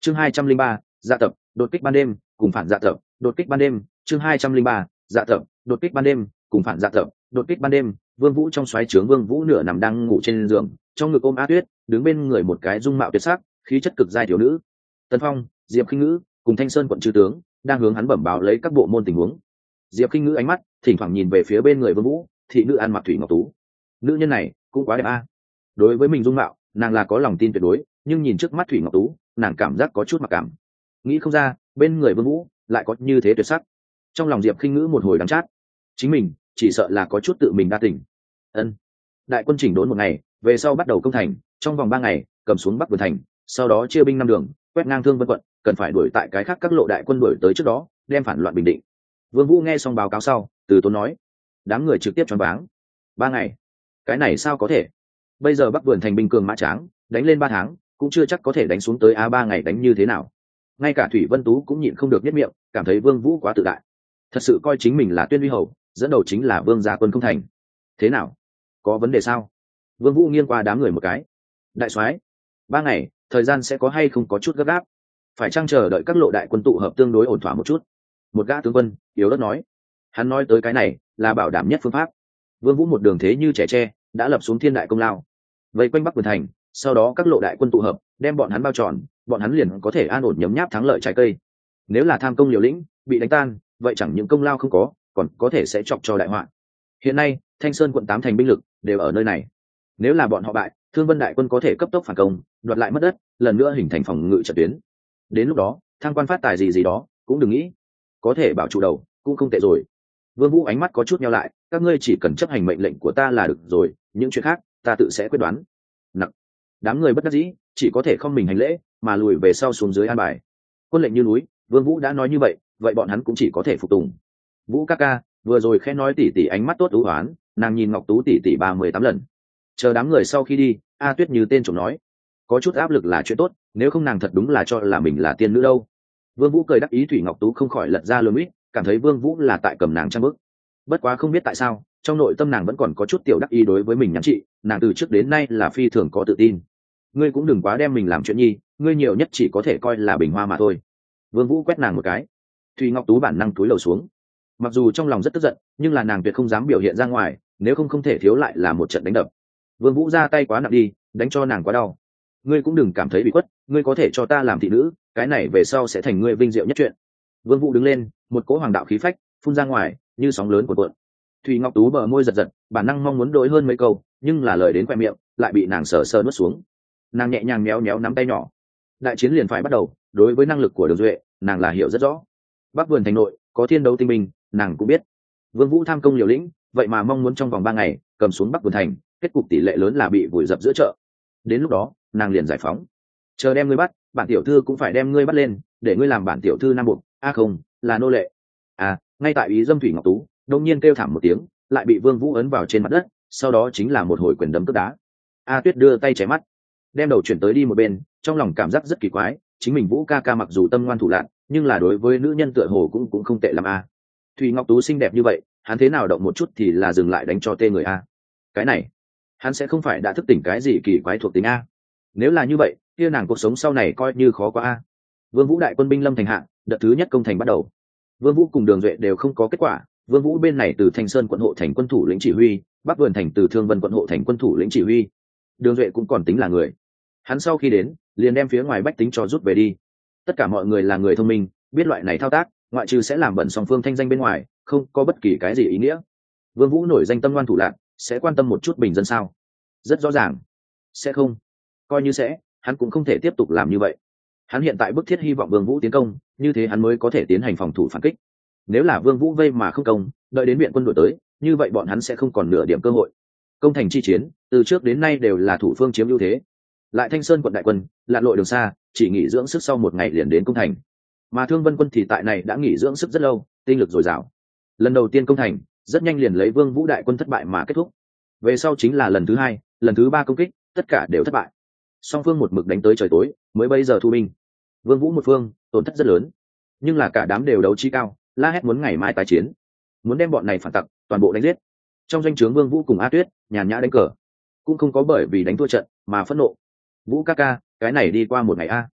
chương 203, dạ tập đột kích ban đêm cùng phản dạ tập đột kích ban đêm chương 203, dạ tập đột kích ban đêm cùng phản dạ tập đột kích ban đêm. Vương Vũ trong xoáy trướng, Vương Vũ nửa nằm đang ngủ trên giường, trong ngực ôm A Tuyết, đứng bên người một cái dung mạo tuyệt sắc, khí chất cực giai thiếu nữ. Tần Phong, Diệp Khinh Ngữ cùng Thanh Sơn quận chư tướng đang hướng hắn bẩm báo lấy các bộ môn tình huống. Diệp Khinh Ngữ ánh mắt thỉnh thoảng nhìn về phía bên người Vương Vũ, thị nữ ăn mặc thủy ngọc tú. Nữ nhân này cũng quá đẹp a. Đối với mình dung mạo, nàng là có lòng tin tuyệt đối, nhưng nhìn trước mắt thủy ngọc tú, nàng cảm giác có chút mặc cảm. Nghĩ không ra, bên người Vương Vũ lại có như thế tuyệt sắc. Trong lòng Diệp Khinh Ngữ một hồi đắng chát. Chính mình chỉ sợ là có chút tự mình đa tình. Ân. Đại quân chỉnh đốn một ngày, về sau bắt đầu công thành, trong vòng 3 ngày cầm xuống Bắc Vườn thành, sau đó chia binh 5 đường, quét ngang Thương Vân quận, cần phải đuổi tại cái khác các lộ đại quân đuổi tới trước đó, đem phản loạn bình định. Vương Vũ nghe xong báo cáo sau, từ tốn nói, đám người trực tiếp choáng váng. 3 ngày, cái này sao có thể? Bây giờ Bắc Vườn thành binh cường mã tráng, đánh lên 3 tháng, cũng chưa chắc có thể đánh xuống tới 3 ngày đánh như thế nào. Ngay cả Thủy Vân Tú cũng nhịn không được nhếch miệng, cảm thấy Vương Vũ quá tự đại. Thật sự coi chính mình là Tuyên Uy hầu, dẫn đầu chính là vương gia quân công thành. Thế nào? Có vấn đề sao? Vương Vũ nghiêng qua đám người một cái. Đại soái, 3 ngày, thời gian sẽ có hay không có chút gấp gáp? Phải chăng chờ đợi các lộ đại quân tụ hợp tương đối ổn thỏa một chút? Một gã tướng quân yếu ớt nói. Hắn nói tới cái này là bảo đảm nhất phương pháp. Vương Vũ một đường thế như trẻ tre, đã lập xuống thiên đại công lao. Vây quanh Bắc Vườn thành, sau đó các lộ đại quân tụ hợp, đem bọn hắn bao tròn, bọn hắn liền có thể an ổn nhấm nháp thắng lợi trái cây. Nếu là tham công liều lĩnh, bị đánh tan, vậy chẳng những công lao không có, còn có thể sẽ chọc cho đại họa. Hiện nay, Thanh Sơn quận 8 thành binh lực đều ở nơi này. Nếu là bọn họ bại, Thương Vân đại quân có thể cấp tốc phản công, đoạt lại mất đất, lần nữa hình thành phòng ngự trận tuyến. Đến lúc đó, thăng quan phát tài gì đó, cũng đừng nghĩ. Có thể bảo trụ đầu, cũng không tệ rồi. Vương Vũ ánh mắt có chút nheo lại, các ngươi chỉ cần chấp hành mệnh lệnh của ta là được rồi, những chuyện khác, ta tự sẽ quyết đoán. Nặng. Đám người bất đắc dĩ, chỉ có thể không mình hành lễ, mà lùi về sau xuống dưới an bài. Quân lệnh như núi, Vương Vũ đã nói như vậy, vậy bọn hắn cũng chỉ có thể phục tùng. Vũ ca ca, vừa rồi khẽ nói tỷ tỷ ánh mắt tốt ưu hoán, nàng nhìn Ngọc Tú tỷ tỷ 38 lần. Chờ đám người sau khi đi, A Tuyết như tên trộm nói, có chút áp lực là chuyện tốt, nếu không nàng thật đúng là cho là mình là tiên nữ đâu. Vương Vũ cười đắc ý, Thủy Ngọc Tú không khỏi lật ra lườm ít, cảm thấy Vương Vũ là tại cầm nàng trang bức. Bất quá không biết tại sao, trong nội tâm nàng vẫn còn có chút tiểu đắc ý đối với mình nhắn chị, nàng từ trước đến nay là phi thường có tự tin. Ngươi cũng đừng quá đem mình làm chuyện nhi, ngươi nhiều nhất chỉ có thể coi là bình hoa mà thôi. Vương Vũ quét nàng một cái. Thủy Ngọc Tú bản năng cúi đầu xuống. Mặc dù trong lòng rất tức giận, nhưng là nàng tuyệt không dám biểu hiện ra ngoài, nếu không thể thiếu lại là một trận đánh đập. Vương Vũ ra tay quá nặng đi, đánh cho nàng quá đau. Ngươi cũng đừng cảm thấy bị khuất, ngươi có thể cho ta làm thị nữ, cái này về sau sẽ thành ngươi vinh diệu nhất chuyện. Vương Vũ đứng lên, một cỗ hoàng đạo khí phách phun ra ngoài, như sóng lớn cuộn cuộn. Thủy Ngọc Tú bờ môi giật giật, bản năng mong muốn đối hơn mấy câu, nhưng là lời đến khoe miệng, lại bị nàng sờ sờ nuốt xuống. Nàng nhẹ nhàng méo méo nắm tay nhỏ. Đại chiến liền phải bắt đầu, đối với năng lực của Đường Duệ, nàng là hiểu rất rõ. Bắc Vườn thành nội có thiên đấu tinh binh, nàng cũng biết. Vương Vũ tham công liều lĩnh, vậy mà mong muốn trong vòng 3 ngày cầm xuống Bắc Vườn thành, kết cục tỷ lệ lớn là bị vùi dập giữa chợ. Đến lúc đó, nàng liền giải phóng. Chờ đem ngươi bắt, bản tiểu thư cũng phải đem ngươi bắt lên, để ngươi làm bản tiểu thư nam buộc. Không, là nô lệ. Ngay tại ý dâm Thủy Ngọc Tú, đột nhiên kêu thảm một tiếng, lại bị Vương Vũ ấn vào trên mặt đất, sau đó chính là một hồi quyền đấm cước đá. A Tuyết đưa tay chém mắt, đem đầu chuyển tới đi một bên, trong lòng cảm giác rất kỳ quái, chính mình Vũ ca ca mặc dù tâm ngoan thủ lạn, nhưng là đối với nữ nhân tựa hồ cũng không tệ lắm a. Thủy Ngọc Tú xinh đẹp như vậy, hắn thế nào động một chút thì là dừng lại đánh cho tê người a. Cái này, hắn sẽ không phải đã thức tỉnh cái gì kỳ quái thuộc tính a? Nếu là như vậy, kia nàng cuộc sống sau này coi như khó quá a. Vương Vũ đại quân binh lâm thành hạ, đợt thứ nhất công thành bắt đầu. Vương Vũ cùng Đường Duệ đều không có kết quả, Vương Vũ bên này từ Thanh Sơn quận hộ thành quân thủ lĩnh chỉ huy, Bắc Vườn thành từ Thương Vân quận hộ thành quân thủ lĩnh chỉ huy. Đường Duệ cũng còn tính là người. Hắn sau khi đến, liền đem phía ngoài bách tính cho rút về đi. Tất cả mọi người là người thông minh, biết loại này thao tác, ngoại trừ sẽ làm bẩn song phương thanh danh bên ngoài, không có bất kỳ cái gì ý nghĩa. Vương Vũ nổi danh tâm ngoan thủ lạn, sẽ quan tâm một chút bình dân sao? Rất rõ ràng, sẽ không. Coi như sẽ, hắn cũng không thể tiếp tục làm như vậy. Hắn hiện tại bức thiết hy vọng Vương Vũ tiến công, như thế hắn mới có thể tiến hành phòng thủ phản kích. Nếu là Vương Vũ vây mà không công, đợi đến viện quân đuổi tới, như vậy bọn hắn sẽ không còn nửa điểm cơ hội. Công thành chi chiến, từ trước đến nay đều là thủ phương chiếm ưu thế. Lại Thanh Sơn quận đại quân, lặn lội đường xa, chỉ nghỉ dưỡng sức sau 1 ngày liền đến công thành. Mà Thương Vân quân thì tại này đã nghỉ dưỡng sức rất lâu, tinh lực dồi dào. Lần đầu tiên công thành, rất nhanh liền lấy Vương Vũ đại quân thất bại mà kết thúc. Về sau chính là lần thứ 2, lần thứ 3 công kích, tất cả đều thất bại. Song phương một mực đánh tới trời tối, mới bây giờ thu binh. Vương Vũ một phương, tổn thất rất lớn, nhưng là cả đám đều đấu trí cao, la hét muốn ngày mai tái chiến, muốn đem bọn này phản tặc toàn bộ đánh giết. Trong doanh trướng Vương Vũ cùng A Tuyết nhàn nhã đánh cờ, cũng không có bởi vì đánh thua trận mà phẫn nộ. Vũ ca ca, cái này đi qua 1 ngày a.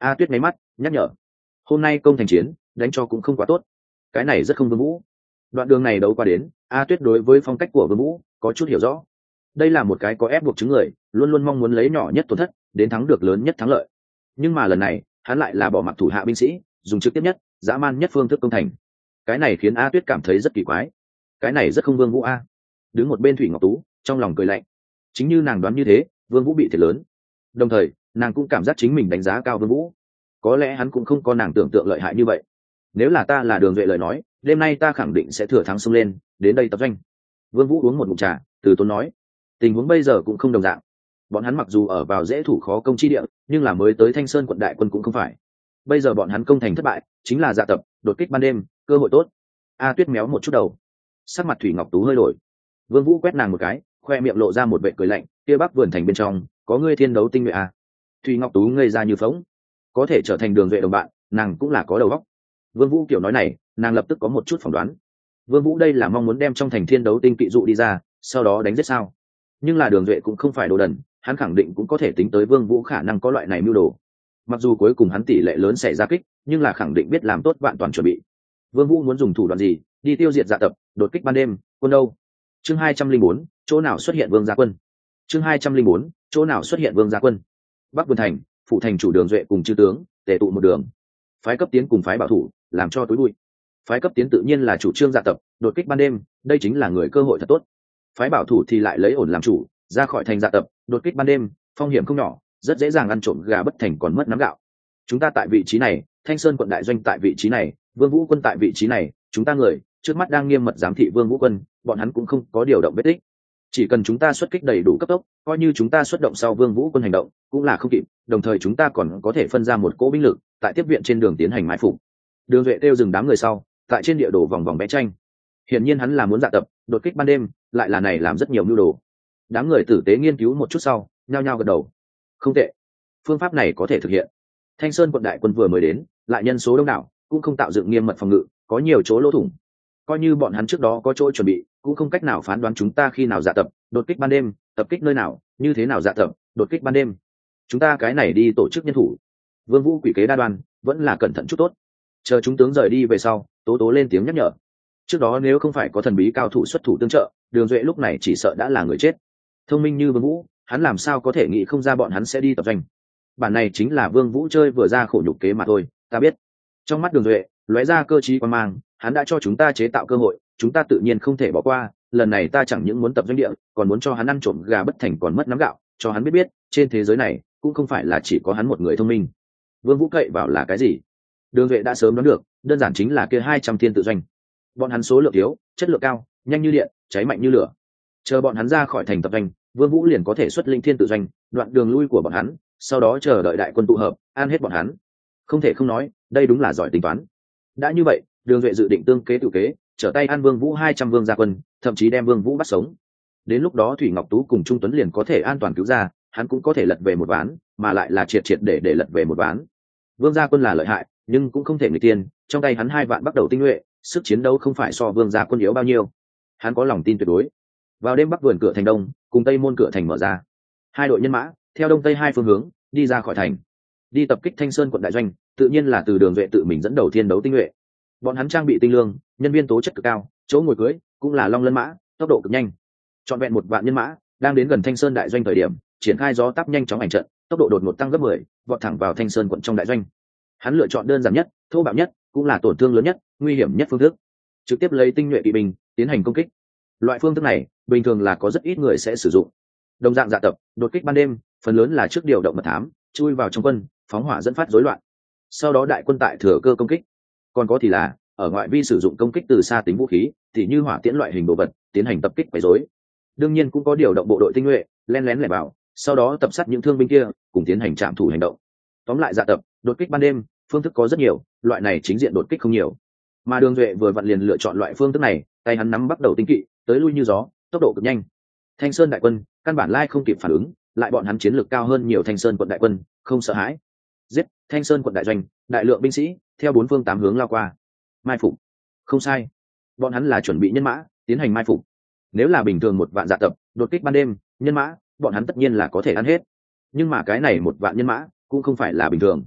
A Tuyết nháy mắt nhắc nhở, hôm nay công thành chiến đánh cho cũng không quá tốt, cái này rất không Vương Vũ. Đoạn đường này đấu qua đến, A Tuyết đối với phong cách của Vương Vũ có chút hiểu rõ. Đây là một cái có ép buộc chứng người, luôn luôn mong muốn lấy nhỏ nhất tổn thất đến thắng được lớn nhất thắng lợi. Nhưng mà lần này hắn lại là bỏ mặc thủ hạ binh sĩ, dùng trực tiếp nhất dã man nhất phương thức công thành. Cái này khiến A Tuyết cảm thấy rất kỳ quái, cái này rất không Vương Vũ a. Đứng một bên Thủy Ngọc Tú trong lòng cười lạnh, chính như nàng đoán như thế, Vương Vũ bị thiệt lớn. Đồng thời nàng cũng cảm giác chính mình đánh giá cao Vương Vũ, có lẽ hắn cũng không có nàng tưởng tượng lợi hại như vậy. Nếu là ta là Đường Duệ lời nói, đêm nay ta khẳng định sẽ thừa thắng xông lên đến đây tập doanh. Vương Vũ uống một ngụm trà, từ tốn nói, tình huống bây giờ cũng không đồng dạng. Bọn hắn mặc dù ở vào dễ thủ khó công chi địa, nhưng là mới tới Thanh Sơn quận đại quân cũng không phải. Bây giờ bọn hắn công thành thất bại, chính là dạ tập đột kích ban đêm, cơ hội tốt. A Tuyết méo một chút đầu, sắc mặt Thủy Ngọc Tú hơi đổi. Vương Vũ quét nàng một cái, khoe miệng lộ ra một vẻ cười lạnh, kia Bắc vườn thành bên trong có ngươi thiên đấu tinh nhuệ à? Thủy Ngọc Tú ngây ra như phỗng, có thể trở thành Đường Duệ đồng bạn, nàng cũng là có đầu óc. Vương Vũ kiểu nói này, nàng lập tức có một chút phỏng đoán. Vương Vũ đây là mong muốn đem trong thành thiên đấu tinh kỵ dụ đi ra, sau đó đánh giết sao? Nhưng là Đường Duệ cũng không phải đồ đần, hắn khẳng định cũng có thể tính tới Vương Vũ khả năng có loại này mưu đồ. Mặc dù cuối cùng hắn tỷ lệ lớn sẽ ra kích, nhưng là khẳng định biết làm tốt vạn toàn chuẩn bị. Vương Vũ muốn dùng thủ đoạn gì đi tiêu diệt dạ tập đột kích ban đêm, quân đâu? Chương 204, chỗ nào xuất hiện Vương gia quân? Chương 204, chỗ nào xuất hiện Vương gia quân? Bắc Vân thành, phụ thành chủ Đường Duệ cùng chư tướng tề tụ một đường. Phái cấp tiến cùng phái bảo thủ làm cho tối bụi. Phái cấp tiến tự nhiên là chủ trương dạ tập đột kích ban đêm, đây chính là người cơ hội thật tốt. Phái bảo thủ thì lại lấy ổn làm chủ, ra khỏi thành dạ tập đột kích ban đêm, phong hiểm không nhỏ, rất dễ dàng ăn trộm gà bất thành còn mất nắm gạo. Chúng ta tại vị trí này, Thanh Sơn quận đại doanh tại vị trí này, Vương Vũ quân tại vị trí này, chúng ta người trước mắt đang nghiêm mật giám thị Vương Vũ quân, bọn hắn cũng không có điều động vết tích. Chỉ cần chúng ta xuất kích đầy đủ cấp tốc, coi như chúng ta xuất động sau Vương Vũ quân hành động cũng là không kịp, đồng thời chúng ta còn có thể phân ra một cỗ binh lực tại tiếp viện trên đường tiến hành mai phục. Đường Duệ kêu dừng đám người sau, tại trên địa đồ vòng vòng vẽ tranh. Hiển nhiên hắn là muốn dạ tập đột kích ban đêm, lại là này làm rất nhiều mưu đồ. Đám người tử tế nghiên cứu một chút sau, nhao nhao gật đầu. Không tệ, phương pháp này có thể thực hiện. Thanh Sơn quận đại quân vừa mới đến, lại nhân số đông đảo, cũng không tạo dựng nghiêm mật phòng ngự, có nhiều chỗ lỗ thủng. Coi như bọn hắn trước đó có chỗ chuẩn bị, cũng không cách nào phán đoán chúng ta khi nào dạ tập đột kích ban đêm, tập kích nơi nào, như thế nào dạ tập đột kích ban đêm. Chúng ta cái này đi tổ chức nhân thủ. Vương Vũ quỷ kế đa đoan, vẫn là cẩn thận chút tốt. Chờ chúng tướng rời đi về sau, Tố Tố lên tiếng nhắc nhở. Trước đó nếu không phải có thần bí cao thủ xuất thủ tương trợ, Đường Duệ lúc này chỉ sợ đã là người chết. Thông minh như Vương Vũ, hắn làm sao có thể nghĩ không ra bọn hắn sẽ đi tập doanh. Bản này chính là Vương Vũ chơi vừa ra khổ nhục kế mà thôi, ta biết. Trong mắt Đường Duệ lóe ra cơ trí quan mang, hắn đã cho chúng ta chế tạo cơ hội, chúng ta tự nhiên không thể bỏ qua. Lần này ta chẳng những muốn tập doanh địa, còn muốn cho hắn ăn trộm gà bất thành còn mất nắm gạo, cho hắn biết trên thế giới này cũng không phải là chỉ có hắn một người thông minh. Vương Vũ cậy vào là cái gì? Đường Duệ đã sớm đoán được, đơn giản chính là kia 200 thiên tự doanh. Bọn hắn số lượng thiếu, chất lượng cao, nhanh như điện, cháy mạnh như lửa. Chờ bọn hắn ra khỏi thành tập doanh, Vương Vũ liền có thể xuất linh thiên tự doanh, đoạn đường lui của bọn hắn, sau đó chờ đợi đại quân tụ hợp, an hết bọn hắn. Không thể không nói, đây đúng là giỏi tính toán. Đã như vậy, Đường Duệ dự định tương kế tự kế, trở tay ăn Vương Vũ 200 vương gia quân, thậm chí đem Vương Vũ bắt sống. Đến lúc đó Thủy Ngọc Tú cùng Trung Tuấn liền có thể an toàn cứu ra, hắn cũng có thể lật về một ván, mà lại là triệt triệt để lật về một ván. Vương gia quân là lợi hại, nhưng cũng không thể người tiên, trong tay hắn 2 vạn bắt đầu tinh nhuệ, sức chiến đấu không phải so Vương gia quân yếu bao nhiêu. Hắn có lòng tin tuyệt đối. Vào đêm bắc vườn cửa thành đông, cùng tây môn cửa thành mở ra, 2 đội nhân mã theo đông tây 2 phương hướng đi ra khỏi thành, đi tập kích Thanh Sơn quận đại doanh, tự nhiên là từ Đường Duệ tự mình dẫn đầu thiên đấu tinh nhuệ. Bọn hắn trang bị tinh lương, nhân viên tố chất cực cao, chỗ ngồi cưới cũng là long lân mã, tốc độ cực nhanh. Trọn vẹn 1 vạn nhân mã đang đến gần Thanh Sơn đại doanh thời điểm, triển khai gió táp nhanh chóng hành trận, tốc độ đột ngột tăng gấp 10, vọt thẳng vào Thanh Sơn quận trong đại doanh. Hắn lựa chọn đơn giản nhất, thô bạo nhất, cũng là tổn thương lớn nhất, nguy hiểm nhất phương thức, trực tiếp lấy tinh nhuệ kỵ binh tiến hành công kích. Loại phương thức này bình thường là có rất ít người sẽ sử dụng. Đồng dạng dạ tập đột kích ban đêm, phần lớn là trước điều động mật thám, chui vào trong quân, phóng hỏa dẫn phát rối loạn. Sau đó đại quân tại thừa cơ công kích. Còn có thì là ở ngoại vi sử dụng công kích từ xa tính vũ khí, thì như hỏa tiễn loại hình đồ vật, tiến hành tập kích quấy rối. Đương nhiên cũng có điều động bộ đội tinh nhuệ, len lén lẻn vào, sau đó tập sát những thương binh kia, cùng tiến hành trạm thủ hành động. Tóm lại dạ tập đột kích ban đêm, phương thức có rất nhiều, loại này chính diện đột kích không nhiều. Mà Đường Duệ vừa vặn liền lựa chọn loại phương thức này, tay hắn nắm bắt đầu tinh kỵ, tới lui như gió, tốc độ cực nhanh. Thanh Sơn đại quân căn bản lai không kịp phản ứng, lại bọn hắn chiến lược cao hơn nhiều Thanh Sơn quận đại quân, không sợ hãi. Giết Thanh Sơn quận đại doanh, đại lượng binh sĩ theo 4 phương 8 hướng lao qua. Mai phục. Không sai, bọn hắn là chuẩn bị nhân mã tiến hành mai phục. Nếu là bình thường 1 vạn dạ tập đột kích ban đêm, nhân mã bọn hắn tất nhiên là có thể ăn hết. Nhưng mà cái này 1 vạn nhân mã cũng không phải là bình thường.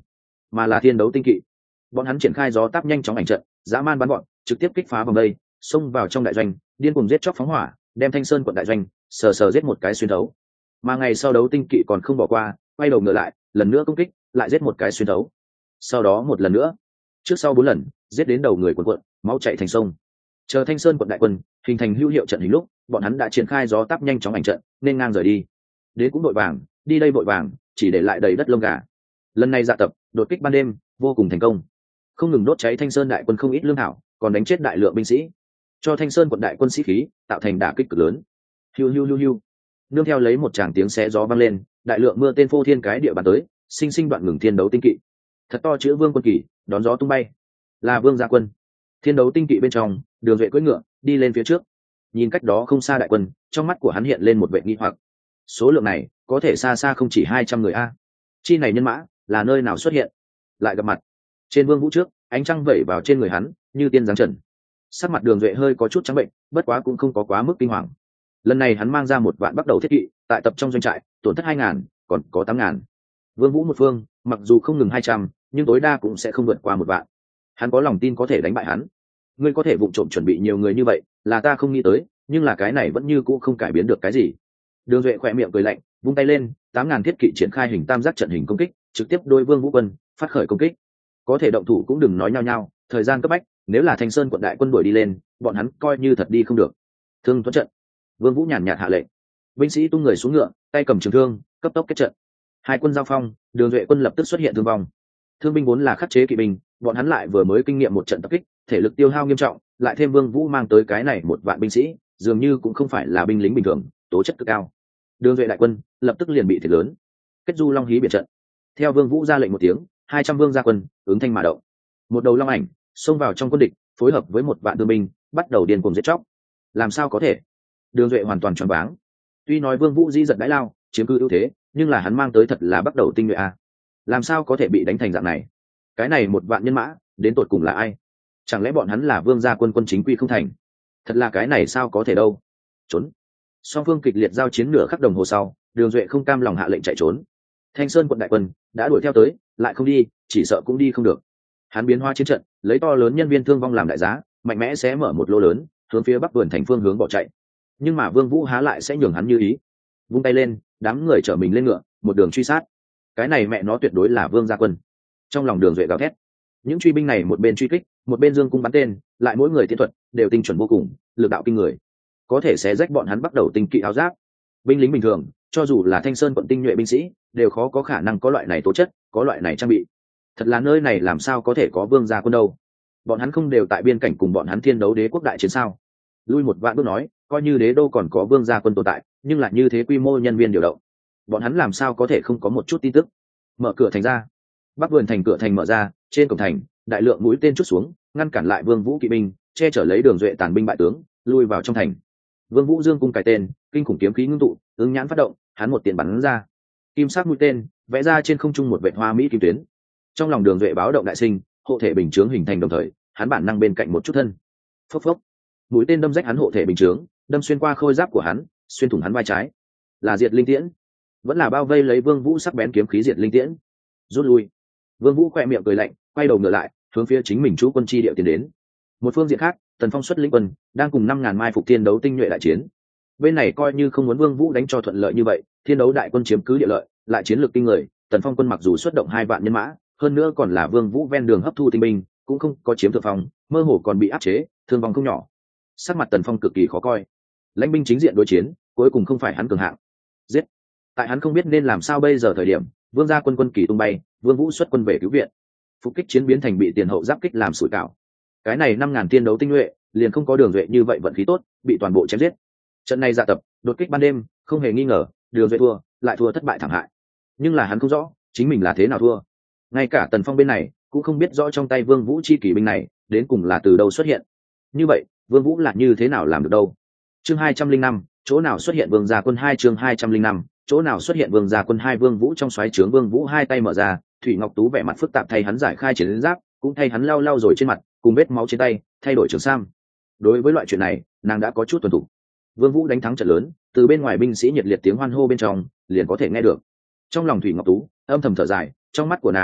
mà là thiên đấu tinh kỵ. Bọn hắn triển khai gió táp nhanh chóng ảnh trận, dã man bắn bọn, trực tiếp kích phá vòng đây, xông vào trong đại doanh, điên cuồng giết chóc phóng hỏa, đem Thanh Sơn quận đại doanh sờ sờ giết một cái xuyên thấu. Mà ngày sau đấu tinh kỵ còn không bỏ qua, quay đầu ngựa lại, lần nữa công kích, lại giết một cái xuyên thấu. Sau đó một lần nữa, trước sau 4 lần, giết đến đầu người quần quận, máu chảy thành sông. Chờ Thanh Sơn quận đại quân hình thành hữu hiệu trận hình lúc, bọn hắn đã triển khai gió táp nhanh chóng ảnh trận, nên ngang rời đi. Đến cũng vội vàng, đi đây vội vàng, chỉ để lại đầy đất lông gà. Lần này dạ tập đột kích ban đêm vô cùng thành công, không ngừng đốt cháy Thanh Sơn đại quân không ít lương thảo, còn đánh chết đại lượng binh sĩ, cho Thanh Sơn quận đại quân sĩ khí tạo thành đả kích cực lớn. Hiu hiu hiu hiu, nương theo lấy một tràng tiếng xé gió vang lên, đại lượng mưa tên phô thiên cái địa bàn tới, sinh sinh đoạn ngừng thiên đấu tinh kỵ. Thật to chữ Vương quân kỳ đón gió tung bay, là Vương gia quân. Thiên đấu tinh kỵ bên trong, Đường Duệ cưỡi ngựa đi lên phía trước, nhìn cách đó không xa đại quân, trong mắt của hắn hiện lên một vẻ nghi hoặc. Số lượng này có thể xa xa không chỉ 200 người a. Chi này nhân mã là nơi nào xuất hiện? Lại gặp mặt trên Vương Vũ trước, ánh trăng vẩy vào trên người hắn như tiên giáng trần. Sắc mặt Đường Duệ hơi có chút trắng bệnh, bất quá cũng không có quá mức kinh hoàng. Lần này hắn mang ra 1 vạn bắt đầu thiết kỵ, tại tập trong doanh trại, tổn thất 2.000, còn có 8.000. Vương Vũ một phương, mặc dù không ngừng 200, nhưng tối đa cũng sẽ không vượt qua 1 vạn. Hắn có lòng tin có thể đánh bại hắn. Ngươi có thể vụng trộm chuẩn bị nhiều người như vậy, là ta không nghĩ tới, nhưng là cái này vẫn như cũ không cải biến được cái gì. Đường Duệ khỏe miệng cười lạnh, vung tay lên, 8.000 thiết kỵ triển khai hình tam giác trận hình công kích, trực tiếp đối Vương Vũ quân phát khởi công kích. Có thể động thủ cũng đừng nói nhau nhau, thời gian cấp bách, nếu là Thanh Sơn quận đại quân đuổi đi lên, bọn hắn coi như thật đi không được. Thương thuẫn trận. Vương Vũ nhàn nhạt hạ lệnh, binh sĩ tung người xuống ngựa, tay cầm trường thương, cấp tốc kết trận. Hai quân giao phong, Đường Duệ quân lập tức xuất hiện thương vong. Thương binh vốn là khắc chế kỵ binh, bọn hắn lại vừa mới kinh nghiệm một trận tập kích, thể lực tiêu hao nghiêm trọng, lại thêm Vương Vũ mang tới cái này 1 vạn binh sĩ, dường như cũng không phải là binh lính bình thường, tố chất cực cao. Đường Duệ đại quân lập tức liền bị thiệt lớn. Kết du long hí biệt trận. Theo Vương Vũ ra lệnh một tiếng, 200 vương gia quân ứng thanh mà động. Một đầu long ảnh xông vào trong quân địch, phối hợp với 1 vạn thương binh, bắt đầu điên cuồng giết chóc. Làm sao có thể? Đường Duệ hoàn toàn choáng váng. Tuy nói Vương Vũ di giật đãi lao, chiếm cứ ưu thế, nhưng là hắn mang tới thật là bắt đầu tinh nhuệ a. Làm sao có thể bị đánh thành dạng này? Cái này 1 vạn nhân mã, đến tột cùng là ai? Chẳng lẽ bọn hắn là vương gia quân quân chính quy không thành? Thật là cái này sao có thể đâu? Trốn! Song phương kịch liệt giao chiến nửa khắc đồng hồ sau, Đường Duệ không cam lòng hạ lệnh chạy trốn. Thanh Sơn quận đại quân đã đuổi theo tới, lại không đi, chỉ sợ cũng đi không được. Hắn biến hóa chiến trận, lấy to lớn nhân viên thương vong làm đại giá, mạnh mẽ sẽ mở một lô lớn, hướng phía bắc vườn thành phương hướng bỏ chạy. Nhưng mà Vương Vũ há lại sẽ nhường hắn như ý. Vung tay lên, đám người chở mình lên ngựa, một đường truy sát. Cái này mẹ nó tuyệt đối là vương gia quân. Trong lòng Đường Duệ gào thét. Những truy binh này một bên truy kích, một bên dương cung bắn tên, lại mỗi người tiến thuật đều tinh chuẩn vô cùng, lực đạo kinh người, có thể xé rách bọn hắn bắt đầu tinh kỵ áo giáp. Binh lính bình thường, cho dù là Thanh Sơn quận tinh nhuệ binh sĩ, đều khó có khả năng có loại này tố chất, có loại này trang bị. Thật là nơi này làm sao có thể có vương gia quân đâu? Bọn hắn không đều tại biên cảnh cùng bọn hắn thiên đấu đế quốc đại chiến sao? Lui 1 vạn bước nói, coi như đế đô còn có vương gia quân tồn tại, nhưng là như thế quy mô nhân viên điều động, bọn hắn làm sao có thể không có một chút tin tức? Mở cửa thành ra, bắc vườn thành cửa thành mở ra, trên cổng thành đại lượng mũi tên trút xuống, ngăn cản lại Vương Vũ kỵ binh, che chở lấy Đường Duệ tàn binh bại tướng, lui vào trong thành. Vương Vũ dương cung cài tên, kinh khủng kiếm khí ngưng tụ, ứng nhãn phát động, hắn một tiền bắn ra, kim sắc mũi tên vẽ ra trên không trung một vệt hoa mỹ kim tuyến. Trong lòng Đường Duệ báo động đại sinh, hộ thể bình chướng hình thành đồng thời, hắn bản năng bên cạnh một chút thân. Phốc phốc, mũi tên đâm rách hắn hộ thể bình chướng, đâm xuyên qua khôi giáp của hắn, xuyên thủng hắn vai trái. Là diệt linh tiễn, vẫn là bao vây lấy Vương Vũ sắc bén kiếm khí diệt linh tiễn. Rút lui. Vương Vũ khoe miệng cười lạnh, quay đầu ngựa lại, hướng phía chính mình chú quân chi địa tiến đến. Một phương diện khác, Tần Phong xuất lĩnh quân đang cùng 5.000 mai phục thiên đấu tinh nhuệ đại chiến. Bên này coi như không muốn Vương Vũ đánh cho thuận lợi như vậy, thiên đấu đại quân chiếm cứ địa lợi, lại chiến lược kinh người, Tần Phong quân mặc dù xuất động 2 vạn nhân mã, hơn nữa còn là Vương Vũ ven đường hấp thu tinh binh, cũng không có chiếm thượng phong, mơ hồ còn bị áp chế, thương vong không nhỏ. Sắc mặt Tần Phong cực kỳ khó coi. Lãnh binh chính diện đối chiến, cuối cùng không phải hắn cường hạng. Giết. Tại hắn không biết nên làm sao bây giờ thời điểm, Vương gia quân quân kỳ tung bay, Vương Vũ xuất quân về cứu viện. Phục kích chiến biến thành bị tiền hậu giáp kích làm sủi cảo. Cái này 5.000 tiên đấu tinh nhuệ, liền không có Đường Duệ như vậy vận khí tốt, bị toàn bộ chém giết. Trận này dạ tập, đột kích ban đêm, không hề nghi ngờ, Đường Duệ thua, lại thua thất bại thảm hại. Nhưng là hắn không rõ, chính mình là thế nào thua. Ngay cả Tần Phong bên này, cũng không biết rõ trong tay Vương Vũ chi kỷ binh này, đến cùng là từ đâu xuất hiện. Như vậy, Vương Vũ là như thế nào làm được đâu? Chương 205, chỗ nào xuất hiện Vương gia quân 2 chương 205, chỗ nào xuất hiện Vương gia quân 2 Vương Vũ trong xoáy trướng Vương Vũ hai tay mở ra, Thủy Ngọc Tú vẻ mặt phức tạp thay hắn giải khai chiến giáp, cũng thay hắn lau lau rồi trên mặt, cùng vết máu trên tay, thay đổi trường sam. Đối với loại chuyện này, nàng đã có chút tuân thủ. Vương Vũ đánh thắng trận lớn, từ bên ngoài binh sĩ nhiệt liệt tiếng hoan hô bên trong, liền có thể nghe được. Trong lòng Thủy Ngọc Tú âm thầm thở dài, trong mắt của nàng,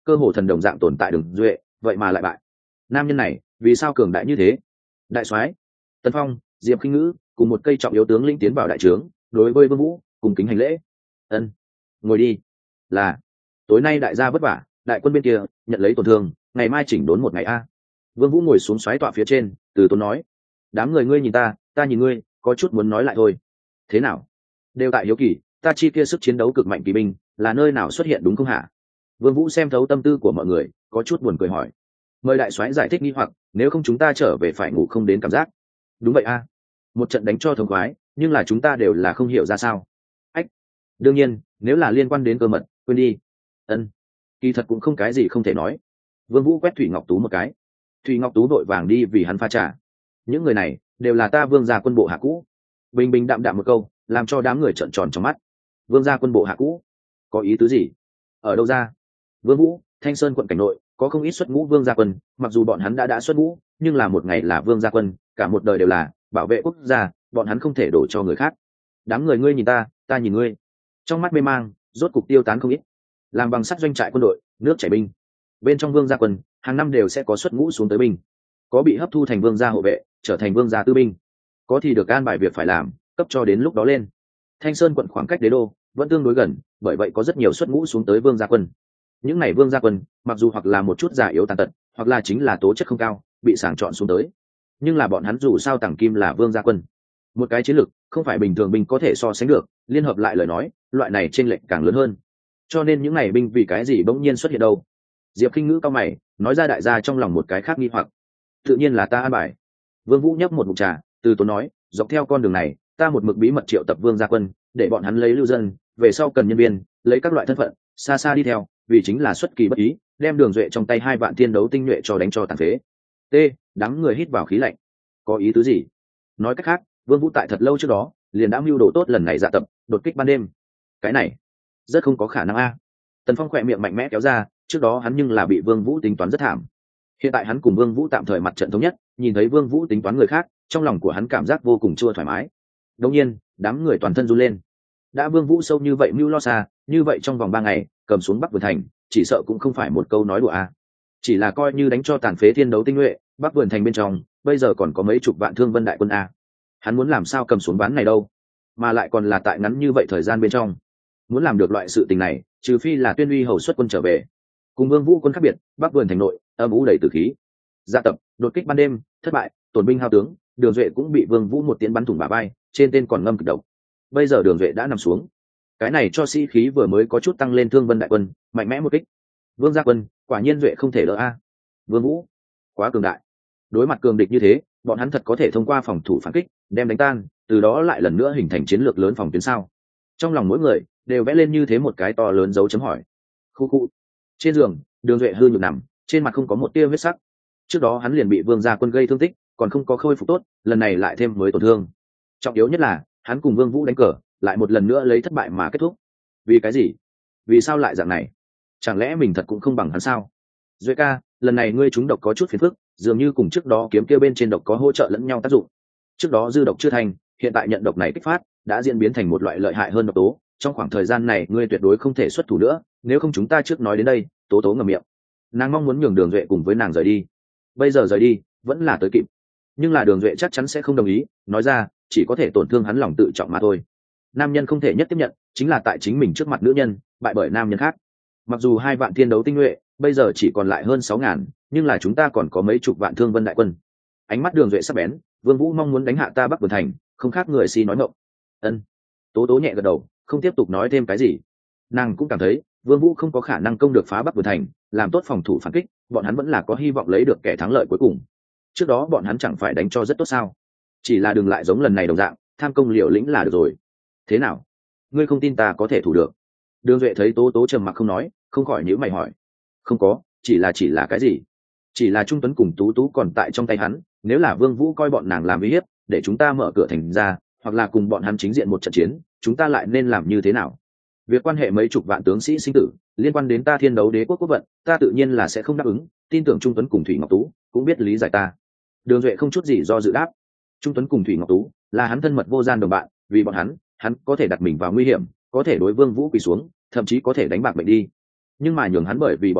cơ hồ thần đồng dạng tồn tại Đường Duệ vậy mà lại bại. Nam nhân này vì sao cường đại như thế? Đại soái Tần Phong, Diệp Khinh Ngữ cùng một cây trọng yếu tướng lĩnh tiến vào đại trướng, đối với Vương Vũ cùng kính hành lễ. Ân, ngồi đi. Là, tối nay đại gia vất vả, đại quân bên kia nhận lấy tổn thương, ngày mai chỉnh đốn một ngày a. Vương Vũ ngồi xuống xoáy tọa phía trên, từ tốn nói: đám người ngươi nhìn ta, ta nhìn ngươi, có chút muốn nói lại thôi. Thế nào? Đều tại hiếu kỳ, ta chi kia sức chiến đấu cực mạnh kỳ binh là nơi nào xuất hiện đúng không hả? Vương Vũ xem thấu tâm tư của mọi người, có chút buồn cười hỏi: mời đại soái giải thích nghi hoặc, nếu không chúng ta trở về phải ngủ không đến cảm giác. Đúng vậy a, một trận đánh cho thống khoái, nhưng là chúng ta đều là không hiểu ra sao. Ách, đương nhiên nếu là liên quan đến cơ mật, quên đi. Ân, kỳ thật cũng không cái gì không thể nói. Vương Vũ quét Thủy Ngọc Tú một cái. Thủy Ngọc Tú đội vàng đi vì hắn pha trà. Những người này đều là ta Vương gia quân bộ hạ cũ. Bình bình đạm đạm một câu, làm cho đám người trợn tròn trong mắt. Vương gia quân bộ hạ cũ, có ý tứ gì? Ở đâu ra? Vương Vũ, Thanh Sơn quận cảnh nội có không ít xuất ngũ vương gia quân, mặc dù bọn hắn đã xuất ngũ, nhưng là một ngày là vương gia quân, cả một đời đều là bảo vệ quốc gia, bọn hắn không thể đổ cho người khác. Đám người ngươi nhìn ta, ta nhìn ngươi, trong mắt mê mang rốt cục tiêu tán không ít. Làm bằng sắt doanh trại quân đội, nước chảy binh, bên trong vương gia quân hàng năm đều sẽ có xuất ngũ xuống tới binh, có bị hấp thu thành vương gia hộ vệ, trở thành vương gia tư binh, có thì được an bài việc phải làm, cấp cho đến lúc đó lên. Thanh Sơn quận khoảng cách đế đô vẫn tương đối gần, bởi vậy có rất nhiều xuất ngũ xuống tới vương gia quân. Những này vương gia quân mặc dù hoặc là một chút già yếu tàn tật, hoặc là chính là tố chất không cao, bị sàng chọn xuống tới, nhưng là bọn hắn dù sao tàng kim là vương gia quân, một cái chiến lược không phải bình thường binh có thể so sánh được, liên hợp lại lời nói loại này chênh lệch càng lớn hơn. Cho nên những này binh vì cái gì bỗng nhiên xuất hiện đâu? Diệp Khinh Ngữ cao mày nói ra đại gia trong lòng một cái khác nghi hoặc. Tự nhiên là ta an bài. Vương Vũ nhấp một ngụm trà, từ tốn nói: dọc theo con đường này ta một mực bí mật triệu tập vương gia quân, để bọn hắn lấy lưu dân, về sau cần nhân viên lấy các loại thân phận xa xa đi theo, vì chính là xuất kỳ bất ý đem Đường Duệ trong tay 2 vạn thiên đấu tinh nhuệ cho đánh cho tàn phế. T, đám người hít vào khí lạnh. Có ý tứ gì? Nói cách khác, Vương Vũ tại thật lâu trước đó liền đã mưu đồ tốt lần này dạ tập đột kích ban đêm. Cái này rất không có khả năng a. Tần Phong khỏe miệng mạnh mẽ kéo ra, trước đó hắn nhưng là bị Vương Vũ tính toán rất thảm. Hiện tại hắn cùng Vương Vũ tạm thời mặt trận thống nhất, nhìn thấy Vương Vũ tính toán người khác, trong lòng của hắn cảm giác vô cùng chua thoải mái. Đương nhiên, đám người toàn thân run lên. Đã Vương Vũ sâu như vậy mưu lo xa, như vậy trong vòng 3 ngày cầm xuống Bắc Vườn Thành, chỉ sợ cũng không phải một câu nói đùa a. Chỉ là coi như đánh cho tàn phế thiên đấu tinh nhuệ, Bắc Vườn Thành bên trong bây giờ còn có mấy chục vạn thương vân đại quân a. Hắn muốn làm sao cầm xuống ván này đâu, mà lại còn là tại ngắn như vậy thời gian bên trong. Muốn làm được loại sự tình này, trừ phi là Tuyên Uy hầu xuất quân trở về. Cùng Vương Vũ quân khác biệt, Bắc Vườn Thành nội âm u đầy tử khí. Dạ tập đột kích ban đêm thất bại, tổn binh hao tướng, Đường Duệ cũng bị Vương Vũ một tiến bắn thủng bả vai, trên tên còn ngâm kịch độc. Bây giờ Đường Duệ đã nằm xuống, cái này cho sĩ khí vừa mới có chút tăng lên. Thương vân đại quân mạnh mẽ một kích, Vương gia quân quả nhiên Duệ không thể đỡ a. Vương Vũ quá cường đại, đối mặt cường địch như thế, bọn hắn thật có thể thông qua phòng thủ phản kích đem đánh tan, từ đó lại lần nữa hình thành chiến lược lớn phòng tuyến sao? Trong lòng mỗi người đều vẽ lên như thế một cái to lớn dấu chấm hỏi. Khu khu. Trên giường, Đường Duệ hư nhược nằm, trên mặt không có một tia huyết sắc. Trước đó hắn liền bị Vương gia quân gây thương tích, còn không có khôi phục tốt, lần này lại thêm mới tổn thương. Trọng yếu nhất là hắn cùng Vương Vũ đánh cờ, lại một lần nữa lấy thất bại mà kết thúc. Vì cái gì? Vì sao lại dạng này? Chẳng lẽ mình thật cũng không bằng hắn sao? Duệ ca, lần này ngươi trúng độc có chút phiền phức, dường như cùng trước đó kiếm kia bên trên độc có hỗ trợ lẫn nhau tác dụng. Trước đó dư độc chưa thành, hiện tại nhận độc này kích phát, đã diễn biến thành một loại lợi hại hơn độc tố. Trong khoảng thời gian này ngươi tuyệt đối không thể xuất thủ nữa, nếu không chúng ta trước nói đến đây. Tố Tố ngậm miệng. Nàng mong muốn nhường Đường Duệ cùng với nàng rời đi. Bây giờ rời đi vẫn là tới kịp, nhưng là Đường Duệ chắc chắn sẽ không đồng ý, nói ra chỉ có thể tổn thương hắn lòng tự trọng mà thôi. Nam nhân không thể nhất tiếp nhận chính là tại chính mình trước mặt nữ nhân bại bởi nam nhân khác. Mặc dù 2 vạn thiên đấu tinh nhuệ bây giờ chỉ còn lại hơn 6.000, nhưng là chúng ta còn có mấy chục vạn thương vân đại quân. Ánh mắt Đường Duệ sắc bén, Vương Vũ mong muốn đánh hạ ta Bắc Vườn Thành, không khác người si nói ngọng. Ân. Tố Tố nhẹ gật đầu, không tiếp tục nói thêm cái gì. Nàng cũng cảm thấy Vương Vũ không có khả năng công được phá Bắc Vườn Thành, làm tốt phòng thủ phản kích, bọn hắn vẫn là có hy vọng lấy được kẻ thắng lợi cuối cùng. Trước đó bọn hắn chẳng phải đánh cho rất tốt sao? Chỉ là đừng lại giống lần này đồng dạng, tham công liều lĩnh là được rồi. Thế nào? Ngươi không tin ta có thể thủ được? Đường Duệ thấy Tố Tố trầm mặc không nói, không khỏi nhíu mày hỏi. Không có, chỉ là cái gì? Chỉ là Trung Tuấn cùng Tú Tú còn tại trong tay hắn, nếu là Vương Vũ coi bọn nàng làm uy hiếp, để chúng ta mở cửa thành ra, hoặc là cùng bọn hắn chính diện một trận chiến, chúng ta lại nên làm như thế nào? Việc quan hệ mấy chục vạn tướng sĩ sinh tử, liên quan đến ta Thiên Đấu Đế quốc quốc vận, ta tự nhiên là sẽ không đáp ứng, tin tưởng Trung Tuấn cùng Thủy Ngọc Tú cũng biết lý giải ta. Đường Duệ không chút gì do dự đáp. Trung Tuấn cùng Thủy Ngọc Tú là hắn thân mật vô gian đồng bạn, vì bọn hắn có thể đặt mình vào nguy hiểm, có thể đối Vương Vũ quỳ xuống, thậm chí có thể đánh bạc mệnh đi. Nhưng mà nhường hắn bởi vì bọn hắn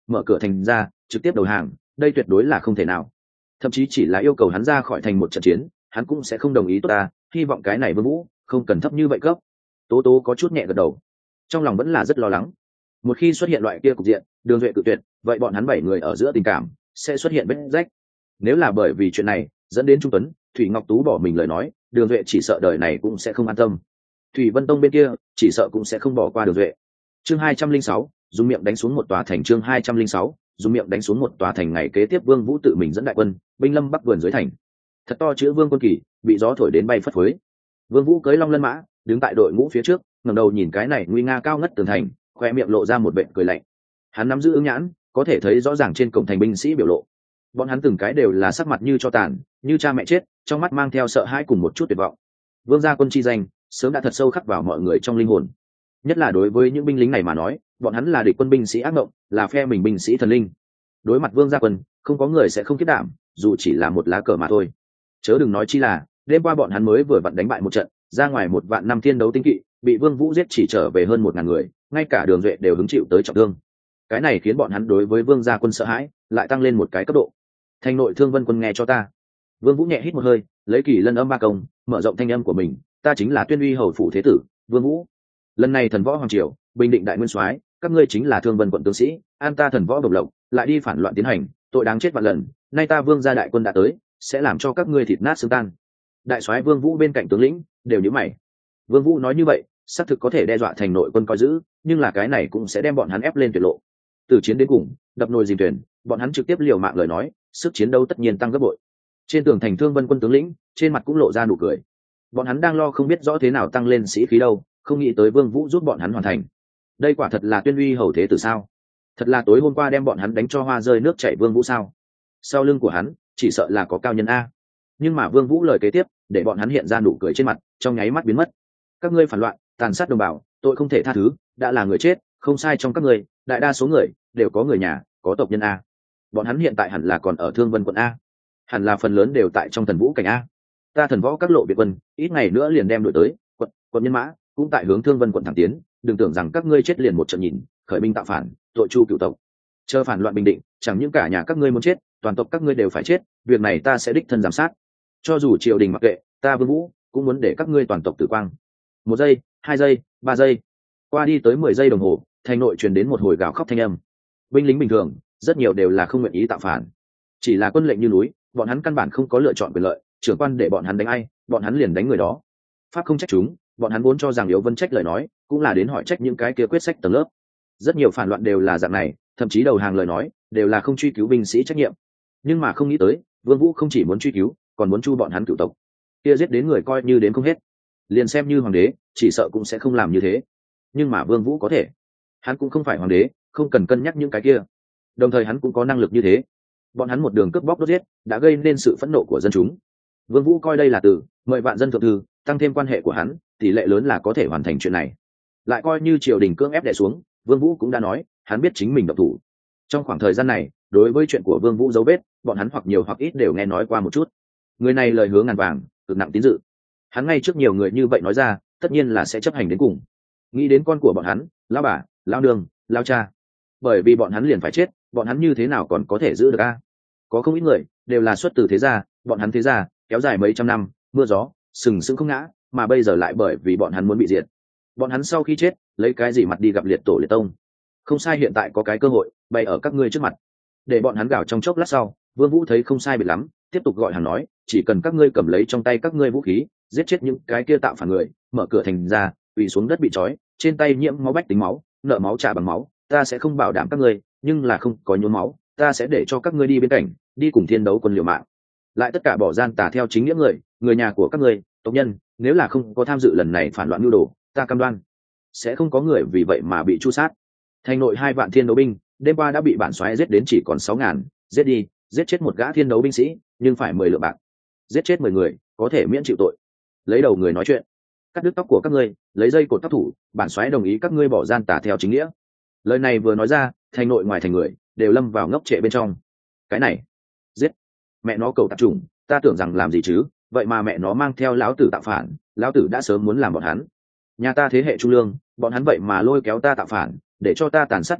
mở cửa thành ra trực tiếp đầu hàng, đây tuyệt đối là không thể nào. Thậm chí chỉ là yêu cầu hắn ra khỏi thành một trận chiến, hắn cũng sẽ không đồng ý. Tốt ta, hy vọng cái này Vương Vũ không cần thấp như vậy cấp. Tố Tố có chút nhẹ gật đầu, trong lòng vẫn là rất lo lắng. Một khi xuất hiện loại kia cục diện, Đường Duệ cự tuyệt, vậy bọn hắn 7 người ở giữa tình cảm sẽ xuất hiện vết rách. Nếu là bởi vì chuyện này dẫn đến Trung Tuấn, Thủy Ngọc Tú bỏ mình lời nói, Đường Duệ chỉ sợ đời này cũng sẽ không an tâm. Thủy Vân Tông bên kia chỉ sợ cũng sẽ không bỏ qua Đường Duệ. Chương 206, dùng miệng đánh xuống một tòa thành. Chương 206, dùng miệng đánh xuống một tòa thành. Ngày kế tiếp Vương Vũ tự mình dẫn đại quân binh lâm Bắc vườn dưới thành. Thật to chữ Vương Quân Kỳ bị gió thổi đến bay phất phới. Vương Vũ cưỡi long lân mã đứng tại đội ngũ phía trước, ngẩng đầu nhìn cái này nguy nga cao ngất tường thành, khoe miệng lộ ra một vệt cười lạnh. Hắn nắm giữ ứng nhãn, có thể thấy rõ ràng trên cổng thành binh sĩ biểu lộ. Bọn hắn từng cái đều là sắc mặt như cho tàn, như cha mẹ chết, trong mắt mang theo sợ hãi cùng một chút tuyệt vọng. Vương gia quân chi danh sớm đã thật sâu khắc vào mọi người trong linh hồn. Nhất là đối với những binh lính này mà nói, bọn hắn là địch quân binh sĩ ác mộng, là phe mình binh sĩ thần linh. Đối mặt Vương gia quân, không có người sẽ không kiếp đảm, dù chỉ là một lá cờ mà thôi. Chớ đừng nói chi là đêm qua bọn hắn mới vừa vặn đánh bại một trận, ra ngoài 1.500 thiên đấu tinh kỵ, bị Vương Vũ giết chỉ trở về hơn 1.000 người, ngay cả Đường Duệ đều hứng chịu tới trọng thương. Cái này khiến bọn hắn đối với Vương gia quân sợ hãi lại tăng lên một cái cấp độ. Thành nội Thương Vân quân nghe cho ta. Vương Vũ nhẹ hít một hơi, lấy kỳ lân âm ba công, mở rộng thanh âm của mình, ta chính là Tuyên Uy hầu phủ thế tử, Vương Vũ. Lần này thần võ hoàng triều, bình định đại nguyên soái, các ngươi chính là Thương Vân quận tướng sĩ, an ta thần võ bộc lộc, lại đi phản loạn tiến hành, tội đáng chết vạn lần, nay ta Vương gia đại quân đã tới, sẽ làm cho các ngươi thịt nát xương tan. Đại soái Vương Vũ bên cạnh tướng lĩnh đều nhíu mày. Vương Vũ nói như vậy, xác thực có thể đe dọa thành nội quân coi giữ, nhưng là cái này cũng sẽ đem bọn hắn ép lên tuyệt lộ. Từ chiến đến cùng, đập nồi dìm thuyền, bọn hắn trực tiếp liều mạng lời nói, sức chiến đấu tất nhiên tăng gấp bội. Trên tường thành Thương Vân quân tướng lĩnh, trên mặt cũng lộ ra nụ cười. Bọn hắn đang lo không biết rõ thế nào tăng lên sĩ khí đâu, không nghĩ tới Vương Vũ giúp bọn hắn hoàn thành. Đây quả thật là Tuyên Uy hầu thế tử sao? Thật là tối hôm qua đem bọn hắn đánh cho hoa rơi nước chảy Vương Vũ sao? Sau lưng của hắn, chỉ sợ là có cao nhân a. Nhưng mà Vương Vũ lời kế tiếp, để bọn hắn hiện ra nụ cười trên mặt, trong nháy mắt biến mất. Các ngươi phản loạn, tàn sát đồng bào, tội không thể tha thứ, đã là người chết, không sai trong các ngươi, đại đa số người đều có người nhà, có tộc nhân a. Bọn hắn hiện tại hẳn là còn ở Thương Vân quận a, hẳn là phần lớn đều tại trong Thần Vũ cảnh a. Ta thần võ các lộ biệt quân, ít ngày nữa liền đem đội tới, quận nhân mã cũng tại hướng Thương Vân quận thẳng tiến, đừng tưởng rằng các ngươi chết liền một trận nhìn, khởi binh tạo phản, tội chu cửu tộc. Chờ phản loạn bình định, chẳng những cả nhà các ngươi muốn chết, toàn tộc các ngươi đều phải chết, việc này ta sẽ đích thân giám sát. Cho dù triều đình mặc kệ, ta Vương Vũ cũng muốn để các ngươi toàn tộc tử quang. 1 giây, 2 giây, 3 giây, qua đi tới 10 giây đồng hồ, thành nội truyền đến một hồi gào khóc thanh âm. Binh lính bình thường, rất nhiều đều là không nguyện ý tạo phản, chỉ là quân lệnh như núi, bọn hắn căn bản không có lựa chọn quyền lợi, trưởng quan để bọn hắn đánh ai, bọn hắn liền đánh người đó. Pháp không trách chúng, bọn hắn vốn cho rằng Yếu Vân trách lời nói, cũng là đến hỏi trách những cái kia quyết sách tầng lớp. Rất nhiều phản loạn đều là dạng này, thậm chí đầu hàng lời nói, đều là không truy cứu binh sĩ trách nhiệm. Nhưng mà không nghĩ tới, Vương Vũ không chỉ muốn truy cứu, còn muốn chu bọn hắn cửu tộc. Kia giết đến người coi như đến không hết. Liền xem như hoàng đế, chỉ sợ cũng sẽ không làm như thế. Nhưng mà Vương Vũ có thể. Hắn cũng không phải hoàng đế, không cần cân nhắc những cái kia. Đồng thời hắn cũng có năng lực như thế. Bọn hắn một đường cướp bóc đốt giết, đã gây nên sự phẫn nộ của dân chúng. Vương Vũ coi đây là từ mời vạn dân thượng thư, tăng thêm quan hệ của hắn, tỷ lệ lớn là có thể hoàn thành chuyện này. Lại coi như triều đình cưỡng ép đè xuống, Vương Vũ cũng đã nói, hắn biết chính mình động thủ. Trong khoảng thời gian này, đối với chuyện của Vương Vũ dấu vết, bọn hắn hoặc nhiều hoặc ít đều nghe nói qua một chút. Người này lời hứa ngàn vàng, cực nặng tín dự. Hắn ngay trước nhiều người như vậy nói ra, tất nhiên là sẽ chấp hành đến cùng. Nghĩ đến con của bọn hắn, lão bà, lão nương, lão cha. Bởi vì bọn hắn liền phải chết, bọn hắn như thế nào còn có thể giữ được a? Có không ít người đều là xuất từ thế gia, bọn hắn thế gia kéo dài mấy trăm năm, mưa gió, sừng sững không ngã, mà bây giờ lại bởi vì bọn hắn muốn bị diệt. Bọn hắn sau khi chết, lấy cái gì mặt đi gặp liệt tổ liệt tông? Không sai, hiện tại có cái cơ hội bày ở các ngươi trước mặt, để bọn hắn gào trong chốc lát sau. Vương Vũ thấy không sai biệt lắm, tiếp tục gọi hàng nói, chỉ cần các ngươi cầm lấy trong tay các ngươi vũ khí, giết chết những cái kia tạo phản người, mở cửa thành ra, quỳ xuống đất bị trói, trên tay nhiễm máu bách tính máu, nợ máu trả bằng máu, ta sẽ không bảo đảm các ngươi, nhưng là không có nhuốm máu, ta sẽ để cho các ngươi đi bên cạnh, đi cùng thiên đấu quân liều mạng. Lại tất cả bỏ gian tà theo chính nghĩa người nhà của các ngươi, tộc nhân, nếu là không có tham dự lần này phản loạn nhu đồ, ta cam đoan sẽ không có người vì vậy mà bị tru sát. Thành nội 2 vạn thiên đấu binh, đêm qua đã bị bản soái giết đến chỉ còn 6.000, giết đi, giết chết một gã thiên đấu binh sĩ, nhưng phải 10 lượng bạc. Giết chết 10 người, có thể miễn chịu tội. Lấy đầu người nói chuyện, cắt đứt tóc của các ngươi, lấy dây cột tóc thủ, bản soái đồng ý các ngươi bỏ gian tà theo chính nghĩa. Lời này vừa nói ra, thành nội ngoài thành người đều lâm vào ngốc trệ bên trong. Cái này, giết, mẹ nó cầu tạp chủng, ta tưởng rằng làm gì chứ, vậy mà mẹ nó mang theo lão tử tạo phản, lão tử đã sớm muốn làm bọn hắn. Nhà ta thế hệ trung lương, bọn hắn vậy mà lôi kéo ta tạo phản, để cho ta tàn sát đồng bào,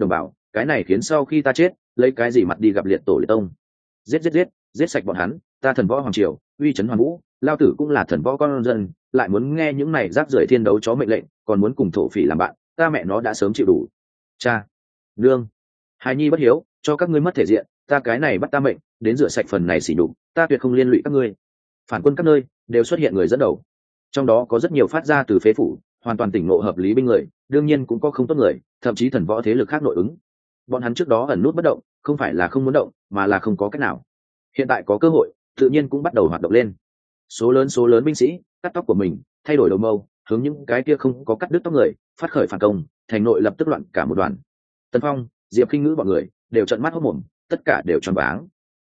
cái này khiến sau khi ta chết lấy cái gì mặt đi gặp liệt tổ liệt tông. Giết sạch bọn hắn, ta Thần Võ Hoàng Triều uy chấn hoàn vũ, lao tử cũng là thần võ con dân, lại muốn nghe những này rác rưởi thiên đấu chó mệnh lệnh, còn muốn cùng thổ phỉ làm bạn, ta mẹ nó đã sớm chịu đủ. Cha, nương, hài nhi bất hiếu, cho các ngươi mất thể diện, ta cái này bắt ta mệnh đến rửa sạch phần này xỉ nhục, ta tuyệt không liên lụy các ngươi. Phản quân các nơi đều xuất hiện người dẫn đầu, trong đó có rất nhiều phát ra từ phế phủ, hoàn toàn tỉnh ngộ hợp lý binh người, đương nhiên cũng có không tốt người, thậm chí thần võ thế lực khác nội ứng. Bọn hắn trước đó ẩn nút bất động, không phải là không muốn động, mà là không có cách nào. Hiện tại có cơ hội, tự nhiên cũng bắt đầu hoạt động lên. Số lớn binh sĩ cắt tóc của mình, thay đổi đầu mâu, hướng những cái kia không có cắt đứt tóc người phát khởi phản công, thành nội lập tức loạn cả một đoàn. Tần Phong, Diệp Khinh Ngữ bọn người đều trợn mắt hốt mồm, tất cả đều choáng váng.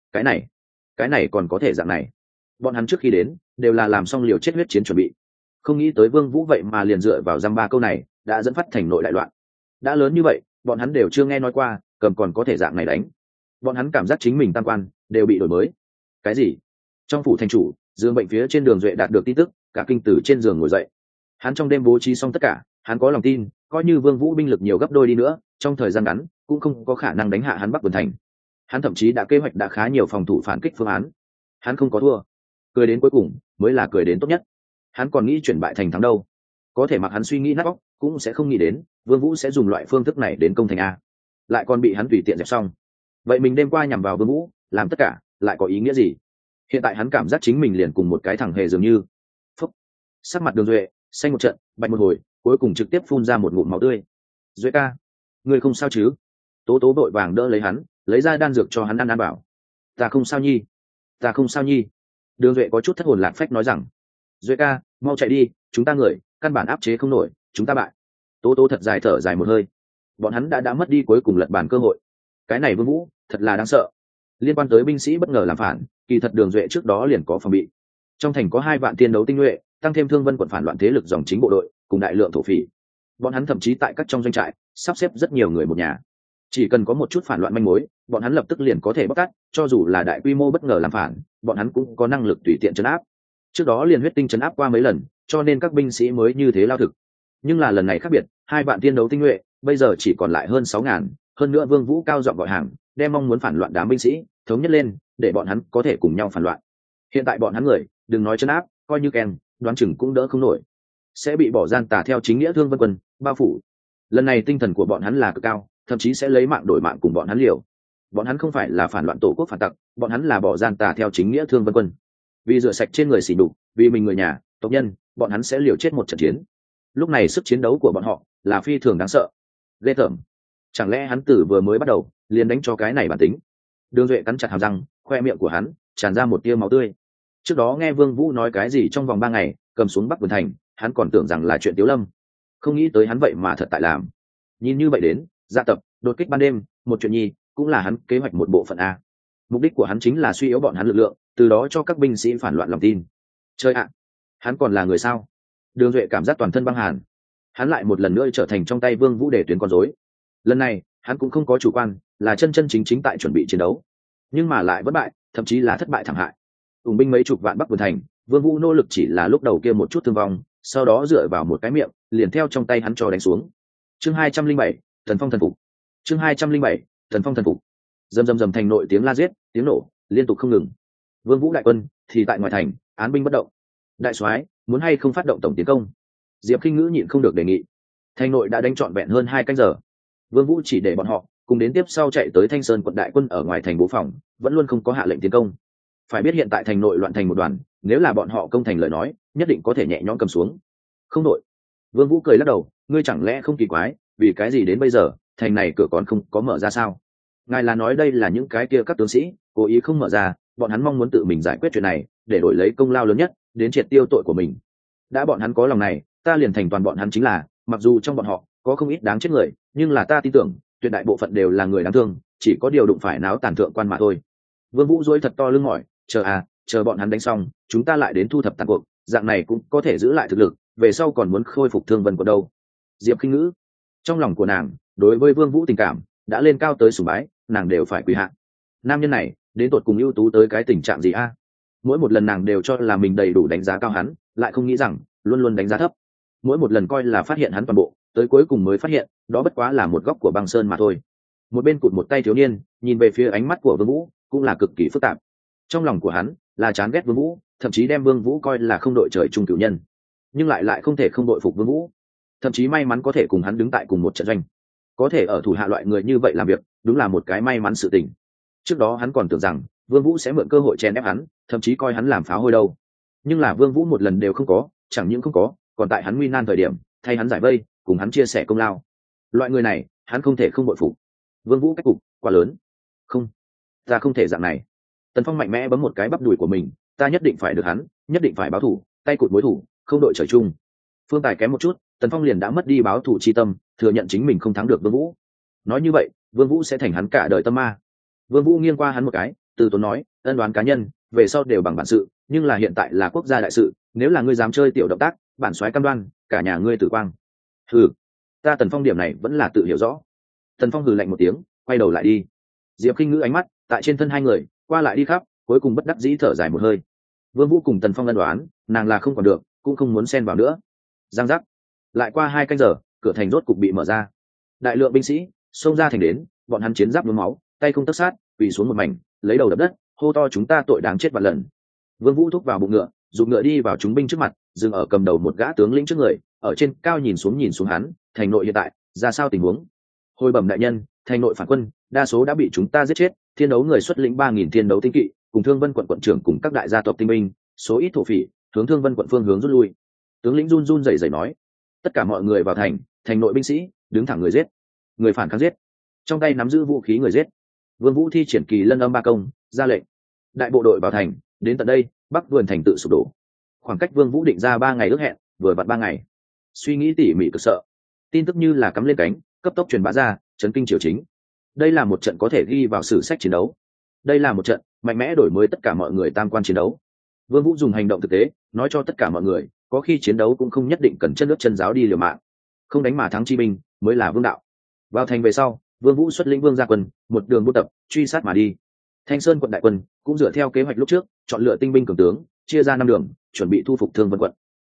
Cái này còn có thể dạng này? Bọn hắn trước khi đến đều là làm xong liều chết huyết chiến chuẩn bị, không nghĩ tới Vương Vũ vậy mà liền dựa vào dăm ba câu này đã dẫn phát thành nội đại loạn. Đã lớn như vậy, bọn hắn đều chưa nghe nói qua, cầm còn có thể dạng này đánh. Bọn hắn cảm giác chính mình tam quan đều bị đổi mới. Cái gì? Trong phủ thành chủ, giường bệnh phía trên Đường Duệ đạt được tin tức, cả kinh tử trên giường ngồi dậy. Hắn trong đêm bố trí xong tất cả, hắn có lòng tin, coi như Vương Vũ binh lực nhiều gấp đôi đi nữa, trong thời gian ngắn cũng không có khả năng đánh hạ hắn Bắc Vân Thành. Hắn thậm chí đã kế hoạch đã khá nhiều phòng thủ phản kích phương án. Hắn không có thua, cười đến cuối cùng mới là cười đến tốt nhất. Hắn còn nghĩ chuyển bại thành thắng đâu. Có thể mặc hắn suy nghĩ nát óc, cũng sẽ không nghĩ đến Vương Vũ sẽ dùng loại phương thức này đến công thành a. Lại còn bị hắn tùy tiện dẹp xong. Vậy mình đêm qua nhằm vào Vương Vũ, làm tất cả lại có ý nghĩa gì? Hiện tại hắn cảm giác chính mình liền cùng một cái thằng hề dường như. Phúc. Sắc mặt Đường Duệ xanh một trận, bạch một hồi, cuối cùng trực tiếp phun ra một ngụm máu tươi. Duệ ca, ngươi không sao chứ? Tố Tố vội vàng đỡ lấy hắn, lấy ra đan dược cho hắn ăn bảo. Ta không sao nhi, ta không sao nhi. Đường Duệ có chút thất hồn lạc phách nói rằng, Duệ ca, mau chạy đi, chúng ta người căn bản áp chế không nổi, chúng ta bại. Tố Tố thật dài thở dài một hơi. Bọn hắn đã mất đi cuối cùng lật bàn cơ hội. Cái này Vương Vũ thật là đáng sợ. Liên quan tới binh sĩ bất ngờ làm phản, kỳ thật Đường Duệ trước đó liền có phòng bị. Trong thành có 2 vạn tiên đấu tinh nhuệ, tăng thêm Thương Vân quận phản loạn thế lực dòng chính bộ đội, cùng đại lượng thổ phỉ. Bọn hắn thậm chí tại các trong doanh trại sắp xếp rất nhiều người một nhà. Chỉ cần có một chút phản loạn manh mối, bọn hắn lập tức liền có thể bóc tát, cho dù là đại quy mô bất ngờ làm phản, bọn hắn cũng có năng lực tùy tiện trấn áp. Trước đó liền huyết tinh trấn áp qua mấy lần, cho nên các binh sĩ mới như thế lao thực. Nhưng là lần này khác biệt, 2 vạn tiên đấu tinh nhuệ bây giờ chỉ còn lại hơn 6.000, hơn nữa Vương Vũ cao giọng gọi hàng, đem mong muốn phản loạn đám binh sĩ thống nhất lên, để bọn hắn có thể cùng nhau phản loạn. Hiện tại bọn hắn người, đừng nói trấn áp, coi như kèn, đoán chừng cũng đỡ không nổi, sẽ bị bỏ gian tà theo chính nghĩa Thương Vân quân bao phủ. Lần này tinh thần của bọn hắn là cực cao, thậm chí sẽ lấy mạng đổi mạng cùng bọn hắn liều. Bọn hắn không phải là phản loạn tổ quốc phản tặc, bọn hắn là bỏ gian tà theo chính nghĩa Thương Vân quân. Vì rửa sạch trên người sỉ nhục, vì mình người nhà, tộc nhân, bọn hắn sẽ liều chết một trận chiến. Lúc này sức chiến đấu của bọn họ là phi thường đáng sợ. Ghê tởm. Chẳng lẽ hắn từ vừa mới bắt đầu liền đánh cho cái này bản tính? Đường Duệ cắn chặt hàm răng, khoe miệng của hắn tràn ra một tia máu tươi. Trước đó nghe Vương Vũ nói cái gì trong vòng 3 ngày cầm xuống Bắc Vân Thành, hắn còn tưởng rằng là chuyện Tiếu Lâm, không nghĩ tới hắn vậy mà thật tại làm. Nhìn như vậy đến, gia tập đột kích ban đêm, một chuyện nhi cũng là hắn kế hoạch một bộ phận a. Mục đích của hắn chính là suy yếu bọn hắn lực lượng, từ đó cho các binh sĩ phản loạn lòng tin. Chơi ạ, hắn còn là người sao? Đường Duệ cảm giác toàn thân băng hàn. Hắn lại một lần nữa trở thành trong tay Vương Vũ để tuyến con rối. Lần này hắn cũng không có chủ quan, là chân chân chính chính tại chuẩn bị chiến đấu, nhưng mà lại bất bại, thậm chí là thất bại thảm hại. Ủng binh mấy chục vạn Bắc Vân Thành, Vương Vũ nỗ lực chỉ là lúc đầu kia một chút thương vong, sau đó dựa vào một cái miệng, liền theo trong tay hắn cho đánh xuống. Chương 207, Thần Phong thần phục. Chương 207, Thần Phong thần phục. Rầm thành nội tiếng la giết, tiếng nổ liên tục không ngừng. Vương Vũ đại quân thì tại ngoài thành, án binh bất động. Đại soái, muốn hay không phát động tổng tiến công? Diệp Khinh Ngữ nhịn không được đề nghị. Thành nội đã đánh trọn vẹn hơn 2 canh giờ. Vương Vũ chỉ để bọn họ cùng đến tiếp sau chạy tới Thanh Sơn quận đại quân ở ngoài thành bố phòng, vẫn luôn không có hạ lệnh tiến công. Phải biết hiện tại thành nội loạn thành một đoàn, nếu là bọn họ công thành lời nói, nhất định có thể nhẹ nhõm cầm xuống. Không đội. Vương Vũ cười lắc đầu, ngươi chẳng lẽ không kỳ quái, vì cái gì đến bây giờ thành này cửa còn không có mở ra sao? Ngài là nói đây là những cái kia các tướng sĩ cố ý không mở ra, bọn hắn mong muốn tự mình giải quyết chuyện này, để đổi lấy công lao lớn nhất, đến triệt tiêu tội của mình. Đã bọn hắn có lòng này, ta liền thành toàn bọn hắn chính là, mặc dù trong bọn họ có không ít đáng chết người, nhưng là ta tin tưởng tuyệt đại bộ phận đều là người đáng thương, chỉ có điều đụng phải náo tàn thượng quan mà thôi. Vương Vũ dối thật to lưng mỏi, chờ bọn hắn đánh xong, chúng ta lại đến thu thập tàn cuộc, dạng này cũng có thể giữ lại thực lực, về sau còn muốn khôi phục Thương Vân của đâu. Diệp Khinh Ngữ, trong lòng của nàng đối với Vương Vũ tình cảm đã lên cao tới sùng bái, nàng đều phải quỳ hạ. Nam nhân này đến tột cùng ưu tú tới cái tình trạng gì a? Mỗi một lần nàng đều cho là mình đầy đủ đánh giá cao hắn, lại không nghĩ rằng luôn luôn đánh giá thấp. Mỗi một lần coi là phát hiện hắn toàn bộ, tới cuối cùng mới phát hiện đó bất quá là một góc của băng sơn mà thôi. một bên cụt một tay thiếu niên nhìn về phía ánh mắt của Vương Vũ cũng là cực kỳ phức tạp. Trong lòng của hắn là chán ghét Vương Vũ, thậm chí đem Vương Vũ coi là không đội trời chung cửu nhân, nhưng lại không thể không đội phục Vương Vũ, thậm chí may mắn có thể cùng hắn đứng tại cùng một trận doanh, có thể ở thủ hạ loại người như vậy làm việc, đúng là một cái may mắn sự tình. Trước đó hắn còn tưởng rằng Vương Vũ sẽ mượn cơ hội chèn ép hắn, thậm chí coi hắn làm pháo hôi đâu, nhưng là Vương Vũ một lần đều không có, chẳng những không có, còn tại hắn nguy nan thời điểm thay hắn giải vây, cùng hắn chia sẻ công lao. Loại người này hắn không thể không bội phục. Vương Vũ cách cục quá lớn. Không, ta không thể dạng này. Tần Phong mạnh mẽ bấm một cái bắp đùi của mình, ta nhất định phải được hắn, nhất định phải báo thù, tay cụt mối thù, không đội trời chung. Phương tài kém một chút, Tần Phong liền đã mất đi báo thù chi tâm, thừa nhận chính mình không thắng được Vương Vũ. Nói như vậy, Vương Vũ sẽ thành hắn cả đời tâm ma. Vương Vũ nghiêng qua hắn một cái, từ tốn nói, ân đoán cá nhân, về sau đều bằng bản sự, nhưng là hiện tại là quốc gia đại sự, nếu là ngươi dám chơi tiểu động tác, bản soái cam đoan, cả nhà ngươi tử quang. Hừ, ta Tần Phong điểm này vẫn là tự hiểu rõ. Tần Phong hừ lạnh một tiếng, quay đầu lại đi. Diệp Khinh Ngữ ánh mắt tại trên thân hai người qua lại đi khắp, cuối cùng bất đắc dĩ thở dài một hơi. Vương Vũ cùng Tần Phong ân đoán, nàng là không còn được, cũng không muốn xen vào nữa. Giang giác. Lại qua 2 canh giờ, cửa thành rốt cục bị mở ra. Đại lượng binh sĩ xông ra thành đến, bọn hắn chiến giáp nhuốm máu, tay không tấc sát, quỳ xuống một mảnh, lấy đầu đập đất, hô to chúng ta tội đáng chết vạn lần. Vương Vũ thúc vào bụng ngựa, dùng ngựa đi vào chúng binh trước mặt, dừng ở cầm đầu một gã tướng lĩnh trước người, ở trên cao nhìn xuống hắn, thành nội hiện tại ra sao tình huống? Hồi bẩm đại nhân, thành nội phản quân đa số đã bị chúng ta giết chết, thiên đấu người xuất lĩnh 3000 thiên đấu tinh kỵ, cùng Thương Vân quận quận trưởng cùng các đại gia tộc tinh binh, số ít thổ phỉ hướng Thương Vân quận phương hướng rút lui. Tướng lĩnh run run rẩy rẩy nói, tất cả mọi người vào thành, thành nội binh sĩ đứng thẳng người giết, người phản kháng giết, trong tay nắm giữ vũ khí người giết. Vương Vũ thi triển kỳ lân âm ba công, ra lệnh, đại bộ đội vào thành. Đến tận đây, Bắc vườn thành tự sụp đổ. Khoảng cách Vương Vũ định ra 3 ngày ước hẹn, vừa vặn 3 ngày. Suy nghĩ tỉ mỉ cực sợ, tin tức như là cắm lên cánh, cấp tốc truyền bá ra, chấn kinh triều chính. Đây là một trận có thể ghi vào sử sách chiến đấu. Đây là một trận mạnh mẽ đổi mới tất cả mọi người tam quan chiến đấu. Vương Vũ dùng hành động thực tế nói cho tất cả mọi người, có khi chiến đấu cũng không nhất định cần chân nước chân giáo đi liều mạng, không đánh mà thắng chi binh mới là vương đạo. Vào thành về sau, Vương Vũ xuất lĩnh vương gia quân, một đường buôn tập truy sát mà đi. Thanh Sơn quận đại quân cũng dựa theo kế hoạch lúc trước, chọn lựa tinh binh cường tướng, chia ra 5 đường, chuẩn bị thu phục Thương Vân quận.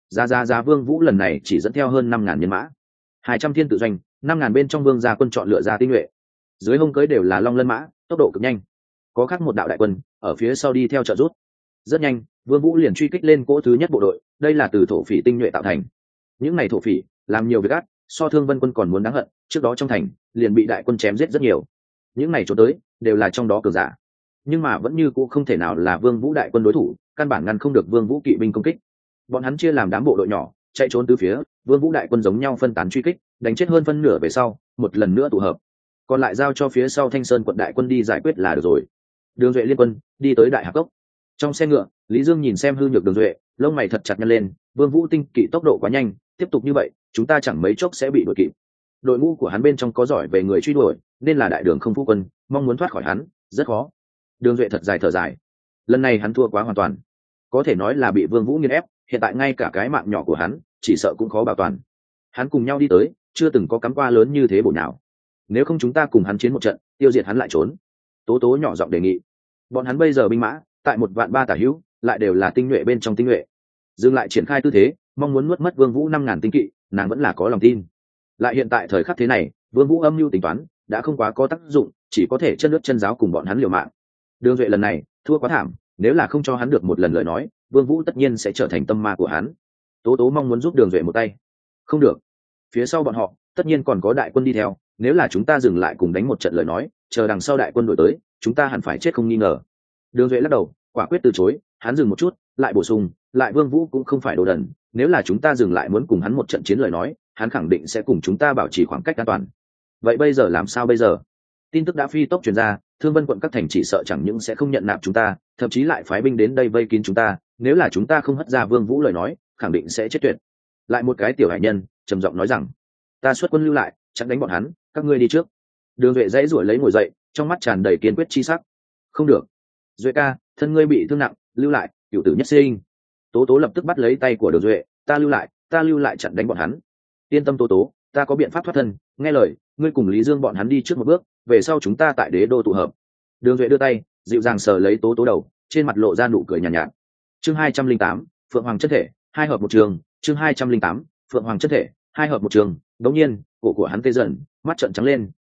Giá Vương Vũ lần này chỉ dẫn theo hơn 5000 nhân mã, 200 thiên tự doanh, 5000 bên trong vương gia quân chọn lựa ra tinh nhuệ. Dưới hông cưới đều là long lân mã, tốc độ cực nhanh. Có khác một đạo đại quân ở phía sau đi theo trợ rút. Rất nhanh, Vương Vũ liền truy kích lên cỗ thứ nhất bộ đội, đây là từ thổ phỉ tinh nhuệ tạo thành. Những này thổ phỉ làm nhiều việc ác, so Thương Vân quân còn muốn đáng hận, trước đó trong thành liền bị đại quân chém giết rất nhiều. Những này chỗ tới đều là trong đó cường giả, nhưng mà vẫn như cũ không thể nào là Vương Vũ đại quân đối thủ, căn bản ngăn không được Vương Vũ kỵ binh công kích. Bọn hắn chia làm đám bộ đội nhỏ, chạy trốn tứ phía, Vương Vũ đại quân giống nhau phân tán truy kích, đánh chết hơn phân nửa về sau, một lần nữa tụ hợp, còn lại giao cho phía sau Thanh Sơn quận đại quân đi giải quyết là được rồi. Đường Duệ liên quân đi tới Đại Hạp Cốc. Trong xe ngựa, Lý Dương nhìn xem hư nhược Đường Duệ, lông mày thật chặt nhăn lên, Vương Vũ tinh kỵ tốc độ quá nhanh, tiếp tục như vậy, chúng ta chẳng mấy chốc sẽ bị đuổi kịp. Đội ngũ của hắn bên trong có giỏi về người truy đuổi, nên là đại đường không phu quân, mong muốn thoát khỏi hắn, rất khó. Đường Duệ thật dài thở dài. Lần này hắn thua quá hoàn toàn, có thể nói là bị Vương Vũ nghiền ép, hiện tại ngay cả cái mạng nhỏ của hắn, chỉ sợ cũng khó bảo toàn. Hắn cùng nhau đi tới, chưa từng có cắm qua lớn như thế bổ nào. Nếu không chúng ta cùng hắn chiến một trận, tiêu diệt hắn lại trốn. Tố Tố nhỏ giọng đề nghị. Bọn hắn bây giờ binh mã tại 1.300.000 tả hữu, lại đều là tinh nhuệ bên trong tinh nhuệ. Dừng lại triển khai tư thế, mong muốn nuốt mất Vương Vũ 5000 tinh kỵ, nàng vẫn là có lòng tin. Lại hiện tại thời khắc thế này, Vương Vũ âm mưu tính toán đã không quá có tác dụng, chỉ có thể chân nước chân giáo cùng bọn hắn liều mạng. Đường Duệ lần này thua quá thảm, nếu là không cho hắn được một lần lời nói, Vương Vũ tất nhiên sẽ trở thành tâm ma của hắn. Tố Tố mong muốn giúp Đường Duệ một tay. Không được, phía sau bọn họ tất nhiên còn có đại quân đi theo, nếu là chúng ta dừng lại cùng đánh một trận lời nói, chờ đằng sau đại quân đuổi tới, chúng ta hẳn phải chết không nghi ngờ. Đường Duệ lắc đầu, quả quyết từ chối. Hắn dừng một chút, lại bổ sung, lại Vương Vũ cũng không phải đồ đần, nếu là chúng ta dừng lại muốn cùng hắn một trận chiến lời nói, hắn khẳng định sẽ cùng chúng ta bảo trì khoảng cách an toàn. Vậy bây giờ làm sao bây giờ? Tin tức đã phi tốc truyền ra, Thương Vân quận các thành chỉ sợ chẳng những sẽ không nhận nạp chúng ta, thậm chí lại phái binh đến đây vây kín chúng ta, nếu là chúng ta không hất ra Vương Vũ lời nói, khẳng định sẽ chết tuyệt. Lại một cái tiểu hải nhân trầm giọng nói rằng, ta xuất quân lưu lại, chặn đánh bọn hắn, các ngươi đi trước. Đường Duệ dãy rủi lấy ngồi dậy, trong mắt tràn đầy kiên quyết chi sắc. Không được, Duệ ca, thân ngươi bị thương nặng, lưu lại, cửu tử nhất sinh. Tố Tố lập tức bắt lấy tay của Đường Duệ, ta lưu lại chặn đánh bọn hắn. Yên tâm Tố Tố, ta có biện pháp thoát thân, nghe lời, ngươi cùng Lý Dương bọn hắn đi trước một bước, về sau chúng ta tại đế đô tụ hợp. Đường Duệ đưa tay dịu dàng sờ lấy Tố Tố đầu, trên mặt lộ ra nụ cười nhàn nhạt. Chương 208, Phượng Hoàng chân thể, 2 hợp 1 trường. Chương 208, Phượng Hoàng chân thể, 2 hợp 1 trường. Đống nhiên, cổ của hắn tê dần, mắt trợn trắng lên,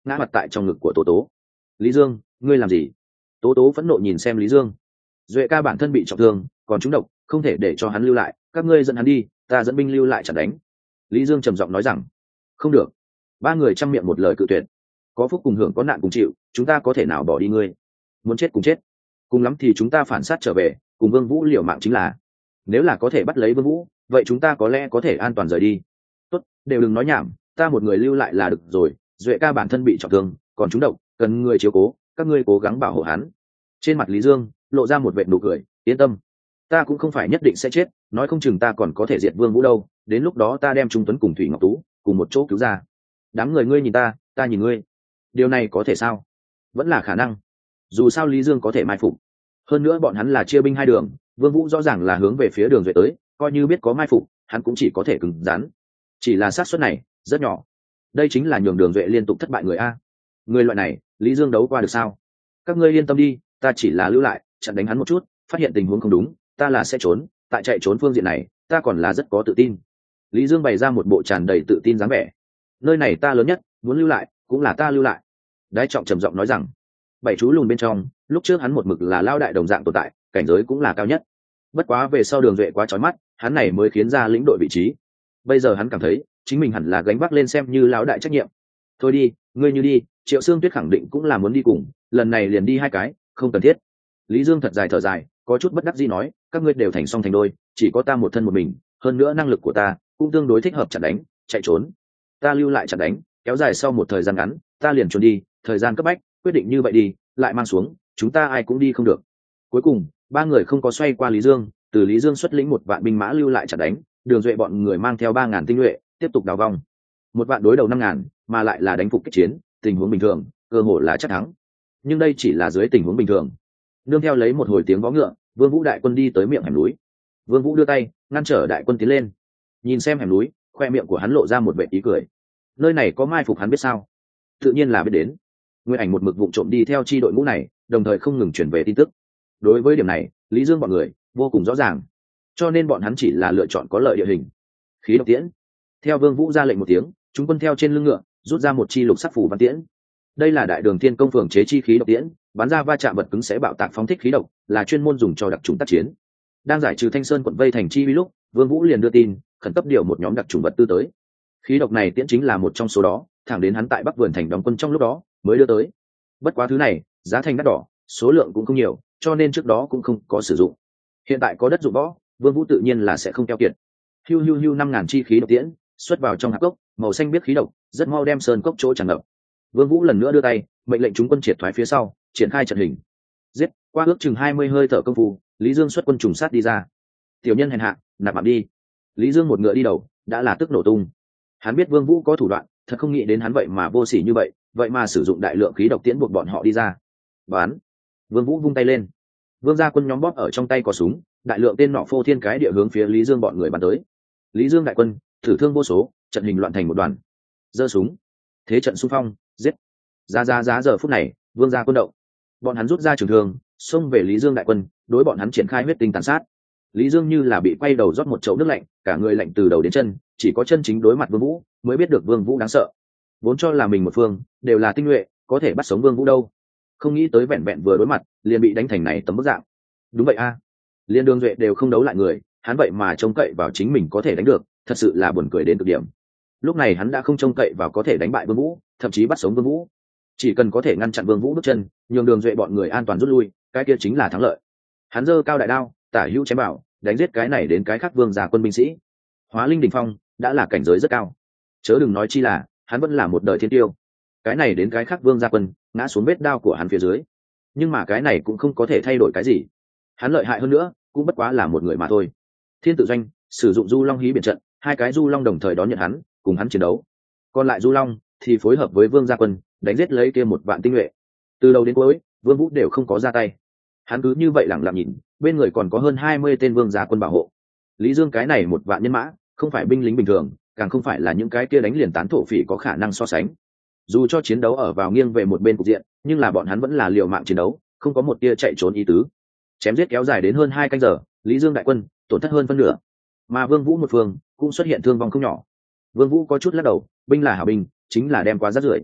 ngã mặt tại trong ngực của tố tố. Lý Dương, ngươi làm gì? Tố tố phẫn nộ nhìn xem Lý Dương. Duệ ca bản thân bị trọng thương, còn trúng độc, không thể để cho hắn lưu lại, các ngươi dẫn hắn đi, ta dẫn binh lưu lại chặn đánh. Lý Dương trầm giọng nói rằng. Không được. Ba người chăm miệng một lời cự tuyệt. Có phúc cùng hưởng, có nạn cùng chịu, chúng ta có thể nào bỏ đi ngươi? Muốn chết cùng chết, cùng lắm thì chúng ta phản sát trở về, cùng Vương Vũ liều mạng chính là. Nếu là có thể bắt lấy Vương Vũ, vậy chúng ta có lẽ có thể an toàn rời đi. Tốt, đều đừng nói nhảm, ta một người lưu lại là được rồi. Duệ ca bản thân bị trọng thương, còn trúng độc, cần người chiếu cố, các ngươi cố gắng bảo hộ hắn. Trên mặt Lý Dương lộ ra một vệt nụ cười, yên tâm, ta cũng không phải nhất định sẽ chết, nói không chừng ta còn có thể diệt Vương Vũ đâu, đến lúc đó ta đem Trung Tuấn cùng Thủy Ngọc Tú cùng một chỗ cứu ra. Đám người ngươi nhìn ta nhìn ngươi, điều này có thể sao? Vẫn là khả năng, dù sao Lý Dương có thể mai phục, hơn nữa bọn hắn là chia binh hai đường, Vương Vũ rõ ràng là hướng về phía đường Duệ tới, coi như biết có mai phục, hắn cũng chỉ có thể cứng rắn, chỉ là xác suất này rất nhỏ. Đây chính là nhường đường Duệ liên tục thất bại người a. Người loại này Lý Dương đấu qua được sao? Các ngươi yên tâm đi, ta chỉ là lưu lại chặn đánh hắn một chút, phát hiện tình huống không đúng ta là sẽ trốn, tại chạy trốn phương diện này ta còn là rất có tự tin. Lý Dương bày ra một bộ tràn đầy tự tin dáng vẻ. Nơi này ta lớn nhất, muốn lưu lại cũng là ta lưu lại. Đái Trọng trầm giọng nói rằng. Bảy chú lùn bên trong, lúc trước hắn một mực là lao đại đồng dạng tồn tại, cảnh giới cũng là cao nhất. Bất quá về sau đường Duệ quá chói mắt, hắn này mới khiến ra lĩnh đội vị trí. Bây giờ hắn cảm thấy chính mình hẳn là gánh vác lên xem như lão đại trách nhiệm. Thôi đi, ngươi như đi, Triệu Sương Tuyết khẳng định cũng là muốn đi cùng, lần này liền đi hai cái, không cần thiết. Lý Dương thật dài thở dài, có chút bất đắc dĩ nói, các ngươi đều thành song thành đôi, chỉ có ta một thân một mình, hơn nữa năng lực của ta cũng tương đối thích hợp chặn đánh, chạy trốn. Ta lưu lại chặn đánh, kéo dài sau một thời gian ngắn, ta liền trốn đi, thời gian cấp bách, quyết định như vậy đi, lại mang xuống, chúng ta ai cũng đi không được. Cuối cùng, ba người không có xoay qua Lý Dương, từ Lý Dương xuất lĩnh 1 vạn binh mã lưu lại chặn đánh, đường Duệ bọn người mang theo 3.000 tinh nhuệ, tiếp tục đào vong. 1 vạn đối đầu 5.000, mà lại là đánh phục kích chiến, tình huống bình thường, cơ hội là chắc thắng. Nhưng đây chỉ là dưới tình huống bình thường. Nương theo lấy một hồi tiếng vó ngựa, Vương Vũ đại quân đi tới miệng hẻm núi. Vương Vũ đưa tay ngăn trở đại quân tiến lên. Nhìn xem hẻm núi, khoe miệng của hắn lộ ra một vẻ ý cười. Nơi này có mai phục hắn biết sao? Tự nhiên là biết đến. Nguyên Ảnh một mực vụng trộm đi theo chi đội ngũ này, đồng thời không ngừng chuyển về tin tức. Đối với điểm này, Lý Dương bọn người vô cùng rõ ràng, cho nên bọn hắn chỉ là lựa chọn có lợi địa hình. Khí độc tiễn. Theo Vương Vũ ra lệnh một tiếng, chúng quân theo trên lưng ngựa rút ra một chi lục sắc phủ văn tiễn. Đây là Đại Đường Thiên Công phường chế chi khí độc tiễn, bắn ra va chạm vật cứng sẽ bạo tạc phóng thích khí độc, là chuyên môn dùng cho đặc trùng tác chiến. Đang giải trừ Thanh Sơn quận vây thành chi vi lúc, Vương Vũ liền đưa tin, khẩn cấp điều một nhóm đặc trùng vật tư tới. Khí độc này tiễn chính là một trong số đó, thẳng đến hắn tại Bắc Vườn thành đóng quân trong lúc đó mới đưa tới. Bất quá thứ này giá thành đắt đỏ, số lượng cũng không nhiều, cho nên trước đó cũng không có sử dụng. Hiện tại có đất dụng võ, Vương Vũ tự nhiên là sẽ không keo kiệt. Hiu 5.000 chi khí độc tiễn xuất vào trong hạp cốc, màu xanh biết khí độc rất mau đem sơn cốc chỗ tràn ngập. Vương Vũ lần nữa đưa tay mệnh lệnh chúng quân triệt thoái phía sau, triển khai trận hình. Giết, qua ước chừng 20 hơi thở công phu, Lý Dương xuất quân trùng sát đi ra. Tiểu nhân hèn hạ, nạp mạng đi. Lý Dương một ngựa đi đầu, đã là tức nổ tung. Hắn biết Vương Vũ có thủ đoạn, thật không nghĩ đến hắn vậy mà vô sỉ như vậy, vậy mà sử dụng đại lượng khí độc tiễn buộc bọn họ đi ra. Bán. Vương Vũ vung tay lên. Vương gia quân nhóm bóp ở trong tay có súng, đại lượng tên nọ phô thiên cái địa hướng phía Lý Dương bọn người bắn tới. Lý Dương đại quân thử thương vô số, trận hình loạn thành một đoàn. Giơ súng, thế trận xung phong, giết. Giá giờ phút này, Vương gia quân động. Bọn hắn rút ra trường thương, xông về Lý Dương đại quân, đối bọn hắn triển khai huyết tinh tàn sát. Lý Dương như là bị quay đầu rót một chậu nước lạnh, cả người lạnh từ đầu đến chân, chỉ có chân chính đối mặt Vương Vũ mới biết được Vương Vũ đáng sợ. Vốn cho là mình một phương đều là tinh nhuệ, có thể bắt sống Vương Vũ đâu, không nghĩ tới vẹn vẹn vừa đối mặt liền bị đánh thành này tấm bức dạng. Đúng vậy a, liên Đường Duệ đều không đấu lại người, hắn vậy mà trông cậy vào chính mình có thể đánh được, thật sự là buồn cười đến cực điểm. Lúc này hắn đã không trông cậy vào có thể đánh bại Vương Vũ, thậm chí bắt sống Vương Vũ, chỉ cần có thể ngăn chặn Vương Vũ bước chân, nhường Đường Duệ bọn người an toàn rút lui, cái kia chính là thắng lợi. Hắn giơ cao đại đao, tả hữu chém bảo, đánh giết cái này đến cái khác vương gia quân binh sĩ. Hóa linh đỉnh phong đã là cảnh giới rất cao, chớ đừng nói chi là hắn vẫn là một đời thiên tiêu. Cái này đến cái khác vương gia quân ngã xuống vết đao của hắn phía dưới, nhưng mà cái này cũng không có thể thay đổi cái gì. Hắn lợi hại hơn nữa cũng bất quá là một người mà thôi. Thiên Tự Doanh sử dụng Du Long hí biển trận, 2 cái Du Long đồng thời đón nhận hắn, cùng hắn chiến đấu. Còn lại Du Long thì phối hợp với vương gia quân đánh giết lấy kia 1 vạn tinh nhuệ. Từ đầu đến cuối Vương Vũ đều không có ra tay, hắn cứ như vậy lặng lặng nhìn, bên người còn có hơn 20 tên vương gia quân bảo hộ. Lý Dương cái này 1 vạn nhân mã không phải binh lính bình thường, càng không phải là những cái kia đánh liền tán thổ phỉ có khả năng so sánh. Dù cho chiến đấu ở vào nghiêng về một bên cục diện, nhưng là bọn hắn vẫn là liều mạng chiến đấu, không có một tia chạy trốn ý tứ. Chém giết kéo dài đến hơn 2 canh giờ, Lý Dương đại quân tổn thất hơn phân nửa, mà Vương Vũ một phương cũng xuất hiện thương vong không nhỏ. Vương Vũ có chút lắc đầu, binh là hảo binh, chính là đem quá rất rưởi.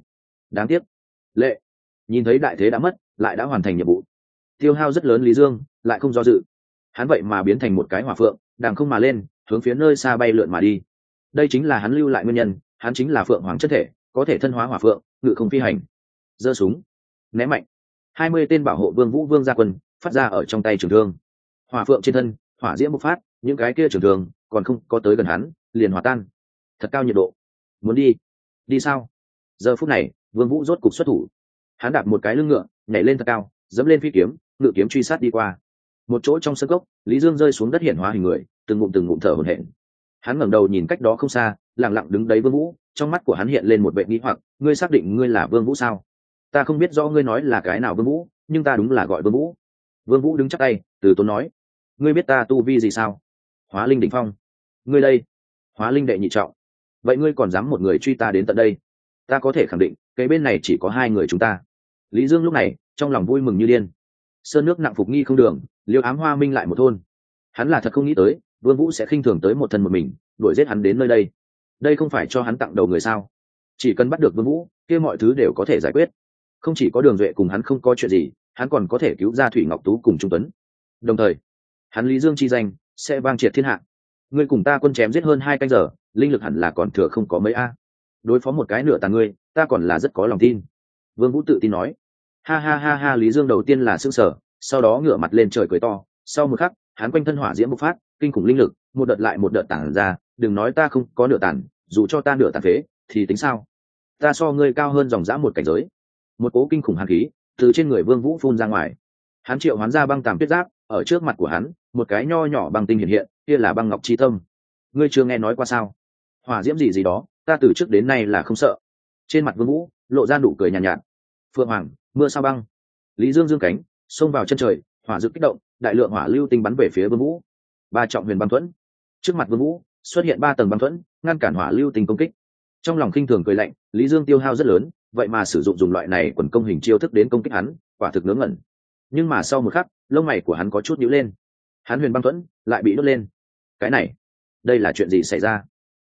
đáng tiếc. Lệ nhìn thấy đại thế đã mất, lại đã hoàn thành nhiệm vụ, tiêu hao rất lớn, Lý Dương lại không do dự. Hắn vậy mà biến thành một cái hỏa phượng, đằng không mà lên, hướng phía nơi xa bay lượn mà đi. Đây chính là hắn lưu lại nguyên nhân, hắn chính là phượng hoàng chất thể, có thể thân hóa hỏa phượng, ngự không phi hành. Giơ súng ném mạnh, 20 tên bảo hộ Vương Vũ Vương gia quân phát ra ở trong tay trường thương. Hỏa phượng trên thân hỏa diễm bộc phát, những cái kia trường thương còn không có tới gần hắn liền hòa tan. Thật cao nhiệt độ. Muốn đi? Đi sao? Giờ phút này Vương Vũ rốt cục xuất thủ. Hắn đạp một cái lưng ngựa, nhảy lên thật cao, dẫm lên phi kiếm, ngự kiếm truy sát đi qua. Một chỗ trong sân cốc, Lý Dương rơi xuống đất hiển hóa hình người, từng ngụm thở hổn hển. Hắn ngẩng đầu nhìn cách đó không xa, lặng lặng đứng đấy Vương Vũ, trong mắt của hắn hiện lên một vẻ nghi hoặc, ngươi xác định ngươi là Vương Vũ sao? Ta không biết rõ ngươi nói là cái nào Vương Vũ, nhưng ta đúng là gọi Vương Vũ. Vương Vũ đứng chắp tay, từ tốn nói, ngươi biết ta tu vi gì sao? Hóa linh đỉnh phong. Ngươi đây? Hóa linh đệ nhị trọng. Vậy ngươi còn dám một người truy ta đến tận đây? Ta có thể khẳng định, cái bên này chỉ có hai người chúng ta. Lý Dương lúc này trong lòng vui mừng như điên. Sơn nước nặng phục nghi không đường, Liêu Ám Hoa Minh lại một thôn. Hắn là thật không nghĩ tới Vương Vũ sẽ khinh thường tới một thân một mình đuổi giết hắn đến nơi đây. Đây không phải cho hắn tặng đầu người sao? Chỉ cần bắt được Vương Vũ, kia mọi thứ đều có thể giải quyết. Không chỉ có Đường Duệ cùng hắn không có chuyện gì, hắn còn có thể cứu ra Thủy Ngọc Tú cùng Trung Tuấn. Đồng thời hắn Lý Dương chi danh sẽ vang triệt thiên hạ. Ngươi cùng ta quân chém giết hơn 2 canh giờ, linh lực hẳn là còn thừa không có mấy a. Đối phó một cái nửa tàn ngươi, ta còn là rất có lòng tin. Vương Vũ tự tin nói. Ha ha ha ha. Lý Dương đầu tiên là sững sờ, sau đó ngửa mặt lên trời cười to. Sau một khắc, hắn quanh thân hỏa diễm bộc phát, kinh khủng linh lực một đợt lại một đợt tản ra. Đừng nói ta không có nửa tàn, dù cho ta nửa tàn phế thì tính sao? Ta so ngươi cao hơn dòng dã một cảnh giới. Một cỗ kinh khủng hàn khí từ trên người Vương Vũ phun ra ngoài. Hắn triệu hoán ra băng tàm tuyết giáp, ở trước mặt của hắn một cái nho nhỏ băng tinh hiện hiện, kia là băng ngọc chi tâm. Ngươi chưa nghe nói qua sao? Hỏa diễm gì gì đó, ta từ trước đến nay là không sợ. Trên mặt Vương Vũ lộ ra nụ cười nhàn nhạt. Phượng Hoàng, mưa sao băng. Lý Dương dương cánh xông vào chân trời, hỏa dược kích động, đại lượng hỏa lưu tinh bắn về phía Vương Vũ. Ba trọng huyền băng thuẫn. Trước mặt Vương Vũ xuất hiện 3 tầng băng thuẫn, ngăn cản hỏa lưu tinh công kích. Trong lòng khinh thường cười lạnh, Lý Dương tiêu hao rất lớn, vậy mà sử dụng loại này quần công hình chiêu thức đến công kích hắn, quả thực ngớ ngẩn. Nhưng mà sau một khắc, lông mày của hắn có chút nhíu lên. Hắn huyền băng thuẫn lại bị đốt lên. Cái này, đây là chuyện gì xảy ra?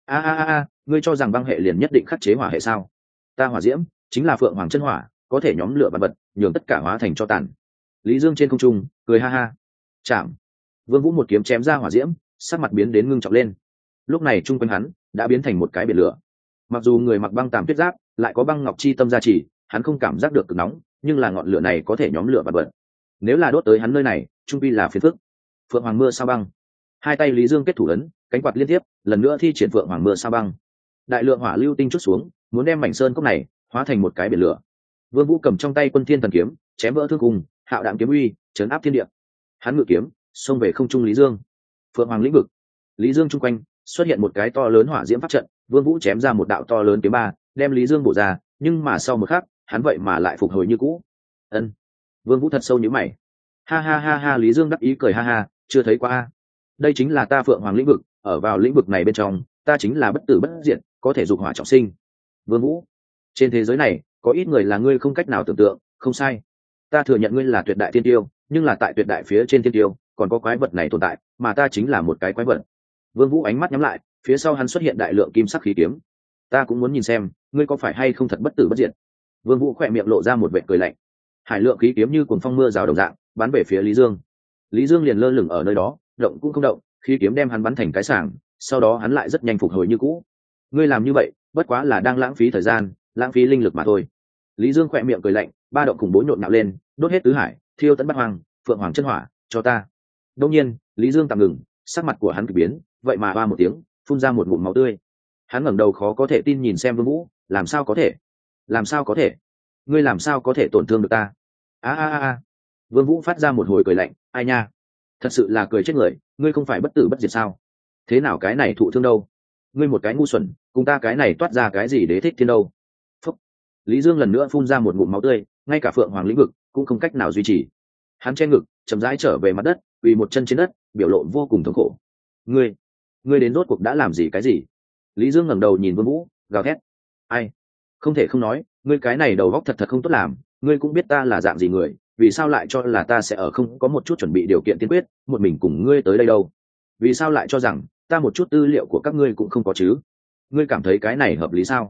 Ngươi cho rằng băng hệ liền nhất định khắc chế hỏa hệ sao? Ta hỏa diễm chính là Phượng Hoàng chân hỏa, có thể nhóm lửa vạn vật, nhường tất cả hóa thành cho tàn. Lý Dương trên không trung cười ha ha. Chạm. Vương Vũ một kiếm chém ra hỏa diễm, sắc mặt biến đến ngưng trọng lên. Lúc này trung quanh hắn đã biến thành một cái biển lửa. Mặc dù người mặc băng tàm tuyết giáp, lại có băng ngọc chi tâm gia trì, hắn không cảm giác được cực nóng, nhưng là ngọn lửa này có thể nhóm lửa vạn vật. Nếu là đốt tới hắn nơi này, trung quy là phiền phức. Phượng Hoàng mưa sao băng. Hai tay Lý Dương kết thủ ấn, cánh quạt liên tiếp, lần nữa thi triển Phượng Hoàng mưa sao băng. Đại lượng hỏa lưu tinh chút xuống, muốn đem mảnh sơn cốc này hóa thành một cái biển lửa. Vương Vũ cầm trong tay Quân Thiên Thần kiếm, chém vỡ thương cùng, hạo đạm kiếm uy, chấn áp thiên địa. Hắn ngự kiếm, xông về không trung Lý Dương. Phượng Hoàng lĩnh vực. Lý Dương trung quanh xuất hiện một cái to lớn hỏa diễm pháp trận, Vương Vũ chém ra một đạo to lớn kiếm ba, đem Lý Dương bổ ra, nhưng mà sau một khắc, hắn vậy mà lại phục hồi như cũ. Ân. Vương Vũ thật sâu nhíu mày. Ha ha ha ha. Lý Dương đắc ý cười ha ha, chưa thấy qua a. Đây chính là ta Phượng Hoàng lĩnh vực, ở vào lĩnh vực này bên trong, ta chính là bất tử bất diệt, có thể dục hỏa trọng sinh. Vương Vũ, trên thế giới này có ít người là ngươi không cách nào tưởng tượng, không sai. Ta thừa nhận ngươi là tuyệt đại tiên tiêu, nhưng là tại tuyệt đại phía trên tiên tiêu, còn có quái vật này tồn tại, mà ta chính là một cái quái vật. Vương Vũ ánh mắt nhắm lại, phía sau hắn xuất hiện đại lượng kim sắc khí kiếm. Ta cũng muốn nhìn xem, ngươi có phải hay không thật bất tử bất diệt. Vương Vũ khẽ miệng lộ ra một vệt cười lạnh. Hải lượng khí kiếm như cuồng phong mưa rào đồng dạng, bắn về phía Lý Dương. Lý Dương liền lơ lửng ở nơi đó, động cũng không động, khí kiếm đem hắn bắn thành cái sảng, sau đó hắn lại rất nhanh phục hồi như cũ. Ngươi làm như vậy, bất quá là đang lãng phí thời gian, lãng phí linh lực mà thôi. Lý Dương khẽ miệng cười lạnh, ba động khủng bố nhộn nhạo lên, đốt hết tứ hải, thiêu tận bát hoang, Phượng Hoàng chân hỏa, cho ta. Đương nhiên, Lý Dương tạm ngừng, sắc mặt của hắn kỳ biến, vậy mà ba một tiếng, phun ra một ngụm máu tươi. Hắn ngẩng đầu khó có thể tin nhìn xem Vương Vũ, làm sao có thể? Làm sao có thể? Ngươi làm sao có thể tổn thương được ta? Vương Vũ phát ra một hồi cười lạnh, ai nha, thật sự là cười chết người, ngươi không phải bất tử bất diệt sao? Thế nào cái này thụ thương đâu? Ngươi một cái ngu xuẩn, cùng ta cái này toát ra cái gì đế thích thiên đâu? Phúc. Lý Dương lần nữa phun ra một ngụm máu tươi, ngay cả Phượng Hoàng lĩnh vực cũng không cách nào duy trì. Hắn che ngực, chậm rãi trở về mặt đất, quỳ một chân trên đất, biểu lộ vô cùng thống khổ. Ngươi đến rốt cuộc đã làm gì cái gì? Lý Dương ngẩng đầu nhìn Vương Vũ, gào thét. Ai? Không thể không nói, ngươi cái này đầu óc thật không tốt làm, ngươi cũng biết ta là dạng gì người, vì sao lại cho là ta sẽ ở không có một chút chuẩn bị điều kiện tiên quyết, một mình cùng ngươi tới đây đâu? Vì sao lại cho rằng ta một chút tư liệu của các ngươi cũng không có chứ? Ngươi cảm thấy cái này hợp lý sao?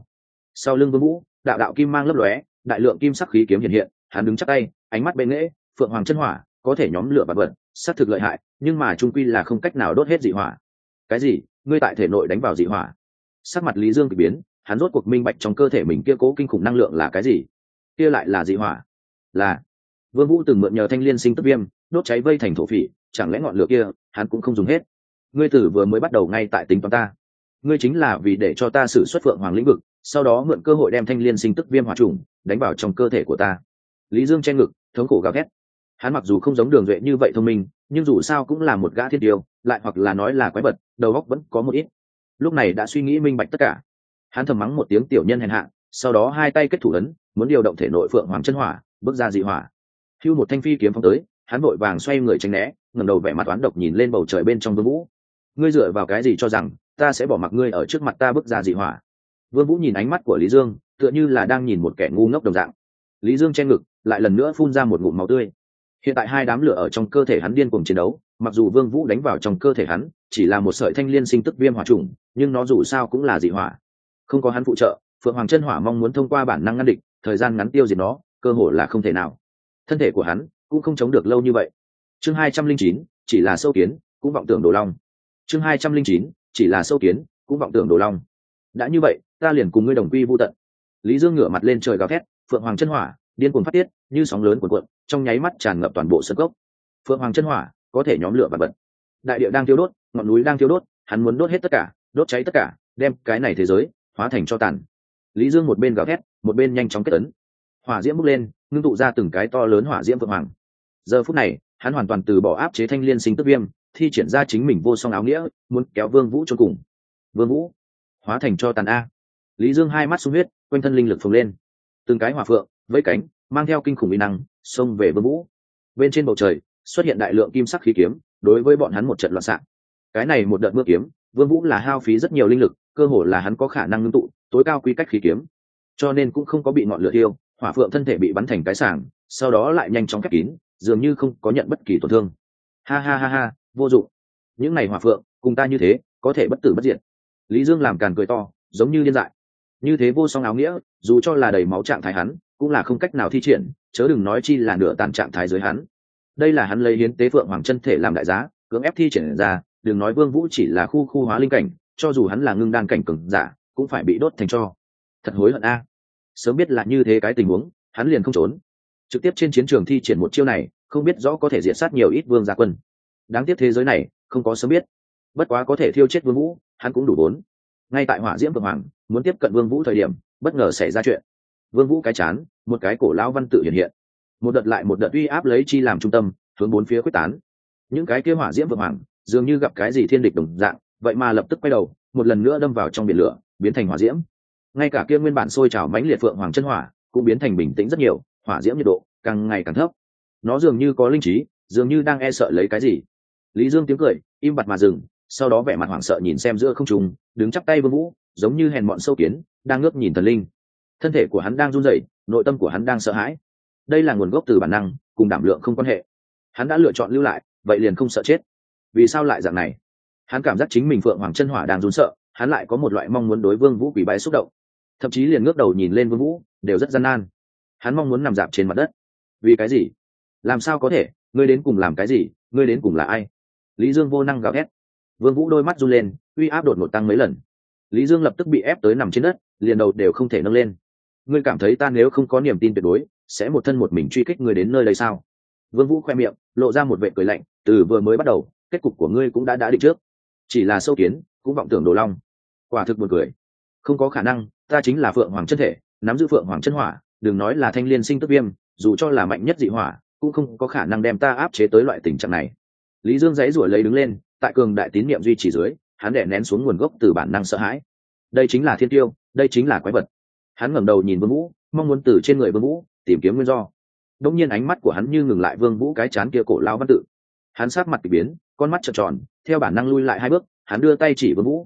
Sau lưng Vương Vũ, đạo đạo kim mang lấp lóe, đại lượng kim sắc khí kiếm hiện hiện, hắn đứng chắp tay, ánh mắt bên nghễ, phượng hoàng chân hỏa có thể nhóm lửa vật vật, sát thực lợi hại, nhưng mà trung quy là không cách nào đốt hết dị hỏa. Cái gì? Ngươi tại thể nội đánh vào dị hỏa? Sắc mặt Lý Dương kỳ biến, hắn rốt cuộc minh bạch trong cơ thể mình kia cố kinh khủng năng lượng là cái gì? Kia lại là dị hỏa? Là Vương Vũ từng mượn nhờ thanh liên sinh tức viêm, đốt cháy vây thành thổ phỉ, chẳng lẽ ngọn lửa kia hắn cũng không dùng hết? Ngươi tử vừa mới bắt đầu ngay tại tính toán ta, ngươi chính là vì để cho ta sử xuất phượng hoàng lĩnh vực, sau đó mượn cơ hội đem thanh liên sinh tức viêm hỏa trùng đánh vào trong cơ thể của ta. Lý Dương che ngực, thống khổ gào thét. Hắn mặc dù không giống Đường Duệ như vậy thông minh, nhưng dù sao cũng là một gã thiên tiêu, lại hoặc là nói là quái vật, đầu óc vẫn có một ít. Lúc này đã suy nghĩ minh bạch tất cả. Hắn thầm mắng một tiếng tiểu nhân hèn hạ, sau đó hai tay kết thủ ấn, muốn điều động thể nội phượng hoàng chân hỏa, bước ra dị hỏa. Hưu một thanh phi kiếm phóng tới, hắn vội vàng xoay người tránh né, ngẩng đầu vẻ mặt oán độc nhìn lên bầu trời bên trong Vương Vũ. Ngươi dựa vào cái gì cho rằng ta sẽ bỏ mặc ngươi ở trước mặt ta bước ra dị hỏa? Vương Vũ nhìn ánh mắt của Lý Dương, tựa như là đang nhìn một kẻ ngu ngốc đồng dạng. Lý Dương che ngực, lại lần nữa phun ra một ngụm máu tươi. Hiện tại hai đám lửa ở trong cơ thể hắn điên cuồng chiến đấu, mặc dù Vương Vũ đánh vào trong cơ thể hắn chỉ là một sợi thanh liên sinh tức viêm hỏa trùng, nhưng nó dù sao cũng là dị hỏa. Không có hắn phụ trợ, Phượng Hoàng chân hỏa mong muốn thông qua bản năng ngăn địch, thời gian ngắn tiêu diệt nó, cơ hội là không thể nào. Thân thể của hắn cũng không chống được lâu như vậy. Chương 209, chỉ là sâu kiến, cũng vọng tưởng Đồ Long. Chương 209, chỉ là sâu kiến, cũng vọng tưởng Đồ Long. Đã như vậy, ta liền cùng ngươi đồng quy vu tận. Lý Dương ngửa mặt lên trời gào thét, Phượng Hoàng chân hỏa điên cuồng phát tiết, như sóng lớn cuộn cuộn, trong nháy mắt tràn ngập toàn bộ sân cốc. Phượng Hoàng chân hỏa có thể nhóm lửa vạn vật. Đại địa đang thiêu đốt, ngọn núi đang thiêu đốt, hắn muốn đốt hết tất cả, đốt cháy tất cả, đem cái này thế giới hóa thành tro tàn. Lý Dương một bên gào thét, một bên nhanh chóng kết ấn. Hỏa diễm bốc lên, ngưng tụ ra từng cái to lớn hỏa diễm phượng hoàng. Giờ phút này, hắn hoàn toàn từ bỏ áp chế thanh liên sinh tức viêm, thi triển ra chính mình vô song áo nghĩa, muốn kéo Vương Vũ cho cùng. Vương Vũ hóa thành tro tàn a. Lý Dương hai mắt sung huyết, quanh thân linh lực phồng lên, từng cái hỏa phượng vẫy cánh, mang theo kinh khủng uy năng, xông về Vương Vũ. Bên trên bầu trời xuất hiện đại lượng kim sắc khí kiếm, đối với bọn hắn một trận loạn xạ. Cái này một đợt mưa kiếm, Vương Vũ là hao phí rất nhiều linh lực, cơ hồ là hắn có khả năng ngưng tụ tối cao quy cách khí kiếm, cho nên cũng không có bị ngọn lửa thiêu. Hỏa phượng thân thể bị bắn thành cái sảng, sau đó lại nhanh chóng khép kín, dường như không có nhận bất kỳ tổn thương. Ha ha ha ha, vô dụng. Những này hỏa phượng cùng ta như thế, có thể bất tử bất diệt. Lý Dương làm càn cười to, giống như điên dại. Như thế vô song áo nghĩa, dù cho là đầy máu trạng thái hắn, cũng là không cách nào thi triển, chớ đừng nói chi là nửa tàn trạng thái dưới hắn. Đây là hắn lấy hiến tế phượng hoàng chân thể làm đại giá, cưỡng ép thi triển ra, đừng nói Vương Vũ chỉ là khu hóa linh cảnh, cho dù hắn là ngưng đan cảnh cường giả, cũng phải bị đốt thành tro. Thật hối hận a. Sớm biết là như thế cái tình huống, hắn liền không trốn, trực tiếp trên chiến trường thi triển một chiêu này, không biết rõ có thể diệt sát nhiều ít vương gia quân. Đáng tiếc thế giới này không có sớm biết, bất quá có thể thiêu chết Vương Vũ, hắn cũng đủ vốn. Ngay tại hỏa diễm vương hoàng muốn tiếp cận Vương Vũ thời điểm, bất ngờ xảy ra chuyện. Vương Vũ cái chán, một cái cổ lão văn tự hiện hiện, một đợt lại một đợt uy áp lấy chi làm trung tâm, hướng bốn phía quyết tán. Những cái kia hỏa diễm vương hoàng dường như gặp cái gì thiên địch đồng dạng, vậy mà lập tức quay đầu, một lần nữa đâm vào trong biển lửa, biến thành hỏa diễm. Ngay cả kia nguyên bản sôi trào mãnh liệt phượng hoàng chân hỏa cũng biến thành bình tĩnh rất nhiều, hỏa diễm nhiệt độ càng ngày càng thấp. Nó dường như có linh trí, dường như đang e sợ lấy cái gì. Lý Dương tiếng cười im bặt mà dừng, sau đó vẻ mặt hoảng sợ nhìn xem giữa không trung đứng chắp tay Vương Vũ, giống như hèn mọn sâu kiến đang ngước nhìn thần linh. Thân thể của hắn đang run rẩy, nội tâm của hắn đang sợ hãi. Đây là nguồn gốc từ bản năng, cùng đảm lượng không quan hệ. Hắn đã lựa chọn lưu lại, vậy liền không sợ chết. Vì sao lại dạng này? Hắn cảm giác chính mình phượng hoàng chân hỏa đang run sợ, hắn lại có một loại mong muốn đối Vương Vũ quỳ bái xúc động, thậm chí liền ngước đầu nhìn lên Vương Vũ đều rất gian nan. Hắn mong muốn nằm dạp trên mặt đất. Vì cái gì? Làm sao có thể? Ngươi đến cùng làm cái gì? Ngươi đến cùng là ai? Lý Dương vô năng gào thét. Vương Vũ đôi mắt run lên, uy áp đột ngột tăng mấy lần. Lý Dương lập tức bị ép tới nằm trên đất, liền đầu đều không thể nâng lên. Ngươi cảm thấy ta nếu không có niềm tin tuyệt đối, sẽ một thân một mình truy kích ngươi đến nơi đây sao? Vương Vũ khoe miệng lộ ra một vệt cười lạnh, từ vừa mới bắt đầu, kết cục của ngươi cũng đã định trước. Chỉ là sâu kiến, cũng vọng tưởng Đồ Long. Quả thực buồn cười. Không có khả năng, ta chính là phượng hoàng chân thể, nắm giữ phượng hoàng chân hỏa, đừng nói là thanh liên sinh tức viêm, dù cho là mạnh nhất dị hỏa, cũng không có khả năng đem ta áp chế tới loại tình trạng này. Lý Dương giãy giụa lấy đứng lên, tại cường đại tín niệm duy trì dưới, hắn đè nén xuống nguồn gốc từ bản năng sợ hãi. Đây chính là thiên tiêu, đây chính là quái vật. Hắn ngẩng đầu nhìn Vương Vũ, mong muốn từ trên người Vương Vũ tìm kiếm nguyên do. Đột nhiên ánh mắt của hắn như ngừng lại Vương Vũ cái chán kia cổ lão văn tự. Hắn sắc mặt kỳ biến, con mắt trợn tròn, theo bản năng lui lại hai bước, hắn đưa tay chỉ Vương Vũ,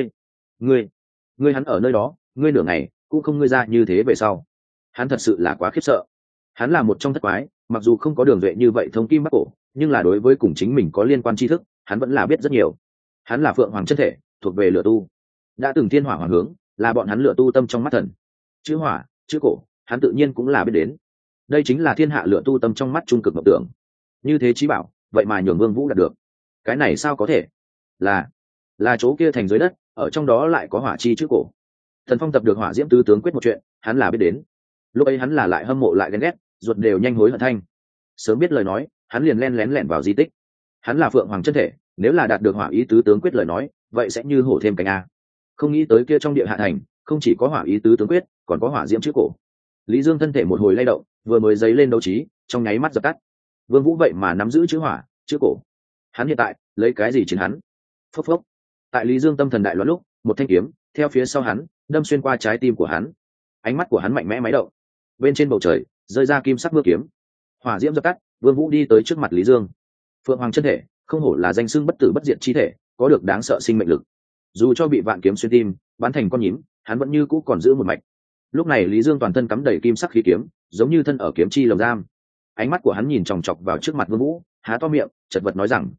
ngươi hắn ở nơi đó, ngươi nửa ngày cũng không ngươi ra như thế về sau. Hắn thật sự là quá khiếp sợ. Hắn là một trong thất quái, mặc dù không có Đường Duệ như vậy thông kim bắc cổ, nhưng là đối với cùng chính mình có liên quan tri thức, hắn vẫn là biết rất nhiều. Hắn là phượng hoàng chân thể, thuộc về lửa tu, đã từng thiên hỏa hoàng hướng, là bọn hắn lửa tu tâm trong mắt thần. chữ hỏa chữ cổ hắn tự nhiên cũng là biết đến. Đây chính là thiên hạ lửa tu tâm trong mắt trung cực mộng tưởng. Như thế chí bảo vậy mà nhường Vương Vũ đạt được, cái này sao có thể? Là chỗ kia thành dưới đất, ở trong đó lại có hỏa chi chữ cổ. Thần Phong tập được hỏa diễm tứ tướng quyết một chuyện, hắn là biết đến. Lúc ấy hắn là lại hâm mộ lại ghen ghét, ruột đều nhanh hối hận thanh. Sớm biết lời nói, hắn liền len lén lẻn vào di tích. Hắn là phượng hoàng chân thể, nếu là đạt được hỏa ý tứ tướng quyết lời nói, vậy sẽ như hổ thêm cánh a. Không nghĩ tới kia trong địa hạ thành, không chỉ có hỏa ý tứ tướng quyết, còn có hỏa diễm chữ cổ. Lý Dương thân thể một hồi lay động, vừa mới dấy lên đấu trí, trong nháy mắt dập tắt. Vương Vũ vậy mà nắm giữ chữ hỏa, chữ cổ. Hắn hiện tại lấy cái gì chiến hắn? Phốc phốc. Tại Lý Dương tâm thần đại loạn lúc, một thanh kiếm theo phía sau hắn đâm xuyên qua trái tim của hắn. Ánh mắt của hắn mạnh mẽ máy động. Bên trên bầu trời rơi ra kim sắc mưa kiếm. Hỏa diễm dập tắt, Vương Vũ đi tới trước mặt Lý Dương. Phượng hoàng chân thể, không hổ là danh xưng bất tử bất diệt chi thể, có được đáng sợ sinh mệnh lực. Dù cho bị vạn kiếm xuyên tim, bắn thành con nhím, hắn vẫn như cũ còn giữ một mạch. Lúc này Lý Dương toàn thân cắm đầy kim sắc khí kiếm, giống như thân ở kiếm chi lồng giam. Ánh mắt của hắn nhìn chòng chọc vào trước mặt Vương Vũ, há to miệng, chật vật nói rằng,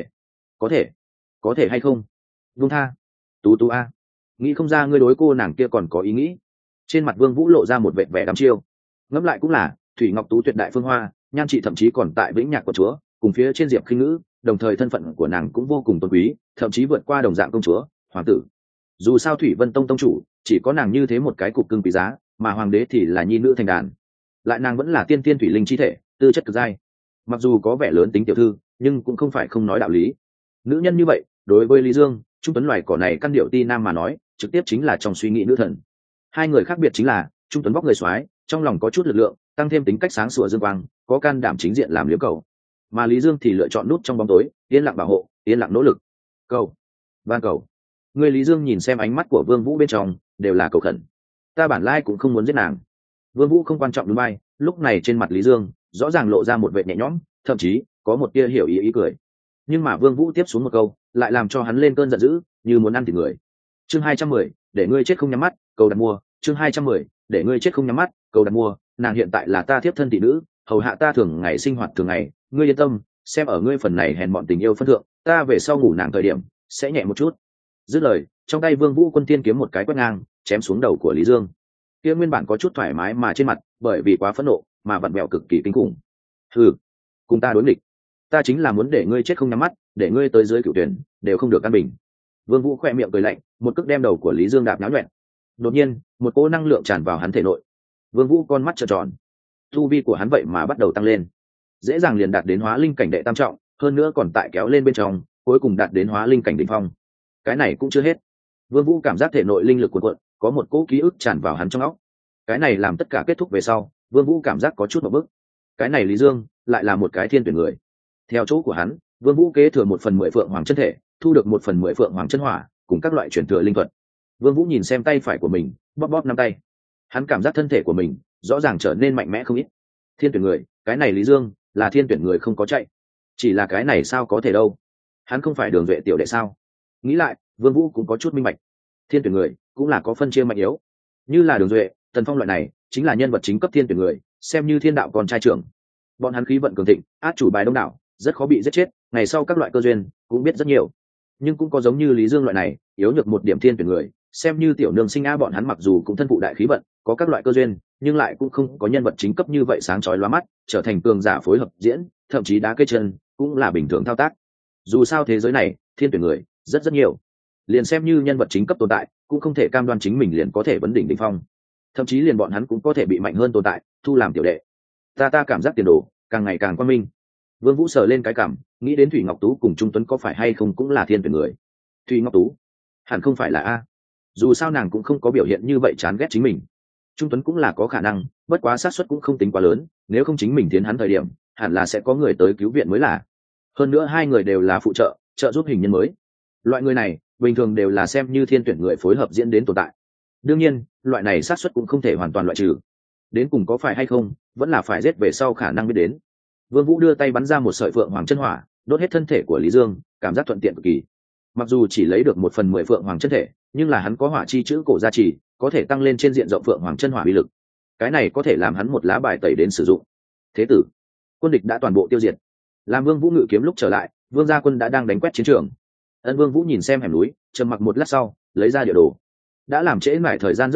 có thể hay không? Vương tha, Tú Tú a, nghĩ không ra ngươi đối cô nàng kia còn có ý nghĩ. Trên mặt Vương Vũ lộ ra một vẻ vẻ đăm chiêu. Ngẫm lại cũng là, Thủy Ngọc Tú tuyệt đại phương hoa, nhan trị thậm chí còn tại Vĩnh Nhạc của chúa, cùng phía trên Diệp Khinh Ngữ, đồng thời thân phận của nàng cũng vô cùng tôn quý, thậm chí vượt qua đồng dạng công chúa, hoàng tử. Dù sao Thủy Vân Tông tông chủ, chỉ có nàng như thế một cái cục cưng quý giá, mà hoàng đế thì là nhi nữ thành đàn. Lại nàng vẫn là tiên tiên thủy linh chi thể, tư chất cực giai. Mặc dù có vẻ lớn tính tiểu thư, nhưng cũng không phải không nói đạo lý. Nữ nhân như vậy, đối với Lý Dương, Trung Tuấn loài cỏ này căn điệu ti nam mà nói, trực tiếp chính là trong suy nghĩ nữ thần. Hai người khác biệt chính là, Trung Tuấn vóc người soái, trong lòng có chút lực lượng, tăng thêm tính cách sáng sủa dương quang, có can đảm chính diện làm liếm cầu. Mà Lý Dương thì lựa chọn nút trong bóng tối, yên lặng bảo hộ, yên lặng nỗ lực. Cầu, van cầu. Người Lý Dương nhìn xem ánh mắt của Vương Vũ bên trong, đều là cầu khẩn. Ta bản lai cũng không muốn giết nàng. Vương Vũ không quan trọng đúng bay, lúc này trên mặt Lý Dương, rõ ràng lộ ra một vẻ nhẹ nhõm, thậm chí có một tia hiểu ý cười. Nhưng mà Vương Vũ tiếp xuống một câu, lại làm cho hắn lên cơn giận dữ, như muốn ăn thịt người. Chương 210, để ngươi chết không nhắm mắt, cầu đặt mua. Chương 210, để ngươi chết không nhắm mắt, cầu đặt mua. Nàng hiện tại là ta thiếp thân tỷ nữ, hầu hạ ta thường ngày sinh hoạt thường ngày, ngươi yên tâm, xem ở ngươi phần này hèn mọn tình yêu phân thượng, ta về sau ngủ nàng thời điểm sẽ nhẹ một chút. Dứt lời, trong tay Vương Vũ Quân Tiên kiếm một cái quét ngang, chém xuống đầu của Lý Dương. Kia nguyên bản có chút thoải mái mà trên mặt, bởi vì quá phẫn nộ, mà vặn vẹo cực kỳ kinh khủng. Hừ, cùng ta đối nghịch, ta chính là muốn để ngươi chết không nhắm mắt, để ngươi tới dưới cửu tuyển đều không được căn bình. Vương Vũ khẽ miệng cười lạnh, một cước đem đầu của Lý Dương đạp náo nhuyễn. Đột nhiên, một cỗ năng lượng tràn vào hắn thể nội. Vương Vũ con mắt trợn tròn, tu vi của hắn vậy mà bắt đầu tăng lên, dễ dàng liền đạt đến hóa linh cảnh đệ tam trọng, hơn nữa còn tại kéo lên bên trong, cuối cùng đạt đến hóa linh cảnh đỉnh phong. Cái này cũng chưa hết. Vương Vũ cảm giác thể nội linh lực cuồn cuộn, có một cỗ ký ức tràn vào hắn trong óc. Cái này làm tất cả kết thúc về sau, Vương Vũ cảm giác có chút một bước. Cái này Lý Dương lại là một cái thiên tuyển người. Theo chỗ của hắn, Vương Vũ kế thừa 1/10 Phượng Hoàng chân thể, thu được 1/10 Phượng Hoàng chân hỏa, cùng các loại chuyển thừa linh thuật. Vương Vũ nhìn xem tay phải của mình, bóp bóp nắm tay. Hắn cảm giác thân thể của mình rõ ràng trở nên mạnh mẽ không ít. Thiên tuyển người, cái này Lý Dương là thiên tuyển người không có chạy. Chỉ là cái này sao có thể đâu? Hắn không phải Đường Duệ tiểu đệ sao? Nghĩ lại, Vương Vũ cũng có chút minh bạch. Thiên tuyển người cũng là có phân chia mạnh yếu. Như là Đường Duệ, Tần Phong loại này, chính là nhân vật chính cấp thiên tuyển người, xem như thiên đạo con trai trưởng. Bọn hắn khí vận cường thịnh, át chủ bài đông đảo, rất khó bị giết chết, ngày sau các loại cơ duyên cũng biết rất nhiều. Nhưng cũng có giống như Lý Dương loại này, yếu nhược một điểm thiên tuyển người, xem như tiểu nương sinh a, bọn hắn mặc dù cũng thân phụ đại khí vận, có các loại cơ duyên, nhưng lại cũng không có nhân vật chính cấp như vậy sáng chói lóa mắt, trở thành cường giả phối hợp diễn, thậm chí đá cây chân cũng là bình thường thao tác. Dù sao thế giới này, thiên tuyển người rất nhiều, liền xem như nhân vật chính cấp tồn tại, cũng không thể cam đoan chính mình liền có thể vấn đỉnh đỉnh phong, thậm chí liền bọn hắn cũng có thể bị mạnh hơn tồn tại, thu làm tiểu đệ. Ta cảm giác tiền đồ càng ngày càng quang minh. Vương Vũ sờ lên cái cằm, nghĩ đến Thủy Ngọc Tú cùng Trung Tuấn có phải hay không cũng là thiên tuyển người. Thủy Ngọc Tú hẳn không phải là a, dù sao nàng cũng không có biểu hiện như vậy chán ghét chính mình. Trung Tuấn cũng là có khả năng, bất quá xác suất cũng không tính quá lớn, nếu không chính mình tiến hắn thời điểm, hẳn là sẽ có người tới cứu viện mới là. Hơn nữa hai người đều là phụ trợ, trợ giúp hình nhân mới. Loại người này, bình thường đều là xem như thiên tuyển người phối hợp diễn đến tồn tại. Đương nhiên, loại này xác suất cũng không thể hoàn toàn loại trừ. Đến cùng có phải hay không, vẫn là phải giết về sau khả năng biết đến. Vương Vũ đưa tay bắn ra một sợi Phượng Hoàng chân hỏa, đốt hết thân thể của Lý Dương, cảm giác thuận tiện cực kỳ. Mặc dù chỉ lấy được 1/10 Phượng Hoàng chân thể, nhưng là hắn có hỏa chi chữ cổ gia trì, có thể tăng lên trên diện rộng Phượng Hoàng chân hỏa uy lực. Cái này có thể làm hắn một lá bài tẩy đến sử dụng. Thế tử, quân địch đã toàn bộ tiêu diệt. Làm Vương Vũ ngự kiếm lúc trở lại, Vương gia quân đã đang đánh quét chiến trường. Ân Vương Vũ nhìn xem hẻm núi, trầm mặc một lát sau, lấy ra địa đồ. Đã làm trễ mãi thời gian rất lâu,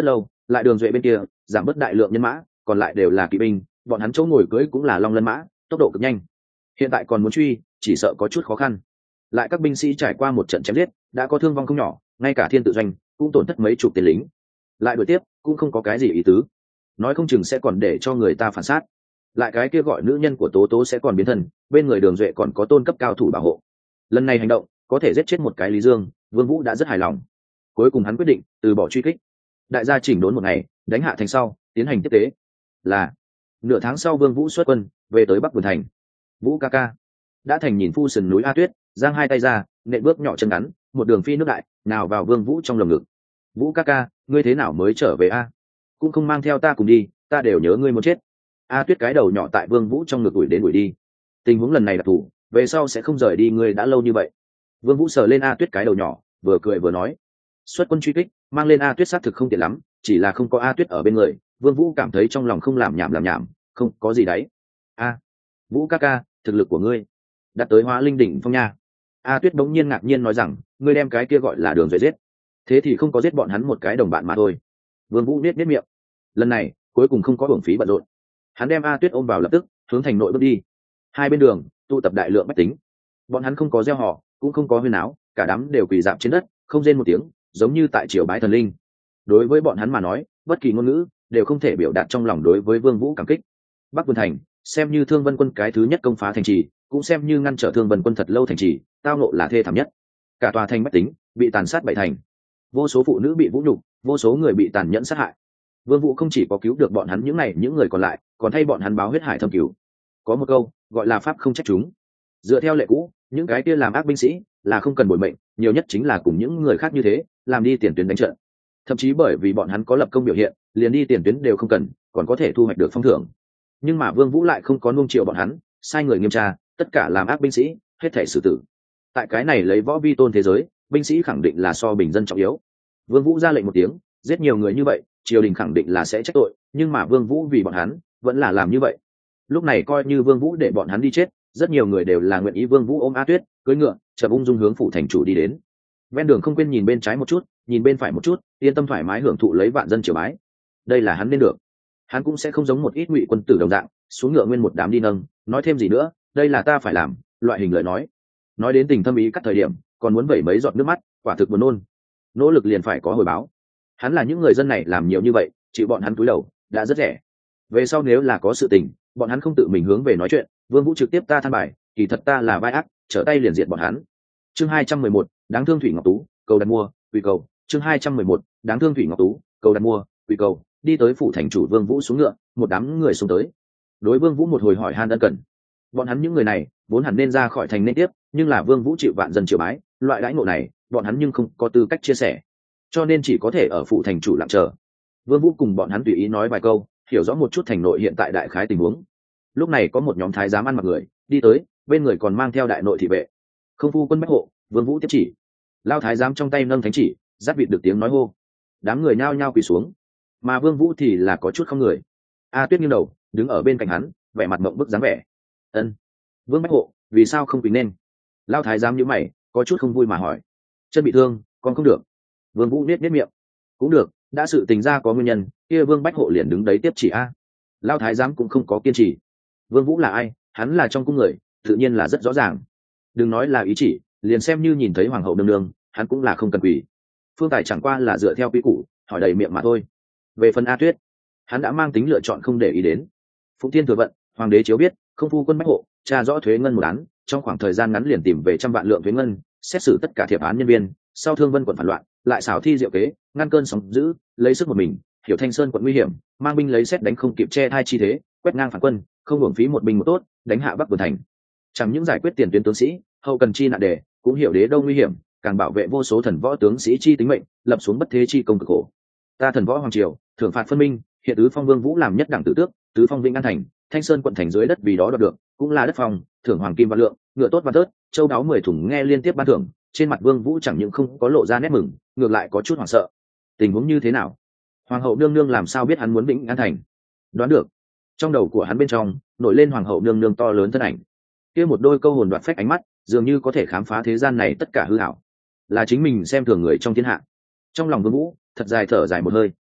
lại Đường Duệ bên kia giảm bớt đại lượng nhân mã, còn lại đều là kỵ binh, bọn hắn chỗ ngồi cưỡi cũng là long lân mã, tốc độ cực nhanh. Hiện tại còn muốn truy, chỉ sợ có chút khó khăn. Lại các binh sĩ trải qua một trận chém giết, đã có thương vong không nhỏ, ngay cả Thiên Tự doanh cũng tổn thất mấy chục tên lính. Lại đuổi tiếp cũng không có cái gì ý tứ, nói không chừng sẽ còn để cho người ta phản sát. Lại cái kia gọi nữ nhân của Tố Tố sẽ còn biến thần, bên người Đường Duệ còn có tôn cấp cao thủ bảo hộ. Lần này hành động có thể giết chết một cái Lý Dương, Vương Vũ đã rất hài lòng. Cuối cùng hắn quyết định từ bỏ truy kích. Đại gia chỉnh đốn một ngày, đánh hạ thành sau, tiến hành tiếp tế. Là nửa tháng sau Vương Vũ xuất quân về tới Bắc Vườn Thành. Vũ ca ca đã thành nhìn phu sườn núi A Tuyết, giang hai tay ra, nện bước nhỏ chân ngắn, một đường phi nước đại, nào vào Vương Vũ trong lồng ngực. Vũ ca ca, ngươi thế nào mới trở về a? Cũng không mang theo ta cùng đi, ta đều nhớ ngươi muốn chết. A Tuyết cái đầu nhỏ tại Vương Vũ trong ngực ủi đến ủi đi. Tình huống lần này đặc thù, về sau sẽ không rời đi ngươi đã lâu như vậy. Vương Vũ sờ lên A Tuyết cái đầu nhỏ, vừa cười vừa nói. Xuất quân truy kích, mang lên A Tuyết xác thực không tiện lắm, chỉ là không có A Tuyết ở bên người, Vương Vũ cảm thấy trong lòng không làm nhảm, không có gì đấy. A, Vũ ca ca, thực lực của ngươi đạt tới Hóa Linh đỉnh phong nha. A Tuyết bỗng nhiên ngạc nhiên nói rằng, ngươi đem cái kia gọi là Đường Duệ giết, thế thì không có giết bọn hắn một cái đồng bạn mà thôi. Vương Vũ biết miệng, lần này cuối cùng không có uổng phí bận rộn. Hắn đem A Tuyết ôm vào lập tức hướng thành nội bước đi. Hai bên đường tụ tập đại lượng bách tính, bọn hắn không có reo hò, cũng không có huyên náo, cả đám đều quỳ rạp trên đất, không rên một tiếng, giống như tại triều bái thần linh. Đối với bọn hắn mà nói, bất kỳ ngôn ngữ đều không thể biểu đạt trong lòng đối với Vương Vũ cảm kích. Bắc Vân Thành xem như Thương Vân quân cái thứ nhất công phá thành trì, cũng xem như ngăn trở Thương Vân quân thật lâu thành trì, tao nộ là thê thảm nhất. Cả tòa thành bách tính bị tàn sát bảy thành, vô số phụ nữ bị vũ nhục, vô số người bị tàn nhẫn sát hại. Vương Vũ không chỉ có cứu được bọn hắn những người còn lại, còn thay bọn hắn báo huyết hải thâm cứu. Có một câu gọi là pháp không trách chúng. Dựa theo lệ cũ, những cái kia làm ác binh sĩ là không cần bồi mệnh, nhiều nhất chính là cùng những người khác như thế, làm đi tiền tuyến đánh trận. Thậm chí bởi vì bọn hắn có lập công biểu hiện, liền đi tiền tuyến đều không cần, còn có thể thu hoạch được phong thưởng. Nhưng mà Vương Vũ lại không có nuông chiều bọn hắn, sai người nghiêm tra, tất cả làm ác binh sĩ hết thảy xử tử. Tại cái này lấy võ vi tôn thế giới, binh sĩ khẳng định là so bình dân trọng yếu. Vương Vũ ra lệnh một tiếng, giết nhiều người như vậy, triều đình khẳng định là sẽ trách tội, nhưng mà Vương Vũ vì bọn hắn vẫn là làm như vậy. Lúc này coi như Vương Vũ để bọn hắn đi chết, rất nhiều người đều là nguyện ý Vương Vũ ôm A Tuyết cưỡi ngựa chậm ung dung hướng phủ thành chủ đi đến. Ven đường không quên nhìn bên trái một chút, nhìn bên phải một chút, yên tâm thoải mái hưởng thụ lấy vạn dân triều bái. Đây là hắn nên được. Hắn cũng sẽ không giống một ít ngụy quân tử đồng dạng xuống ngựa nguyên một đám đi nâng, nói thêm gì nữa, đây là ta phải làm, loại hình lời nói đến tình thâm ý cắt thời điểm, còn muốn vẩy mấy giọt nước mắt, quả thực buồn nôn. Nỗ lực liền phải có hồi báo. Hắn là những người dân này làm nhiều như vậy, chịu bọn hắn cúi đầu đã rất rẻ. Về sau nếu là có sự tình, bọn hắn không tự mình hướng về nói chuyện, Vương Vũ trực tiếp ta than bài, kỳ thật ta là vai ác, trở tay liền diệt bọn hắn. Chương 211, đáng thương Thủy Ngọc Tú, cầu đặt mua, quy cầu. Chương 211, đáng thương Thủy Ngọc Tú, cầu đặt mua, quy cầu. Đi tới phủ thành chủ, Vương Vũ xuống ngựa, một đám người xuống tới. Đối Vương Vũ một hồi hỏi han ân cần. Bọn hắn những người này vốn hẳn nên ra khỏi thành nên tiếp, nhưng là Vương Vũ chịu vạn dân triều bái, loại đãi ngộ này, bọn hắn nhưng không có tư cách chia sẻ, cho nên chỉ có thể ở phủ thành chủ lặng chờ. Vương Vũ cùng bọn hắn tùy ý nói vài câu, hiểu rõ một chút thành nội hiện tại đại khái tình huống. Lúc này có một nhóm thái giám ăn mặc người đi tới, bên người còn mang theo đại nội thị vệ. Không phu quân bách hộ, Vương Vũ tiếp chỉ. Lao thái giám trong tay nâng thánh chỉ, giáp vịt được tiếng nói hô. Đám người nhao nhao quỳ xuống, mà Vương Vũ thì là có chút không người. A Tuyết nghiêng đầu đứng ở bên cạnh hắn, vẻ mặt mộng bức dáng vẻ. Ân, Vương bách hộ, vì sao không quỳ nên? Lao thái giám nhíu mày, có chút không vui mà hỏi. Chân bị thương, con không được. Vương Vũ nết miệng. Cũng được, đã sự tình ra có nguyên nhân, kia Vương bách hộ liền đứng đấy tiếp chỉ a. Lao thái giám cũng không có kiên trì. Vương Vũ là ai? Hắn là trong cung người, tự nhiên là rất rõ ràng. Đừng nói là ý chỉ, liền xem như nhìn thấy hoàng hậu nương nương, hắn cũng là không cần quỳ. Phương Tài chẳng qua là dựa theo quy củ, hỏi đầy miệng mà thôi. Về phần A Tuyết, hắn đã mang tính lựa chọn không để ý đến. Phụng Thiên thừa vận, hoàng đế chiếu biết, không phu quân bách hộ, tra rõ thuế ngân một án, trong khoảng thời gian ngắn liền tìm về trăm vạn lượng thuế ngân, xét xử tất cả thiệp án nhân viên, sau Thương Vân quận phản loạn, lại xảo thi diệu kế, ngăn cơn sóng dữ, lấy sức một mình, Hiểu Thanh Sơn quận nguy hiểm, mang binh lấy xét đánh không kịp che thai chi thế, quét ngang phản quân, không hưởng phí một binh một tốt, đánh hạ Bắc Vườn Thành. Chẳng những giải quyết tiền tuyến tướng sĩ, hậu cần chi nạn đề, cũng hiểu đế đâu nguy hiểm, càng bảo vệ vô số thần võ tướng sĩ chi tính mệnh, lập xuống bất thế chi công cực khổ. Ta thần võ hoàng triều, thưởng phạt phân minh, hiện tứ phong Vương Vũ làm nhất đẳng tử tước, tứ phong Vĩnh An thành, Thanh Sơn quận thành dưới đất vì đó đoạt được, cũng là đất phong, thưởng hoàng kim vạn lượng, ngựa tốt và tớt, châu đáo 10 thùng nghe liên tiếp ban thưởng. Trên mặt Vương Vũ chẳng những không có lộ ra nét mừng, ngược lại có chút hoảng sợ. Tình huống như thế nào? Hoàng hậu nương nương làm sao biết hắn muốn Vĩnh An thành? Đoán được. Trong đầu của hắn bên trong nổi lên hoàng hậu nương nương to lớn thân ảnh, kia một đôi câu hồn đoạt phách ánh mắt, dường như có thể khám phá thế gian này tất cả hư ảo, là chính mình xem thường người trong thiên hạ. Trong lòng Vương Vũ thật dài thở dài một hơi.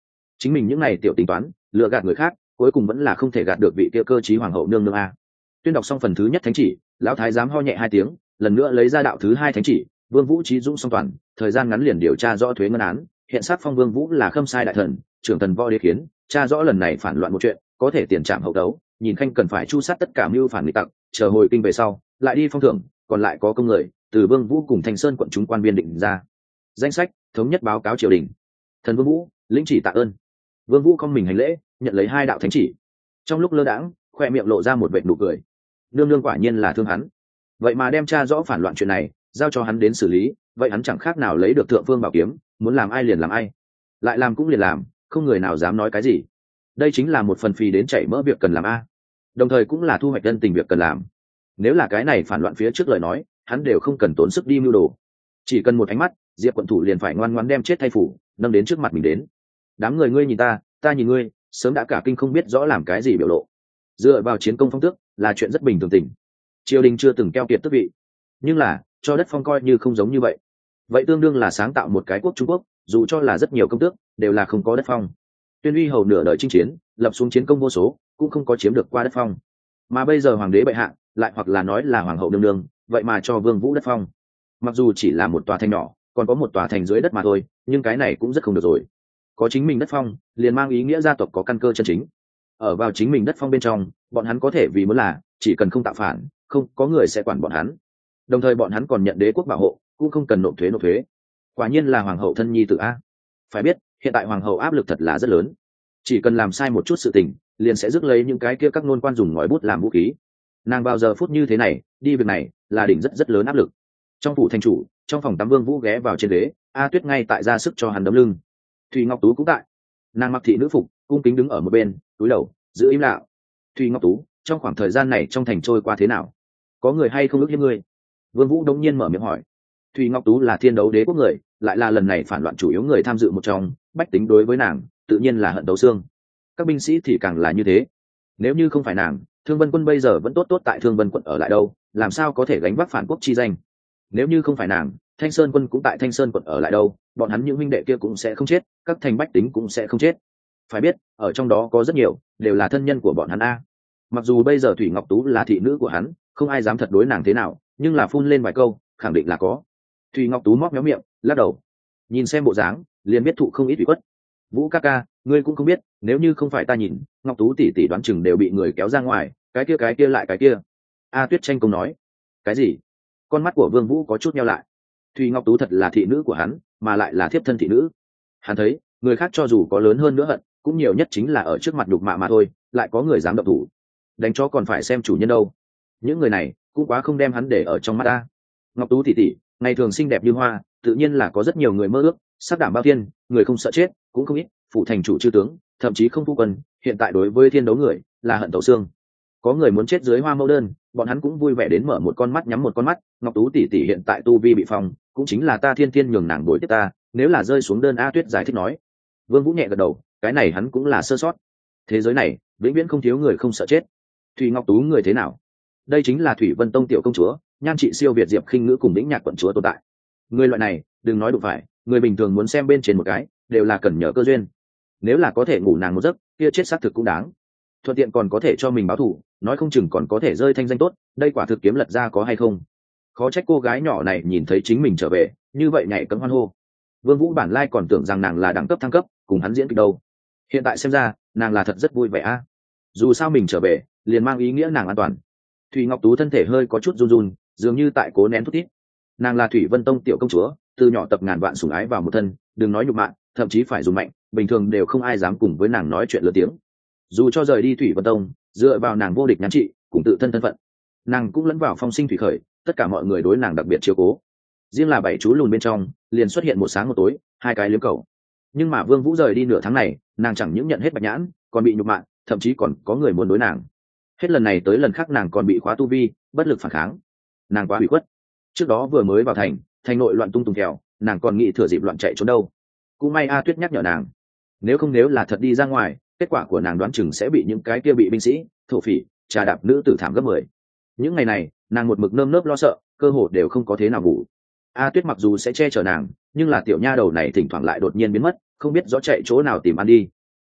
chính mình những này tiểu tính toán lừa gạt người khác cuối cùng vẫn là không thể gạt được vị kia cơ chí hoàng hậu nương nương a. Tuyên đọc xong phần thứ nhất thánh chỉ, lão thái giám ho nhẹ 2 tiếng, lần nữa lấy ra đạo thứ 2 thánh chỉ. Vương Vũ trí dũng song toàn, thời gian ngắn liền điều tra rõ thuế ngân án, hiện sát phong Vương Vũ là khâm sai đại thần, trưởng thần võ đế kiến, tra rõ lần này phản loạn một chuyện, có thể tiền trảm hậu đấu, nhìn khanh cần phải chu sát tất cả mưu phản nghịch tặc, chờ hồi kinh về sau, lại đi phong thưởng, còn lại có công người, từ Vương Vũ cùng Thanh Sơn quận chúng quan viên định ra danh sách, thống nhất báo cáo triều đình. Thần Vương Vũ, lĩnh chỉ tạ ơn. Vương Vũ không mình hành lễ, nhận lấy 2 đạo thánh chỉ. Trong lúc lơ đãng, khoe miệng lộ ra một vệt nụ cười. Nương nương quả nhiên là thương hắn, vậy mà đem tra rõ phản loạn chuyện này giao cho hắn đến xử lý, vậy hắn chẳng khác nào lấy được thượng phương bảo kiếm, muốn làm ai liền làm ai, lại làm cũng liền làm, không người nào dám nói cái gì. Đây chính là một phần phì đến chảy mỡ việc cần làm a, đồng thời cũng là thu hoạch dân tình việc cần làm. Nếu là cái này phản loạn phía trước lời nói, hắn đều không cần tốn sức đi mưu đồ, chỉ cần một ánh mắt, Diệp quận thủ liền phải ngoan ngoãn đem chết thay phủ nâng đến trước mặt mình đến. Đám người ngươi nhìn ta, ta nhìn ngươi, sớm đã cả kinh không biết rõ làm cái gì biểu lộ. Dựa vào chiến công phong tước là chuyện rất bình thường tình, triều đình chưa từng keo kiệt tước vị, nhưng là cho đất phong coi như không giống như vậy. Vậy tương đương là sáng tạo một cái quốc Trung Quốc, dù cho là rất nhiều công tước đều là không có đất phong. Tuyên uy hầu nửa đời chinh chiến, lập xuống chiến công vô số, cũng không có chiếm được qua đất phong. Mà bây giờ hoàng đế bệ hạ, lại hoặc là nói là hoàng hậu nương nương, vậy mà cho Vương Vũ đất phong. Mặc dù chỉ là một tòa thành nhỏ, còn có một tòa thành dưới đất mà thôi, nhưng cái này cũng rất không được rồi. Có chính mình đất phong, liền mang ý nghĩa gia tộc có căn cơ chân chính. Ở vào chính mình đất phong bên trong, bọn hắn có thể vì muốn là, chỉ cần không tạo phản, không có người sẽ quản bọn hắn. Đồng thời bọn hắn còn nhận đế quốc bảo hộ, cũng không cần nộp thuế. Quả nhiên là hoàng hậu thân nhi tử a. Phải biết, hiện tại hoàng hậu áp lực thật là rất lớn, chỉ cần làm sai một chút sự tình, liền sẽ rước lấy những cái kia các ngôn quan dùng ngòi bút làm vũ khí. Nàng vào giờ phút như thế này, đi việc này là đỉnh rất lớn áp lực. Trong phủ thành chủ, trong phòng tắm Vương Vũ ghé vào trên ghế, A Tuyết ngay tại ra sức cho hắn đấm lưng. Thùy Ngọc Tú cũng tại, nàng mặc thị nữ phục, cung kính đứng ở một bên, cúi đầu, giữ im lặng. Thùy Ngọc Tú, trong khoảng thời gian này trong thành trôi qua thế nào? Có người hay không ước hiếp ngươi? Vương Vũ đống nhiên mở miệng hỏi. Thùy Ngọc Tú là Thiên Đấu Đế quốc người, lại là lần này phản loạn chủ yếu người tham dự một trong, bách tính đối với nàng tự nhiên là hận tấu xương. Các binh sĩ thì càng là như thế. Nếu như không phải nàng, Thương Vân quân bây giờ vẫn tốt tại Thương Vân quận ở lại đâu, làm sao có thể gánh vác phản quốc chi danh? Nếu như không phải nàng, Thanh Sơn quân cũng tại Thanh Sơn quận ở lại đâu, bọn hắn những huynh đệ kia cũng sẽ không chết, các thành bách tính cũng sẽ không chết. Phải biết, ở trong đó có rất nhiều đều là thân nhân của bọn hắn a. Mặc dù bây giờ Thủy Ngọc Tú là thị nữ của hắn, không ai dám thật đối nàng thế nào, nhưng là phun lên vài câu, khẳng định là có. Thủy Ngọc Tú móc méo miệng, lắc đầu. Nhìn xem bộ dáng, liền biết thụ không ít ủy khuất. Vũ ca ca, ngươi cũng không biết, nếu như không phải ta nhìn, Ngọc Tú tỷ tỷ đoán chừng đều bị người kéo ra ngoài, cái kia lại cái kia. A Tuyết tranh công nói. Cái gì? Con mắt của Vương Vũ có chút nheo lại. Thủy Ngọc Tú thật là thị nữ của hắn, mà lại là thiếp thân thị nữ. Hắn thấy, người khác cho dù có lớn hơn nữa hận, cũng nhiều nhất chính là ở trước mặt nhục mạ mà thôi, lại có người dám động thủ. Đánh chó còn phải xem chủ nhân đâu. Những người này cũng quá không đem hắn để ở trong mắt ta. Ngọc Tú tỷ tỷ, ngày thường xinh đẹp như hoa, tự nhiên là có rất nhiều người mơ ước, sắc đảm bao thiên, người không sợ chết, cũng không ít, phụ thành chủ chư tướng, thậm chí không phu quân, hiện tại đối với Thiên Đấu người, là hận tấu xương. Có người muốn chết dưới hoa mẫu đơn, bọn hắn cũng vui vẻ đến mở một con mắt nhắm một con mắt. Ngọc Tú tỷ tỷ hiện tại tu vi bị phong, cũng chính là ta thiên thiên nhường nàng đối tiếp ta, nếu là rơi xuống đơn. A Tuyết giải thích nói. Vương Vũ nhẹ gật đầu, cái này hắn cũng là sơ sót. Thế giới này vĩnh viễn không thiếu người không sợ chết. Thủy Ngọc Tú người thế nào? Đây chính là Thủy Vân Tông tiểu công chúa, nhan trị siêu việt Diệp Khinh Ngữ cùng Lĩnh Nhạc quận chúa tồn tại. Người loại này, đừng nói đụng phải, người bình thường muốn xem bên trên một cái, đều là cần nhờ cơ duyên. Nếu là có thể ngủ nàng một giấc, kia chết xác thực cũng đáng. Thuận tiện còn có thể cho mình báo thù, nói không chừng còn có thể rơi thanh danh tốt, đây quả thực kiếm lật ra có hay không? Khó trách cô gái nhỏ này nhìn thấy chính mình trở về, như vậy nhảy cẫng hoan hô. Vương Vũ bản lai còn tưởng rằng nàng là đẳng cấp thăng cấp, cùng hắn diễn kịch đâu. Hiện tại xem ra, nàng là thật rất vui vẻ a. Dù sao mình trở về, liền mang ý nghĩa nàng an toàn. Thủy Ngọc Tú thân thể hơi có chút run run, dường như tại cố nén thút thít. Nàng là Thủy Vân Tông tiểu công chúa, từ nhỏ tập ngàn vạn sủng ái vào một thân, đừng nói nhục mạ, thậm chí phải dùng mạnh, bình thường đều không ai dám cùng với nàng nói chuyện lớn tiếng. Dù cho rời đi Thủy Vân Tông, dựa vào nàng vô địch nhan trị, cùng tự thân thân phận, nàng cũng lẫn vào phong sinh thủy khởi, tất cả mọi người đối nàng đặc biệt chiếu cố. Riêng là bảy chú lùn bên trong, liền xuất hiện một sáng một tối, 2 cái liếm cầu. Nhưng mà Vương Vũ rời đi nửa tháng này, nàng chẳng những nhận hết bạch nhãn, còn bị nhục mạ, thậm chí còn có người muốn đối nàng. Hết lần này tới lần khác nàng còn bị khóa tu vi, bất lực phản kháng. Nàng quá bị khuất. Trước đó vừa mới vào thành nội loạn tung tùng kèo, nàng còn nghĩ thừa dịp loạn chạy trốn đâu. Cũng may A Tuyết nhắc nhở nàng, nếu là thật đi ra ngoài, kết quả của nàng đoán chừng sẽ bị những cái kia bị binh sĩ, thổ phỉ, trà đạp nữ tử thảm gấp 10. Những ngày này, nàng một mực nơm nớp lo sợ, cơ hồ đều không có thế nào ngủ. A Tuyết mặc dù sẽ che chở nàng, nhưng là tiểu nha đầu này thỉnh thoảng lại đột nhiên biến mất, không biết rõ chạy chỗ nào tìm ăn đi.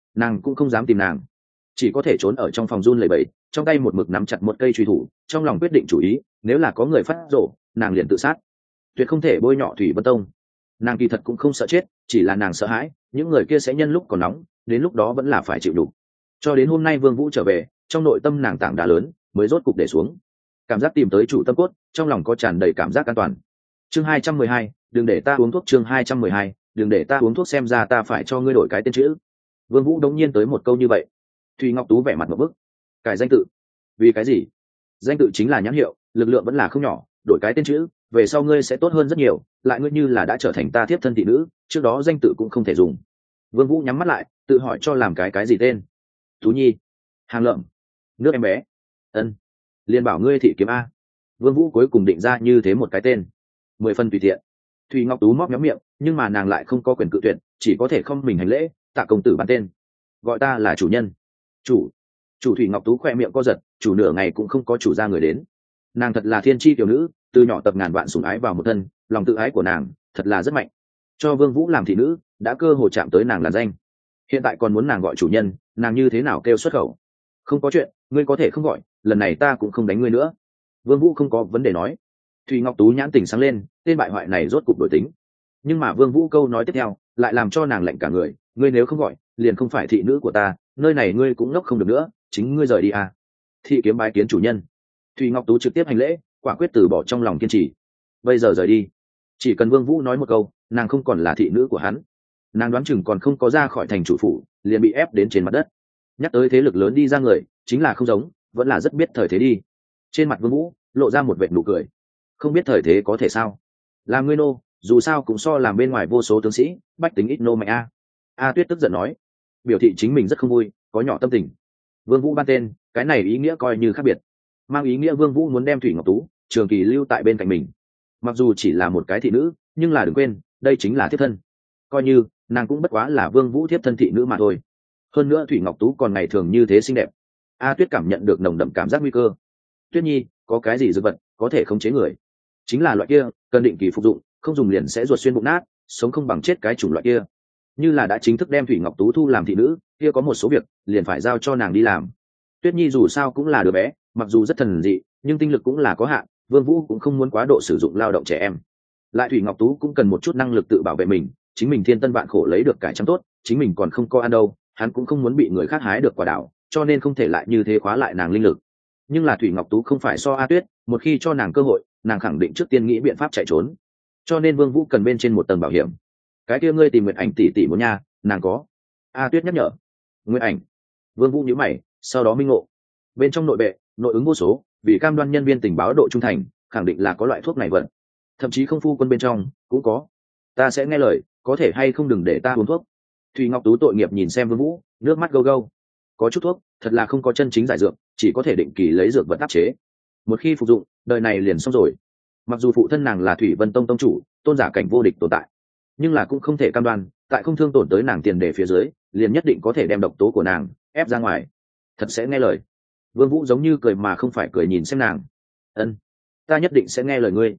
nàng cũng không dám tìm nàng, chỉ có thể trốn ở trong phòng run lẩy bẩy, trong tay một mực nắm chặt một cây truy thủ, trong lòng quyết định chủ ý, nếu là có người phát rổ nàng liền tự sát, tuyệt không thể bôi nhọ Thủy Vân Tông. Nàng kỳ thật cũng không sợ chết, chỉ là nàng sợ hãi những người kia sẽ nhân lúc còn nóng, đến lúc đó vẫn là phải chịu đủ. Cho đến hôm nay Vương Vũ trở về, trong nội tâm nàng tảng đá lớn mới rốt cục để xuống, cảm giác tìm tới chủ tâm cốt, trong lòng có tràn đầy cảm giác an toàn. Chương 212, đừng để ta uống thuốc. Chương 212, đừng để ta uống thuốc, xem ra ta phải cho ngươi đổi cái tên chữ. Vương Vũ đống nhiên tới một câu như vậy. Thùy Ngọc Tú vẻ mặt ngộp bức. Cải danh tự? Vì cái gì? Danh tự chính là nhãn hiệu, lực lượng vẫn là không nhỏ, đổi cái tên chữ, về sau ngươi sẽ tốt hơn rất nhiều, lại ngươi như là đã trở thành ta tiếp thân thị nữ, trước đó danh tự cũng không thể dùng. Vương Vũ nhắm mắt lại, tự hỏi cho làm cái gì tên. Tú Nhi, Hàng Lợm, Nước Em Bé, Ân, liền bảo ngươi Thị Kiếm A. Vương Vũ cuối cùng định ra như thế một cái tên, 10 phần tùy tiện. Thùy Ngọc Tú móc méo miệng, nhưng mà nàng lại không có quyền cự tuyệt, chỉ có thể không mình hành lễ, tạ công tử ban tên. Gọi ta là chủ nhân. Chủ Thùy Ngọc Tú khoe miệng co giật, chủ nửa ngày cũng không có chủ ra người đến. Nàng thật là thiên chi tiểu nữ, từ nhỏ tập ngàn vạn sủng ái vào một thân, lòng tự ái của nàng thật là rất mạnh. Cho Vương Vũ làm thị nữ, đã cơ hồ chạm tới nàng làn danh. Hiện tại còn muốn nàng gọi chủ nhân, nàng như thế nào kêu xuất khẩu? Không có chuyện, ngươi có thể không gọi, lần này ta cũng không đánh ngươi nữa. Vương Vũ không có vấn đề nói. Thùy Ngọc Tú nhãn tỉnh sáng lên, tên bại hoại này rốt cục đổi tính. Nhưng mà Vương Vũ câu nói tiếp theo lại làm cho nàng lạnh cả người, ngươi nếu không gọi, liền không phải thị nữ của ta, nơi này ngươi cũng ngốc không được nữa, chính ngươi rời đi à. Thị Kiếm bái kiến chủ nhân. Thùy Ngọc Tú trực tiếp hành lễ, quả quyết từ bỏ trong lòng kiên trì. Bây giờ rời đi, chỉ cần Vương Vũ nói một câu, nàng không còn là thị nữ của hắn. Nàng đoán chừng còn không có ra khỏi thành chủ phủ, liền bị ép đến trên mặt đất. Nhắc tới thế lực lớn đi ra người, chính là không giống, vẫn là rất biết thời thế đi. Trên mặt Vương Vũ lộ ra một vệt nụ cười. Không biết thời thế có thể sao? Làm ngươi nô, dù sao cũng so làm bên ngoài vô số tướng sĩ, bách tính ít nô mạnh a. A Tuyết tức giận nói, biểu thị chính mình rất không vui, có nhỏ tâm tình. Vương Vũ ban tên, cái này ý nghĩa coi như khác biệt, mang ý nghĩa Vương Vũ muốn đem Thủy Ngọc Tú trường kỳ lưu tại bên cạnh mình. Mặc dù chỉ là một cái thị nữ, nhưng là đừng quên, đây chính là thiếp thân. Coi như nàng cũng bất quá là Vương Vũ thiếp thân thị nữ mà thôi. Hơn nữa Thủy Ngọc Tú còn ngày thường như thế xinh đẹp. A Tuyết cảm nhận được nồng đậm cảm giác nguy cơ. Tuyết Nhi, có cái gì dược vật có thể khống chế người? Chính là loại kia, cần định kỳ phục dụng, không dùng liền sẽ ruột xuyên bụng nát, sống không bằng chết cái chủng loại kia. Như là đã chính thức đem Thủy Ngọc Tú thu làm thị nữ, kia có một số việc liền phải giao cho nàng đi làm. Tuyết Nhi dù sao cũng là đứa bé, mặc dù rất thần dị, nhưng tinh lực cũng là có hạn, Vương Vũ cũng không muốn quá độ sử dụng lao động trẻ em. Lại Thủy Ngọc Tú cũng cần một chút năng lực tự bảo vệ mình, chính mình thiên tân vạn khổ lấy được cải trắng tốt, chính mình còn không có ăn đâu, hắn cũng không muốn bị người khác hái được quả đào, cho nên không thể lại như thế khóa lại nàng linh lực. Nhưng là Thủy Ngọc Tú không phải so A Tuyết, một khi cho nàng cơ hội, nàng khẳng định trước tiên nghĩ biện pháp chạy trốn. Cho nên Vương Vũ cần bên trên một tầng bảo hiểm. Cái kia ngươi tìm Nguyệt Ảnh tỷ tỷ muốn nha, nàng có. A Tuyết nhắc nhở. Nguyệt Ảnh. Vương Vũ nhíu mày, sau đó minh ngộ. Bên trong nội bệ, nội ứng vô số, vì cam đoan nhân viên tình báo độ trung thành, khẳng định là có loại thuốc này vận. Thậm chí không phu quân bên trong cũng có. Ta sẽ nghe lời, có thể hay không đừng để ta uống thuốc. Thùy Ngọc Tú tội nghiệp nhìn xem Vương Vũ, nước mắt gâu gâu. Có chút thuốc, thật là không có chân chính giải dược, chỉ có thể định kỳ lấy dược vật áp chế. Một khi phục dụng, đời này liền xong rồi. Mặc dù phụ thân nàng là Thủy Vân Tông tông chủ, tôn giả cảnh vô địch tồn tại, nhưng là cũng không thể cam đoan, tại không thương tổn tới nàng tiền đề phía dưới, liền nhất định có thể đem độc tố của nàng ép ra ngoài. Thật sẽ nghe lời. Vương Vũ giống như cười mà không phải cười nhìn xem nàng. Ân, ta nhất định sẽ nghe lời ngươi,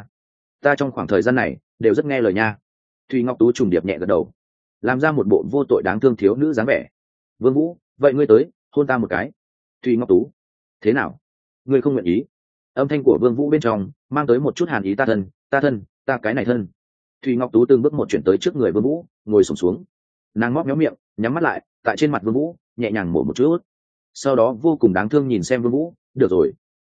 ta trong khoảng thời gian này đều rất nghe lời nha. Thùy Ngọc Tú trùng điệp nhẹ gật đầu, làm ra một bộ vô tội đáng thương thiếu nữ dáng vẻ. Vương Vũ, vậy ngươi tới hôn ta một cái. Thùy Ngọc Tú, thế nào, ngươi không nguyện ý? Âm thanh của Vương Vũ bên trong mang tới một chút hàn ý. Ta thân, ta cái này thân. Thùy Ngọc Tú từng bước một chuyển tới trước người Vương Vũ, ngồi xổm xuống. Nàng móc méo miệng, nhắm mắt lại, tại trên mặt Vương Vũ nhẹ nhàng mổ một chút. Sau đó vô cùng đáng thương nhìn xem Vương Vũ, được rồi,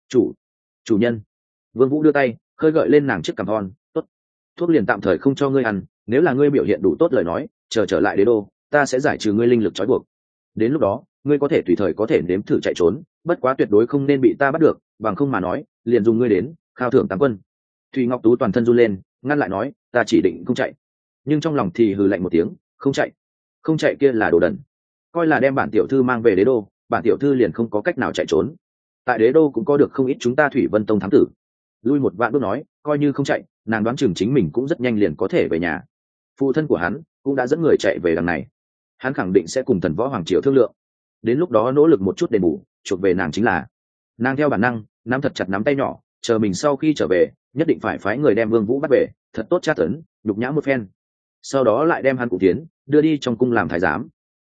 chủ nhân. Vương Vũ đưa tay khơi gợi lên nàng chiếc cằm thon. Tốt, thuốc liền tạm thời không cho ngươi ăn, nếu là ngươi biểu hiện đủ tốt lời nói, trở lại Đế đô, ta sẽ giải trừ ngươi linh lực trói buộc. Đến lúc đó ngươi có thể tùy thời có thể nếm thử chạy trốn, bất quá tuyệt đối không nên bị ta bắt được, bằng không mà nói liền dùng ngươi đến khao thưởng tám quân. Thùy Ngọc Tú toàn thân run lên, ngăn lại nói, ta chỉ định không chạy. Nhưng trong lòng thì hừ lạnh một tiếng, không chạy kia là đồ đần. Coi là đem bản tiểu thư mang về Đế đô, bản tiểu thư liền không có cách nào chạy trốn. Tại Đế đô cũng có được không ít chúng ta Thủy Vân Tông thám tử. Lui một vạn bước nói, coi như không chạy, nàng đoán chừng chính mình cũng rất nhanh liền có thể về nhà. Phụ thân của hắn cũng đã dẫn người chạy về đằng này, hắn khẳng định sẽ cùng Thần Võ Hoàng triều thương lượng, đến lúc đó nỗ lực một chút đền bù, chuộc về nàng chính là. Nàng theo bản năng nắm thật chặt nắm tay nhỏ, chờ mình sau khi trở về nhất định phải phái người đem Vương Vũ bắt về, thật tốt tra tấn nhục nhã một phen, sau đó lại đem hắn cụ tiến đưa đi trong cung làm thái giám.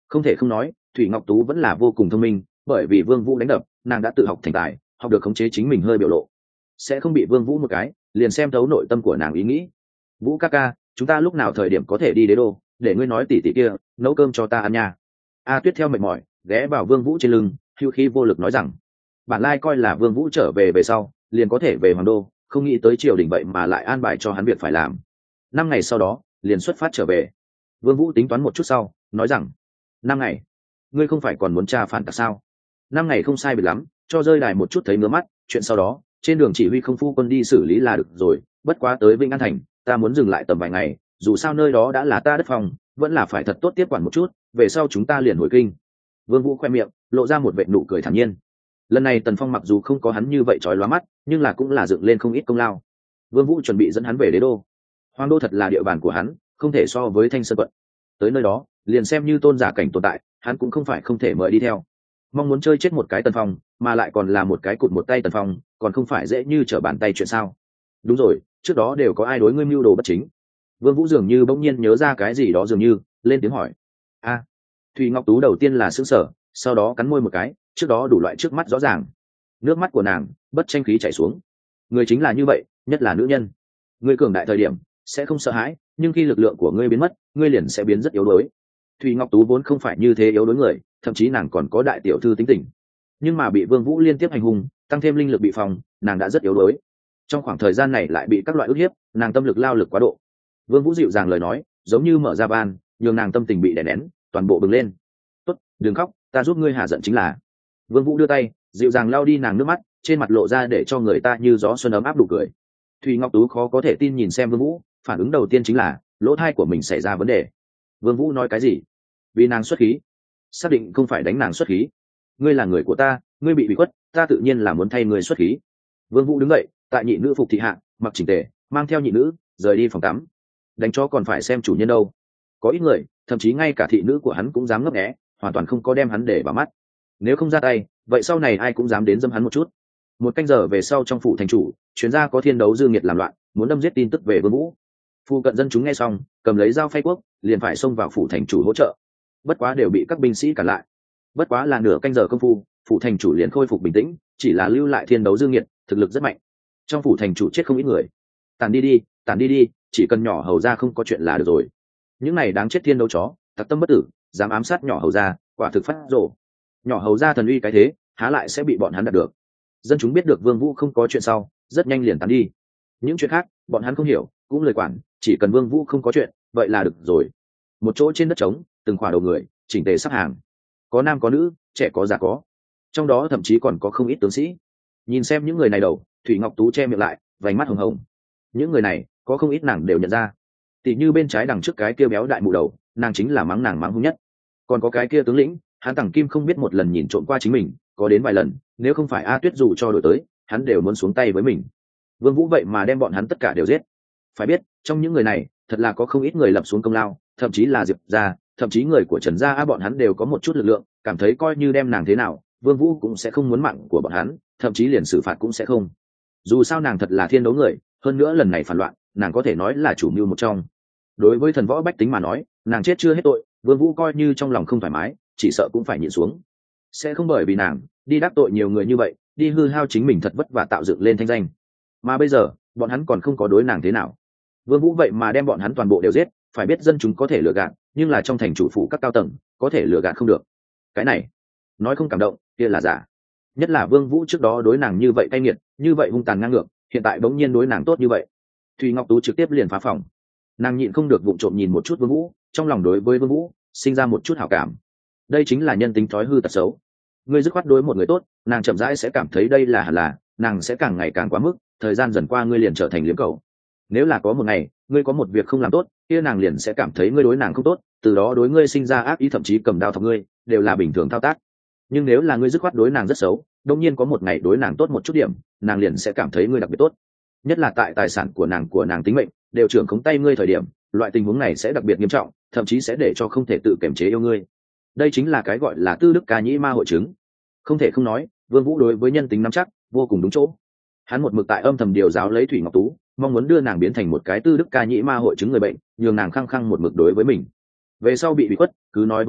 Không thể không nói, Thủy Ngọc Tú vẫn là vô cùng thông minh, bởi vì Vương Vũ đánh đập, nàng đã tự học thành tài, học được khống chế chính mình hơi biểu lộ, sẽ không bị Vương Vũ một cái liền xem thấu nội tâm của nàng ý nghĩ. Vũ ca ca, chúng ta lúc nào thời điểm có thể đi đế đô, để ngươi nói tỷ tỷ kia nấu cơm cho ta ăn nha. A Tuyết theo mệt mỏi ghé vào Vương Vũ trên lưng, hưu khí vô lực nói rằng, bản lai coi là Vương Vũ trở về về sau liền có thể về hoàng đô, không nghĩ tới triều đình vậy mà lại an bài cho hắn việc phải làm. 5 ngày sau đó liền xuất phát trở về. Vương Vũ tính toán một chút sau nói rằng, 5 ngày, ngươi không phải còn muốn tra phản tặc sao? 5 ngày không sai biệt lắm, cho rơi đài một chút thấy ngứa mắt, chuyện sau đó trên đường chỉ huy không phu quân đi xử lý là được rồi. Bất quá tới Vĩnh An thành ta muốn dừng lại tầm vài ngày, dù sao nơi đó đã là ta đất phòng, vẫn là phải thật tốt tiếp quản một chút, về sau chúng ta liền hồi kinh. Vương Vũ khoe miệng lộ ra một vệt nụ cười thản nhiên. Lần này Tần Phong mặc dù không có hắn như vậy chói lóa mắt, nhưng là cũng là dựng lên không ít công lao. Vương Vũ chuẩn bị dẫn hắn về đế đô. Hoàng đô thật là địa bàn của hắn, không thể so với Thanh Sơn quận. Tới nơi đó liền xem như tôn giả cảnh tồn tại, hắn cũng không phải không thể mời đi theo. Mong muốn chơi chết một cái Tần Phong, mà lại còn là một cái cụt một tay Tần Phong, còn không phải dễ như trở bàn tay chuyện sao? Đúng rồi, trước đó đều có ai đối ngươi mưu đồ bất chính? Vương Vũ dường như bỗng nhiên nhớ ra cái gì đó, dường như lên tiếng hỏi. A. Thủy Ngọc Tú đầu tiên là sững sờ, sau đó cắn môi một cái, trước đó đủ loại trước mắt rõ ràng. Nước mắt của nàng bất tranh khí chảy xuống. Người chính là như vậy, nhất là nữ nhân. Ngươi cường đại thời điểm sẽ không sợ hãi, nhưng khi lực lượng của ngươi biến mất, ngươi liền sẽ biến rất yếu đuối. Thủy Ngọc Tú vốn không phải như thế yếu đuối người, thậm chí nàng còn có đại tiểu thư tính tình, nhưng mà bị Vương Vũ liên tiếp hành hung, tăng thêm linh lực bị phòng, nàng đã rất yếu đuối. Trong khoảng thời gian này lại bị các loại ức hiếp, nàng tâm lực lao lực quá độ. Vương Vũ dịu dàng lời nói giống như mở ra van, nhường nàng tâm tình bị đè nén toàn bộ bừng lên. Tốt, đừng khóc, ta giúp ngươi hạ giận chính là. Vương Vũ đưa tay dịu dàng lau đi nàng nước mắt, trên mặt lộ ra để cho người ta như gió xuân ấm áp đủ cười. Thủy Ngọc Tú khó có thể tin nhìn xem Vương Vũ, phản ứng đầu tiên chính là lỗ tai của mình xảy ra vấn đề. Vương Vũ nói cái gì? Vì nàng xuất khí? Xác định không phải đánh nàng xuất khí. Ngươi là người của ta, ngươi bị khuất, ta tự nhiên là muốn thay ngươi xuất khí. Vương Vũ đứng dậy, tại nhị nữ phục thị hạ, mặc chỉnh tề, mang theo nhị nữ rời đi phòng tắm. Đánh chó còn phải xem chủ nhân đâu. Có ít người, thậm chí ngay cả thị nữ của hắn cũng dám ngấp nghé, hoàn toàn không có đem hắn để vào mắt. Nếu không ra tay, vậy sau này ai cũng dám đến dâm hắn một chút. 1 canh giờ về sau, trong phủ thành chủ chuyên gia có thiên đấu dương nhiệt làm loạn, muốn đâm giết tin tức về Vương Vũ. Phu cận dân chúng nghe xong, cầm lấy dao phay quốc, liền phải xông vào phủ thành chủ hỗ trợ. Bất quá đều bị các binh sĩ cản lại. Bất quá là nửa canh giờ công phu, phủ thành chủ liền khôi phục bình tĩnh, chỉ là lưu lại thiên đấu dương nhiệt, thực lực rất mạnh. Trong phủ thành chủ chết không ít người. Tàn đi đi, tàn đi đi, chỉ cần nhỏ hầu ra không có chuyện là được rồi. Những này đáng chết thiên đấu chó, tặc tâm bất tử, dám ám sát nhỏ hầu ra, quả thực phát rồ. Nhỏ hầu ra thần uy cái thế, há lại sẽ bị bọn hắn đạt được. Dân chúng biết được Vương Vũ không có chuyện sau, rất nhanh liền tán đi. Những chuyện khác bọn hắn không hiểu, cũng lời quản, chỉ cần Vương Vũ không có chuyện, vậy là được rồi. Một chỗ trên đất trống, từng khỏa đầu người chỉnh tề sắp hàng, có nam có nữ, trẻ có già có, trong đó thậm chí còn có không ít tướng sĩ. Nhìn xem những người này đầu, Thủy Ngọc Tú che miệng lại, vành mắt hồng hồng. Những người này có không ít nàng đều nhận ra, tỷ như bên trái đằng trước cái kia béo đại mụ đầu, nàng chính là mắng nàng mắng hung nhất. Còn có cái kia tướng lĩnh, hắn Tằng Kim không biết một lần nhìn trộm qua chính mình, có đến vài lần, nếu không phải A Tuyết dù cho đổi tới, hắn đều muốn xuống tay với mình. Vương Vũ vậy mà đem bọn hắn tất cả đều giết. Phải biết, trong những người này, thật là có không ít người lập xuống công lao, thậm chí là Diệp gia, thậm chí người của Trần gia, bọn hắn đều có một chút lực lượng, cảm thấy coi như đem nàng thế nào, Vương Vũ cũng sẽ không muốn mạng của bọn hắn, thậm chí liền xử phạt cũng sẽ không. Dù sao nàng thật là thiên đấu người, hơn nữa lần này phản loạn, nàng có thể nói là chủ mưu một trong. Đối với thần võ bách tính mà nói, nàng chết chưa hết tội, Vương Vũ coi như trong lòng không thoải mái, chỉ sợ cũng phải nhịn xuống. Sẽ không bởi vì nàng đi đắc tội nhiều người như vậy, đi hư hao chính mình thật vất vả tạo dựng lên thanh danh. Mà bây giờ, bọn hắn còn không có đối nàng thế nào. Vương Vũ vậy mà đem bọn hắn toàn bộ đều giết, phải biết dân chúng có thể lừa gạt, nhưng là trong thành chủ phủ các cao tầng, có thể lừa gạt không được. Cái này, nói không cảm động, kia là giả. Nhất là Vương Vũ trước đó đối nàng như vậy cay nghiệt, như vậy hung tàn ngang ngược, hiện tại bỗng nhiên đối nàng tốt như vậy. Thùy Ngọc Tú trực tiếp liền phá phòng. Nàng nhịn không được vụng trộm nhìn một chút Vương Vũ, trong lòng đối với Vương Vũ sinh ra một chút hảo cảm. Đây chính là nhân tính thói hư tật xấu. Ngươi dứt khoát đối một người tốt, nàng chậm rãi sẽ cảm thấy đây là hẳn là, nàng sẽ càng ngày càng quá mức, thời gian dần qua ngươi liền trở thành liếm cầu. Nếu là có một ngày, ngươi có một việc không làm tốt, kia nàng liền sẽ cảm thấy ngươi đối nàng không tốt, từ đó đối ngươi sinh ra ác ý, thậm chí cầm đao thọc ngươi, đều là bình thường thao tác. Nhưng nếu là ngươi dứt khoát đối nàng rất xấu, đột nhiên có một ngày đối nàng tốt một chút điểm, nàng liền sẽ cảm thấy ngươi đặc biệt tốt. Nhất là tại tài sản của nàng tính mệnh đều trưởng khống tay ngươi thời điểm, loại tình huống này sẽ đặc biệt nghiêm trọng, thậm chí sẽ để cho không thể tự kiềm chế yêu ngươi. Đây chính là cái gọi là tư đức ca nhĩ ma hội chứng. Không thể không nói, Vương Vũ đối với nhân tính nắm chắc vô cùng đúng chỗ. Hắn một mực tại âm thầm điều giáo lấy Thủy Ngọc Tú, mong muốn đưa nàng biến thành một cái tư đức ca nhĩ ma hội chứng người bệnh, nhường nàng khăng khăng một mực đối với mình. Về sau bị khuất, cứ nói với ta,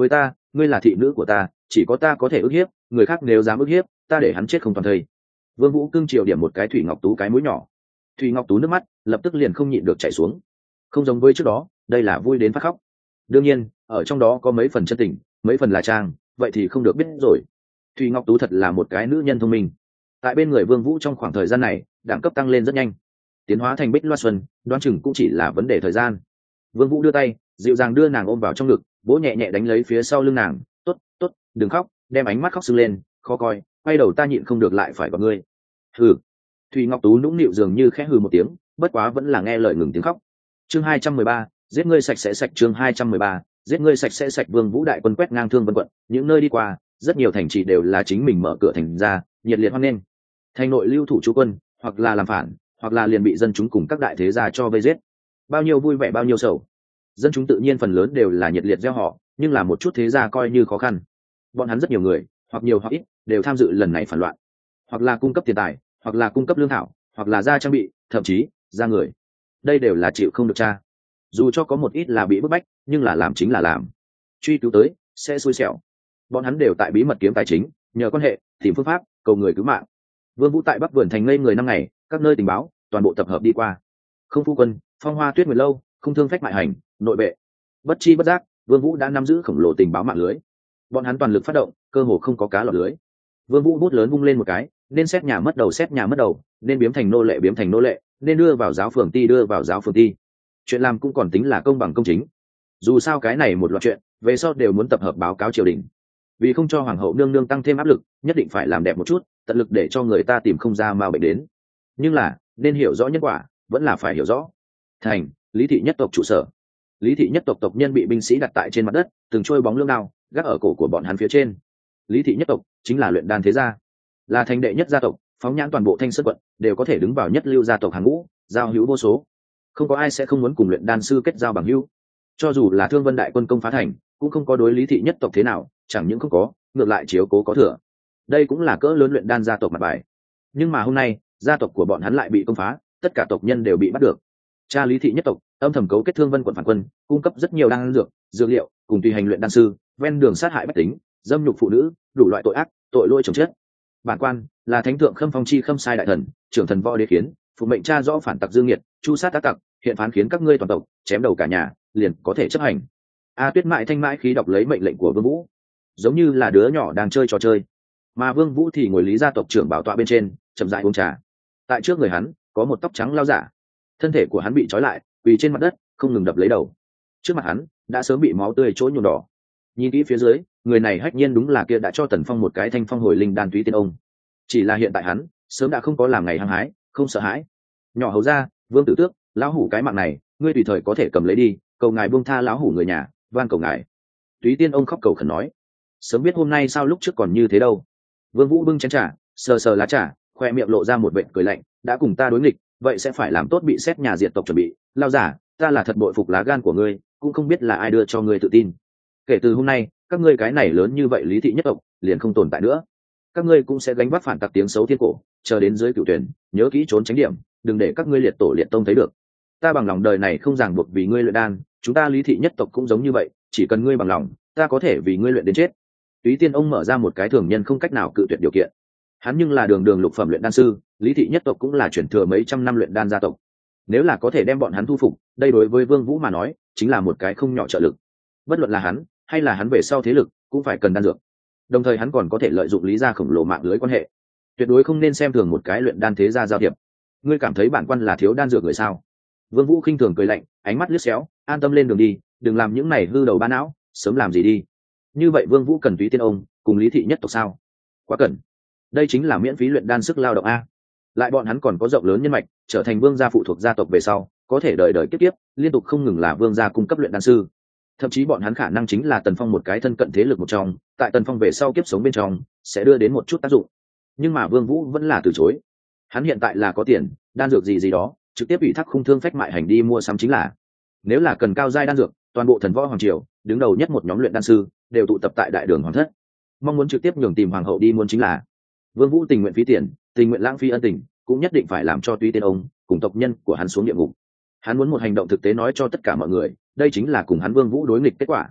ngươi là thị nữ của ta, chỉ có ta có thể ức hiếp, người khác nếu dám ức hiếp ta để hắn chết không toàn thây. Vương Vũ cưng chiều điểm một cái Thủy Ngọc Tú cái mũi nhỏ. Thủy Ngọc Tú nước mắt lập tức liền không nhịn được chảy xuống. Không giống với trước đó, đây là vui đến phát khóc. Đương nhiên ở trong đó có mấy phần chân tình, mấy phần là trang, vậy thì không được biết rồi. Thủy Ngọc Tú thật là một cái nữ nhân thông minh. Tại bên người Vương Vũ trong khoảng thời gian này đẳng cấp tăng lên rất nhanh, tiến hóa thành Bích Loa Xuân đoán chừng cũng chỉ là vấn đề thời gian. Vương Vũ đưa tay dịu dàng đưa nàng ôm vào trong ngực, vỗ nhẹ nhẹ đánh lấy phía sau lưng nàng. Tốt tốt, đừng khóc, đem ánh mắt khóc sưng lên, khó coi, quay đầu ta nhịn không được lại phải gọi ngươi. Hừ. Thủy Ngọc Tú nũng nịu dường như khẽ hừ một tiếng, bất quá vẫn là nghe lời ngừng tiếng khóc. Chương 213, giết ngươi sạch sẽ sạch. Chương 213, giết ngươi sạch sẽ sạch. Vương Vũ đại quân quét ngang Thương Vân quận, những nơi đi qua rất nhiều thành trì đều là chính mình mở cửa thành ra, nhiệt liệt hoan nghênh. Thành nội lưu thủ chú quân, hoặc là làm phản, hoặc là liền bị dân chúng cùng các đại thế gia cho vây giết. Bao nhiêu vui vẻ bao nhiêu sầu. Dân chúng tự nhiên phần lớn đều là nhiệt liệt reo hò, nhưng là một chút thế gia coi như khó khăn. Bọn hắn rất nhiều người, hoặc nhiều hoặc ít, đều tham dự lần này phản loạn, hoặc là cung cấp tiền tài, hoặc là cung cấp lương thảo, hoặc là ra trang bị, thậm chí ra người. Đây đều là chịu không được tra. Dù cho có một ít là bị bức bách, nhưng là làm chính là làm. Truy cứu tới sẽ xui xẻo. Bọn hắn đều tại bí mật kiếm tài chính, nhờ quan hệ tìm phương pháp cầu người cứu mạng. Vương Vũ tại Bắc Vườn thành ngây người 5 ngày, các nơi tình báo toàn bộ tập hợp đi qua. Không phu quân, Phong Hoa Tuyết Nguyệt lâu, không thương phách mại hành, nội vệ. Bất chi bất giác, Vương Vũ đã nắm giữ khổng lồ tình báo mạng lưới. Bọn hắn toàn lực phát động, cơ hồ không có cá lọt lưới. Vương Vũ bút lớn vung lên một cái, nên xét nhà mất đầu xét nhà mất đầu, nên biếm thành nô lệ biếm thành nô lệ, nên đưa vào giáo phường ty đưa vào giáo phường ty. Chuyện làm cũng còn tính là công bằng công chính. Dù sao cái này một loạt chuyện, về sau đều muốn tập hợp báo cáo triều đình. Vì không cho hoàng hậu nương nương tăng thêm áp lực, nhất định phải làm đẹp một chút, tận lực để cho người ta tìm không ra ma bệnh đến. Nhưng là nên hiểu rõ nhân quả, vẫn là phải hiểu rõ. Thành Lý thị nhất tộc trụ sở. Lý thị nhất tộc tộc nhân bị binh sĩ đặt tại trên mặt đất, từng trôi bóng lưỡng đao gác ở cổ của bọn hắn phía trên. Lý thị nhất tộc chính là luyện đan thế gia, là thành đệ nhất gia tộc, phóng nhãn toàn bộ Thanh Sơn quận đều có thể đứng vào nhất lưu gia tộc hàng ngũ, giao hữu vô số. Không có ai sẽ không muốn cùng luyện đan sư kết giao bằng hữu. Cho dù là Thương Vân đại quân công phá thành, cũng không có đối Lý thị nhất tộc thế nào, chẳng những không có, ngược lại chiếu cố có thừa. Đây cũng là cỡ lớn luyện đan gia tộc mặt bài. Nhưng mà hôm nay, gia tộc của bọn hắn lại bị công phá, tất cả tộc nhân đều bị bắt được. Cha Lý thị nhất tộc âm thầm cấu kết Thương Vân quận phản quân, cung cấp rất nhiều đan dược, dược liệu, cùng tùy hành luyện đan sư, ven đường sát hại bách tính, dâm nhục phụ nữ, đủ loại tội ác, tội lỗi chồng chết. Bản quan là thánh thượng Khâm Phong Chi Khâm Sai đại thần, trưởng thần Võ Đế Kiến, phụ mệnh cha rõ phản tặc dương nghiệt, chu sát tác tặc, hiện phán khiến các ngươi toàn tộc chém đầu cả nhà, liền có thể chấp hành. A Tuyết mại thanh mãi khí đọc lấy mệnh lệnh của Vương Vũ, giống như là đứa nhỏ đang chơi trò chơi, mà Vương Vũ thì ngồi lý gia tộc trưởng bảo tọa bên trên, chậm rãi uống trà. Tại trước người hắn có một tóc trắng lao giả, thân thể của hắn bị trói lại, quỳ trên mặt đất, không ngừng đập lấy đầu. Trước mặt hắn đã sớm bị máu tươi chỗ nhuộm đỏ. Nhìn kỹ phía dưới, người này hách nhiên đúng là kia đã cho Tần Phong một cái thanh phong hồi linh đan túy tiên ông. Chỉ là hiện tại hắn sớm đã không có làm ngày hăng hái, không sợ hãi. Nhỏ hầu ra, Vương Tử Tước, lão hủ cái mạng này ngươi tùy thời có thể cầm lấy đi, cầu ngài buông tha lão hủ người nhà, van cầu ngài. Túy tiên ông khóc cầu khẩn nói, sớm biết hôm nay sao lúc trước còn như thế đâu. Vương Vũ bưng chén trà, sờ sờ lá trà, khoe miệng lộ ra một vệt cười lạnh, đã cùng ta đối nghịch, vậy sẽ phải làm tốt bị xét nhà diệt tộc chuẩn bị. Lao giả, ta là thật bội phục lá gan của ngươi, cũng không biết là ai đưa cho ngươi tự tin. Kể từ hôm nay, các ngươi cái này lớn như vậy Lý thị nhất tộc liền không tồn tại nữa. Các ngươi cũng sẽ gánh vác phản tặc tiếng xấu thiên cổ, chờ đến dưới cửu tuyển, nhớ kỹ trốn tránh điểm, đừng để các ngươi liệt tổ liệt tông thấy được. Ta bằng lòng đời này không ràng buộc vì ngươi luyện đan, chúng ta Lý thị nhất tộc cũng giống như vậy, chỉ cần ngươi bằng lòng, ta có thể vì ngươi luyện đến chết. Túy tiên ông mở ra một cái thường nhân không cách nào cự tuyệt điều kiện. Hắn nhưng là đường đường lục phẩm luyện đan sư, Lý thị nhất tộc cũng là chuyển thừa mấy trăm năm luyện đan gia tộc. Nếu là có thể đem bọn hắn thu phục, đây đối với Vương Vũ mà nói chính là một cái không nhỏ trợ lực. Bất luận là hắn hay là hắn về sau thế lực cũng phải cần đan dược. Đồng thời hắn còn có thể lợi dụng lý gia khổng lồ mạng lưới quan hệ, tuyệt đối không nên xem thường một cái luyện đan thế gia giao thiệp. Ngươi cảm thấy bản quan là thiếu đan dược người sao? Vương Vũ khinh thường cười lạnh, ánh mắt liếc xéo, an tâm lên đường đi, đừng làm những này hư đầu ba não, sớm làm gì đi. Như vậy Vương Vũ cần Túy tiên ông cùng Lý thị nhất tộc sao? Quá cần. Đây chính là miễn phí luyện đan sức lao động a. Lại bọn hắn còn có rộng lớn nhân mạch, trở thành vương gia phụ thuộc gia tộc về sau, có thể đời đời kiếp kiếp liên tục không ngừng là vương gia cung cấp luyện đan sư. Thậm chí bọn hắn khả năng chính là Tần Phong một cái thân cận thế lực một trong, tại Tần Phong về sau kiếp sống bên trong sẽ đưa đến một chút tác dụng. Nhưng mà Vương Vũ vẫn là từ chối. Hắn hiện tại là có tiền, đan dược gì gì đó, trực tiếp ủy thác Khung Thương Phách Mại Hành đi mua sắm chính là. Nếu là cần cao giai đan dược, toàn bộ Thần Võ Hoàng triều đứng đầu nhất một nhóm luyện đan sư đều tụ tập tại đại đường hoàng thất, mong muốn trực tiếp nhường tìm hoàng hậu đi muốn chính là. Vương Vũ tình nguyện phí tiền, tình nguyện lãng phí ân tình, cũng nhất định phải làm cho Túy tiên ông cùng tộc nhân của hắn xuống địa ngục. Hắn muốn một hành động thực tế nói cho tất cả mọi người, đây chính là cùng hắn Vương Vũ đối nghịch kết quả.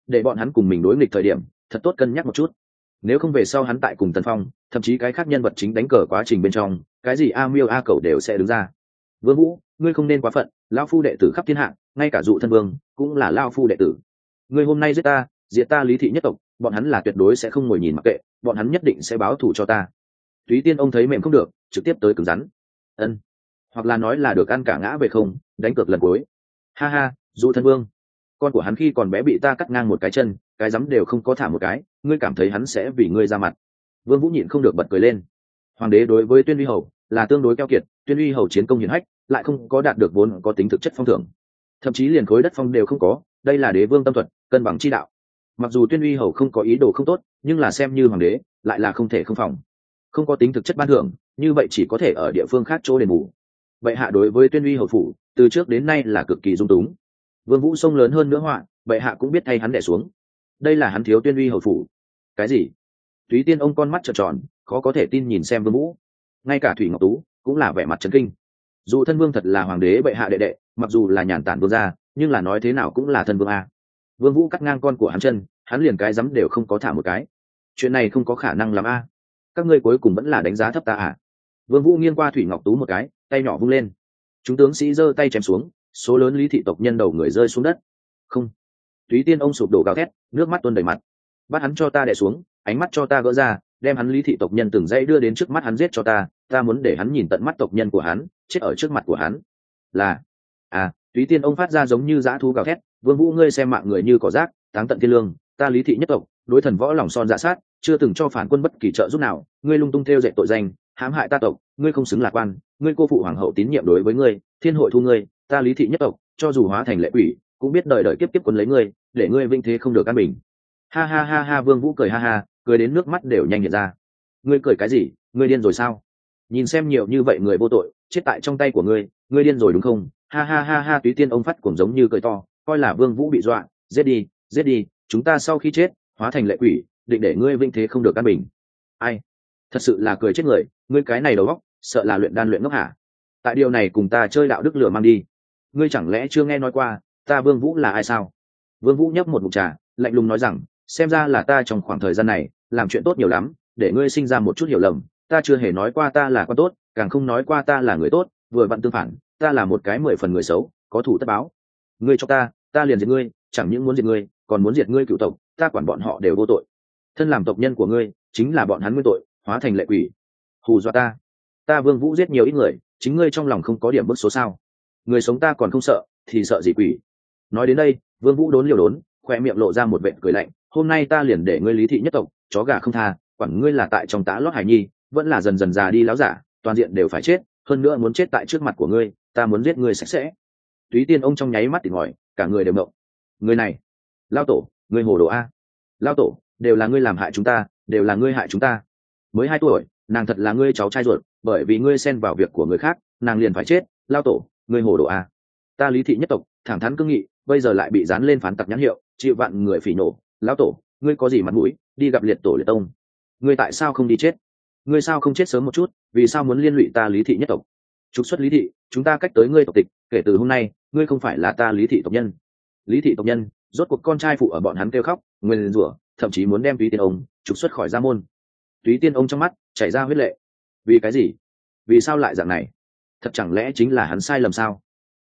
để bọn hắn cùng mình đối nghịch thời điểm thật tốt cân nhắc một chút. Nếu không về sau hắn tại cùng Tần Phong, thậm chí cái khác nhân vật chính đánh cờ quá trình bên trong, cái gì a miêu a cầu đều sẽ đứng ra. Vương Vũ, ngươi không nên quá phận, lão phu đệ tử khắp thiên hạ, ngay cả dụ thân vương cũng là lão phu đệ tử. Ngươi hôm nay giết ta, diệt ta Lý thị nhất tộc, bọn hắn là tuyệt đối sẽ không ngồi nhìn mặc kệ, bọn hắn nhất định sẽ báo thù cho ta. Túy Tiên ông thấy mềm không được, trực tiếp tới cứng rắn. Ân, hoặc là nói là được ăn cả ngã về không, đánh cược lần cuối. Ha ha, dụ thân vương, con của hắn khi còn bé bị ta cắt ngang một cái chân, cái rắm đều không có thả một cái, ngươi cảm thấy hắn sẽ vì ngươi ra mặt? Vương Vũ nhịn không được bật cười lên. Hoàng đế đối với Tuyên Uy hầu là tương đối keo kiệt, Tuyên Uy hầu chiến công hiển hách, lại không có đạt được vốn có tính thực chất phong thưởng, thậm chí liền khối đất phong đều không có, đây là đế vương tâm thuật, cân bằng chi đạo. Mặc dù Tuyên Uy hầu không có ý đồ không tốt, nhưng là xem như hoàng đế, lại là không thể không phòng. Không có tính thực chất ban thưởng, như vậy chỉ có thể ở địa phương khác chỗ đền bù. Bệ hạ đối với Tuyên Uy hầu phủ, từ trước đến nay là cực kỳ dung túng. Vương Vũ sông lớn hơn nữa họa, bệ hạ cũng biết thay hắn đè xuống. Đây là hắn thiếu Tuyên Uy hầu phủ. Cái gì? Túy Tiên ông con mắt trợn tròn, khó có thể tin nhìn xem Vương Vũ. Ngay cả Thủy Ngọc Tú cũng là vẻ mặt chấn kinh. Dù thân vương thật là hoàng đế bệ hạ đệ đệ, mặc dù là nhàn tản vương gia, nhưng là nói thế nào cũng là thân vương a. Vương Vũ cắt ngang con của hắn chân, hắn liền cái dám đều không có thả một cái. Chuyện này không có khả năng làm a. Các ngươi cuối cùng vẫn là đánh giá thấp ta à? Vương Vũ nghiêng qua Thủy Ngọc Tú một cái, tay nhỏ vung lên. Chúng tướng sĩ giơ tay chém xuống, số lớn Lý thị tộc nhân đầu người rơi xuống đất. Không. Túy Tiên ông sụp đổ gào thét, nước mắt tuôn đầy mặt. Bắt hắn cho ta đè xuống, ánh mắt cho ta gỡ ra, đem hắn Lý thị tộc nhân từng dãy đưa đến trước mắt hắn giết cho ta, ta muốn để hắn nhìn tận mắt tộc nhân của hắn chết ở trước mặt của hắn. Là Túy Tiên ông phát ra giống như dã thú gào thét. Vương Vũ, ngươi xem mạng người như cỏ rác, táng tận thiên lương, ta Lý thị nhất tộc đối thần võ lòng son dạ sát, chưa từng cho phản quân bất kỳ trợ giúp nào, ngươi lung tung thêu dệt tội danh, hãm hại ta tộc, ngươi không xứng là quan, ngươi cô phụ hoàng hậu tín nhiệm đối với ngươi, thiên hội thu ngươi, ta Lý thị nhất tộc cho dù hóa thành lệ quỷ cũng biết đời đời kiếp kiếp quấn lấy ngươi, để ngươi vinh thế không được an bình. Ha ha ha ha, Vương Vũ cười ha ha, cười đến nước mắt đều nhanh hiện ra. Ngươi cười cái gì? Ngươi điên rồi sao? Nhìn xem nhiều như vậy người vô tội chết tại trong tay của ngươi, ngươi điên rồi đúng không? Ha ha ha ha, Túy Tiên ông phát cuồng giống như cười to, coi là Vương Vũ bị dọa, giết đi, giết đi, chúng ta sau khi chết hóa thành lệ quỷ, định để ngươi vinh thế không được an bình. Ai? Thật sự là cười chết người, ngươi cái này đầu óc, sợ là luyện đan luyện ngốc hả? Tại điều này cùng ta chơi đạo đức lửa mang đi. Ngươi chẳng lẽ chưa nghe nói qua ta Vương Vũ là ai sao? Vương Vũ nhấp một ngụm trà, lạnh lùng nói rằng, xem ra là ta trong khoảng thời gian này làm chuyện tốt nhiều lắm, để ngươi sinh ra một chút hiểu lầm. Ta chưa hề nói qua ta là con tốt, càng không nói qua ta là người tốt, vừa vặn tương phản, ta là một cái 10 phần người xấu, có thủ tất báo. Ngươi cho ta liền diệt ngươi, chẳng những muốn diệt ngươi, còn muốn diệt ngươi cửu tộc, ta quản bọn họ đều vô tội. Thân làm tộc nhân của ngươi, chính là bọn hắn nguyên tội, hóa thành lệ quỷ. Hù dọa ta Vương Vũ giết nhiều ít người, chính ngươi trong lòng không có điểm bức số sao? Người sống ta còn không sợ, thì sợ gì quỷ? Nói đến đây, Vương Vũ đốn liều đốn, khoe miệng lộ ra một vệt cười lạnh. Hôm nay ta liền để ngươi Lý thị nhất tộc chó gà không tha, quản ngươi là tại trong tã lót hải nhi, vẫn là dần dần già đi láo giả, toàn diện đều phải chết, hơn nữa muốn chết tại trước mặt của ngươi, ta muốn giết ngươi sạch sẽ. Túy Tiên ông trong nháy mắt tỉnh ngòi, cả người đều ngộng. Người này, lao tổ, ngươi hồ đồ a! Lao tổ, đều là ngươi làm hại chúng ta, đều là ngươi hại chúng ta. Mới 2 tuổi, nàng thật là ngươi cháu trai ruột, bởi vì ngươi xen vào việc của người khác, nàng liền phải chết. Lao tổ, ngươi hồ đồ a! Ta Lý thị nhất tộc thẳng thắn cương nghị, bây giờ lại bị dán lên phán tặc nhãn hiệu, chịu vạn người phỉ nổ. Lão tổ, ngươi có gì mặt mũi đi gặp liệt tổ liệt tông? Ngươi tại sao không đi chết? Ngươi sao không chết sớm một chút? Vì sao muốn liên lụy ta Lý thị nhất tộc? Trục xuất Lý thị, chúng ta cách tới ngươi tộc tịch, kể từ hôm nay ngươi không phải là ta Lý thị tộc nhân. Lý thị tộc nhân, rốt cuộc con trai phụ ở bọn hắn kêu khóc, nguyền rủa, thậm chí muốn đem Túy Tiên ông trục xuất khỏi gia môn. Túy Tiên ông trong mắt chảy ra huyết lệ. Vì cái gì? Vì sao lại dạng này? Thật chẳng lẽ chính là hắn sai lầm sao?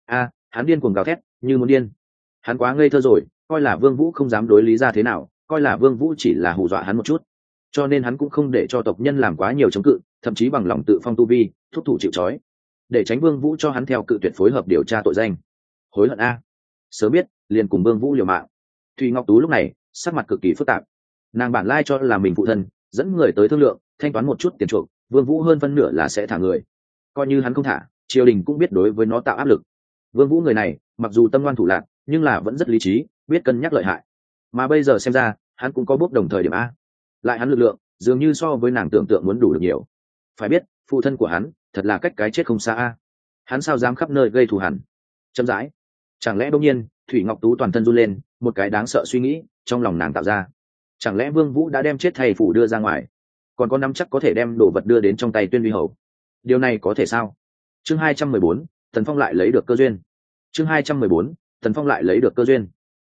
Hắn điên cuồng gào thét như muốn điên. Hắn quá ngây thơ rồi, coi là Vương Vũ không dám đối lý ra thế nào, coi là Vương Vũ chỉ là hù dọa hắn một chút, cho nên hắn cũng không để cho tộc nhân làm quá nhiều chống cự, thậm chí bằng lòng tự phong tu vi, thúc thủ chịu trói, để tránh Vương Vũ cho hắn theo cự tuyệt phối hợp điều tra tội danh. Hối hận a! Sớm biết liền cùng Vương Vũ liều mạng. Thùy Ngọc Tú lúc này sắc mặt cực kỳ phức tạp, nàng bản lai cho là mình phụ thân dẫn người tới thương lượng, thanh toán một chút tiền chuộc, Vương Vũ hơn phân nửa là sẽ thả người, coi như hắn không thả, triều đình cũng biết đối với nó tạo áp lực. Vương Vũ người này mặc dù tâm ngoan thủ lạn, nhưng là vẫn rất lý trí, biết cân nhắc lợi hại. Mà bây giờ xem ra, hắn cũng có bước đồng thời điểm a. Lại hắn lực lượng, dường như so với nàng tưởng tượng muốn đủ được nhiều. Phải biết, phụ thân của hắn, thật là cách cái chết không xa a. Hắn sao dám khắp nơi gây thù hằn? Chậm rãi, chẳng lẽ đột nhiên, Thủy Ngọc Tú toàn thân run lên, một cái đáng sợ suy nghĩ trong lòng nàng tạo ra. Chẳng lẽ Vương Vũ đã đem chết thầy phủ đưa ra ngoài, còn có nắm chắc có thể đem đồ vật đưa đến trong tay Tuyên Uy hầu? Điều này có thể sao? Chương 214, Tần Phong lại lấy được cơ duyên. Chương 214, Tần Phong lại lấy được cơ duyên.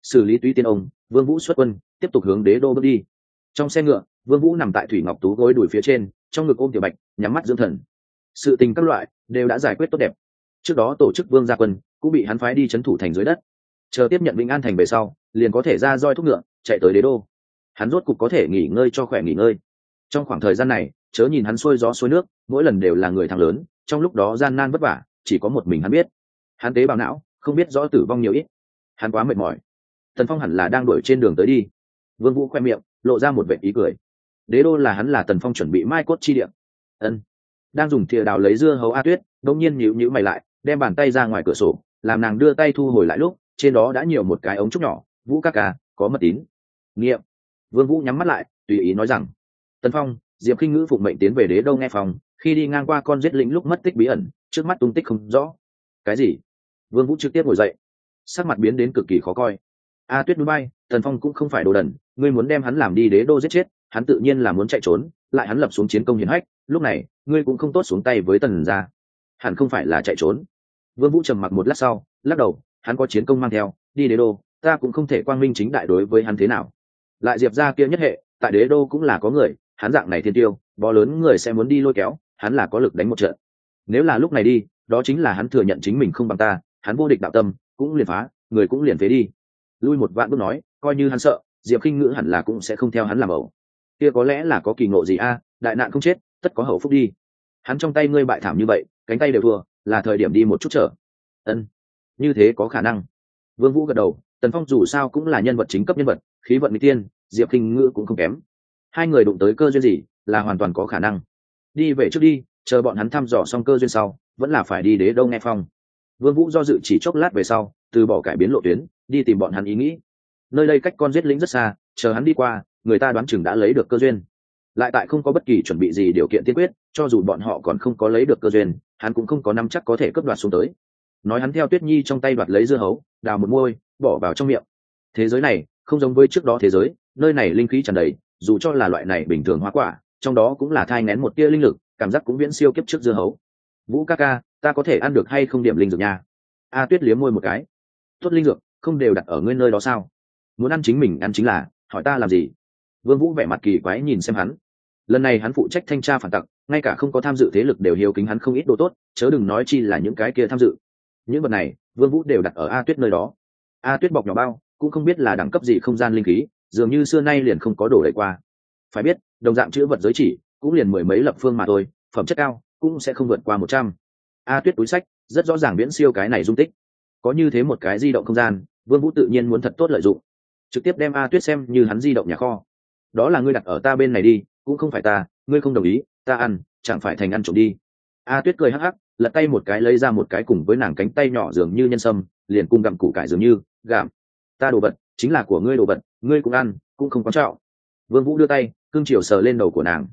xử lý túy tiên ông, Vương Vũ xuất quân tiếp tục hướng đế đô bước đi. Trong xe ngựa, Vương Vũ nằm tại Thủy Ngọc Tú gối đùi phía trên, trong ngực ôm Tiểu Bạch, nhắm mắt dưỡng thần. Sự tình các loại đều đã giải quyết tốt đẹp. Trước đó tổ chức Vương gia quân cũng bị hắn phái đi trấn thủ thành dưới đất, chờ tiếp nhận Vĩnh An thành về sau, liền có thể ra roi thúc ngựa chạy tới đế đô. Hắn rốt cục có thể nghỉ ngơi cho khỏe nghỉ ngơi. Trong khoảng thời gian này, chớ nhìn hắn xuôi gió xuôi nước, mỗi lần đều là người thắng lớn, trong lúc đó gian nan vất vả, chỉ có một mình hắn biết. Hắn tế bào não, không biết rõ tử vong nhiều ít. Hắn quá mệt mỏi. Tần Phong hẳn là đang đuổi trên đường tới đi. Vương Vũ khoe miệng, lộ ra một vệt ý cười. Đế đô là hắn là Tần Phong chuẩn bị mai cốt chi địa. Ân. Đang dùng thìa đào lấy dưa hấu A Tuyết, đột nhiên nhíu mày lại, đem bàn tay ra ngoài cửa sổ, làm nàng đưa tay thu hồi lại lúc, trên đó đã nhiều một cái ống trúc nhỏ. Vũ ca ca, có mật tín. Nghiệm. Vương Vũ nhắm mắt lại, tùy ý nói rằng: Tần Phong, Diệp Khinh Ngữ phụng mệnh tiến về đế đô nghe phòng, khi đi ngang qua con giết lĩnh lúc mất tích bí ẩn, trước mắt tung tích không rõ. Cái gì? Vương Vũ trực tiếp ngồi dậy, sắc mặt biến đến cực kỳ khó coi. A Tuyết núi bay, Tần Phong cũng không phải đồ đần, ngươi muốn đem hắn làm đi đế đô giết chết, hắn tự nhiên là muốn chạy trốn, lại hắn lập xuống chiến công hiển hách, lúc này, ngươi cũng không tốt xuống tay với Tần gia. Hẳn không phải là chạy trốn. Vương Vũ trầm mặc một lát sau, lắc đầu, hắn có chiến công mang theo, đi đế đô, ta cũng không thể quang minh chính đại đối với hắn thế nào. Lại Diệp gia kia nhất hệ, tại đế đô cũng là có người, hắn dạng này thiên tiêu, bó lớn người sẽ muốn đi lôi kéo, hắn là có lực đánh một trận. Nếu là lúc này đi, đó chính là hắn thừa nhận chính mình không bằng ta, hắn vô địch đạo tâm, cũng liền phá, người cũng liền phế đi. Lui một vạn bước nói, coi như hắn sợ, Diệp Khinh Ngữ hẳn là cũng sẽ không theo hắn làm ẩu. Kia có lẽ là có kỳ ngộ gì a, đại nạn không chết, tất có hậu phúc đi. Hắn trong tay ngươi bại thảm như vậy, cánh tay đều thua, là thời điểm đi một chút trở. Ân, như thế có khả năng. Vương Vũ gật đầu, Tần Phong dù sao cũng là nhân vật chính cấp nhân vật, khí vận mỹ tiên, Diệp Khinh Ngữ cũng không kém. Hai người đụng tới cơ duyên gì, là hoàn toàn có khả năng. Đi về trước đi, chờ bọn hắn thăm dò xong cơ duyên sau, vẫn là phải đi đế đô nghe phong. Vương Vũ do dự chỉ chốc lát về sau, từ bỏ cải biến lộ tuyến, đi tìm bọn hắn ý nghĩ. Nơi đây cách con giết lĩnh rất xa, chờ hắn đi qua, người ta đoán chừng đã lấy được cơ duyên. Lại tại không có bất kỳ chuẩn bị gì điều kiện tiên quyết, cho dù bọn họ còn không có lấy được cơ duyên, hắn cũng không có nắm chắc có thể cướp đoạt xuống tới. Nói hắn theo Tuyết Nhi trong tay đoạt lấy dưa hấu, đào một môi, bỏ vào trong miệng. Thế giới này không giống với trước đó thế giới, nơi này linh khí tràn đầy, dù cho là loại này bình thường hoa quả, trong đó cũng là thai nghén một tia linh lực, cảm giác cũng viễn siêu kiếp trước dưa hấu. Vũ ca ca, ta có thể ăn được hay không điểm linh dược nha? A Tuyết liếm môi một cái. Tốt linh dược, không đều đặt ở ngươi nơi đó sao? Muốn ăn chính mình ăn chính là, hỏi ta làm gì? Vương Vũ vẻ mặt kỳ quái nhìn xem hắn. Lần này hắn phụ trách thanh tra phản tặc, ngay cả không có tham dự thế lực đều hiếu kính hắn không ít đồ tốt, chớ đừng nói chi là những cái kia tham dự. Những vật này, Vương Vũ đều đặt ở A Tuyết nơi đó. A Tuyết bọc nhỏ bao, cũng không biết là đẳng cấp gì không gian linh khí, dường như xưa nay liền không có đổ đầy qua. Phải biết, đồng dạng chữ vật giới chỉ, cũng liền mười mấy lập phương mà thôi, phẩm chất cao, cũng sẽ không vượt qua 100. A Tuyết túi sách, rất rõ ràng viễn siêu cái này dung tích. Có như thế một cái di động không gian, Vương Vũ tự nhiên muốn thật tốt lợi dụng, trực tiếp đem A Tuyết xem như hắn di động nhà kho. Đó là ngươi đặt ở ta bên này đi, cũng không phải ta, ngươi không đồng ý, ta ăn, chẳng phải thành ăn trộm đi. A Tuyết cười hắc hắc, lật tay một cái lấy ra một cái cùng với nàng cánh tay nhỏ dường như nhân sâm, liền cùng gặm củ cải dường như, gặm. Ta đồ vật, chính là của ngươi đồ vật, ngươi cũng ăn, cũng không quan trọng. Vương Vũ đưa tay, cương chiều sờ lên đầu của nàng.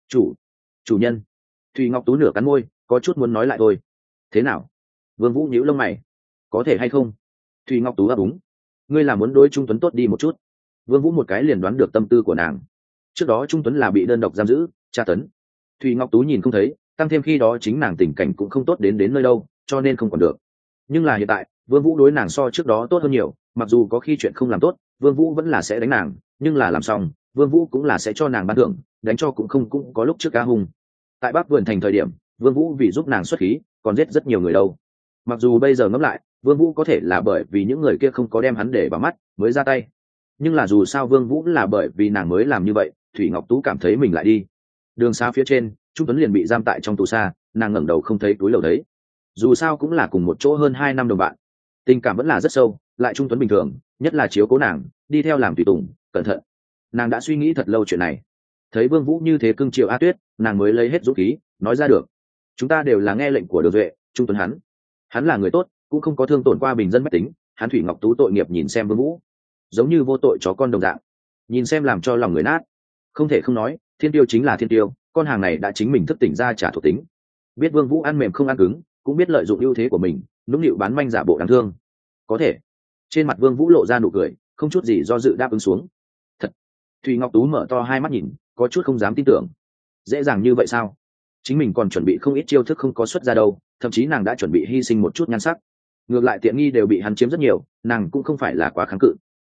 Chủ nhân. Thùy Ngọc Tú nửa cắn môi, có chút muốn nói lại thôi. Thế nào? Vương Vũ nhíu lông mày. Có thể hay không? Thùy Ngọc Tú ấp úng. Ngươi là muốn đối Trung Tuấn tốt đi một chút. Vương Vũ một cái liền đoán được tâm tư của nàng. Trước đó Trung Tuấn là bị đơn độc giam giữ, tra tấn. Thùy Ngọc Tú nhìn không thấy, tăng thêm khi đó chính nàng tình cảnh cũng không tốt đến nơi đâu, cho nên không còn được. Nhưng là hiện tại, Vương Vũ đối nàng so trước đó tốt hơn nhiều, mặc dù có khi chuyện không làm tốt, Vương Vũ vẫn là sẽ đánh nàng, nhưng là làm xong, Vương Vũ cũng là sẽ cho nàng ban thưởng, đánh cho cũng có lúc trước ca hùng. Tại Bắc Vườn thành thời điểm, Vương Vũ vì giúp nàng xuất khí, còn giết rất nhiều người đâu. Mặc dù bây giờ ngẫm lại, Vương Vũ có thể là bởi vì những người kia không có đem hắn để vào mắt, mới ra tay. Nhưng là dù sao Vương Vũ là bởi vì nàng mới làm như vậy, Thủy Ngọc Tú cảm thấy mình lại đi. Đường xa phía trên, Trung Tuấn liền bị giam tại trong tù xa, nàng ngẩng đầu không thấy túi lầu đấy. Dù sao cũng là cùng một chỗ hơn 2 năm đồng bạn, tình cảm vẫn là rất sâu, lại Trung Tuấn bình thường, nhất là chiếu cố nàng, đi theo làm tùy tùng, cẩn thận. Nàng đã suy nghĩ thật lâu chuyện này. Thấy Vương Vũ như thế cưng chiều A Tuyết, nàng mới lấy hết dũng khí, nói ra được. Chúng ta đều là nghe lệnh của Đường Duệ, Trung Tuấn hắn là người tốt, cũng không có thương tổn qua bình dân bách tính. Hắn Thủy Ngọc Tú tội nghiệp nhìn xem Vương Vũ, giống như vô tội chó con đồng dạng, nhìn xem làm cho lòng người nát. Không thể không nói, thiên tiêu chính là thiên tiêu, con hàng này đã chính mình thức tỉnh ra trả thuộc tính, biết Vương Vũ ăn mềm không ăn cứng, cũng biết lợi dụng ưu thế của mình, nũng nịu bán manh giả bộ đáng thương. Có thể. Trên mặt Vương Vũ lộ ra nụ cười, không chút gì do dự đáp ứng xuống. Thật. Thùy Ngọc Tú mở to hai mắt nhìn, có chút không dám tin tưởng. Dễ dàng như vậy sao? Chính mình còn chuẩn bị không ít chiêu thức không có xuất ra đâu, thậm chí nàng đã chuẩn bị hy sinh một chút nhan sắc. Ngược lại tiện nghi đều bị hắn chiếm rất nhiều, nàng cũng không phải là quá kháng cự.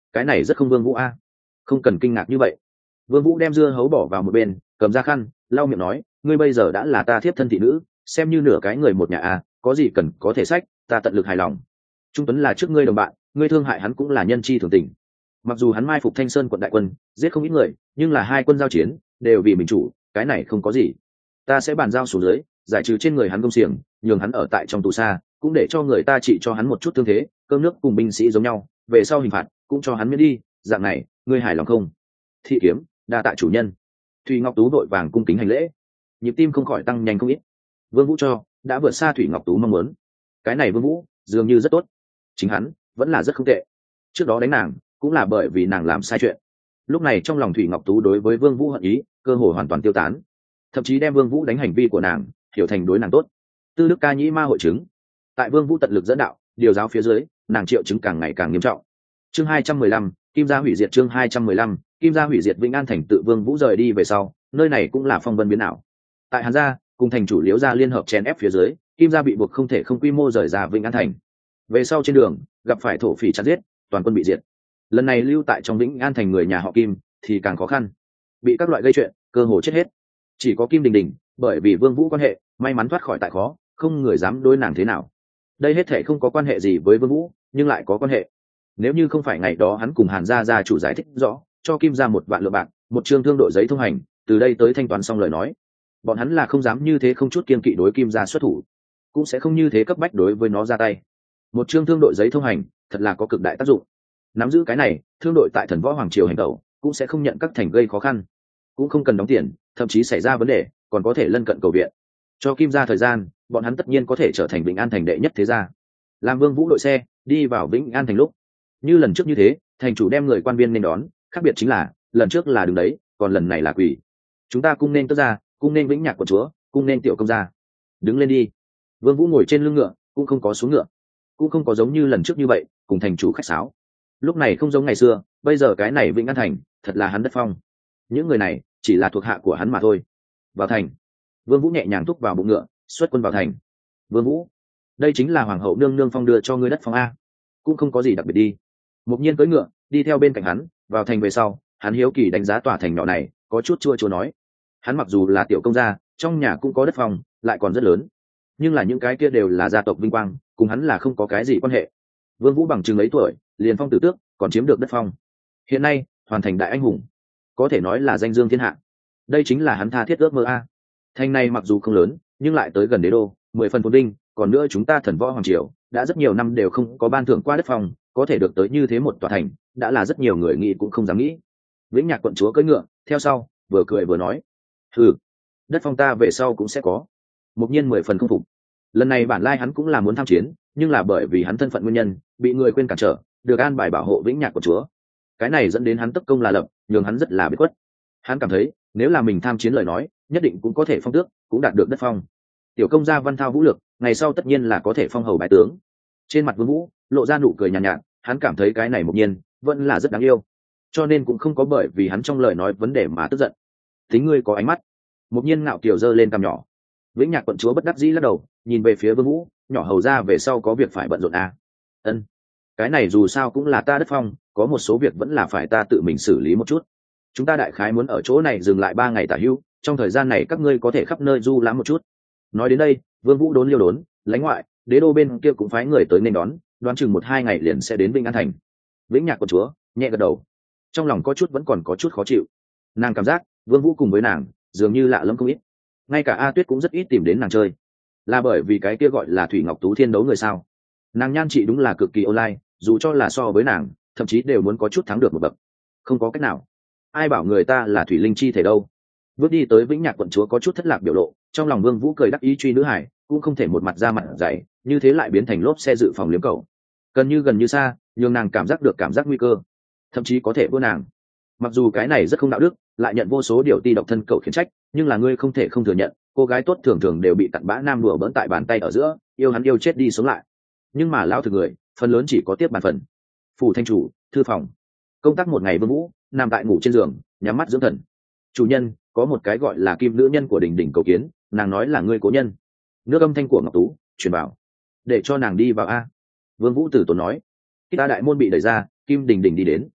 cái này rất không Vương Vũ a. Không cần kinh ngạc như vậy. Vương Vũ đem dưa hấu bỏ vào một bên, cầm ra khăn lau miệng nói, ngươi bây giờ đã là ta thiếp thân thị nữ, xem như nửa cái người một nhà a, có gì cần có thể sách, ta tận lực hài lòng. Trung Tuấn là trước ngươi đồng bạn, ngươi thương hại hắn cũng là nhân chi thường tình. Mặc dù hắn mai phục Thanh Sơn quận đại quân, giết không ít người, nhưng là hai quân giao chiến đều vì mình chủ, cái này không có gì. Ta sẽ bàn giao xuống dưới, giải trừ trên người hắn công xiềng, nhường hắn ở tại trong tù xa, cũng để cho người ta trị cho hắn một chút thương thế, cơm nước cùng binh sĩ giống nhau, về sau hình phạt cũng cho hắn miễn đi, dạng này, ngươi hài lòng không? Thị kiếm, đa tạ chủ nhân. Thủy Ngọc Tú vội vàng cung kính hành lễ, nhịp tim không khỏi tăng nhanh không ít. Vương Vũ cho đã vượt xa Thủy Ngọc Tú mong muốn. Cái này Vương Vũ dường như rất tốt, chính hắn vẫn là rất không tệ. Trước đó đánh nàng cũng là bởi vì nàng làm sai chuyện. Lúc này trong lòng Thủy Ngọc Tú đối với Vương Vũ hận ý cơ hồ hoàn toàn tiêu tán, thậm chí đem Vương Vũ đánh hành vi của nàng hiểu thành đối nàng tốt. Tư Đức Ca Nhĩ Ma hội chứng, tại Vương Vũ tận lực dẫn đạo điều giáo phía dưới, nàng triệu chứng càng ngày càng nghiêm trọng. Chương 215, Kim gia hủy diệt. Chương 215, Kim gia hủy diệt. Vĩnh An thành tự Vương Vũ rời đi về sau, nơi này cũng là phong vân biến ảo. Tại Hàn gia cùng thành chủ Liễu gia liên hợp chèn ép phía dưới, Kim gia bị buộc không thể không quy mô rời ra Vĩnh An thành. Về sau trên đường gặp phải thổ phỉ chặn giết, toàn quân bị diệt. Lần này lưu tại trong Vĩnh An thành người nhà họ Kim thì càng khó khăn, bị các loại gây chuyện, cơ hồ chết hết. Chỉ có Kim Đình Đình bởi vì Vương Vũ quan hệ, may mắn thoát khỏi tại khó, không người dám đối nàng thế nào. Đây hết thể không có quan hệ gì với Vương Vũ, nhưng lại có quan hệ. Nếu như không phải ngày đó hắn cùng Hàn gia gia chủ giải thích rõ, cho Kim gia 1 vạn lượng bạc, một chương thương đội giấy thông hành, từ đây tới thanh toán xong lời nói, bọn hắn là không dám như thế không chút kiêng kỵ đối Kim gia xuất thủ, cũng sẽ không như thế cấp bách đối với nó ra tay. Một chương thương đội giấy thông hành thật là có cực đại tác dụng. Nắm giữ cái này, thương đội tại Thần Võ Hoàng triều hành tẩu cũng sẽ không nhận các thành gây khó khăn, cũng không cần đóng tiền, thậm chí xảy ra vấn đề còn có thể lân cận cầu viện. Cho Kim gia thời gian, bọn hắn tất nhiên có thể trở thành Vĩnh An thành đệ nhất thế gia. Làm Vương Vũ đội xe đi vào Vĩnh An thành lúc, như lần trước như thế, thành chủ đem người quan viên nên đón, khác biệt chính là lần trước là đứng đấy, còn lần này là quỳ. Chúng ta cung nên tất gia, cung nên Vĩnh Nhạc của chúa, cung nên tiểu công gia. Đứng lên đi. Vương Vũ ngồi trên lưng ngựa, cũng không có xuống ngựa, cũng không có giống như lần trước như vậy cùng thành chủ khách sáo. Lúc này không giống ngày xưa, bây giờ cái này Vĩnh An thành thật là hắn đất phong, những người này chỉ là thuộc hạ của hắn mà thôi. Vào thành. Vương Vũ nhẹ nhàng thúc vào bụng ngựa, xuất quân vào thành. Vương Vũ, đây chính là hoàng hậu nương nương phong đưa cho ngươi đất phong a, cũng không có gì đặc biệt đi. Mục Nhiên cưỡi ngựa đi theo bên cạnh hắn. Vào thành về sau, hắn hiếu kỳ đánh giá tòa thành nhỏ này, có chút chua chua nói, hắn mặc dù là tiểu công gia, trong nhà cũng có đất phong, lại còn rất lớn, nhưng là những cái kia đều là gia tộc vinh quang, cùng hắn là không có cái gì quan hệ. Vương Vũ bằng chừng ấy tuổi, liền phong tử tước, còn chiếm được đất phong, hiện nay hoàn thành đại anh hùng, có thể nói là danh dương thiên hạ. Đây chính là hắn tha thiết ước mơ a. Thành này mặc dù không lớn, nhưng lại tới gần đế đô, 10 phần phồn vinh, còn nữa chúng ta Thần Võ Hoàng triều đã rất nhiều năm đều không có ban thưởng qua đất phong, có thể được tới như thế một tòa thành, đã là rất nhiều người nghĩ cũng không dám nghĩ. Vĩnh Nhạc quận chúa cưỡi ngựa theo sau, vừa cười vừa nói, hừ, đất phong ta về sau cũng sẽ có. Mục Nhiên 10 phần không phục. Lần này bản lai hắn cũng là muốn tham chiến, nhưng là bởi vì hắn thân phận nguyên nhân, bị người quên cản trở, được an bài bảo hộ Vĩnh Nhạc quận chúa. Cái này dẫn đến hắn tất công là lập, nhường hắn rất là bị khuất. Hắn cảm thấy nếu là mình tham chiến lời nói, nhất định cũng có thể phong tước, cũng đạt được đất phong. Tiểu công gia văn thao vũ lực, ngày sau tất nhiên là có thể phong hầu bái tướng. Trên mặt Vương Vũ lộ ra nụ cười nhàn nhạt, hắn cảm thấy cái này Mục Nhiên vẫn là rất đáng yêu, cho nên cũng không có bởi vì hắn trong lời nói vấn đề mà tức giận. Tính ngươi có ánh mắt. Mục Nhiên ngạo kiều giơ lên cằm nhỏ. Vĩnh Nhạc quận chúa bất đắc dĩ lắc đầu, nhìn về phía Vương Vũ, nhỏ hầu ra về sau có việc phải bận rộn à. Ân, cái này dù sao cũng là ta đất phong, có một số việc vẫn là phải ta tự mình xử lý một chút. Chúng ta đại khái muốn ở chỗ này dừng lại 3 ngày tả hữu, trong thời gian này các ngươi có thể khắp nơi du lãm một chút. Nói đến đây, Vương Vũ đốn liêu đốn, lãnh ngoại, đế đô bên kia cũng phái người tới nên đón, đoán chừng 1-2 ngày liền sẽ đến Vĩnh An thành. Vĩnh Nhạc quận chúa nhẹ gật đầu, trong lòng có chút vẫn còn có chút khó chịu. Nàng cảm giác Vương Vũ cùng với nàng dường như lạ lẫm không ít, ngay cả A Tuyết cũng rất ít tìm đến nàng chơi, là bởi vì cái kia gọi là Thủy Ngọc Tú thiên đấu người sao? Nàng nhan trị đúng là cực kỳ online, dù cho là so với nàng, thậm chí đều muốn có chút thắng được một bậc. Không có cách nào, ai bảo người ta là thủy linh chi thể đâu. Bước đi tới Vĩnh Nhạc quận chúa có chút thất lạc biểu lộ, trong lòng Vương Vũ cười đắc ý truy nữ hải, cũng không thể một mặt ra mặt dày, như thế lại biến thành lốp xe dự phòng liếm cầu. Gần như xa, nhường nàng cảm giác được cảm giác nguy cơ, thậm chí có thể vua nàng. Mặc dù cái này rất không đạo đức, lại nhận vô số điều ti độc thân cậu khiển trách, nhưng là ngươi không thể không thừa nhận, cô gái tốt thường thường đều bị cặn bã nam đùa bỡn tại bàn tay ở giữa, yêu hắn yêu chết đi sống lại. Nhưng mà lão thực người, phần lớn chỉ có tiếp bàn phần. Phủ thanh chủ, thư phòng. Công tác một ngày Vương Vũ nằm tại ngủ trên giường, nhắm mắt dưỡng thần. Chủ nhân, có một cái gọi là Kim nữ nhân của Đình Đình cầu kiến, nàng nói là ngươi cố nhân. Nước âm thanh của Ngọc Tú truyền bảo, để cho nàng đi vào a. Vương Vũ tử tốn nói. Khi ta đại môn bị đẩy ra, Kim Đình Đình đi đến,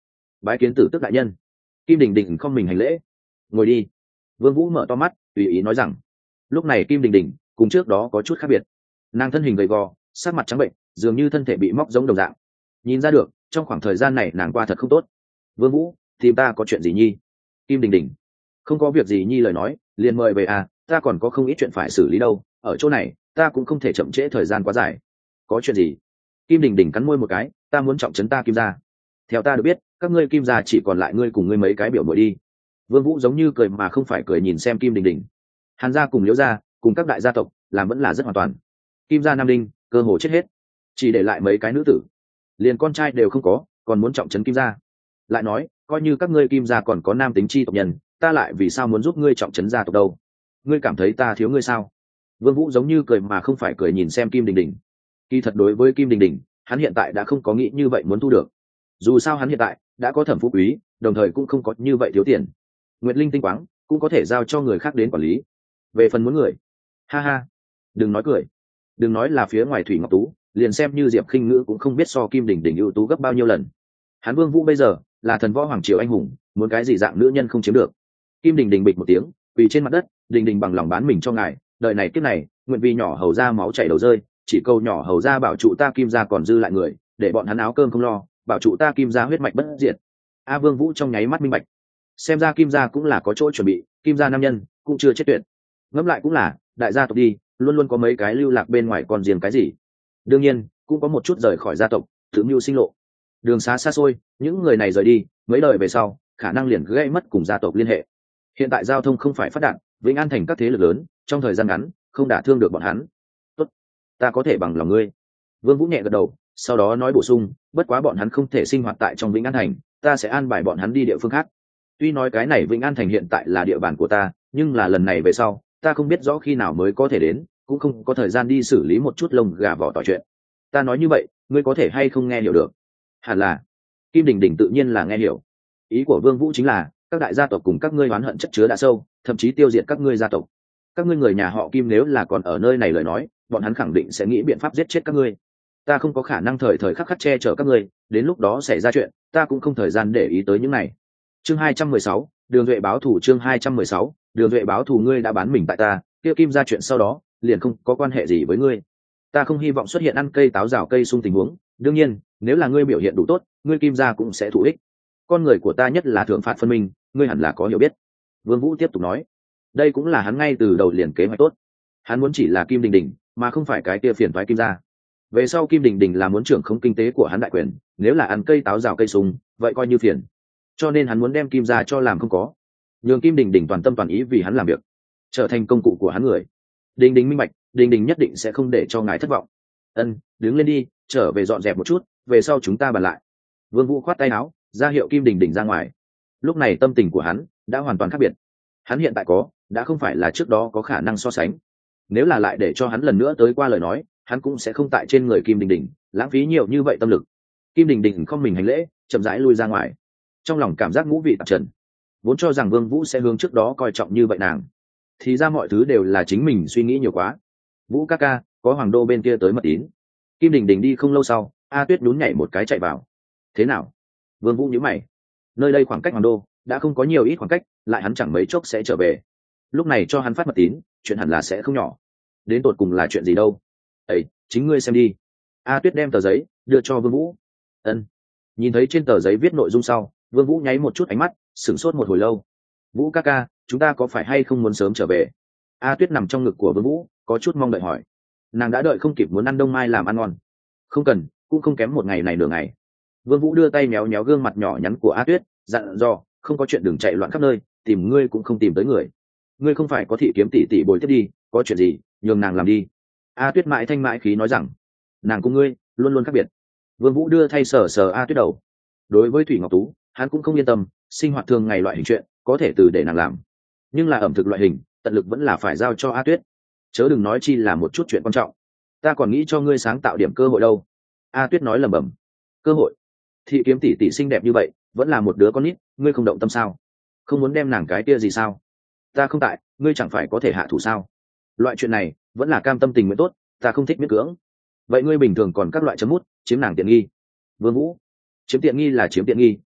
bái kiến tử tước đại nhân. Kim Đình Đình không mình hành lễ. Ngồi đi. Vương Vũ mở to mắt tùy ý nói rằng. Lúc này Kim Đình Đình cùng trước đó có chút khác biệt. Nàng thân hình gầy gò, sắc mặt trắng bệnh, dường như thân thể bị móc giống đồng dạng. Nhìn ra được trong khoảng thời gian này nàng qua thật không tốt. Vương Vũ, tìm ta có chuyện gì nhi? Kim Đình Đình. Không có việc gì nhi lời nói liền mời về à, ta còn có không ít chuyện phải xử lý đâu, ở chỗ này ta cũng không thể chậm trễ thời gian quá dài. Có chuyện gì? Kim Đình Đình cắn môi một cái, ta muốn trọng trấn ta Kim gia. Theo ta được biết các ngươi Kim gia chỉ còn lại ngươi cùng ngươi mấy cái biểu muội đi. Vương Vũ giống như cười mà không phải cười nhìn xem Kim Đình Đình. Hàn gia cùng Liễu gia cùng các đại gia tộc làm vẫn là rất hoàn toàn. Kim gia Nam Đinh cơ hồ chết hết, chỉ để lại mấy cái nữ tử, liền con trai đều không có, còn muốn trọng trấn Kim gia. Lại nói coi như các ngươi Kim gia còn có nam tính chi tộc nhân, ta lại vì sao muốn giúp ngươi trọng trấn gia tộc đâu? Ngươi cảm thấy ta thiếu ngươi sao? Vương Vũ giống như cười mà không phải cười nhìn xem Kim Đình Đình. Kỳ thật đối với Kim Đình Đình, hắn hiện tại đã không có nghĩ như vậy muốn thu được. Dù sao hắn hiện tại đã có thẩm phú quý, đồng thời cũng không có như vậy thiếu tiền. Nguyệt Linh tinh quáng cũng có thể giao cho người khác đến quản lý. Về phần muốn người, ha ha, đừng nói cười, đừng nói là phía ngoài Thủy Ngọc Tú, liền xem như Diệp Khinh Ngữ cũng không biết so Kim Đình Đình ưu tú gấp bao nhiêu lần. Hắn Vương Vũ bây giờ là thần võ hoàng triều anh hùng, muốn cái gì dạng nữ nhân không chiếm được. Kim Đình Đình bịch một tiếng quỳ trên mặt đất, Đình Đình bằng lòng bán mình cho ngài, đời này kiếp này nguyện vì nhỏ hầu ra máu chảy đầu rơi, chỉ câu nhỏ hầu ra bảo trụ ta Kim gia còn dư lại người, để bọn hắn áo cơm không lo, bảo trụ ta Kim gia huyết mạch bất diệt. A Vương Vũ trong nháy mắt minh bạch, xem ra Kim gia cũng là có chỗ chuẩn bị, Kim gia nam nhân cũng chưa chết tuyệt. Ngẫm lại cũng là, đại gia tộc đi luôn luôn có mấy cái lưu lạc bên ngoài còn riêng cái gì, đương nhiên cũng có một chút rời khỏi gia tộc tự mưu sinh lộ. Đường xá xa xôi, những người này rời đi mấy đời về sau khả năng liền gây mất cùng gia tộc liên hệ. Hiện tại giao thông không phải phát đạt, Vĩnh An thành các thế lực lớn trong thời gian ngắn không đả thương được bọn hắn. Tốt, ta có thể bằng lòng ngươi. Vương Vũ nhẹ gật đầu, sau đó nói bổ sung, bất quá bọn hắn không thể sinh hoạt tại trong Vĩnh An thành, ta sẽ an bài bọn hắn đi địa phương khác. Tuy nói cái này Vĩnh An thành hiện tại là địa bàn của ta, nhưng là lần này về sau ta không biết rõ khi nào mới có thể đến, cũng không có thời gian đi xử lý một chút lông gà vỏ tỏi chuyện. Ta nói như vậy ngươi có thể hay không nghe hiểu được? Hẳn là. Kim Đình Đình tự nhiên là nghe hiểu. Ý của Vương Vũ chính là các đại gia tộc cùng các ngươi oán hận chất chứa đã sâu, thậm chí tiêu diệt các ngươi gia tộc. Các ngươi người nhà họ Kim nếu là còn ở nơi này lời nói, bọn hắn khẳng định sẽ nghĩ biện pháp giết chết các ngươi. Ta không có khả năng thời thời khắc khắc che chở các ngươi, đến lúc đó xảy ra chuyện ta cũng không thời gian để ý tới những này. Chương 216, Đường Duệ báo thù. Chương 216, Đường Duệ báo thù. Ngươi đã bán mình tại ta, kia Kim ra chuyện sau đó liền không có quan hệ gì với ngươi. Ta không hy vọng xuất hiện ăn cây táo rào cây sung tình huống, đương nhiên nếu là ngươi biểu hiện đủ tốt, ngươi Kim gia cũng sẽ thụ ích. Con người của ta nhất là thượng phạt phân minh, ngươi hẳn là có hiểu biết. Vương Vũ tiếp tục nói, đây cũng là hắn ngay từ đầu liền kế hoạch tốt. Hắn muốn chỉ là Kim Đình Đình, mà không phải cái kia phiền toái Kim gia. Về sau Kim Đình Đình là muốn trưởng không kinh tế của hắn đại quyền, nếu là ăn cây táo rào cây sung, vậy coi như phiền. Cho nên hắn muốn đem Kim gia cho làm không có, nhường Kim Đình Đình toàn tâm toàn ý vì hắn làm việc, trở thành công cụ của hắn người. Đình Đình minh bạch, Đình Đình nhất định sẽ không để cho ngài thất vọng. Ân, đứng lên đi, trở về dọn dẹp một chút, về sau chúng ta bàn lại. Vương Vũ khoát tay áo, ra hiệu Kim Đình Đình ra ngoài. Lúc này tâm tình của hắn đã hoàn toàn khác biệt. Hắn hiện tại có, đã không phải là trước đó có khả năng so sánh. Nếu là lại để cho hắn lần nữa tới qua lời nói, hắn cũng sẽ không tại trên người Kim Đình Đình lãng phí nhiều như vậy tâm lực. Kim Đình Đình không mình hành lễ, chậm rãi lui ra ngoài. Trong lòng cảm giác ngũ vị tạp trần, vốn cho rằng Vương Vũ sẽ hướng trước đó coi trọng như vậy nàng, thì ra mọi thứ đều là chính mình suy nghĩ nhiều quá. Vũ ca ca, có Hoàng Đô bên kia tới mật tín. Kim Đình Đình đi không lâu sau, A Tuyết nhún nhảy một cái chạy vào. Thế nào? Vương Vũ nhíu mày. Nơi đây khoảng cách Hoàng Đô đã không có nhiều ít khoảng cách, lại hắn chẳng mấy chốc sẽ trở về. Lúc này cho hắn phát mật tín, chuyện hẳn là sẽ không nhỏ. Đến tột cùng là chuyện gì đâu? Ấy, chính ngươi xem đi. A Tuyết đem tờ giấy đưa cho Vương Vũ. Ân. Nhìn thấy trên tờ giấy viết nội dung sau, Vương Vũ nháy một chút ánh mắt, sửng sốt một hồi lâu. Vũ ca ca, chúng ta có phải hay không muốn sớm trở về? A Tuyết nằm trong ngực của Vương Vũ, có chút mong đợi hỏi. Nàng đã đợi không kịp muốn ăn đông mai làm ăn ngon. Không cần, cũng không kém một ngày này nửa ngày. Vương Vũ đưa tay méo méo gương mặt nhỏ nhắn của A Tuyết, dặn dò, không có chuyện đừng chạy loạn khắp nơi, tìm ngươi cũng không tìm tới người. Ngươi không phải có Thị Kiếm tỷ tỷ bồi tiếp đi, có chuyện gì, nhường nàng làm đi. A Tuyết mãi thanh mãi khí nói rằng, nàng cùng ngươi luôn luôn khác biệt. Vương Vũ đưa thay sờ sờ A Tuyết đầu. Đối với Thủy Ngọc Tú, hắn cũng không yên tâm, sinh hoạt thường ngày loại hình chuyện có thể từ để nàng làm, nhưng là ẩm thực loại hình tận lực vẫn là phải giao cho A Tuyết, chớ đừng nói chi là một chút chuyện quan trọng. Ta còn nghĩ cho ngươi sáng tạo điểm cơ hội đâu. A Tuyết nói lẩm bẩm. Cơ hội? Thị Kiếm tỷ tỷ xinh đẹp như vậy, vẫn là một đứa con nít, ngươi không động tâm sao? Không muốn đem nàng cái kia gì sao? Ta không tại, ngươi chẳng phải có thể hạ thủ sao? Loại chuyện này vẫn là cam tâm tình nguyện tốt, ta không thích miễn cưỡng. Vậy ngươi bình thường còn các loại chấm mút chiếm nàng tiện nghi? Vương Vũ, chiếm tiện nghi là chiếm tiện nghi,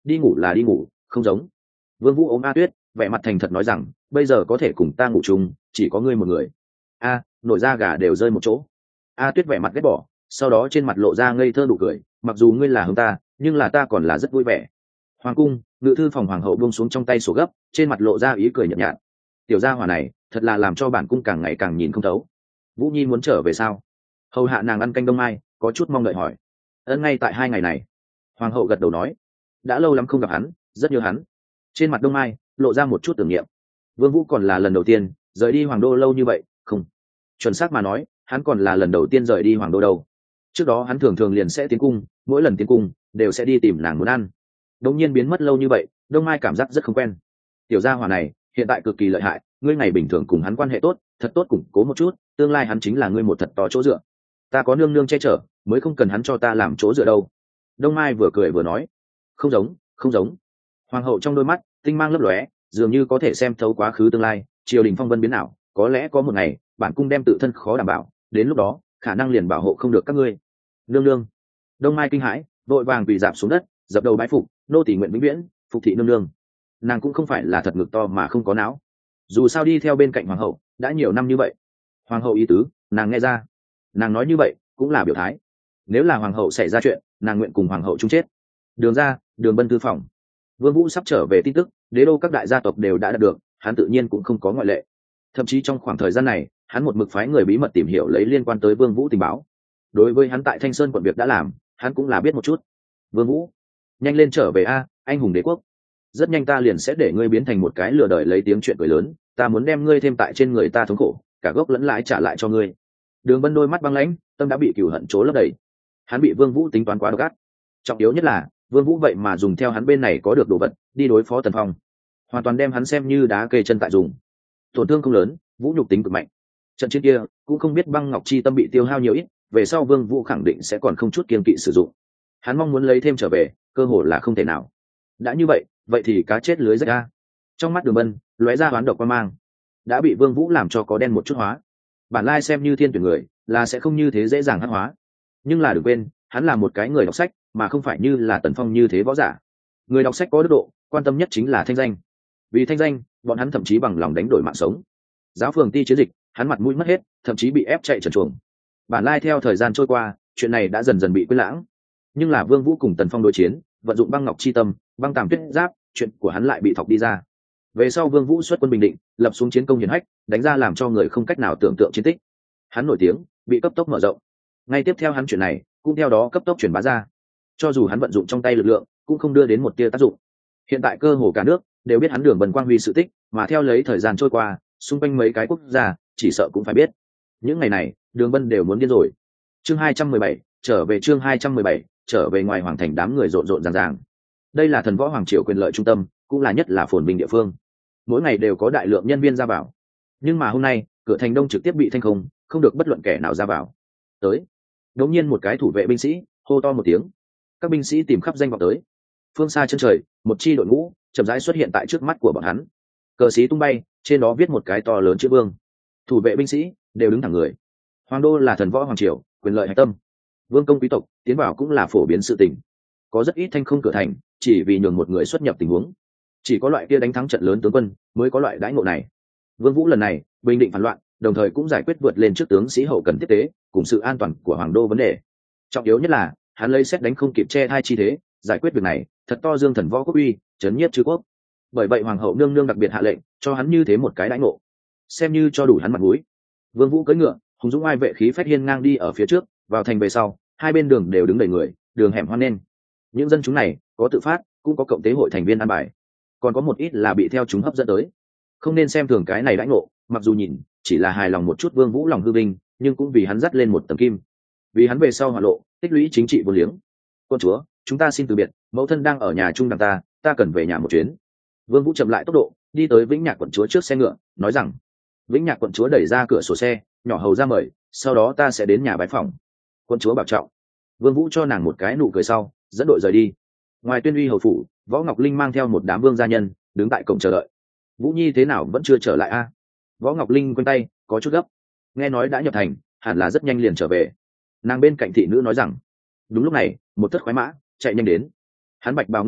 đi ngủ là đi ngủ, không giống. Vương Vũ ôm A Tuyết, vẻ mặt thành thật nói rằng, bây giờ có thể cùng ta ngủ chung, chỉ có ngươi một người. A, nổi da gà đều rơi một chỗ. A Tuyết vẻ mặt ghét bỏ, sau đó trên mặt lộ ra ngây thơ nụ cười, mặc dù ngươi là hướng ta, nhưng là ta còn là rất vui vẻ. Hoàng cung, ngự thư phòng hoàng hậu buông xuống trong tay sổ gấp, trên mặt lộ ra ý cười nhợt nhạt. Tiểu gia hỏa này, thật là làm cho bản cung càng ngày càng nhìn không thấu. Vũ Nhi muốn trở về sao? Hầu hạ nàng ăn canh đông mai, có chút mong đợi hỏi. Ấn ngay tại 2 ngày này. Hoàng hậu gật đầu nói, đã lâu lắm không gặp hắn, rất nhớ hắn. Trên mặt đông mai lộ ra một chút tưởng niệm. Vương Vũ còn là lần đầu tiên rời đi hoàng đô lâu như vậy, không, chuẩn xác mà nói, hắn còn là lần đầu tiên rời đi hoàng đô đâu. Trước đó hắn thường thường liền sẽ tiến cung, mỗi lần tiến cung đều sẽ đi tìm nàng muốn ăn. Đống nhiên biến mất lâu như vậy, đông mai cảm giác rất không quen. Tiểu gia hỏa này hiện tại cực kỳ lợi hại, ngươi ngày bình thường cùng hắn quan hệ tốt, thật tốt củng cố một chút, tương lai hắn chính là ngươi một thật to chỗ dựa. Ta có nương nương che chở, mới không cần hắn cho ta làm chỗ dựa đâu. Đông mai vừa cười vừa nói, không giống, không giống. Hoàng hậu trong đôi mắt tinh mang lấp lóe, dường như có thể xem thấu quá khứ tương lai, triều đình phong vân biến ảo, có lẽ có một ngày bản cung đem tự thân khó đảm bảo, đến lúc đó khả năng liền bảo hộ không được các ngươi. Nương nương. Đông mai kinh hãi, vội vàng quỳ rạp xuống đất, dập đầu bái phục, nô tỳ nguyện vĩnh viễn phục thị nương nương. Nàng cũng không phải là thật ngực to mà không có não, dù sao đi theo bên cạnh hoàng hậu đã nhiều năm như vậy. Hoàng hậu ý tứ nàng nghe ra, nàng nói như vậy cũng là biểu thái, nếu là hoàng hậu xảy ra chuyện, nàng nguyện cùng hoàng hậu chung chết. Đường ra, đường bân thư phòng. Vương Vũ sắp trở về tin tức, đế đô các đại gia tộc đều đã đạt được, hắn tự nhiên cũng không có ngoại lệ. Thậm chí trong khoảng thời gian này, hắn một mực phái người bí mật tìm hiểu lấy liên quan tới Vương Vũ tình báo. Đối với hắn tại Thanh Sơn quận việc đã làm, hắn cũng là biết một chút. Vương Vũ, nhanh lên trở về a, anh hùng đế quốc. Rất nhanh ta liền sẽ để ngươi biến thành một cái lừa đời lấy tiếng chuyện cười lớn, ta muốn đem ngươi thêm tại trên người ta thống khổ, cả gốc lẫn lãi trả lại cho ngươi. Đường Bân đôi mắt băng lãnh, tâm đã bị cừu hận trố lấp đầy. Hắn bị Vương Vũ tính toán quá độc ác. Trọng yếu nhất là, Vương Vũ vậy mà dùng theo hắn bên này có được đồ vật đi đối phó Tần Phong, hoàn toàn đem hắn xem như đá kê chân tại dùng. Tổn thương không lớn, Vũ nhục tính cực mạnh. Trận chiến kia cũng không biết băng ngọc chi tâm bị tiêu hao nhiều ít, về sau Vương Vũ khẳng định sẽ còn không chút kiêng kỵ sử dụng. Hắn mong muốn lấy thêm trở về, cơ hội là không thể nào. Đã như vậy thì cá chết lưới rách ra. Trong mắt Đường Bân lóe ra đoán độc quan mang, đã bị Vương Vũ làm cho có đen một chút hóa. Bản lai xem như thiên tuyển người, là sẽ không như thế dễ dàng hắc hóa. Nhưng là đừng quên, hắn là một cái người đọc sách, mà không phải như là Tần Phong như thế võ giả. Người đọc sách có đức độ, quan tâm nhất chính là thanh danh. Vì thanh danh, bọn hắn thậm chí bằng lòng đánh đổi mạng sống. Giáo phường ti chiến dịch, hắn mặt mũi mất hết, thậm chí bị ép chạy trần truồng. Bản lai theo thời gian trôi qua, chuyện này đã dần dần bị quên lãng. Nhưng là Vương Vũ cùng Tần Phong đối chiến, vận dụng băng ngọc chi tâm, băng tàm tuyết giáp, chuyện của hắn lại bị thọc đi ra. Về sau Vương Vũ xuất quân Bình Định, lập xuống chiến công hiển hách, đánh ra làm cho người không cách nào tưởng tượng chiến tích. Hắn nổi tiếng, bị cấp tốc mở rộng. Ngay tiếp theo hắn chuyện này, cũng theo đó cấp tốc truyền bá ra. Cho dù hắn vận dụng trong tay lực lượng, cũng không đưa đến một tia tác dụng. Hiện tại cơ hồ cả nước đều biết hắn Đường Bân quang huy sự tích, mà theo lấy thời gian trôi qua, xung quanh mấy cái quốc gia chỉ sợ cũng phải biết. Những ngày này, Đường Bân đều muốn điên rồi. Chương 217, trở về chương 217, trở về ngoài hoàng thành đám người rộn rộn ràng ràng. Đây là thần võ hoàng triều quyền lợi trung tâm, cũng là nhất là phồn vinh địa phương. Mỗi ngày đều có đại lượng nhân viên ra vào. Nhưng mà hôm nay, cửa thành đông trực tiếp bị thanh không, không được bất luận kẻ nào ra vào. Tới. Đột nhiên một cái thủ vệ binh sĩ hô to một tiếng. Các binh sĩ tìm khắp danh vọng tới. Phương xa chân trời, một chi đội ngũ chậm rãi xuất hiện tại trước mắt của bọn hắn. Cờ xí tung bay, trên đó viết một cái to lớn chữ vương. Thủ vệ binh sĩ đều đứng thẳng người. Hoàng đô là thần võ hoàng triều, quyền lợi hạch tâm. Vương công quý tộc tiến vào cũng là phổ biến sự tình. Có rất ít thanh không cửa thành, chỉ vì nhường một người xuất nhập tình huống. Chỉ có loại kia đánh thắng trận lớn tướng quân mới có loại đãi ngộ này. Vương Vũ lần này bình định phản loạn, đồng thời cũng giải quyết vượt lên trước tướng sĩ hậu cần tiếp tế cùng sự an toàn của hoàng đô vấn đề. Trọng yếu nhất là hắn lấy xét đánh không kịp che thai chi thế, giải quyết việc này thật to dương thần võ quốc uy, chấn nhiếp chư quốc. Bởi vậy hoàng hậu nương nương đặc biệt hạ lệnh cho hắn như thế một cái đãi ngộ, xem như cho đủ hắn mặt mũi. Vương Vũ cưỡi ngựa, hùng dũng ai vệ khí phách hiên ngang đi ở phía trước, vào thành về sau, hai bên đường đều đứng đầy người, đường hẻm hoan nên. Những dân chúng này có tự phát, cũng có cộng tế hội thành viên ăn bài, còn có một ít là bị theo chúng hấp dẫn tới. Không nên xem thường cái này đãi ngộ, mặc dù nhìn chỉ là hài lòng một chút Vương Vũ lòng hư vinh, nhưng cũng vì hắn dắt lên một tầng kim, vì hắn về sau hỏa lộ tích lũy chính trị vô liếng. Quân chúa, chúng ta xin từ biệt, mẫu thân đang ở nhà chung đằng ta cần về nhà một chuyến. Vương Vũ chậm lại tốc độ, đi tới Vĩnh Nhạc quận chúa trước xe ngựa, nói rằng. Vĩnh Nhạc quận chúa đẩy ra cửa sổ xe, nhỏ hầu ra mời, sau đó ta sẽ đến nhà bái phòng. Quận chúa bảo trọng. Vương Vũ cho nàng một cái nụ cười sau, dẫn đội rời đi. Ngoài Tuyên Uy hầu phủ, Võ Ngọc Linh mang theo một đám vương gia nhân đứng tại cổng chờ đợi. Vũ Nhi thế nào vẫn chưa trở lại a? Võ Ngọc Linh quanh tay có chút gấp, nghe nói đã nhập thành, hẳn là rất nhanh liền trở về. Nàng bên cạnh thị nữ nói rằng. Đúng lúc này, một thất khoái mã chạy nhanh đến. Hắn bạch bào ngân giáp,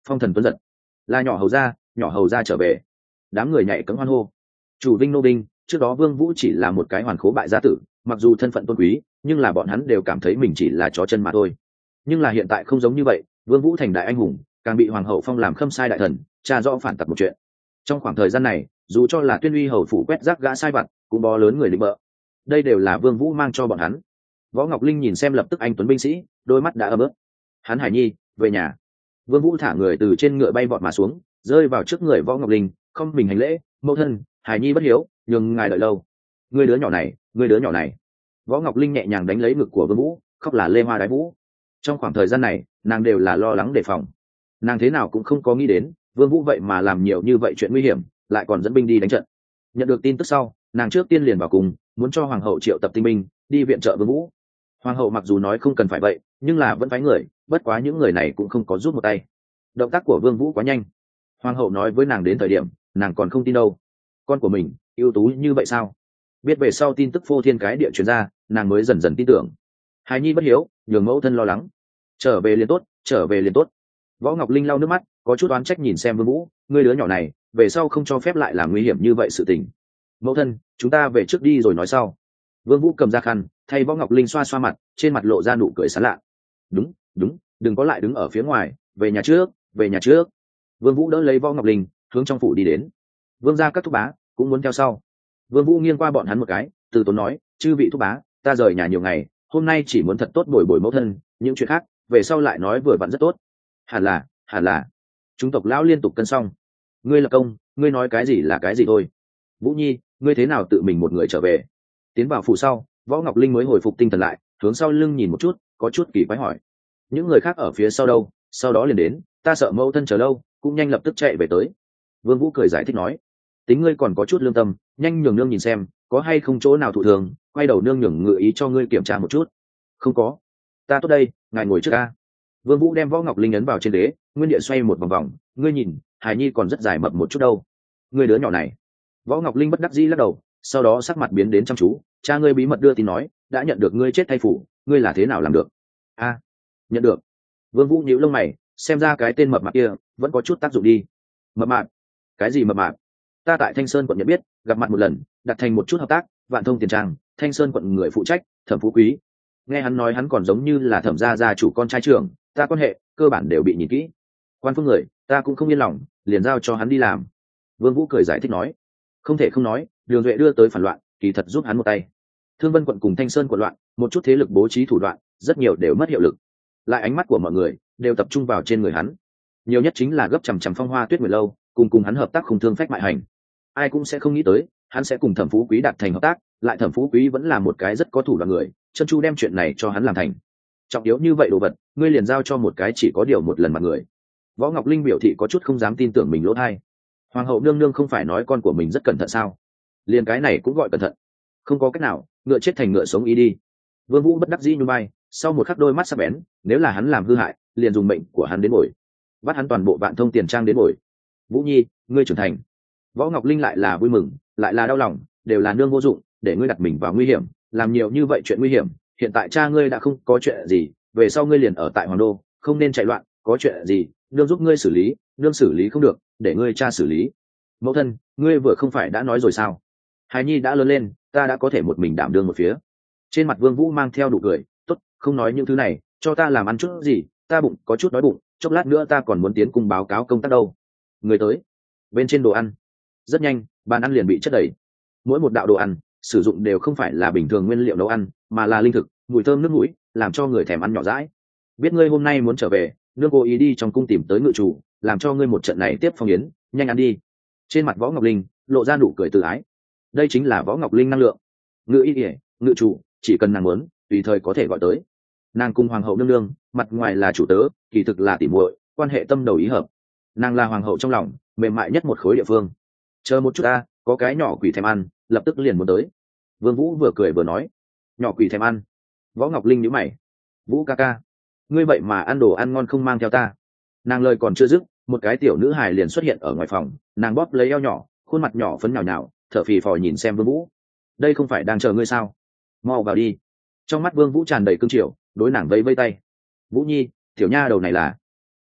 phong thần tuấn giật, là nhỏ hầu ra trở về. Đám người nhảy cẫng hoan hô. Chủ Vinh nô binh, trước đó Vương Vũ chỉ là một cái hoàn khố bại gia tử, mặc dù thân phận tôn quý, nhưng là bọn hắn đều cảm thấy mình chỉ là chó chân mà thôi. Nhưng là hiện tại không giống như vậy, Vương Vũ thành đại anh hùng, càng bị hoàng hậu phong làm khâm sai đại thần, tra rõ phản tặc một chuyện. Trong khoảng thời gian này, dù cho là Tuyên Uy hầu phủ quét rác gã sai vặt, cũng bó lớn người định bợ. Đây đều là Vương Vũ mang cho bọn hắn. Võ Ngọc Linh nhìn xem lập tức anh tuấn binh sĩ, đôi mắt đã ấm ức. Hắn Hải Nhi, về nhà. Vương Vũ thả người từ trên ngựa bay vọt mà xuống, rơi vào trước người Võ Ngọc Linh, không mình hành lễ, mẫu thân, Hải Nhi bất hiếu, nhường ngài đợi lâu. Ngươi đứa nhỏ này, ngươi đứa nhỏ này. Võ Ngọc Linh nhẹ nhàng đánh lấy ngực của Vương Vũ, khóc là lê hoa đái vũ. Trong khoảng thời gian này, nàng đều là lo lắng đề phòng. Nàng thế nào cũng không có nghĩ đến, Vương Vũ vậy mà làm nhiều như vậy chuyện nguy hiểm, lại còn dẫn binh đi đánh trận. Nhận được tin tức sau, nàng trước tiên liền vào cùng, muốn cho hoàng hậu triệu tập tinh binh, đi viện trợ Vương Vũ. Hoàng hậu mặc dù nói không cần phải vậy, nhưng là vẫn phái người, bất quá những người này cũng không có giúp một tay. Động tác của Vương Vũ quá nhanh. Hoàng hậu nói với nàng đến thời điểm, nàng còn không tin đâu. Con của mình, ưu tú như vậy sao? Biết về sau tin tức phô thiên cái địa truyền ra, nàng mới dần dần tin tưởng. Hài Nhi bất hiếu, nhường mẫu thân lo lắng. Trở về liền tốt, trở về liền tốt. Võ Ngọc Linh lau nước mắt, có chút oán trách nhìn xem Vương Vũ, ngươi đứa nhỏ này, về sau không cho phép lại làm nguy hiểm như vậy sự tình. Mẫu thân, chúng ta về trước đi rồi nói sau. Vương Vũ cầm ra khăn, thay Võ Ngọc Linh xoa xoa mặt, trên mặt lộ ra nụ cười sán lạ. Đúng, đúng, đừng có lại đứng ở phía ngoài, về nhà trước, về nhà trước. Vương Vũ đỡ lấy Võ Ngọc Linh, hướng trong phủ đi đến. Vương gia các thúc bá cũng muốn theo sau. Vương Vũ nghiêng qua bọn hắn một cái, từ tốn nói, chư vị thúc bá, ta rời nhà nhiều ngày, hôm nay chỉ muốn thật tốt bồi bồi mẫu thân, những chuyện khác về sau lại nói vừa vặn rất tốt. Hẳn là chúng tộc lão liên tục cân xong. Ngươi là công, ngươi nói cái gì là cái gì thôi. Vũ Nhi, ngươi thế nào tự mình một người trở về? Tiến vào phủ sau, Võ Ngọc Linh mới hồi phục tinh thần lại, hướng sau lưng nhìn một chút, có chút kỳ quái hỏi, những người khác ở phía sau đâu? Sau đó liền đến, ta sợ mẫu thân chờ lâu, cũng nhanh lập tức chạy về tới. Vương Vũ cười giải thích nói, tính ngươi còn có chút lương tâm, nhanh nhường nương nhìn xem có hay không chỗ nào thụ thường, quay đầu nương nhường ngự ý cho ngươi kiểm tra một chút. Không có, ta tốt đây, ngài ngồi trước a. Vương Vũ đem Võ Ngọc Linh ấn vào trên ghế, nguyên địa xoay một vòng vòng, ngươi nhìn, Hải Nhi còn rất dài mập một chút đâu. Ngươi đứa nhỏ này. Võ Ngọc Linh bất đắc dĩ lắc đầu, sau đó sắc mặt biến đến chăm chú, cha ngươi bí mật đưa tin nói, đã nhận được ngươi chết thay phủ, ngươi là thế nào làm được? A, nhận được. Vương Vũ nhíu lông mày, xem ra cái tên mập mạp kia vẫn có chút tác dụng đi. Mập mạp? Cái gì mập mạp? Ta tại Thanh Sơn quận nhận biết, gặp mặt một lần, đặt thành một chút hợp tác, Vạn Thông tiền trang, Thanh Sơn quận người phụ trách, Thẩm Phú Quý. Nghe hắn nói hắn còn giống như là Thẩm gia chủ con trai trưởng, ta quan hệ cơ bản đều bị nhìn kỹ. Quan phương người, ta cũng không yên lòng, liền giao cho hắn đi làm. Vương Vũ cười giải thích nói, không thể không nói, Đường Duệ đưa tới phản loạn, kỳ thật giúp hắn một tay. Thương Vân quận cùng Thanh Sơn quận loạn, một chút thế lực bố trí thủ đoạn, rất nhiều đều mất hiệu lực. Lại ánh mắt của mọi người đều tập trung vào trên người hắn. Nhiều nhất chính là gấp chằm chằm Phong Hoa Tuyết Nguyệt lâu, cùng hắn hợp tác không thương phách mại hành. Ai cũng sẽ không nghĩ tới, hắn sẽ cùng Thẩm Phú Quý đạt thành hợp tác, lại Thẩm Phú Quý vẫn là một cái rất có thủ đoạn người, chân chu đem chuyện này cho hắn làm thành. Trọng yếu như vậy đồ vật, ngươi liền giao cho một cái chỉ có điều một lần mặt người. Võ Ngọc Linh biểu thị có chút không dám tin tưởng mình lỗ tai. Hoàng hậu nương nương không phải nói con của mình rất cẩn thận sao? Liền cái này cũng gọi cẩn thận. Không có cách nào, ngựa chết thành ngựa sống ý đi. Vương Vũ bất đắc dĩ nhún vai, sau một khắc đôi mắt sắc bén, nếu là hắn làm hư hại, liền dùng mệnh của hắn đến bồi. Bắt hắn toàn bộ Vạn Thông tiền trang đến bồi. Vũ Nhi, ngươi trưởng thành. Võ Ngọc Linh lại là vui mừng, lại là đau lòng, đều là nương vô dụng, để ngươi đặt mình vào nguy hiểm, làm nhiều như vậy chuyện nguy hiểm, hiện tại cha ngươi đã không có chuyện gì, về sau ngươi liền ở tại Hoàng đô, không nên chạy loạn, có chuyện gì, nương giúp ngươi xử lý, nương xử lý không được, để ngươi cha xử lý. Mẫu thân, ngươi vừa không phải đã nói rồi sao? Hài Nhi đã lớn lên, ta đã có thể một mình đảm đương một phía. Trên mặt Vương Vũ mang theo nụ cười, tốt, không nói những thứ này, cho ta làm ăn chút gì, ta bụng có chút đói bụng, chốc lát nữa ta còn muốn tiến cùng báo cáo công tác đâu. Người tới. Bên trên đồ ăn. Rất nhanh, bàn ăn liền bị chất đầy. Mỗi một đạo đồ ăn sử dụng đều không phải là bình thường nguyên liệu nấu ăn, mà là linh thực, mùi thơm nước mũi, làm cho người thèm ăn nhỏ dãi. Biết ngươi hôm nay muốn trở về, nương cố ý đi trong cung tìm tới ngự chủ, làm cho ngươi một trận này tiếp phong yến, nhanh ăn đi. Trên mặt Võ Ngọc Linh lộ ra nụ cười từ ái. Đây chính là Võ Ngọc Linh năng lượng. Ngự y ỉa, ngự chủ, chỉ cần nàng muốn, tùy thời có thể gọi tới. Nàng cùng hoàng hậu nương nương, mặt ngoài là chủ tớ, kỳ thực là tỉ muội, quan hệ tâm đầu ý hợp. Nàng là hoàng hậu trong lòng, mềm mại nhất một khối địa phương. Chờ một chút ta, có cái nhỏ quỷ thèm ăn, lập tức liền muốn tới. Vương Vũ vừa cười vừa nói, nhỏ quỷ thèm ăn. Võ Ngọc Linh nhíu mày, Vũ ca ca, ngươi vậy mà ăn đồ ăn ngon không mang theo ta? Nàng lời còn chưa dứt, một cái tiểu nữ hài liền xuất hiện ở ngoài phòng, nàng bóp lấy eo nhỏ, khuôn mặt nhỏ phấn nhào nhào, thở phì phò nhìn xem Vương Vũ. Đây không phải đang chờ ngươi sao? Mau vào đi. Trong mắt Vương Vũ tràn đầy cương triều, đối nàng vẫy vẫy tay. Vũ Nhi, tiểu nha đầu này là.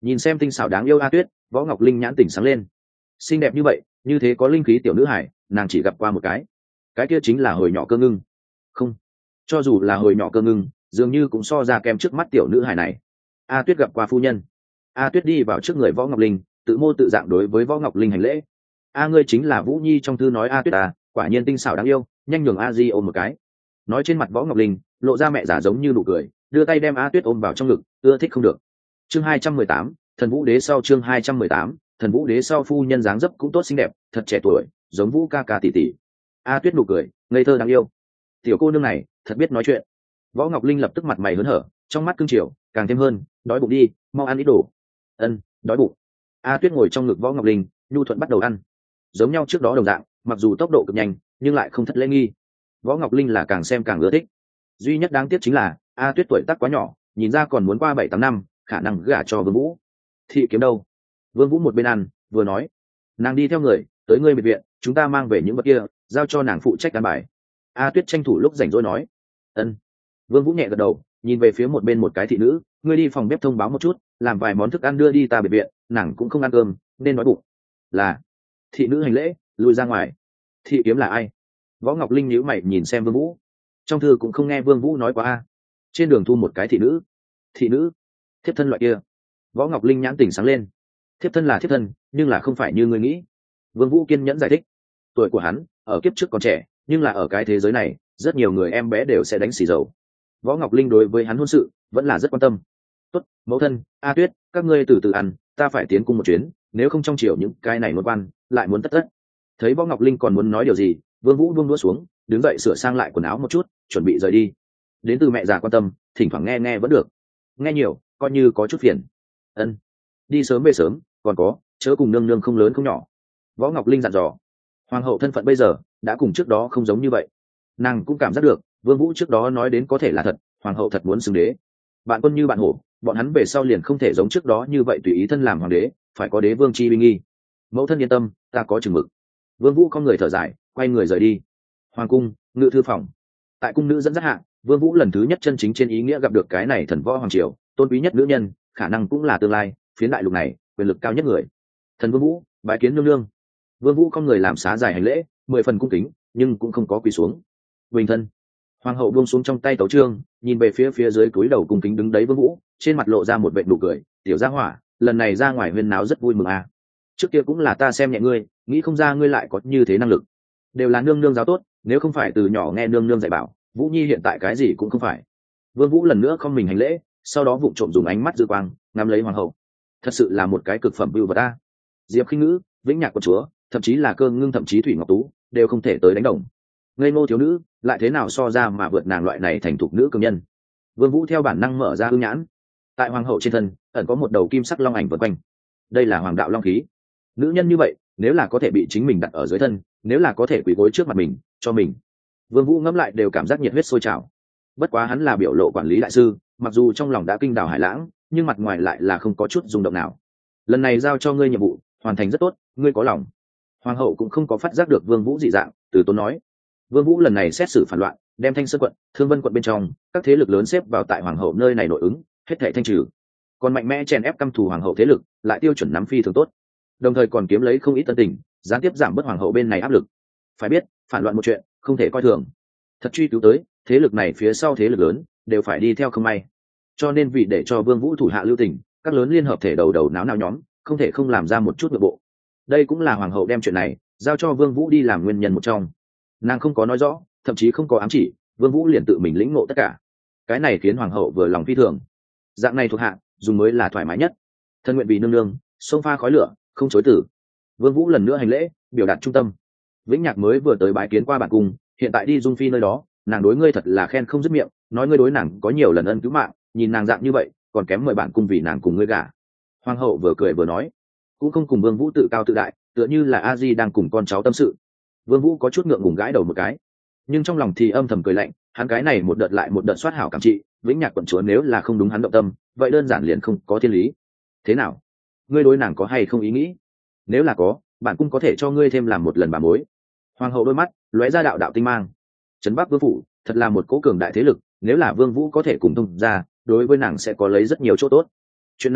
Nhìn xem tinh xảo đáng yêu A Tuyết, Võ Ngọc Linh nhãn tỉnh sáng lên. Xinh đẹp như vậy, như thế có linh khí tiểu nữ hải, nàng chỉ gặp qua một cái kia chính là hồi nhỏ cơ ngưng. Không, cho dù là hồi nhỏ cơ ngưng, dường như cũng so ra kem trước mắt tiểu nữ hải này. A Tuyết gặp qua phu nhân. A Tuyết đi vào trước người Võ Ngọc Linh, tự mô tự dạng đối với Võ Ngọc Linh hành lễ. A ngươi chính là Vũ Nhi trong thư nói A Tuyết à, quả nhiên tinh xảo đáng yêu, nhanh nhường A Di ôm một cái. Nói trên mặt Võ Ngọc Linh lộ ra mẹ giả giống như nụ cười, đưa tay đem A Tuyết ôm vào trong ngực, ưa thích không được. Chương 218, Thần Vũ Đế sau. Chương 218, Thần Vũ Đế sau. Phu nhân dáng dấp cũng tốt xinh đẹp, thật trẻ tuổi, giống Vũ ca ca tỷ tỷ. A Tuyết nụ cười ngây thơ đáng yêu. Tiểu cô nương này thật biết nói chuyện. Võ Ngọc Linh lập tức mặt mày hớn hở, trong mắt cưng chiều càng thêm hơn. Đói bụng đi, mau ăn ít đồ. Ân, đói bụng. A Tuyết ngồi trong ngực Võ Ngọc Linh, nhu thuận bắt đầu ăn. Giống nhau trước đó đồng dạng, mặc dù tốc độ cực nhanh nhưng lại không thất lễ nghi. Võ Ngọc Linh là càng xem càng ưa thích. Duy nhất đáng tiếc chính là A Tuyết tuổi tác quá nhỏ, nhìn ra còn muốn qua 7-8 năm, khả năng gả cho Vương Vũ. Thị kiếm đâu? Vương Vũ một bên ăn vừa nói, nàng đi theo người tới ngươi biệt viện, chúng ta mang về những vật kia giao cho nàng phụ trách ăn bài. A Tuyết tranh thủ lúc rảnh rỗi nói. Ân. Vương Vũ nhẹ gật đầu, nhìn về phía một bên một cái thị nữ, ngươi đi phòng bếp thông báo một chút, làm vài món thức ăn đưa đi ta biệt viện, nàng cũng không ăn cơm nên nói bụng. Là. Thị nữ hành lễ lui ra ngoài. Thị kiếm là ai? Võ Ngọc Linh nhíu mày nhìn xem Vương Vũ. Trong thư cũng không nghe Vương Vũ nói qua a. Trên đường thu một cái thị nữ. Thị nữ? Thiếp thân loại kia. Võ Ngọc Linh nhãn tỉnh sáng lên. Thiếp thân là thiếp thân, nhưng là không phải như ngươi nghĩ. Vương Vũ kiên nhẫn giải thích. Tuổi của hắn ở kiếp trước còn trẻ, nhưng là ở cái thế giới này, rất nhiều người em bé đều sẽ đánh xì dầu. Võ Ngọc Linh đối với hắn hôn sự vẫn là rất quan tâm. Tốt, mẫu thân, A Tuyết, các ngươi từ từ ăn, ta phải tiến cung một chuyến, nếu không trong chiều những cái này nôn quan lại muốn tất tất. Thấy Võ Ngọc Linh còn muốn nói điều gì, Vương Vũ buông đũa xuống, đứng dậy sửa sang lại quần áo một chút, chuẩn bị rời đi. Đến từ mẹ già quan tâm, thỉnh thoảng nghe nghe vẫn được, nghe nhiều coi như có chút phiền. Ân, đi sớm về sớm, còn có chớ cùng nương nương không lớn không nhỏ. Võ Ngọc Linh dặn dò. Hoàng hậu thân phận bây giờ đã cùng trước đó không giống như vậy, nàng cũng cảm giác được Vương Vũ trước đó nói đến có thể là thật, hoàng hậu thật muốn xưng đế. Bạn quân như bạn hổ, bọn hắn về sau liền không thể giống trước đó như vậy tùy ý thân làm hoàng đế, phải có đế vương chi uy nghi. Mẫu thân yên tâm, ta có chừng mực. Vương Vũ không người thở dài, quay người rời đi. Hoàng cung, ngự thư phòng. Tại cung nữ dẫn dắt hạ, Vương Vũ lần thứ nhất chân chính trên ý nghĩa gặp được cái này thần võ hoàng triều, tôn quý nhất nữ nhân, khả năng cũng là tương lai phiến đại lục này quyền lực cao nhất người. Thần Vương Vũ, bái kiến nương nương. Vương Vũ không người làm xá dài hành lễ, 10 phần cung kính, nhưng cũng không có quỳ xuống. Bình thân. Hoàng hậu buông xuống trong tay tấu chương, nhìn về phía dưới cúi đầu cung kính đứng đấy Vương Vũ, trên mặt lộ ra một vệt nụ cười, "Tiểu gia hỏa, lần này ra ngoài huyên náo rất vui mừng à. Trước kia cũng là ta xem nhẹ ngươi, nghĩ không ra ngươi lại có như thế năng lực. Đều là nương nương giáo tốt, nếu không phải từ nhỏ nghe nương nương dạy bảo, Vũ Nhi hiện tại cái gì cũng không phải." Vương Vũ lần nữa không mình hành lễ, sau đó vụng trộm dùng ánh mắt dư quang ngắm lấy hoàng hậu. Thật sự là một cái cực phẩm vưu vật a. Diệp Khinh Ngữ, Vĩnh Nhạc Quận chúa, thậm chí là Cơ Ngưng, thậm chí Thủy Ngọc Tú đều không thể tới đánh đồng. Ngây ngô thiếu nữ lại thế nào so ra mà vượt nàng loại này thành thục nữ cường nhân. Vương Vũ theo bản năng mở ra ưu nhãn. Tại hoàng hậu trên thân ẩn có một đầu kim sắc long ảnh vần quanh. Đây là hoàng đạo long khí. Nữ nhân như vậy, nếu là có thể bị chính mình đặt ở dưới thân, nếu là có thể quỳ gối trước mặt mình, cho mình. Vương Vũ ngẫm lại đều cảm giác nhiệt huyết sôi trào. Bất quá hắn là biểu lộ quản lý đại sư, mặc dù trong lòng đã kinh đào hải lãng, nhưng mặt ngoài lại là không có chút rung động nào. Lần này giao cho ngươi nhiệm vụ, hoàn thành rất tốt, ngươi có lòng. Hoàng hậu cũng không có phát giác được Vương Vũ dị dạng, từ tốn nói. Vương Vũ lần này xét xử phản loạn, đem Thanh Sơn quận, Thương Vân quận bên trong các thế lực lớn xếp vào tại hoàng hậu nơi này nội ứng, hết thảy thanh trừ. Còn mạnh mẽ chèn ép căm thù hoàng hậu thế lực, lại tiêu chuẩn nắm phi thường tốt. Đồng thời còn kiếm lấy không ít tân tình, gián tiếp giảm bớt hoàng hậu bên này áp lực. Phải biết, phản loạn một chuyện, không thể coi thường. Thật truy cứu tới, thế lực này phía sau thế lực lớn đều phải đi theo không may. Cho nên vì để cho Vương Vũ thủ hạ lưu tình, các lớn liên hợp thể đầu đầu náo nhóm, không thể không làm ra một chút nội bộ. Đây cũng là hoàng hậu đem chuyện này giao cho Vương Vũ đi làm nguyên nhân một trong. Nàng không có nói rõ, thậm chí không có ám chỉ, Vương Vũ liền tự mình lĩnh ngộ tất cả. Cái này khiến hoàng hậu vừa lòng phi thường. Dạng này thuộc hạ, dùng mới là thoải mái nhất. Thân nguyện vì nương nương, xông pha khói lửa, không chối từ. Vương Vũ lần nữa hành lễ, biểu đạt trung tâm. Vĩnh Nhạc mới vừa tới bái kiến qua bản cung, hiện tại đi Dung Phi nơi đó, nàng đối ngươi thật là khen không dứt miệng, nói ngươi đối nàng có nhiều lần ân cứu mạng, nhìn nàng dạng như vậy, còn kém mời bản cung vì nàng cùng ngươi gả. Hoàng hậu vừa cười vừa nói, cũng không cùng Vương Vũ tự cao tự đại, tựa như là A Di đang cùng con cháu tâm sự. Vương Vũ có chút ngượng ngùng gãi đầu một cái, nhưng trong lòng thì âm thầm cười lạnh, hắn cái này một đợt lại một đợt soát hảo cảm trị, Vĩnh Nhạc quận chúa nếu là không đúng hắn động tâm, vậy đơn giản liền không có thiên lý. Thế nào, ngươi đối nàng có hay không ý nghĩ? Nếu là có, bản cung có thể cho ngươi thêm làm một lần bà mối. Hoàng hậu đôi mắt lóe ra đạo đạo tinh mang. Trấn Bắc vương phủ thật là một cố cường đại thế lực, nếu là Vương Vũ có thể cùng thông ra, đối với nàng sẽ có lấy rất nhiều chỗ tốt. Chuyện này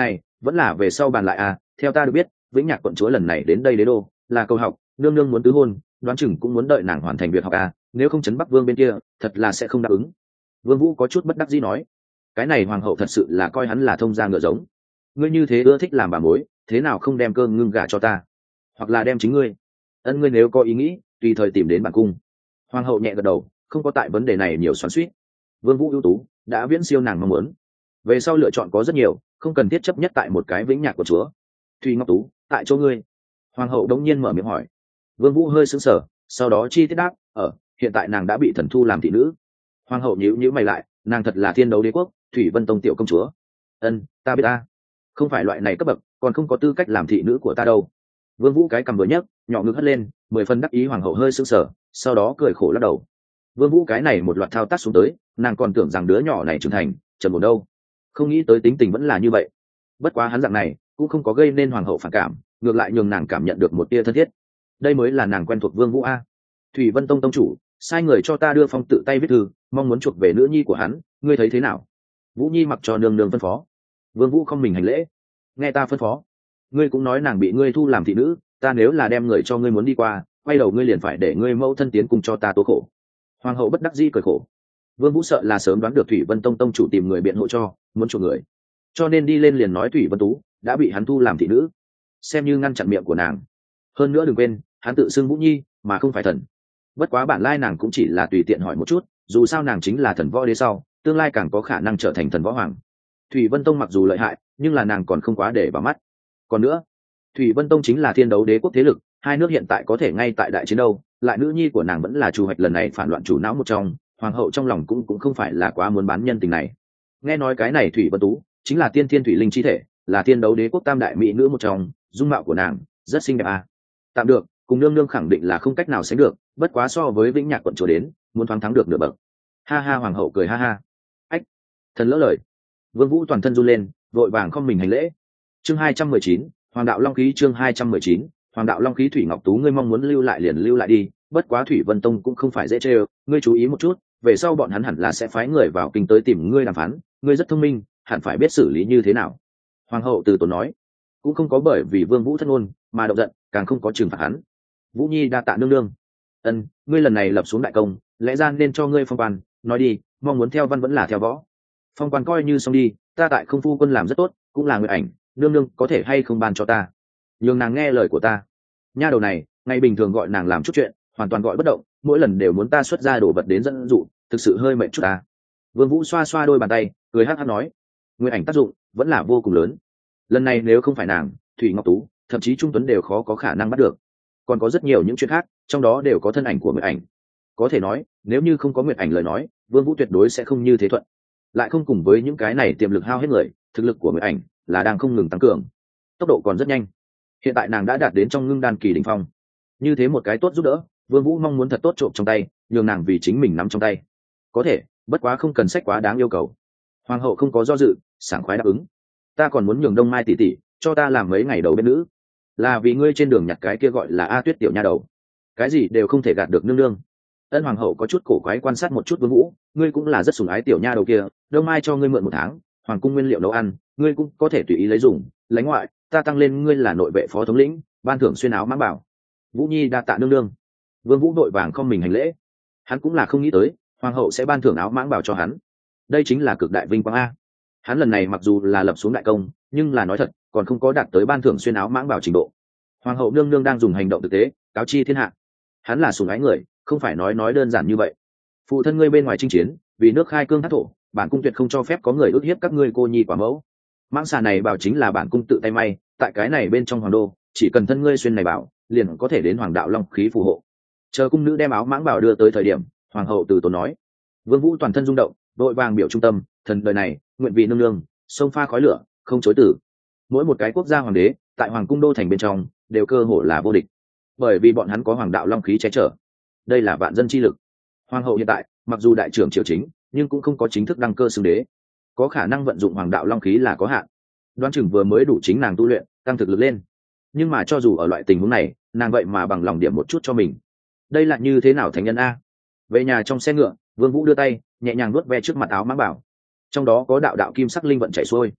vẫn là về sau bàn lại à, theo ta được biết vĩnh nhạc quận chúa lần này đến đây đế đô là cầu học, nương nương muốn tứ hôn, đoán chừng cũng muốn đợi nàng hoàn thành việc học à, nếu không chấn Bắc Vương bên kia thật là sẽ không đáp ứng. Vương Vũ có chút bất đắc dĩ nói, cái này hoàng hậu thật sự là coi hắn là thông gia ngựa giống. Ngươi như thế ưa thích làm bà mối, thế nào không đem cơm ngưng gả cho ta, hoặc là đem chính ngươi. Ân, ngươi nếu có ý nghĩ tùy thời tìm đến bản cung. Hoàng hậu nhẹ gật đầu, không có tại vấn đề này nhiều xoắn xuýt. Vương Vũ ưu tú đã viễn siêu nàng mong muốn, về sau lựa chọn có rất nhiều, không cần thiết chấp nhất tại một cái vĩnh nhạc của chúa. Thùy Ngọc Tú, tại chỗ ngươi. Hoàng hậu đống nhiên mở miệng hỏi. Vương Vũ hơi sững sờ, sau đó chi tiết đáp, hiện tại nàng đã bị thần thu làm thị nữ. Hoàng hậu nhíu nhíu mày lại, nàng thật là thiên đấu đế quốc Thủy Vân Tông tiểu công chúa. Ân, ta biết ta, không phải loại này cấp bậc, còn không có tư cách làm thị nữ của ta đâu. Vương Vũ cái cầm vừa nhấc, nhỏ ngực hất lên, 10 phần đắc ý. Hoàng hậu hơi sững sờ, sau đó cười khổ lắc đầu. Vương Vũ cái này một loạt thao tác xuống tới, nàng còn tưởng rằng đứa nhỏ này trưởng thành trầm ổn đâu, không nghĩ tới tính tình vẫn là như vậy. Bất quá hắn dạng này cũng không có gây nên hoàng hậu phản cảm, ngược lại nhường nàng cảm nhận được một tia thân thiết. Đây mới là nàng quen thuộc Vương Vũ a. Thủy Vân Tông tông chủ sai người cho ta đưa phong tự tay viết thư, mong muốn chuộc về nữ nhi của hắn, ngươi thấy thế nào? Vũ Nhi mặc cho nương nương phân phó. Vương Vũ không mình hành lễ. Nghe ta phân phó. Ngươi cũng nói nàng bị ngươi thu làm thị nữ, ta nếu là đem người cho ngươi muốn đi qua, quay đầu ngươi liền phải để ngươi mẫu thân tiến cùng cho ta tố khổ. Hoàng hậu bất đắc dĩ cười khổ. Vương Vũ sợ là sớm đoán được Thủy Vân Tông tông chủ tìm người biện hộ cho, muốn chuộc người, cho nên đi lên liền nói Thủy Vân Tú đã bị hắn thu làm thị nữ, xem như ngăn chặn miệng của nàng. Hơn nữa đừng quên, hắn tự xưng Vũ Nhi mà không phải thần. Bất quá bản lai nàng cũng chỉ là tùy tiện hỏi một chút, dù sao nàng chính là thần võ đế sau, tương lai càng có khả năng trở thành thần võ hoàng. Thủy Vân Tông mặc dù lợi hại, nhưng là nàng còn không quá để vào mắt. Còn nữa, Thủy Vân Tông chính là thiên đấu đế quốc thế lực, hai nước hiện tại có thể ngay tại đại chiến đâu, lại nữ nhi của nàng vẫn là chủ hoạch lần này phản loạn chủ não một trong, hoàng hậu trong lòng cũng không phải là quá muốn bán nhân tình này. Nghe nói cái này Thủy Vân Tú chính là tiên thiên thủy linh chi thể, là thiên đấu đế quốc tam đại mỹ nữ một trong, dung mạo của nàng rất xinh đẹp à. Tạm được, cùng nương nương khẳng định là không cách nào sánh được, bất quá so với vĩnh nhạc quận chúa đến, muốn thoáng thắng được nửa bậc. Ha ha, hoàng hậu cười ha ha. Ách, thần lỡ lời. Vương Vũ toàn thân run lên, vội vàng không mình hành lễ. Chương 219, Hoàng đạo long khí. Chương 219, Hoàng đạo long khí. Thủy Ngọc Tú, ngươi mong muốn lưu lại liền lưu lại đi, bất quá Thủy Vân Tông cũng không phải dễ chơi, ngươi chú ý một chút, về sau bọn hắn hẳn là sẽ phái người vào kinh tới tìm ngươi đàm phán, ngươi rất thông minh, hẳn phải biết xử lý như thế nào. Hoàng hậu từ tốn nói, cũng không có bởi vì Vương Vũ thất ngôn mà động giận, càng không có trừng phạt hắn. Vũ Nhi đa tạ nương nương. Ân, ngươi lần này lập xuống đại công, lẽ ra nên cho ngươi phong quan, nói đi, mong muốn theo văn vẫn là theo võ. Phong quan coi như xong đi, ta tại Không Phu quân làm rất tốt, cũng là người ảnh, nương nương có thể hay không ban cho ta, nhường nàng nghe lời của ta. Nha đầu này ngày bình thường gọi nàng làm chút chuyện hoàn toàn gọi bất động, mỗi lần đều muốn ta xuất ra đồ vật đến dẫn dụ, thực sự hơi mệt chút ta. Vương Vũ xoa xoa đôi bàn tay, cười hắc hắc nói, người ảnh tác dụng vẫn là vô cùng lớn, lần này nếu không phải nàng, Thủy Ngọc Tú thậm chí Trung Tuấn đều khó có khả năng bắt được, còn có rất nhiều những chuyện khác, trong đó đều có thân ảnh của người ảnh. Có thể nói nếu như không có Nguyệt Ảnh lời nói, Vương Vũ tuyệt đối sẽ không như thế thuận, lại không cùng với những cái này tiềm lực hao hết người, thực lực của Nguyệt Ảnh là đang không ngừng tăng cường, tốc độ còn rất nhanh. Hiện tại nàng đã đạt đến trong ngưng đan kỳ đỉnh phong, như thế một cái tốt giúp đỡ, Vương Vũ mong muốn thật tốt trộm trong tay, nhường nàng vì chính mình nắm trong tay. Có thể, bất quá không cần sách quá đáng yêu cầu. Hoàng hậu không có do dự, sảng khoái đáp ứng. Ta còn muốn nhường Đông Mai tỷ tỷ cho ta làm mấy ngày đầu bên nữ, là vì ngươi trên đường nhặt cái kia gọi là A Tuyết tiểu nha đầu, cái gì đều không thể gạt được nương nương. Ân, hoàng hậu có chút cổ quái quan sát một chút Vương Vũ, ngươi cũng là rất sủng ái tiểu nha đầu kia, Đông Mai cho ngươi mượn 1 tháng, hoàng cung nguyên liệu nấu ăn, ngươi cũng có thể tùy ý lấy dùng, lấy ngoại, ta tăng lên ngươi là nội vệ phó thống lĩnh, ban thưởng xuyên áo mãng bảo. Vũ Nhi đa tạ nương nương. Vương Vũ đội vàng không mình hành lễ, hắn cũng là không nghĩ tới hoàng hậu sẽ ban thưởng áo mãng bảo cho hắn, đây chính là cực đại vinh quang a. Hắn lần này mặc dù là lập xuống đại công, nhưng là nói thật còn không có đạt tới ban thưởng xuyên áo mãng bảo trình độ. Hoàng hậu nương nương đang dùng hành động thực tế cáo chi thiên hạ, hắn là sủng ái người, không phải nói đơn giản như vậy. Phụ thân ngươi bên ngoài chinh chiến, vì nước khai cương thác thổ, bản cung tuyệt không cho phép có người ức hiếp các ngươi cô nhi quả mẫu. Mãng xà này bảo chính là bản cung tự tay may, tại cái này bên trong hoàng đô, chỉ cần thân ngươi xuyên này bảo, liền có thể đến hoàng đạo long khí phù hộ. Chờ cung nữ đem áo mãng bảo đưa tới thời điểm, hoàng hậu từ tốn nói. Vương Vũ toàn thân rung động, đội vàng biểu trung tâm, thần đời này nguyện vì nương nương sông pha khói lửa, không chối từ. Mỗi một cái quốc gia hoàng đế tại hoàng cung đô thành bên trong đều cơ hội là vô địch, bởi vì bọn hắn có hoàng đạo long khí che chở. Đây là vạn dân chi lực. Hoàng hậu hiện tại mặc dù đại trưởng triều chính, nhưng cũng không có chính thức đăng cơ xưng đế, có khả năng vận dụng hoàng đạo long khí là có hạn, đoán chừng vừa mới đủ chính nàng tu luyện tăng thực lực lên. Nhưng mà cho dù ở loại tình huống này, nàng vậy mà bằng lòng điểm một chút cho mình, đây là như thế nào thánh nhân a. Về nhà trong xe ngựa, Vương Vũ đưa tay nhẹ nhàng nuốt ve trước mặt áo mãng bảo, trong đó có đạo đạo kim sắc linh vận chảy xuôi.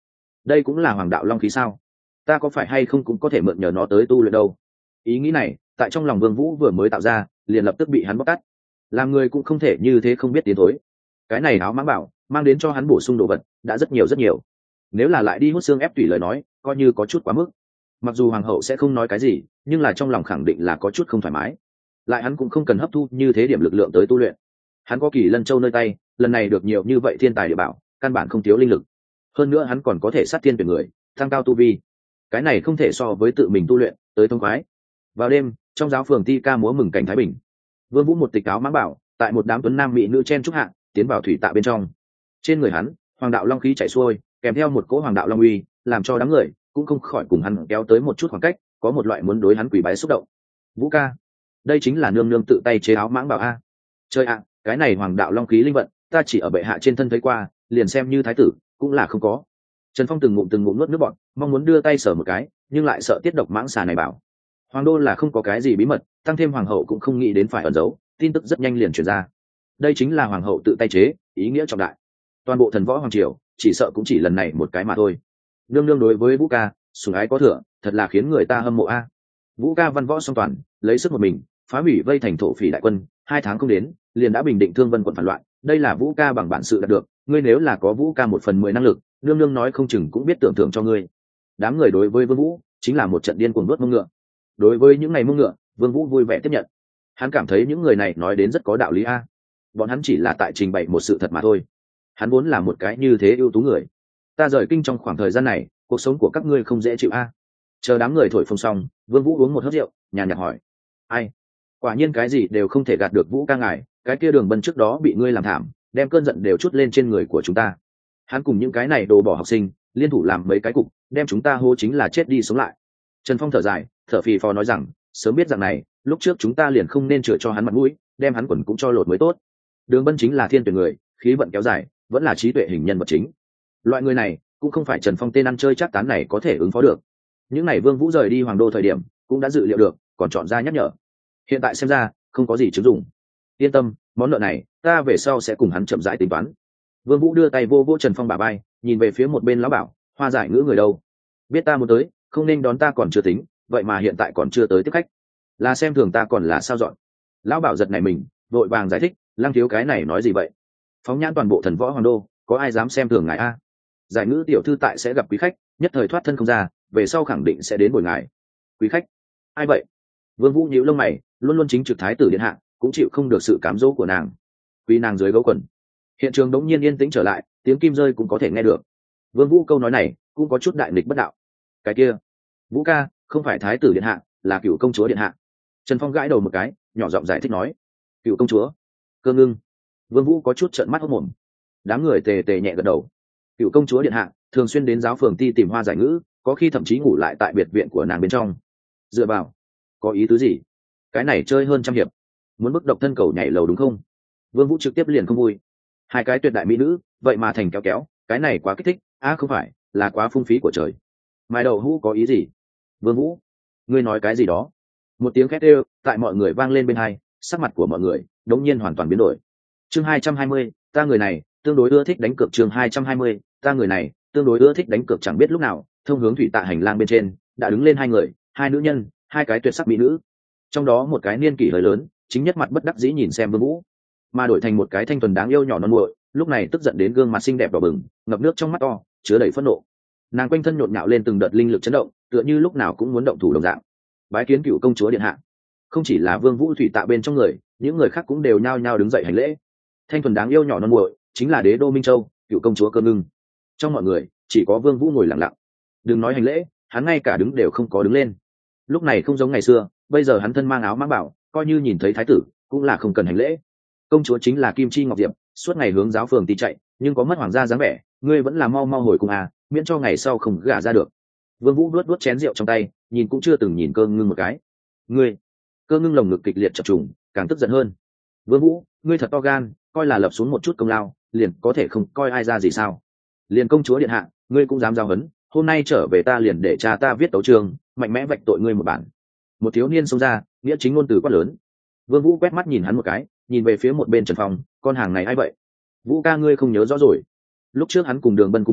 đây cũng là hoàng đạo long khí sao? Ta có phải hay không cũng có thể mượn nhờ nó tới tu luyện đâu? Ý nghĩ này tại trong lòng Vương Vũ vừa mới tạo ra, liền lập tức bị hắn bóc tát. Làm người cũng không thể như thế không biết tiến thối. Cái này áo mãng bảo mang đến cho hắn bổ sung đồ vật đã rất nhiều rất nhiều. Nếu là lại đi hút xương ép tủy lời nói, coi như có chút quá mức. Mặc dù hoàng hậu sẽ không nói cái gì, nhưng là trong lòng khẳng định là có chút không thoải mái. Lại hắn cũng không cần hấp thu như thế điểm lực lượng tới tu luyện. Hắn có Kỳ Lân Châu nơi tay, lần này được nhiều như vậy thiên tài địa bảo, căn bản không thiếu linh lực. Hơn nữa hắn còn có thể sát thiên tuyển người, tăng cao tu vi. Cái này không thể so với tự mình tu luyện tới thông khoái. Vào đêm, trong giáo phường ti ca múa mừng cảnh thái bình, Vương Vũ một tịch áo mãng bảo tại một đám tuấn nam mỹ nữ chen trúc hạ tiến vào thủy tạ bên trong. Trên người hắn hoàng đạo long khí chảy xuôi, kèm theo một cỗ hoàng đạo long uy, làm cho đám người cũng không khỏi cùng hắn kéo tới một chút khoảng cách, có một loại muốn đối hắn quỳ bái xúc động. Vũ ca, đây chính là nương nương tự tay chế áo mãng bảo a. Chơi ạ, cái này hoàng đạo long khí linh vận, ta chỉ ở bệ hạ trên thân thấy qua, liền xem như thái tử cũng là không có. Trần Phong từng ngụm nuốt nước bọt, mong muốn đưa tay sờ một cái, nhưng lại sợ tiết độc mãng xà này bảo. Hoàng đô là không có cái gì bí mật, tăng thêm hoàng hậu cũng không nghĩ đến phải ẩn giấu, tin tức rất nhanh liền truyền ra. Đây chính là hoàng hậu tự tay chế, ý nghĩa trọng đại. Toàn bộ thần võ hoàng triều chỉ sợ cũng chỉ lần này một cái mà thôi. Nương nương đối với Vũ ca sủng ái có thừa, thật là khiến người ta hâm mộ a. Vũ ca văn võ song toàn, lấy sức một mình phá hủy vây thành thổ phỉ đại quân, 2 tháng không đến liền đã bình định Thương Vân quận phản loạn. Đây là Vũ ca bằng bản sự đạt được, ngươi nếu là có Vũ ca 1/10 năng lực, nương nương nói không chừng cũng biết tưởng thưởng cho ngươi. Đám người đối với Vương Vũ chính là một trận điên cuồng nuốt mông ngựa. Đối với những ngày mông ngựa, Vương Vũ vui vẻ tiếp nhận. Hắn cảm thấy những người này nói đến rất có đạo lý a. Bọn hắn chỉ là tại trình bày một sự thật mà thôi. Hắn vốn là một cái như thế ưu tú người. Ta rời kinh trong khoảng thời gian này, cuộc sống của các ngươi không dễ chịu a. Chờ đám người thổi phồng xong, Vương Vũ uống một hớp rượu, nhàn nhạt hỏi: ai? Quả nhiên cái gì đều không thể gạt được Vũ ca ngài, cái kia Đường Bân trước đó bị ngươi làm thảm, đem cơn giận đều chút lên trên người của chúng ta. Hắn cùng những cái này đồ bỏ học sinh liên thủ làm mấy cái cục, đem chúng ta hô chính là chết đi sống lại. Trần Phong thở dài, thở phì phò nói rằng, sớm biết rằng này, lúc trước chúng ta liền không nên chữa cho hắn mặt mũi, đem hắn quần cũng cho lột mới tốt. Đường Bân chính là thiên tuyển người, khí vận kéo dài, vẫn là trí tuệ hình nhân vật chính. Loại người này cũng không phải Trần Phong tên ăn chơi chắc tán này có thể ứng phó được. Những này Vương Vũ rời đi hoàng đô thời điểm cũng đã dự liệu được, còn chọn ra nhắc nhở. Hiện tại xem ra không có gì chứng dụng. Yên tâm, món nợ này ta về sau sẽ cùng hắn chậm rãi tính toán. Vương Vũ đưa tay vô vô Trần Phong bả vai, nhìn về phía một bên lão bảo, Hoa Giải Ngữ người đâu? Biết ta muốn tới, không nên đón ta còn chưa tính, vậy mà hiện tại còn chưa tới tiếp khách, là xem thường ta còn là sao dọn? Lão bảo giật này mình, vội vàng giải thích, Lăng thiếu cái này nói gì vậy? Phóng nhãn toàn bộ thần võ hoàng đô, có ai dám xem thường ngài a? Giải Ngữ tiểu thư tại sẽ gặp quý khách, nhất thời thoát thân không ra, về sau khẳng định sẽ đến bồi ngài. Quý khách? Ai vậy? Vương Vũ nhíu lông mày, luôn luôn chính trực thái tử điện hạ, cũng chịu không được sự cám dỗ của nàng. Quý nàng dưới gấu quần. Hiện trường đống nhiên yên tĩnh trở lại, tiếng kim rơi cũng có thể nghe được. Vương Vũ câu nói này cũng có chút đại nghịch bất đạo. Cái kia, Vũ ca, không phải thái tử điện hạ, là Cửu công chúa điện hạ. Trần Phong gãi đầu một cái, nhỏ giọng giải thích nói. Cửu công chúa? Cơ Ngưng. Vương Vũ có chút trợn mắt hốt mồm. Đám người tề tề nhẹ gật đầu. Cửu công chúa điện hạ thường xuyên đến giáo phường ti tìm Hoa Giải Ngữ, có khi thậm chí ngủ lại tại biệt viện của nàng bên trong. Dựa vào, có ý tứ gì? Cái này chơi hơn trăm hiệp, muốn bức độc thân cầu nhảy lầu đúng không? Vương Vũ trực tiếp liền không vui. Hai cái tuyệt đại mỹ nữ, vậy mà thành kéo kéo, cái này quá kích thích, không phải, là quá phung phí của trời. Mai đầu hũ có ý gì? Vương Vũ, ngươi nói cái gì đó? Một tiếng khét kêu tại mọi người vang lên bên hai, sắc mặt của mọi người đống nhiên hoàn toàn biến đổi. Chương 220, ta người này tương đối ưa thích đánh cược. Chương 220, ta người này tương đối ưa thích đánh cược. Chẳng biết lúc nào, thông hướng thủy tạ hành lang bên trên đã đứng lên hai người, hai nữ nhân, hai cái tuyệt sắc mỹ nữ. Trong đó một cái niên kỷ hơi lớn, chính nhất mặt bất đắc dĩ nhìn xem Vương Vũ, mà đổi thành một cái thanh thuần đáng yêu nhỏ non muội, lúc này tức giận đến gương mặt xinh đẹp đỏ bừng, ngập nước trong mắt to, chứa đầy phẫn nộ. Nàng quanh thân nhộn nhạo lên từng đợt linh lực chấn động, tựa như lúc nào cũng muốn động thủ đồng dạng. Bái kiến Cửu công chúa điện hạ. Không chỉ là Vương Vũ thủy tạ bên trong người, những người khác cũng đều nhao nhao đứng dậy hành lễ. Thanh thuần đáng yêu nhỏ non muội chính là đế đô Minh Châu, Cửu công chúa Cơ Ngưng. Trong mọi người chỉ có Vương Vũ ngồi lặng lặng, đừng nói hành lễ, hắn ngay cả đứng đều không có đứng lên. Lúc này không giống ngày xưa, bây giờ hắn thân mang áo mãng bảo, coi như nhìn thấy thái tử cũng là không cần hành lễ. Công chúa chính là Kim Chi Ngọc Diệp, suốt ngày hướng giáo phường đi chạy, nhưng có mất hoàng gia dáng vẻ, ngươi vẫn là mau mau hồi cùng miễn cho ngày sau không gả ra được. Vương Vũ nuốt chén rượu trong tay, nhìn cũng chưa từng nhìn Cơ Ngưng một cái. Ngươi? Cơ Ngưng lồng ngực kịch liệt chập trùng, càng tức giận hơn. Vương Vũ, ngươi thật to gan, coi là lập xuống một chút công lao, liền có thể không coi ai ra gì sao? Liền công chúa điện hạ, ngươi cũng dám giao hấn, hôm nay trở về ta liền để cha ta viết tấu chương, mạnh mẽ vạch tội ngươi một bản. Một thiếu niên xông ra, nghĩa chính ngôn từ quát lớn. Vương Vũ quét mắt nhìn hắn một cái, nhìn về phía một bên Trần Phong, con hàng này ai vậy? Vũ ca ngươi không nhớ rõ rồi? Lúc trước hắn cùng Đường Bân cùng nhau,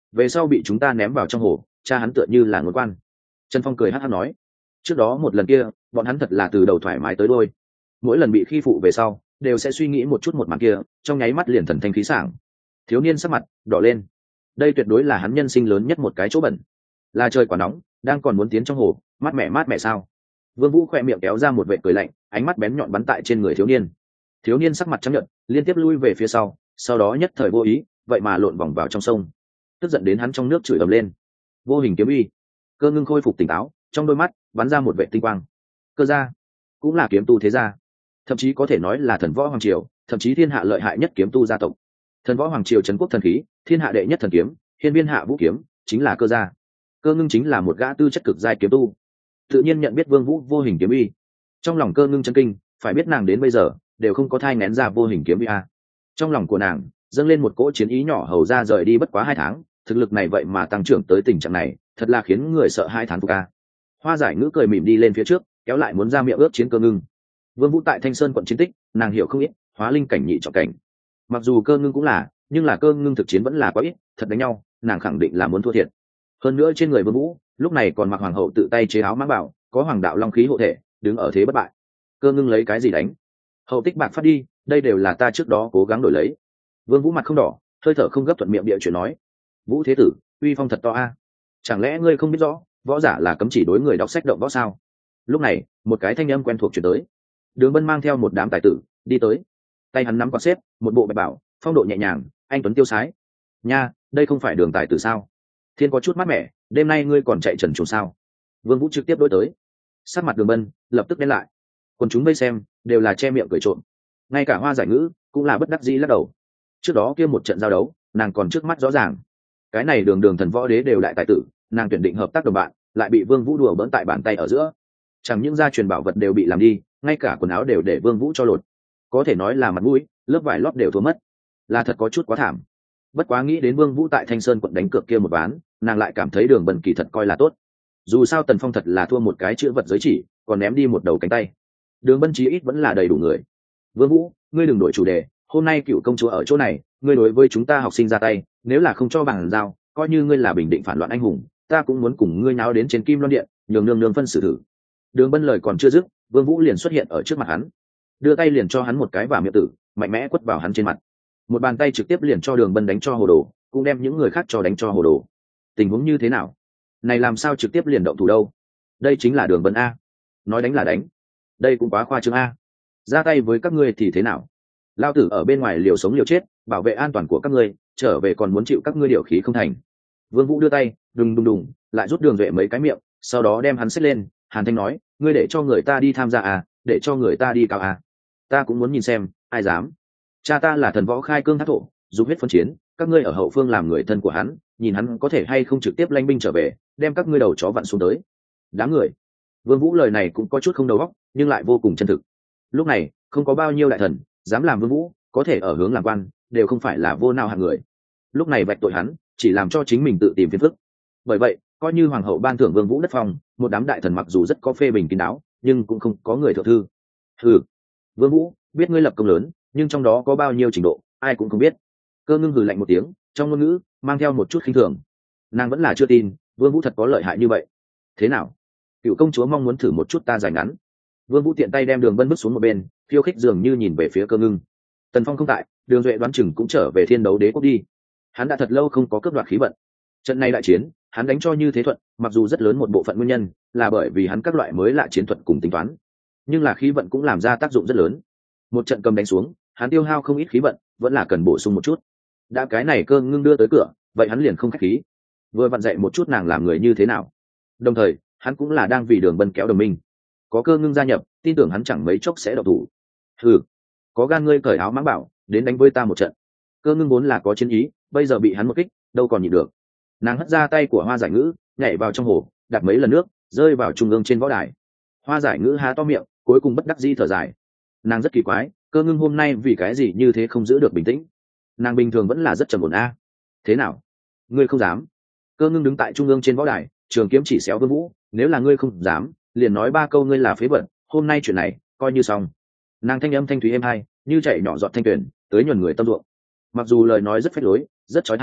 về sau bị chúng ta ném vào trong hồ, cha hắn tựa như là ngôn quan. Trần Phong cười hắt hắt nói, trước đó một lần kia bọn hắn thật là từ đầu thoải mái tới đôi, mỗi lần bị khi phụ về sau đều sẽ suy nghĩ một chút một màn kia, trong nháy mắt liền thần thanh khí sảng. Thiếu niên sắc mặt đỏ lên, đây tuyệt đối là hắn nhân sinh lớn nhất một cái chỗ bẩn. Là trời quá nóng, đang còn muốn tiến trong hồ, mát mẻ sao? Vương Vũ khỏe miệng kéo ra một vệt cười lạnh, ánh mắt bén nhọn bắn tại trên người thiếu niên. Thiếu niên sắc mặt trắng nhợt, liên tiếp lui về phía sau đó nhất thời vô ý, vậy mà lộn vòng vào trong sông. Tức giận đến hắn trong nước chửi ầm lên. Vô hình kiếm uy. Cơ Ngưng khôi phục tỉnh táo, trong đôi mắt bắn ra một vệt tinh quang. Cơ gia cũng là kiếm tu thế gia, thậm chí có thể nói là thần võ hoàng triều, thậm chí thiên hạ lợi hại nhất kiếm tu gia tộc. Thần võ hoàng triều trấn quốc thần khí, thiên hạ đệ nhất thần kiếm, hiên viên hạ vũ kiếm, chính là Cơ gia. Cơ Ngưng chính là một gã tư chất cực giai kiếm tu, tự nhiên nhận biết Vương Vũ vô hình kiếm uy. Trong lòng Cơ Ngưng chấn kinh, phải biết nàng đến bây giờ đều không có thai nghén ra vô hình kiếm uy a. Trong lòng của nàng dâng lên một cỗ chiến ý nhỏ, hầu ra rời đi bất quá 2 tháng, thực lực này vậy mà tăng trưởng tới tình trạng này, thật là khiến người sợ 2 tháng phục a. Hoa Giải Ngữ cười mỉm đi lên phía trước, kéo lại muốn ra miệng ước chiến Cơ Ngưng. Vương Vũ tại Thanh Sơn quận chiến tích, nàng hiểu không ít, hóa linh cảnh nhị trọng cảnh. Mặc dù Cơ Ngưng cũng là, nhưng là Cơ Ngưng thực chiến vẫn là quá ít, thật đánh nhau, nàng khẳng định là muốn thua thiệt. Hơn nữa trên người Vương Vũ, lúc này còn mặc hoàng hậu tự tay chế áo mãng bảo, có hoàng đạo long khí hộ thể, đứng ở thế bất bại. Cơ Ngưng lấy cái gì đánh? Hậu tích bạc phát đi, đây đều là ta trước đó cố gắng đổi lấy. Vương Vũ mặt không đỏ, hơi thở không gấp, thuận miệng địa chuyện nói. Vũ thế tử, uy phong thật to a. Chẳng lẽ ngươi không biết rõ, võ giả là cấm chỉ đối người đọc sách động võ sao? Lúc này, một cái thanh âm quen thuộc truyền tới. Đường Bân mang theo một đám tài tử đi tới, tay hắn nắm quạt xếp, một bộ bạch bảo, phong độ nhẹ nhàng, anh tuấn tiêu sái. Nha, đây không phải Đường tài tử sao? Thiên có chút mát mẻ, đêm nay ngươi còn chạy trần truồng sao? Vương Vũ trực tiếp đối tới. Sắc mặt Đường Bân lập tức đen lại. Còn chúng vây xem đều là che miệng cười trộm, ngay cả Hoa Giải Ngữ cũng là bất đắc dĩ lắc đầu. Trước đó kia một trận giao đấu, nàng còn trước mắt rõ ràng. Cái này đường thần võ đế đều đại tài tử, nàng tuyển định hợp tác đồng bạn, lại bị Vương Vũ đùa bỡn tại bàn tay ở giữa. Chẳng những gia truyền bảo vật đều bị làm đi, ngay cả quần áo đều để Vương Vũ cho lột. Có thể nói là mặt mũi, lớp vải lót đều thua mất, là thật có chút quá thảm. Bất quá nghĩ đến Vương Vũ tại Thanh Sơn quận đánh cược kia một ván, nàng lại cảm thấy Đường Bân kỳ thật coi là tốt. Dù sao Tần Phong thật là thua một cái chữ vật giới chỉ, còn ném đi một đầu cánh tay. Đường Bân chí ít vẫn là đầy đủ người. Vương Vũ, ngươi đừng đổi chủ đề, hôm nay cựu công chúa ở chỗ này, ngươi đối với chúng ta học sinh ra tay, nếu là không cho bằng giao, coi như ngươi là bình định phản loạn anh hùng, ta cũng muốn cùng ngươi náo đến trên Kim Loan điện, nhường nương nương phân xử thử. Đường Bân lời còn chưa dứt, Vương Vũ liền xuất hiện ở trước mặt hắn, đưa tay liền cho hắn một cái vào miệng tử, mạnh mẽ quất vào hắn trên mặt. Một bàn tay trực tiếp liền cho Đường Bân đánh cho hồ đồ, cũng đem những người khác cho đánh cho hồ đồ. Tình huống như thế nào? Này làm sao trực tiếp liền động thủ đâu? Đây chính là Đường Bân a. Nói đánh là đánh, đây cũng quá khoa trương a. Ra tay với các ngươi thì thế nào? Lao tử ở bên ngoài liều sống liều chết, bảo vệ an toàn của các ngươi, trở về còn muốn chịu các ngươi điều khí không thành. Vương Vũ đưa tay, đùng, lại rút Đường Duệ mấy cái miệng, sau đó đem hắn xếp lên, hàn thanh nói, ngươi để cho người ta đi tham gia à, để cho người ta đi cao à. Ta cũng muốn nhìn xem, ai dám. Cha ta là thần võ khai cương thác thổ, dùng huyết phân chiến, các ngươi ở hậu phương làm người thân của hắn, nhìn hắn có thể hay không trực tiếp lanh binh trở về, đem các ngươi đầu chó vặn xuống tới. Đám người. Vương Vũ lời này cũng có chút không đầu óc, nhưng lại vô cùng chân thực. Lúc này, không có bao nhiêu đại thần dám làm Vương Vũ, có thể ở hướng làm quan, đều không phải là vô nào hạng người. Lúc này vạch tội hắn, chỉ làm cho chính mình tự tìm phiền phức. Bởi vậy, coi như hoàng hậu ban thưởng Vương Vũ đất phòng, một đám đại thần mặc dù rất có phê bình kín đáo, nhưng cũng không có người thượng thư. Hừ, Vương Vũ, biết ngươi lập công lớn, nhưng trong đó có bao nhiêu trình độ, ai cũng không biết. Cơ Ngưng hừ lạnh một tiếng, trong ngôn ngữ mang theo một chút khinh thường. Nàng vẫn là chưa tin, Vương Vũ thật có lợi hại như vậy. Thế nào? Cựu công chúa mong muốn thử một chút ta giải ngắn. Vương Vũ tiện tay đem Đường Bân bước xuống một bên, khiêu khích dường như nhìn về phía Cơ Ngưng. Tần Phong không tại, Đường Duệ đoán chừng cũng trở về Thiên Đấu Đế quốc đi. Hắn đã thật lâu không có cướp đoạt khí vận. Trận này đại chiến, hắn đánh cho như thế thuận, mặc dù rất lớn một bộ phận nguyên nhân là bởi vì hắn các loại mới lạ chiến thuật cùng tính toán, nhưng là khí vận cũng làm ra tác dụng rất lớn. Một trận cầm đánh xuống, hắn tiêu hao không ít khí vận, vẫn là cần bổ sung một chút. Đã cái này Cơ Ngưng đưa tới cửa, vậy hắn liền không khách khí, vừa vặn dạy một chút nàng làm người như thế nào. Đồng thời, hắn cũng là đang vì Đường Bân kéo đồng minh. Có Cơ Ngưng gia nhập, tin tưởng hắn chẳng mấy chốc sẽ động thủ. Hừ, có gan ngươi cởi áo mãng bảo, đến đánh với ta một trận. Cơ Ngưng vốn là có chiến ý, bây giờ bị hắn một kích, đâu còn nhịn được. Nàng hất ra tay của Hoa Giải Ngữ, nhảy vào trong hồ, đặt mấy lần nước, rơi vào trung ương trên võ đài. Hoa Giải Ngữ há to miệng, cuối cùng bất đắc dĩ thở dài. Nàng rất kỳ quái, Cơ Ngưng hôm nay vì cái gì như thế không giữ được bình tĩnh. Nàng bình thường vẫn là rất trầm ổn a. Thế nào? Ngươi không dám? Cơ Ngưng đứng tại trung ương trên võ đài, trường kiếm chỉ xéo Vương Vũ, nếu là ngươi không dám, liền nói 3 câu ngươi là phế vật, hôm nay chuyện này coi như xong. Nàng thanh âm thanh thúy êm hai, như chảy nhỏ giọt thanh tuyền, tới nhuần người tâm ruộng. Mặc dù lời nói rất phách lối, rất chói tai,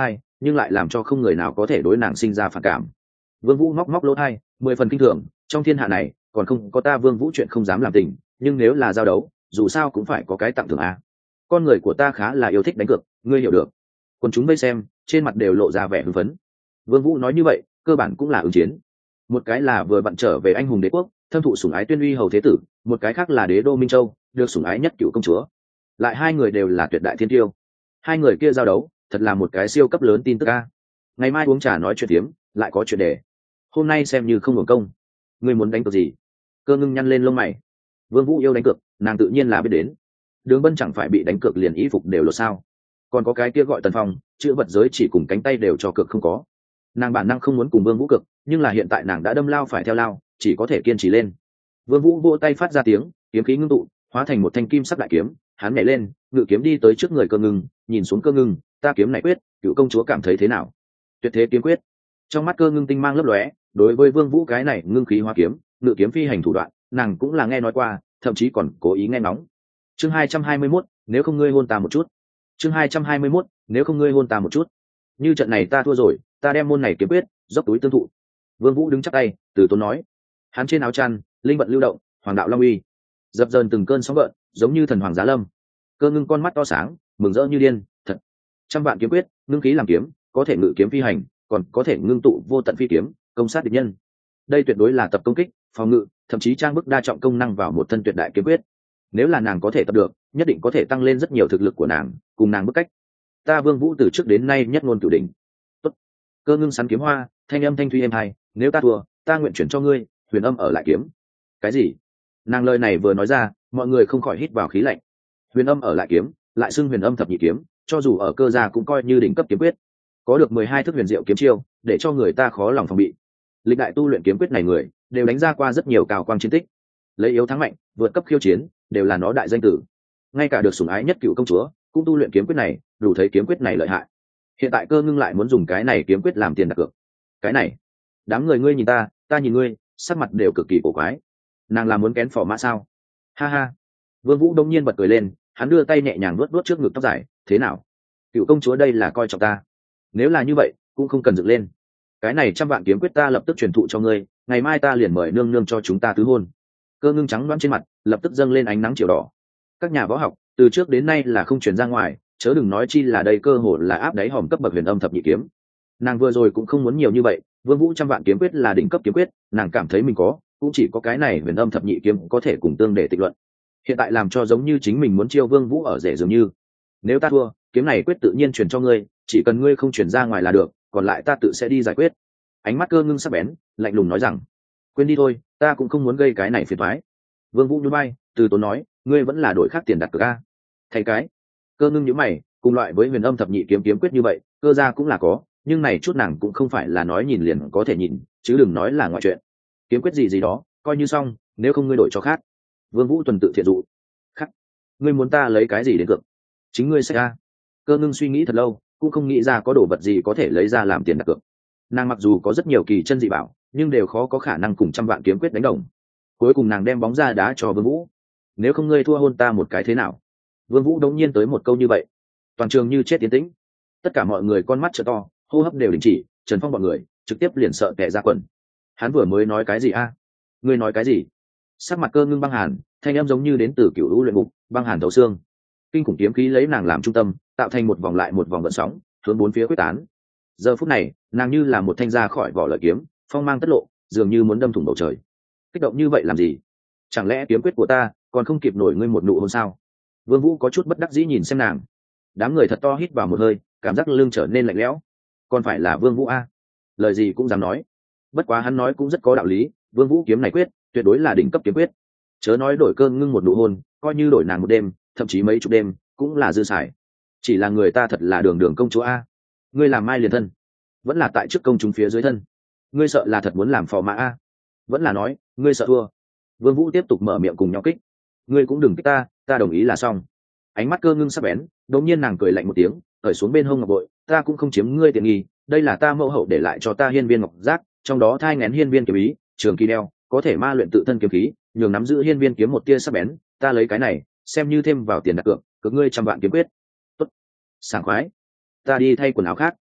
nhưng lại làm cho không người nào có thể đối nàng sinh ra phản cảm. Vương Vũ móc móc lỗ tai, 10 phần kinh thường, trong thiên hạ này còn không có ta Vương Vũ chuyện không dám làm tình, nhưng nếu là giao đấu, dù sao cũng phải có cái tặng thưởng a. Con người của ta khá là yêu thích đánh cược, ngươi hiểu được. Còn chúng vây xem, trên mặt đều lộ ra vẻ hưng phấn. Vương Vũ nói như vậy, cơ bản cũng là ứng chiến. Một cái là vừa bận trở về anh hùng đế quốc, thâm thụ sủng ái tuyên uy hầu thế tử, một cái khác là đế đô Minh Châu, được sủng ái nhất cựu công chúa. Lại hai người đều là tuyệt đại thiên tiêu. Hai người kia giao đấu, thật là một cái siêu cấp lớn tin tức a. Ngày mai uống trà nói chuyện tiếm, lại có chuyện đề. Hôm nay xem như không hưởng công. Ngươi muốn đánh cược gì? Cơ Ngưng nhăn lên lông mày. Vương Vũ yêu đánh cược, nàng tự nhiên là biết đến. Đường Bân chẳng phải bị đánh cược liền y phục đều lột sao? Còn có cái kia gọi Tần Phong, chữ vật giới chỉ cùng cánh tay đều cho cược không có. Nàng bản năng không muốn cùng Vương Vũ cược, nhưng là hiện tại nàng đã đâm lao phải theo lao, chỉ có thể kiên trì lên. Vương Vũ vỗ tay phát ra tiếng, kiếm khí ngưng tụ, hóa thành một thanh kim sắc đại kiếm, hắn nhảy lên, ngự kiếm đi tới trước người Cơ Ngưng, nhìn xuống Cơ Ngưng, ta kiếm này quyết, cựu công chúa cảm thấy thế nào? Tuyệt thế kiếm quyết. Trong mắt Cơ Ngưng tinh mang lấp lóe, đối với Vương Vũ cái này ngưng khí hóa kiếm, ngự kiếm phi hành thủ đoạn, nàng cũng là nghe nói qua, thậm chí còn cố ý nghe ngóng. Chương 221, nếu không ngươi hôn ta một chút. Chương 221, nếu không ngươi hôn ta một chút. Như trận này ta thua rồi, ta đem môn này kiếm quyết, dốc túi tương thụ. Vương Vũ đứng chắp tay, từ tốn nói. Hắn trên áo chăn, linh vận lưu động, hoàng đạo long uy, dập dờn từng cơn sóng gợn, giống như thần hoàng giá lâm. Cơ Ngưng con mắt to sáng, mừng rỡ như điên, thật. Trăm vạn kiếm quyết, ngưng khí làm kiếm, có thể ngự kiếm phi hành, còn có thể ngưng tụ vô tận phi kiếm, công sát địch nhân. Đây tuyệt đối là tập công kích, phòng ngự, thậm chí trang bức đa trọng công năng vào một thân tuyệt đại kiếm quyết. Nếu là nàng có thể tập được, nhất định có thể tăng lên rất nhiều thực lực của nàng, cùng nàng bức cách. Ta Vương Vũ từ trước đến nay nhất ngôn cửu đỉnh. Tốt. Cơ Ngưng sắn kiếm hoa, thanh âm thanh thúy êm hai, nếu ta thua, ta nguyện chuyển cho ngươi, huyền âm ở lại kiếm. Cái gì? Nàng lời này vừa nói ra, mọi người không khỏi hít vào khí lạnh. Huyền âm ở lại kiếm, lại xưng huyền âm thập nhị kiếm, cho dù ở Cơ gia cũng coi như đỉnh cấp kiếm quyết. Có được 12 thức huyền diệu kiếm chiêu, để cho người ta khó lòng phòng bị. Lịch đại tu luyện kiếm quyết này người, đều đánh ra qua rất nhiều cao quang chiến tích. Lấy yếu thắng mạnh, vượt cấp khiêu chiến, đều là nó đại danh tử. Ngay cả được sủng ái nhất cựu công chúa, cũng tu luyện kiếm quyết này, đủ thấy kiếm quyết này lợi hại. Hiện tại Cơ Ngưng lại muốn dùng cái này kiếm quyết làm tiền đặt cược. Cái này, đám người ngươi nhìn ta, ta nhìn ngươi, sắc mặt đều cực kỳ cổ quái. Nàng là muốn kén phò mã sao? Ha ha. Vương Vũ đông nhiên bật cười lên, hắn đưa tay nhẹ nhàng vuốt vuốt trước ngực tóc dài, thế nào? Cựu công chúa đây là coi trọng ta. Nếu là như vậy, cũng không cần dựng lên. Cái này trăm vạn kiếm quyết ta lập tức truyền thụ cho ngươi, ngày mai ta liền mời nương nương cho chúng ta tứ hôn. Cơ Ngưng trắng loáng trên mặt, lập tức dâng lên ánh nắng chiều đỏ. Các nhà võ học, từ trước đến nay là không truyền ra ngoài, chớ đừng nói chi là đây cơ hội là áp đáy hòm cấp bậc huyền âm thập nhị kiếm. Nàng vừa rồi cũng không muốn nhiều như vậy, Vương Vũ trăm vạn kiếm quyết là đỉnh cấp kiếm quyết, nàng cảm thấy mình có, cũng chỉ có cái này huyền âm thập nhị kiếm có thể cùng tương để tịch luận. Hiện tại làm cho giống như chính mình muốn chiêu Vương Vũ ở rể dường như. Nếu ta thua, kiếm này quyết tự nhiên truyền cho ngươi, chỉ cần ngươi không truyền ra ngoài là được, còn lại ta tự sẽ đi giải quyết. Ánh mắt Cơ Ngưng sắc bén, lạnh lùng nói rằng, quên đi thôi, ta cũng không muốn gây cái này phiền toái. Vương Vũ nhún vai, từ tốn nói, ngươi vẫn là đổi khác tiền đặt cược a. Thay cái. Cơ Ngưng nhíu mày, cùng loại với huyền âm thập nhị kiếm kiếm quyết như vậy, Cơ gia cũng là có, nhưng này chút nàng cũng không phải là nói nhìn liền có thể nhìn, chứ đừng nói là ngoại chuyện. Kiếm quyết gì gì đó, coi như xong, nếu không ngươi đổi cho khác. Vương Vũ tuần tự thiện dụ. Khác. Ngươi muốn ta lấy cái gì đến cược? Chính ngươi sẽ ra. Cơ Ngưng suy nghĩ thật lâu, cũng không nghĩ ra có đồ vật gì có thể lấy ra làm tiền đặt cược. Nàng mặc dù có rất nhiều kỳ chân dị bảo, nhưng đều khó có khả năng cùng trăm vạn kiếm quyết đánh đồng. Cuối cùng nàng đem bóng ra đá cho Vương Vũ. Nếu không ngươi thua hôn ta một cái thế nào? Vương Vũ đống nhiên tới một câu như vậy. Toàn trường như chết tiến tĩnh. Tất cả mọi người con mắt trợ to, hô hấp đều đình chỉ, Trần Phong bọn người trực tiếp liền sợ tè ra quần. Hắn vừa mới nói cái gì a? Ngươi nói cái gì? Sắc mặt Cơ Ngưng băng hàn, thanh âm giống như đến từ cựu u luyện ngục, băng hàn thấu xương. Kinh khủng kiếm khí lấy nàng làm trung tâm, tạo thành một vòng lại một vòng gợn sóng, hướng bốn phía quyết tán. Giờ phút này, nàng như là một thanh ra khỏi vỏ lợi kiếm, phong mang tất lộ, dường như muốn đâm thủng bầu trời. Kích động như vậy làm gì? Chẳng lẽ kiếm quyết của ta còn không kịp nổi ngươi một nụ hôn sao? Vương Vũ có chút bất đắc dĩ nhìn xem nàng. Đám người thật to hít vào một hơi, cảm giác lưng trở nên lạnh lẽo. Còn phải là Vương Vũ a? Lời gì cũng dám nói. Bất quá hắn nói cũng rất có đạo lý, Vương Vũ kiếm này quyết, tuyệt đối là đỉnh cấp kiếm quyết. Chớ nói đổi Cơ Ngưng một nụ hôn, coi như đổi nàng một đêm, thậm chí mấy chục đêm, cũng là dư xài. Chỉ là người ta thật là đường đường công chúa a. Ngươi làm mai liền thân, vẫn là tại trước công chúng phía dưới thân. Ngươi sợ là thật muốn làm phò mã a? Vẫn là nói, ngươi sợ thua. Vương Vũ tiếp tục mở miệng cùng nhau kích. Ngươi cũng đừng kích ta, ta đồng ý là xong. Ánh mắt Cơ Ngưng sắc bén, đột nhiên nàng cười lạnh một tiếng, cởi xuống bên hông ngọc bội, ta cũng không chiếm ngươi tiện nghi, đây là ta mẫu hậu để lại cho ta hiên viên ngọc giác, trong đó thai nghén hiên viên kiếm ý, trường kỳ đeo, có thể ma luyện tự thân kiếm khí, nhường nắm giữ hiên viên kiếm một tia sắc bén, ta lấy cái này, xem như thêm vào tiền đặt cược, cược ngươi trăm vạn kiếm quyết. Tốt, sảng khoái. Ta đi thay quần áo khác.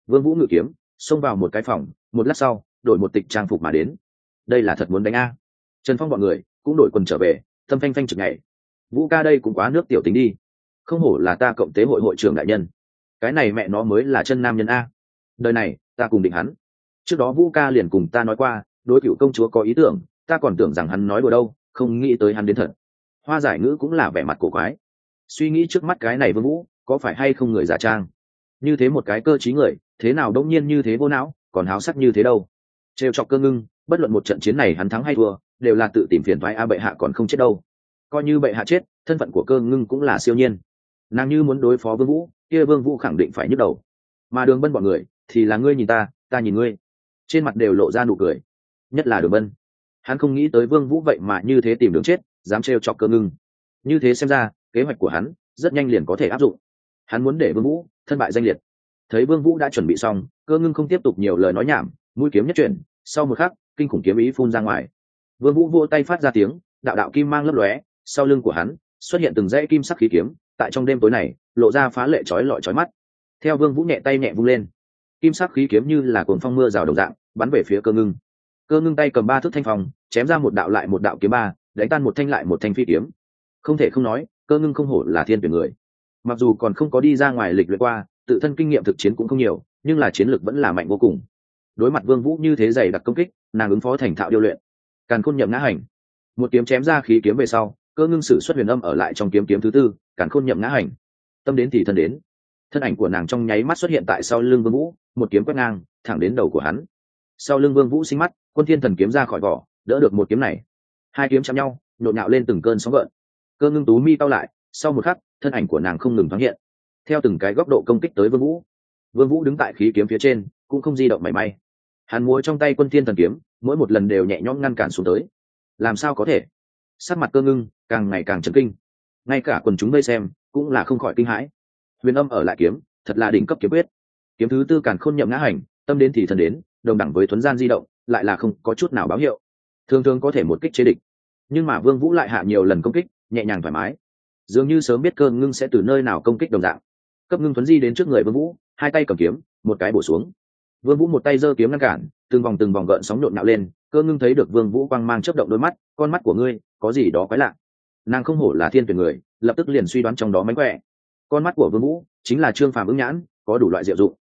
Vương Vũ ngự kiếm xông vào một cái phòng, một lát sau đổi một tịch trang phục mà đến. Đây là thật muốn đánh a. Trần Phong bọn người cũng đổi quần trở về, tâm phanh phanh chực nhảy. Vũ ca đây cũng quá nước tiểu tính đi, không hổ là ta cộng tế hội hội trưởng đại nhân, cái này mẹ nó mới là chân nam nhân a. Đời này ta cùng định hắn. Trước đó Vũ ca liền cùng ta nói qua đối Cựu công chúa có ý tưởng, ta còn tưởng rằng hắn nói đùa đâu, không nghĩ tới hắn đến thật. Hoa Giải Ngữ cũng là vẻ mặt cổ quái, suy nghĩ trước mắt cái này Vương Vũ có phải hay không người giả trang, như thế một cái cơ trí người thế nào đông nhiên như thế vô não, còn háo sắc như thế đâu. Trêu chọc Cơ Ngưng, bất luận một trận chiến này hắn thắng hay thua đều là tự tìm phiền toái. A bệ hạ còn không chết đâu, coi như bệ hạ chết thân phận của Cơ Ngưng cũng là siêu nhiên, nàng như muốn đối phó Vương Vũ kia Vương Vũ khẳng định phải nhức đầu. Mà Đường Bân bọn người thì là ngươi nhìn ta, ta nhìn ngươi, trên mặt đều lộ ra nụ cười. Nhất là Đường Bân, hắn không nghĩ tới Vương Vũ vậy mà như thế tìm đường chết, dám trêu chọc Cơ Ngưng. Như thế xem ra kế hoạch của hắn rất nhanh liền có thể áp dụng, hắn muốn để Vương Vũ thân bại danh liệt. Thấy Vương Vũ đã chuẩn bị xong, Cơ Ngưng không tiếp tục nhiều lời nói nhảm, mũi kiếm nhất chuyển, sau một khắc kinh khủng kiếm ý phun ra ngoài. Vương Vũ vỗ tay phát ra tiếng, đạo đạo kim mang lấp lóe, sau lưng của hắn xuất hiện từng dãy kim sắc khí kiếm, tại trong đêm tối này lộ ra phá lệ chói lọi chói mắt. Theo Vương Vũ nhẹ tay nhẹ vung lên, kim sắc khí kiếm như là cuồng phong mưa rào đồng dạng bắn về phía Cơ Ngưng. Cơ Ngưng tay cầm ba thước thanh phong, chém ra một đạo lại một đạo kiếm ba, đánh tan một thanh lại một thanh phi kiếm. Không thể không nói, Cơ Ngưng không hổ là thiên tuyển người. Mặc dù còn không có đi ra ngoài lịch luyện qua, tự thân kinh nghiệm thực chiến cũng không nhiều, nhưng là chiến lược vẫn là mạnh vô cùng. Đối mặt Vương Vũ như thế dày đặc công kích, nàng ứng phó thành thạo điêu luyện. Càn Khôn Nhậm Ngã Hành, một kiếm chém ra khí kiếm về sau, Cơ Ngưng sử xuất huyền âm ở lại trong kiếm kiếm thứ tư, Càn Khôn Nhậm Ngã Hành. Tâm đến thì thân đến, thân ảnh của nàng trong nháy mắt xuất hiện tại sau lưng Vương Vũ, một kiếm quét ngang thẳng đến đầu của hắn. Sau lưng Vương Vũ sinh mắt, Quân Thiên Thần kiếm ra khỏi vỏ, đỡ được một kiếm này. Hai kiếm chạm nhau, nhộn nhạo lên từng cơn sóng gợn. Cơ Ngưng tú mi cau lại, sau một khắc thân ảnh của nàng không ngừng thoáng hiện theo từng cái góc độ công kích tới Vương Vũ. Vương Vũ đứng tại khí kiếm phía trên cũng không di động mảy may, hắn múa trong tay Quân Thiên Thần kiếm mỗi một lần đều nhẹ nhõm ngăn cản xuống tới. Làm sao có thể? Sắc mặt Cơ Ngưng càng ngày càng chấn kinh, ngay cả quần chúng vây xem cũng là không khỏi kinh hãi. Huyền âm ở lại kiếm thật là đỉnh cấp kiếm quyết. Kiếm thứ tư Càn Khôn Nhậm Ngã Hành, tâm đến thì thần đến, đồng đẳng với thuấn gian di động, lại là không có chút nào báo hiệu, thường thường có thể một kích chế địch. Nhưng mà Vương Vũ lại hạ nhiều lần công kích nhẹ nhàng thoải mái, dường như sớm biết Cơ Ngưng sẽ từ nơi nào công kích đồng dạng. Cấp Ngưng thuấn di đến trước người Vương Vũ, hai tay cầm kiếm một cái bổ xuống. Vương Vũ một tay giơ kiếm ngăn cản, từng vòng gợn sóng nhộn nhạo lên. Cơ Ngưng thấy được Vương Vũ quang mang chớp động đôi mắt, con mắt của ngươi có gì đó quái lạ. Nàng không hổ là thiên tuyển người, lập tức liền suy đoán trong đó mánh khỏe. Con mắt của Vương Vũ chính là Trương Phàm ứng nhãn, có đủ loại diệu dụng.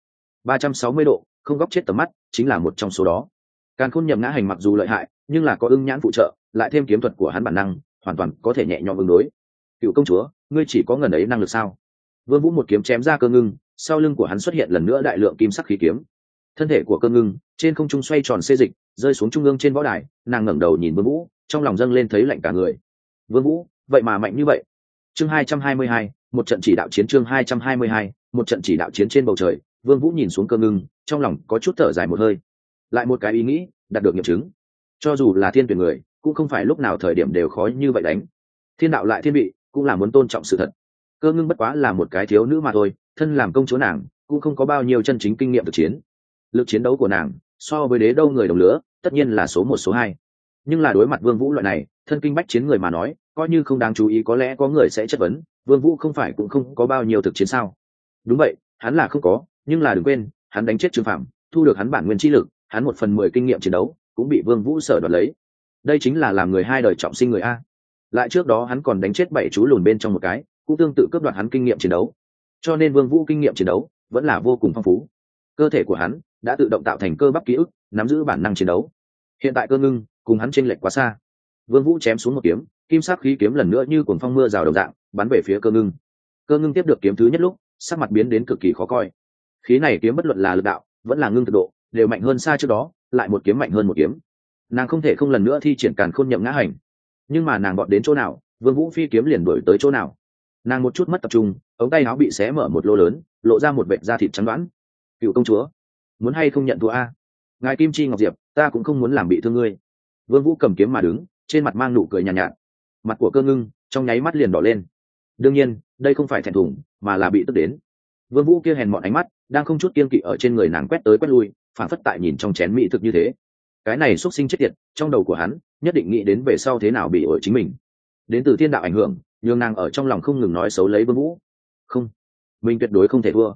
360 độ không góc chết tầm mắt chính là một trong số đó. Càn Khôn Nhậm Ngã Hành mặc dù lợi hại, nhưng là có ưng nhãn phụ trợ, lại thêm kiếm thuật của hắn bản năng, hoàn toàn có thể nhẹ nhõm ứng đối. Cựu công chúa, ngươi chỉ có ngần ấy năng lực sao? Vương Vũ một kiếm chém ra Cơ Ngưng, sau lưng của hắn xuất hiện lần nữa đại lượng kim sắc khí kiếm. Thân thể của Cơ Ngưng trên không trung xoay tròn xê dịch, rơi xuống trung ương trên võ đài, nàng ngẩng đầu nhìn Vương Vũ, trong lòng dâng lên thấy lạnh cả người. Vương Vũ, vậy mà mạnh như vậy. Chương 222, một trận chỉ đạo chiến. Chương 222, một trận chỉ đạo chiến. Trên bầu trời, Vương Vũ nhìn xuống Cơ Ngưng, trong lòng có chút thở dài một hơi. Lại một cái ý nghĩ đạt được nghiệm chứng. Cho dù là thiên tuyển người, cũng không phải lúc nào thời điểm đều khó như vậy đánh. Thiên đạo lại thiên vị, cũng là muốn tôn trọng sự thật. Cơ Ngưng bất quá là một cái thiếu nữ mà thôi, thân làm công chúa nàng cũng không có bao nhiêu chân chính kinh nghiệm thực chiến. Lực chiến đấu của nàng so với đế đâu người đồng lứa tất nhiên là số một số hai, nhưng là đối mặt Vương Vũ loại này thân kinh bách chiến người mà nói, coi như không đáng chú ý có lẽ có người sẽ chất vấn, Vương Vũ không phải cũng không có bao nhiêu thực chiến sao? Đúng vậy, hắn là không có, nhưng là đừng quên, hắn đánh chết Trương Phàm, thu được hắn bản nguyên chi lực, hắn 1/10 kinh nghiệm chiến đấu cũng bị Vương Vũ sở đoạt lấy. Đây chính là làm người hai đời trọng sinh người a. Lại trước đó hắn còn đánh chết 7 chú lùn bên trong một cái, cũng tương tự cướp đoạt hắn kinh nghiệm chiến đấu. Cho nên Vương Vũ kinh nghiệm chiến đấu vẫn là vô cùng phong phú. Cơ thể của hắn đã tự động tạo thành cơ bắp ký ức, nắm giữ bản năng chiến đấu. Hiện tại Cơ Ngưng cùng hắn chênh lệch quá xa. Vương Vũ chém xuống một kiếm, kim sắc khí kiếm lần nữa như cuồng phong mưa rào đồng dạng bắn về phía Cơ Ngưng. Cơ Ngưng tiếp được kiếm thứ nhất lúc, sắc mặt biến đến cực kỳ khó coi. Khí này kiếm bất luận là lực đạo, vẫn là ngưng thực độ, đều mạnh hơn xa trước đó, lại một kiếm mạnh hơn một kiếm. Nàng không thể không lần nữa thi triển Càn Khôn Nhậm Ngã Hành. Nhưng mà nàng bọn đến chỗ nào, Vương Vũ phi kiếm liền đuổi tới chỗ nào. Nàng một chút mất tập trung, ống tay áo bị xé mở một lỗ lớn, lộ ra một vệt da thịt trắng đoán. Cựu công chúa, muốn hay không nhận thua a? Ngài Kim Chi Ngọc Diệp, ta cũng không muốn làm bị thương ngươi. Vương Vũ cầm kiếm mà đứng, trên mặt mang nụ cười nhàn nhạt. Mặt của Cơ Ngưng trong nháy mắt liền đỏ lên. Đương nhiên, đây không phải thẹn thùng, mà là bị tức đến. Vương Vũ kia hèn mọn ánh mắt đang không chút kiêng kỵ ở trên người nàng quét tới quét lui, phảng phất tại nhìn trong chén mỹ thực như thế. Cái này xuất sinh chết tiệt, trong đầu của hắn nhất định nghĩ đến về sau thế nào bị ổi chính mình. Đến từ thiên đạo ảnh hưởng, nhưng nàng ở trong lòng không ngừng nói xấu lấy Vương Vũ. Không, mình tuyệt đối không thể thua.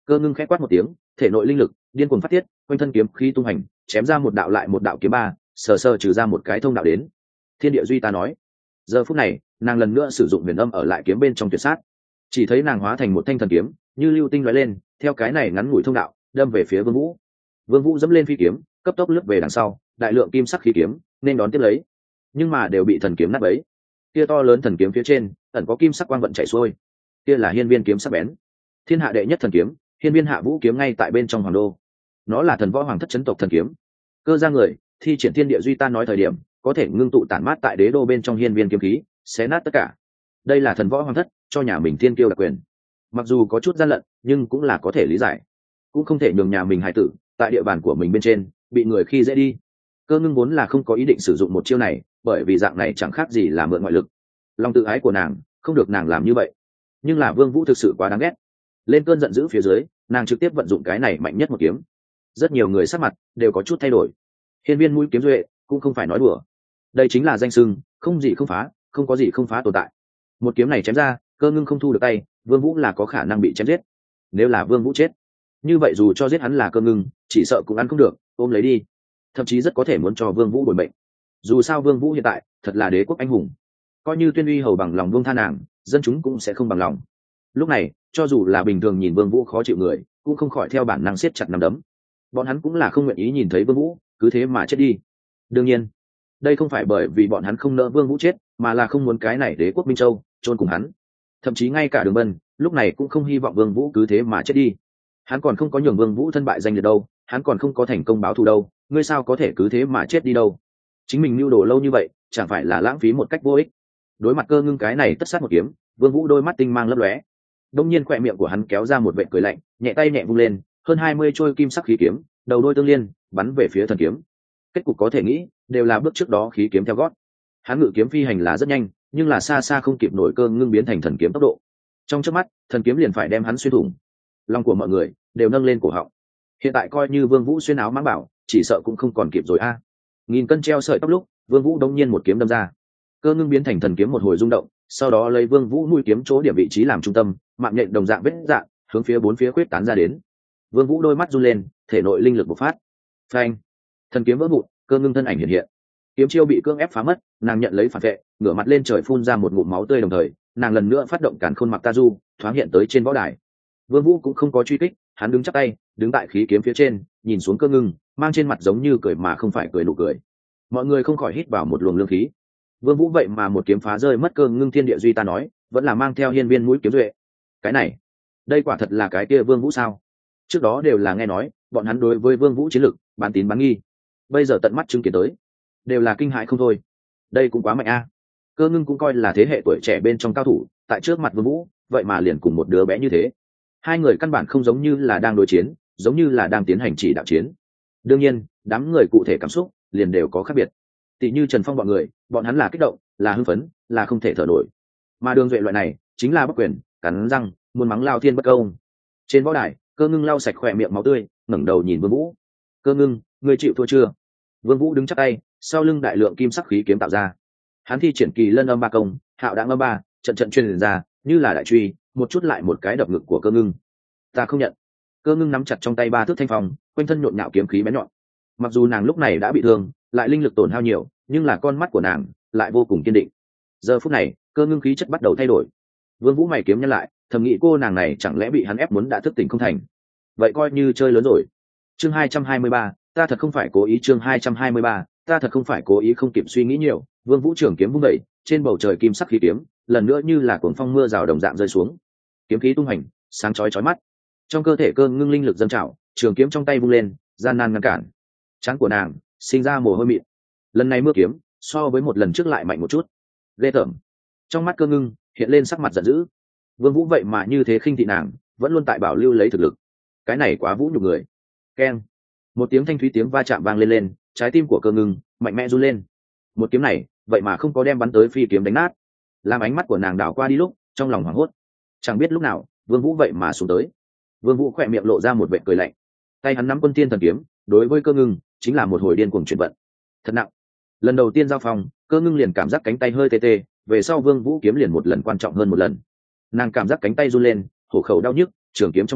Cơ ngưng khẽ quát một tiếng, thể nội linh lực điên cuồng phát tiết, quanh thân kiếm khí tung hành, chém ra một đạo lại một đạo kiếm ba, sờ sờ trừ ra một cái thông đạo đến. Thiên địa duy ta nói. Giờ phút này, nàng lần nữa sử dụng huyền âm ở lại kiếm bên trong tuyệt sát. Chỉ thấy nàng hóa thành một thanh thần kiếm, như lưu tinh lóe lên, theo cái này ngắn ngủi thông đạo, đâm về phía Vương Vũ. Vương Vũ dẫm lên phi kiếm, cấp tốc lướt về đằng sau, đại lượng kim sắc khí kiếm nên đón tiếp lấy, nhưng mà đều bị thần kiếm nát bấy. Kia to lớn thần kiếm phía trên, ẩn có kim sắc quang vận chảy xuôi. Kia là hiên viên kiếm sắc bén, thiên hạ đệ nhất thần kiếm, hiên viên hạ vũ kiếm ngay tại bên trong hoàng đô. Nó là thần võ hoàng thất chấn tộc thần kiếm. Cơ ra người, thi triển thiên địa duy ta nói thời điểm, có thể ngưng tụ tản mát tại đế đô bên trong hiên viên kiếm khí, xé nát tất cả. Đây là thần võ hoàng thất cho nhà mình thiên kiêu đặc quyền. Mặc dù có chút gian lận, nhưng cũng là có thể lý giải. Cũng không thể nhường nhà mình hài tử tại địa bàn của mình bên trên bị người khi dễ đi. Cơ ngưng vốn là không có ý định sử dụng một chiêu này, bởi vì dạng này chẳng khác gì là mượn ngoại lực. Lòng tự ái của nàng không được nàng làm như vậy, nhưng là Vương Vũ thực sự quá đáng ghét. Lên cơn giận dữ phía dưới, nàng trực tiếp vận dụng cái này mạnh nhất một kiếm. Rất nhiều người sắc mặt đều có chút thay đổi. Hiên viên mũi kiếm duệ cũng không phải nói đùa, đây chính là danh xưng không gì không phá, không có gì không phá tồn tại. Một kiếm này chém ra, Cơ ngưng không thu được tay, Vương Vũ là có khả năng bị chém giết. Nếu là Vương Vũ chết, như vậy dù cho giết hắn là Cơ ngưng, chỉ sợ cũng ăn không được, ôm lấy đi, thậm chí rất có thể muốn cho Vương Vũ bồi mệnh. Dù sao Vương Vũ hiện tại thật là đế quốc anh hùng, coi như Tuyên Uy hầu bằng lòng buông tha nàng, dân chúng cũng sẽ không bằng lòng. Lúc này, cho dù là bình thường nhìn Vương Vũ khó chịu người, cũng không khỏi theo bản năng siết chặt nắm đấm. Bọn hắn cũng là không nguyện ý nhìn thấy Vương Vũ cứ thế mà chết đi. Đương nhiên, đây không phải bởi vì bọn hắn không nỡ Vương Vũ chết, mà là không muốn cái này đế quốc Minh Châu chôn cùng hắn. Thậm chí ngay cả Đường Bân lúc này cũng không hy vọng Vương Vũ cứ thế mà chết đi. Hắn còn không có nhường Vương Vũ thân bại danh liệt đâu, hắn còn không có thành công báo thù đâu, ngươi sao có thể cứ thế mà chết đi đâu? Chính mình mưu đồ lâu như vậy, chẳng phải là lãng phí một cách vô ích. Đối mặt Cơ ngưng cái này tất sát một kiếm, Vương Vũ đôi mắt tinh mang lấp lóe. Đông nhiên khỏe miệng của hắn kéo ra một vệt cười lạnh, nhẹ tay nhẹ vung lên, hơn 20 trôi kim sắc khí kiếm, đầu đôi tương liên, bắn về phía thần kiếm. Kết cục có thể nghĩ, đều là bước trước đó khí kiếm theo gót. Hắn ngự kiếm phi hành là rất nhanh, nhưng là xa xa không kịp nổi Cơ ngưng biến thành thần kiếm tốc độ. Trong chớp mắt, thần kiếm liền phải đem hắn xuyên thủng. Lòng của mọi người đều nâng lên cổ họng. Hiện tại coi như Vương Vũ xuyên áo mãng bảo, chỉ sợ cũng không còn kịp rồi a. Nghìn cân treo sợi tóc lúc, Vương Vũ đống nhiên một kiếm đâm ra. Cơ ngưng biến thành thần kiếm một hồi rung động, sau đó lấy Vương Vũ nuôi kiếm chỗ điểm vị trí làm trung tâm, mạng nhện đồng dạng vết dạng, hướng phía bốn phía quyết tán ra đến. Vương Vũ đôi mắt run lên, thể nội linh lực bộc phát. Phanh! Thần kiếm vỡ vụn, Cơ ngưng thân ảnh hiện hiện. Kiếm chiêu bị cưỡng ép phá mất, nàng nhận lấy phản vệ, ngửa mặt lên trời phun ra một ngụm máu tươi đồng thời, nàng lần nữa phát động càn khôn mặc ta du, thoáng hiện tới trên võ đài. Vương Vũ cũng không có truy kích, hắn đứng chắp tay, đứng tại khí kiếm phía trên, nhìn xuống Cơ ngưng, mang trên mặt giống như cười mà không phải cười nụ cười. Mọi người không khỏi hít vào một luồng lương khí. Vương Vũ vậy mà một kiếm phá rơi mất Cơ ngưng thiên địa duy ta nói, vẫn là mang theo hiên viên mũi kiếm duệ. Cái này, đây quả thật là cái kia Vương Vũ sao? Trước đó đều là nghe nói, bọn hắn đối với Vương Vũ chiến lực bán tín bán nghi. Bây giờ tận mắt chứng kiến tới, đều là kinh hãi không thôi. Đây cũng quá mạnh a. Cơ ngưng cũng coi là thế hệ tuổi trẻ bên trong cao thủ, tại trước mặt Vương Vũ, vậy mà liền cùng một đứa bé như thế. Hai người căn bản không giống như là đang đối chiến, giống như là đang tiến hành chỉ đạo chiến. Đương nhiên, đám người cụ thể cảm xúc liền đều có khác biệt. Tỷ như Trần Phong bọn người, bọn hắn là kích động, là hưng phấn, là không thể thở nổi. Mà Đường Duệ loại này, chính là bất quyền, cắn răng, muốn mắng lao thiên bất công. Trên võ đài, Cơ ngưng lau sạch khỏe miệng máu tươi, ngẩng đầu nhìn Vương Vũ. Cơ ngưng, ngươi chịu thua chưa? Vương Vũ đứng chắp tay, sau lưng đại lượng kim sắc khí kiếm tạo ra. Hắn thi triển kỳ lân âm ba công, hạo đãng âm ba, trận trận truyền ra, như là đại truy, một chút lại một cái đập ngực của Cơ ngưng. Ta không nhận. Cơ ngưng nắm chặt trong tay ba thước thanh phong, quanh thân nhộn nhạo kiếm khí bén nhọn. Mặc dù nàng lúc này đã bị thương, lại linh lực tổn hao nhiều, nhưng là con mắt của nàng lại vô cùng kiên định. Giờ phút này, Cơ ngưng khí chất bắt đầu thay đổi. Vương Vũ mày kiếm nhân lại, thầm nghĩ cô nàng này chẳng lẽ bị hắn ép muốn đã thức tỉnh không thành. Vậy coi như chơi lớn rồi. Chương 223, ta thật không phải cố ý. Chương 223, ta thật không phải cố ý. Không kịp suy nghĩ nhiều, Vương Vũ trưởng kiếm vung dậy, trên bầu trời kim sắc khí kiếm, lần nữa như là cuồng phong mưa rào đồng dạng rơi xuống. Kiếm khí tung hành, sáng chói chói mắt. Trong cơ thể Cơ ngưng linh lực dâng trào, trường kiếm trong tay vung lên, gian nan ngăn cản. Trán của nàng sinh ra mồ hôi mịn. Lần này mưa kiếm so với một lần trước lại mạnh một chút. Ghê tởm. Trong mắt Cơ ngưng hiện lên sắc mặt giận dữ. Vương Vũ vậy mà như thế khinh thị nàng, vẫn luôn tại bảo lưu lấy thực lực. Cái này quá vũ nhục người. Keng. Một tiếng thanh thúy tiếng va chạm vang lên, trái tim của Cơ ngưng mạnh mẽ run lên. Một kiếm này, vậy mà không có đem bắn tới phi kiếm đánh nát. Làm ánh mắt của nàng đảo qua đi lúc, trong lòng hoảng hốt. Chẳng biết lúc nào, Vương Vũ vậy mà xuống tới. Vương Vũ khỏe miệng lộ ra một vệt cười lạnh. Tay hắn nắm Quân Tiên thần kiếm, đối với Cơ ngưng chính là một hồi điên cuồng chuyển vận. Thật nặng. Lần đầu tiên giao phòng, Cơ ngưng liền cảm giác cánh tay hơi tê tê, về sau Vương Vũ kiếm liền một lần quan trọng hơn một lần. Nàng cảm giác cánh tay run lên, hổ khẩu đau nhức, trường kiếm trong tay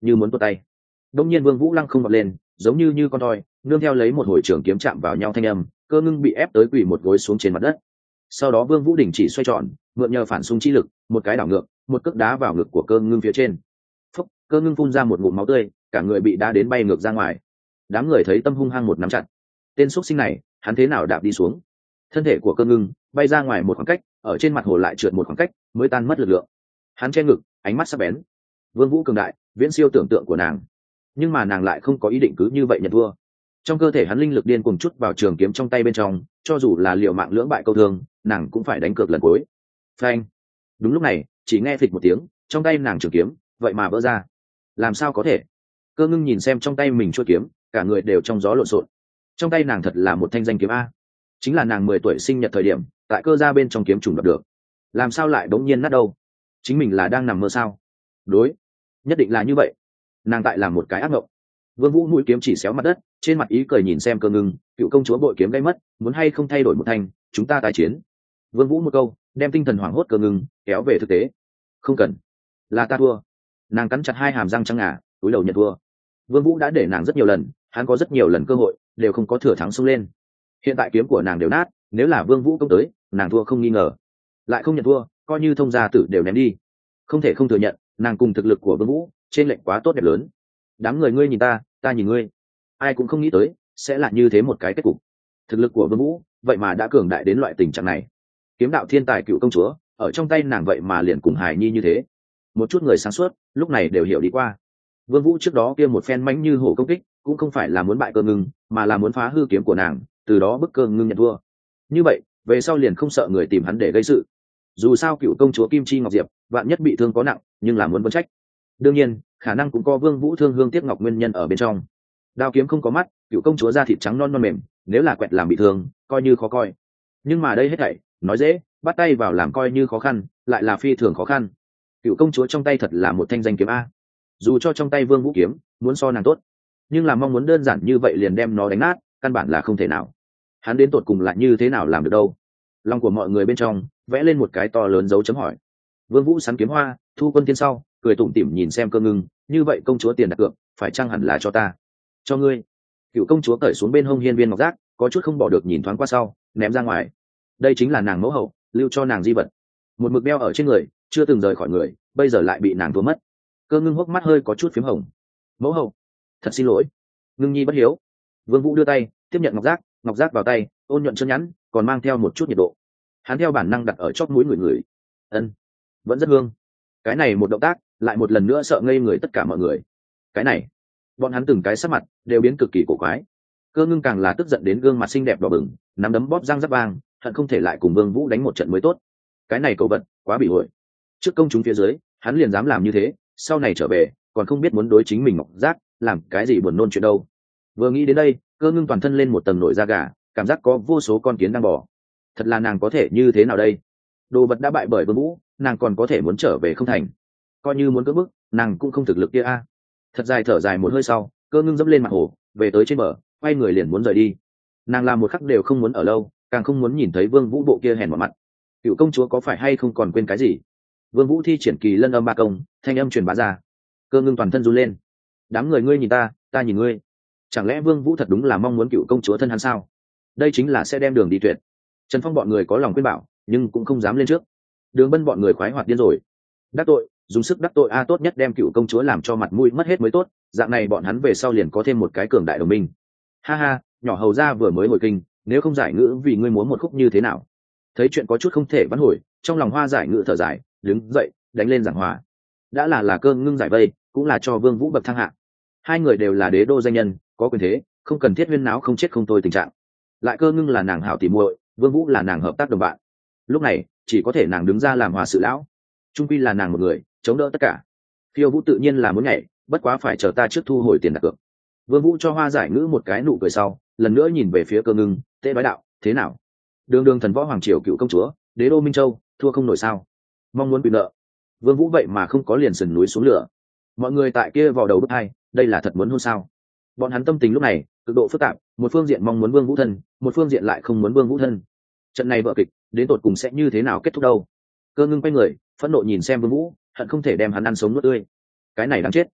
như muốn tuột tay. Đông nhiên Vương Vũ lăng không bật lên, giống như con thoi, nương theo lấy một hồi trường kiếm chạm vào nhau thanh âm, Cơ Ngưng bị ép tới quỳ một gối xuống trên mặt đất. Sau đó Vương Vũ đình chỉ xoay tròn, mượn nhờ phản xung chi lực, một cái đảo ngược, một cước đá vào ngực của Cơ Ngưng phía trên. Phốc, Cơ Ngưng phun ra một ngụm máu tươi, cả người bị đá đến bay ngược ra ngoài. Đám người thấy tâm hung hăng một nắm chặt. Tên xuất sinh này, hắn thế nào đạp đi xuống? Thân thể của Cơ Ngưng bay ra ngoài một khoảng cách, ở trên mặt hồ lại trượt một khoảng cách, mới tan mất lực lượng. Hắn che ngực, ánh mắt sắc bén. Vương Vũ cường đại, viễn siêu tưởng tượng của nàng, nhưng mà nàng lại không có ý định cứ như vậy nhận thua. Trong cơ thể hắn linh lực điên cuồng chút vào trường kiếm trong tay bên trong, cho dù là liều mạng lưỡng bại câu thương, nàng cũng phải đánh cược lần cuối. Phanh! Đúng lúc này, chỉ nghe phịch một tiếng, trong tay nàng trường kiếm vậy mà vỡ ra. Làm sao có thể? Cơ Ngưng nhìn xem trong tay mình chuôi kiếm, cả người đều trong gió lộn xộn. Trong tay nàng thật là một thanh danh kiếm a, chính là nàng 10 tuổi sinh nhật thời điểm, tại cơ gia bên trong kiếm trùng đoạt được. Làm sao lại bỗng nhiên nát đâu? Chính mình là đang nằm mơ sao? Đối, nhất định là như vậy. Nàng tại làm một cái ác mộng. Vương Vũ mũi kiếm chỉ xéo mặt đất, trên mặt ý cười nhìn xem Cơ Ngưng, cựu công chúa bội kiếm gây mất, muốn hay không thay đổi một thanh, chúng ta tái chiến. Vương Vũ một câu, đem tinh thần hoảng hốt Cơ Ngưng kéo về thực tế. Không cần, là ta thua. Nàng cắn chặt hai hàm răng trắng ngà, túi đầu nhận thua. Vương Vũ đã để nàng rất nhiều lần, hắn có rất nhiều lần cơ hội, đều không có thừa thắng xông lên. Hiện tại kiếm của nàng đều nát, nếu là Vương Vũ công tới, nàng thua không nghi ngờ. Lại không nhận thua, coi như thông gia tử đều ném đi. Không thể không thừa nhận, nàng cùng thực lực của Vương Vũ trên lệnh quá tốt đẹp lớn. Đám người ngươi nhìn ta, ta nhìn ngươi, ai cũng không nghĩ tới sẽ là như thế một cái kết cục. Thực lực của Vương Vũ vậy mà đã cường đại đến loại tình trạng này. Kiếm đạo thiên tài cựu công chúa ở trong tay nàng vậy mà liền cùng hài nhi như thế. Một chút người sáng suốt lúc này đều hiểu đi qua. Vương Vũ trước đó kia một phen mãnh như hổ công kích cũng không phải là muốn bại Cơ Ngưng, mà là muốn phá hư kiếm của nàng, từ đó bức Cơ Ngưng nhận thua. Như vậy về sau liền không sợ người tìm hắn để gây sự. Dù sao cựu công chúa Kim Chi Ngọc Diệp vạn nhất bị thương có nặng, nhưng là muốn vấn trách. Đương nhiên khả năng cũng có Vương Vũ thương hương tiếc ngọc nguyên nhân ở bên trong. Đao kiếm không có mắt, cựu công chúa da thịt trắng non non mềm, nếu là quẹt làm bị thương coi như khó coi. Nhưng mà đây hết thảy nói dễ, bắt tay vào làm coi như khó khăn, lại là phi thường khó khăn. Cựu công chúa trong tay thật là một thanh danh kiếm a. Dù cho trong tay Vương Vũ kiếm muốn so nàng tốt, nhưng là mong muốn đơn giản như vậy liền đem nó đánh nát, căn bản là không thể nào. Hắn đến tột cùng lại như thế nào làm được đâu? Lòng của mọi người bên trong vẽ lên một cái to lớn dấu chấm hỏi. Vương Vũ sắn kiếm hoa, thu quân tiên sau, cười tủm tỉm nhìn xem Cơ Ngưng, như vậy công chúa tiền đặt cược phải chăng hẳn là cho ta? Cho ngươi. Cựu công chúa cởi xuống bên hông hiên viên ngọc giác, có chút không bỏ được nhìn thoáng qua sau, ném ra ngoài. Đây chính là nàng mẫu hậu lưu cho nàng di vật, một mực đeo ở trên người, chưa từng rời khỏi người, bây giờ lại bị nàng thua mất. Cơ Ngưng hốc mắt hơi có chút phím hồng. Mẫu hậu, thật xin lỗi, Ngưng nhi bất hiếu. Vương Vũ đưa tay tiếp nhận ngọc giác vào tay, ôn nhuận chân nhẵn, còn mang theo một chút nhiệt độ. Hắn theo bản năng đặt ở chóp mũi người. Ân, vẫn rất hương. Cái này một động tác lại một lần nữa sợ ngây người tất cả mọi người. Cái này, bọn hắn từng cái sắc mặt đều biến cực kỳ cổ quái. Cơ Ngưng càng là tức giận đến gương mặt xinh đẹp đỏ bừng, nắm đấm bóp răng rắc vang, hận không thể lại cùng Vương Vũ đánh một trận mới tốt. Cái này cậu vật quá bị hội. Trước công chúng phía dưới hắn liền dám làm như thế, sau này trở về còn không biết muốn đối chính mình ngọc giác làm cái gì buồn nôn chuyện đâu. Vừa nghĩ đến đây, Cơ Ngưng toàn thân lên một tầng nổi da gà, cảm giác có vô số con kiến đang bò. Thật là nàng có thể như thế nào đây? Đồ vật đã bại bởi Vương Vũ, nàng còn có thể muốn trở về không thành? Coi như muốn cưỡng bức, nàng cũng không thực lực kia a. Thật dài thở dài một hơi sau, Cơ Ngưng dẫm lên mặt hồ, về tới trên bờ, quay người liền muốn rời đi. Nàng làm một khắc đều không muốn ở lâu, càng không muốn nhìn thấy Vương Vũ bộ kia hèn vào mặt. Cựu công chúa có phải hay không còn quên cái gì? Vương Vũ thi triển kỳ lân âm ba công, thanh âm truyền bá ra. Cơ Ngưng toàn thân run lên. Đám người ngươi nhìn ta, ta nhìn ngươi. Chẳng lẽ Vương Vũ thật đúng là mong muốn cựu công chúa thân hắn sao? Đây chính là sẽ đem đường đi tuyệt. Trần Phong bọn người có lòng khuyên bảo, nhưng cũng không dám lên trước. Đường Bân bọn người khoái hoạt điên rồi. Đắc tội, dùng sức đắc tội a, tốt nhất đem cựu công chúa làm cho mặt mũi mất hết mới tốt, dạng này bọn hắn về sau liền có thêm một cái cường đại đồng minh. Ha ha, nhỏ hầu gia vừa mới hồi kinh, nếu không giải ngữ vì ngươi muốn một khúc như thế nào? Thấy chuyện có chút không thể vãn hồi, trong lòng Hoa giải ngữ thở dài, đứng dậy đánh lên giảng hòa. Đã là Cơ Ngưng giải vây, cũng là cho Vương Vũ bậc thang hạ. Hai người đều là đế đô danh nhân, có quyền thế, không cần thiết huyên náo không chết không thôi tình trạng. Lại Cơ Ngưng là nàng hảo tỉ muội, Vương Vũ là nàng hợp tác đồng bạn. Lúc này chỉ có thể nàng đứng ra làm hòa sự lão. Trung quy là nàng một người chống đỡ tất cả. Phiêu Vũ tự nhiên là muốn nhảy, bất quá phải chờ ta trước thu hồi tiền đặt cược. Vương Vũ cho Hoa giải ngữ một cái nụ cười sau, lần nữa nhìn về phía Cơ Ngưng, tê bái đạo, thế nào? Đường đường thần võ hoàng triều cựu công chúa, đế đô Minh Châu, thua không nổi sao? Mong muốn bị nợ. Vương Vũ vậy mà không có liền sườn núi xuống lửa. Mọi người tại kia vào đầu bức hai, đây là thật muốn hôn sao? Bọn hắn tâm tình lúc này cực độ phức tạp, một phương diện mong muốn Vương Vũ thân, một phương diện lại không muốn Vương Vũ thân. Trận này vở kịch đến tột cùng sẽ như thế nào kết thúc đâu? Cơ Ngưng quay người, phẫn nộ nhìn xem Vương Vũ, hận không thể đem hắn ăn sống nuốt tươi. Cái này đáng chết.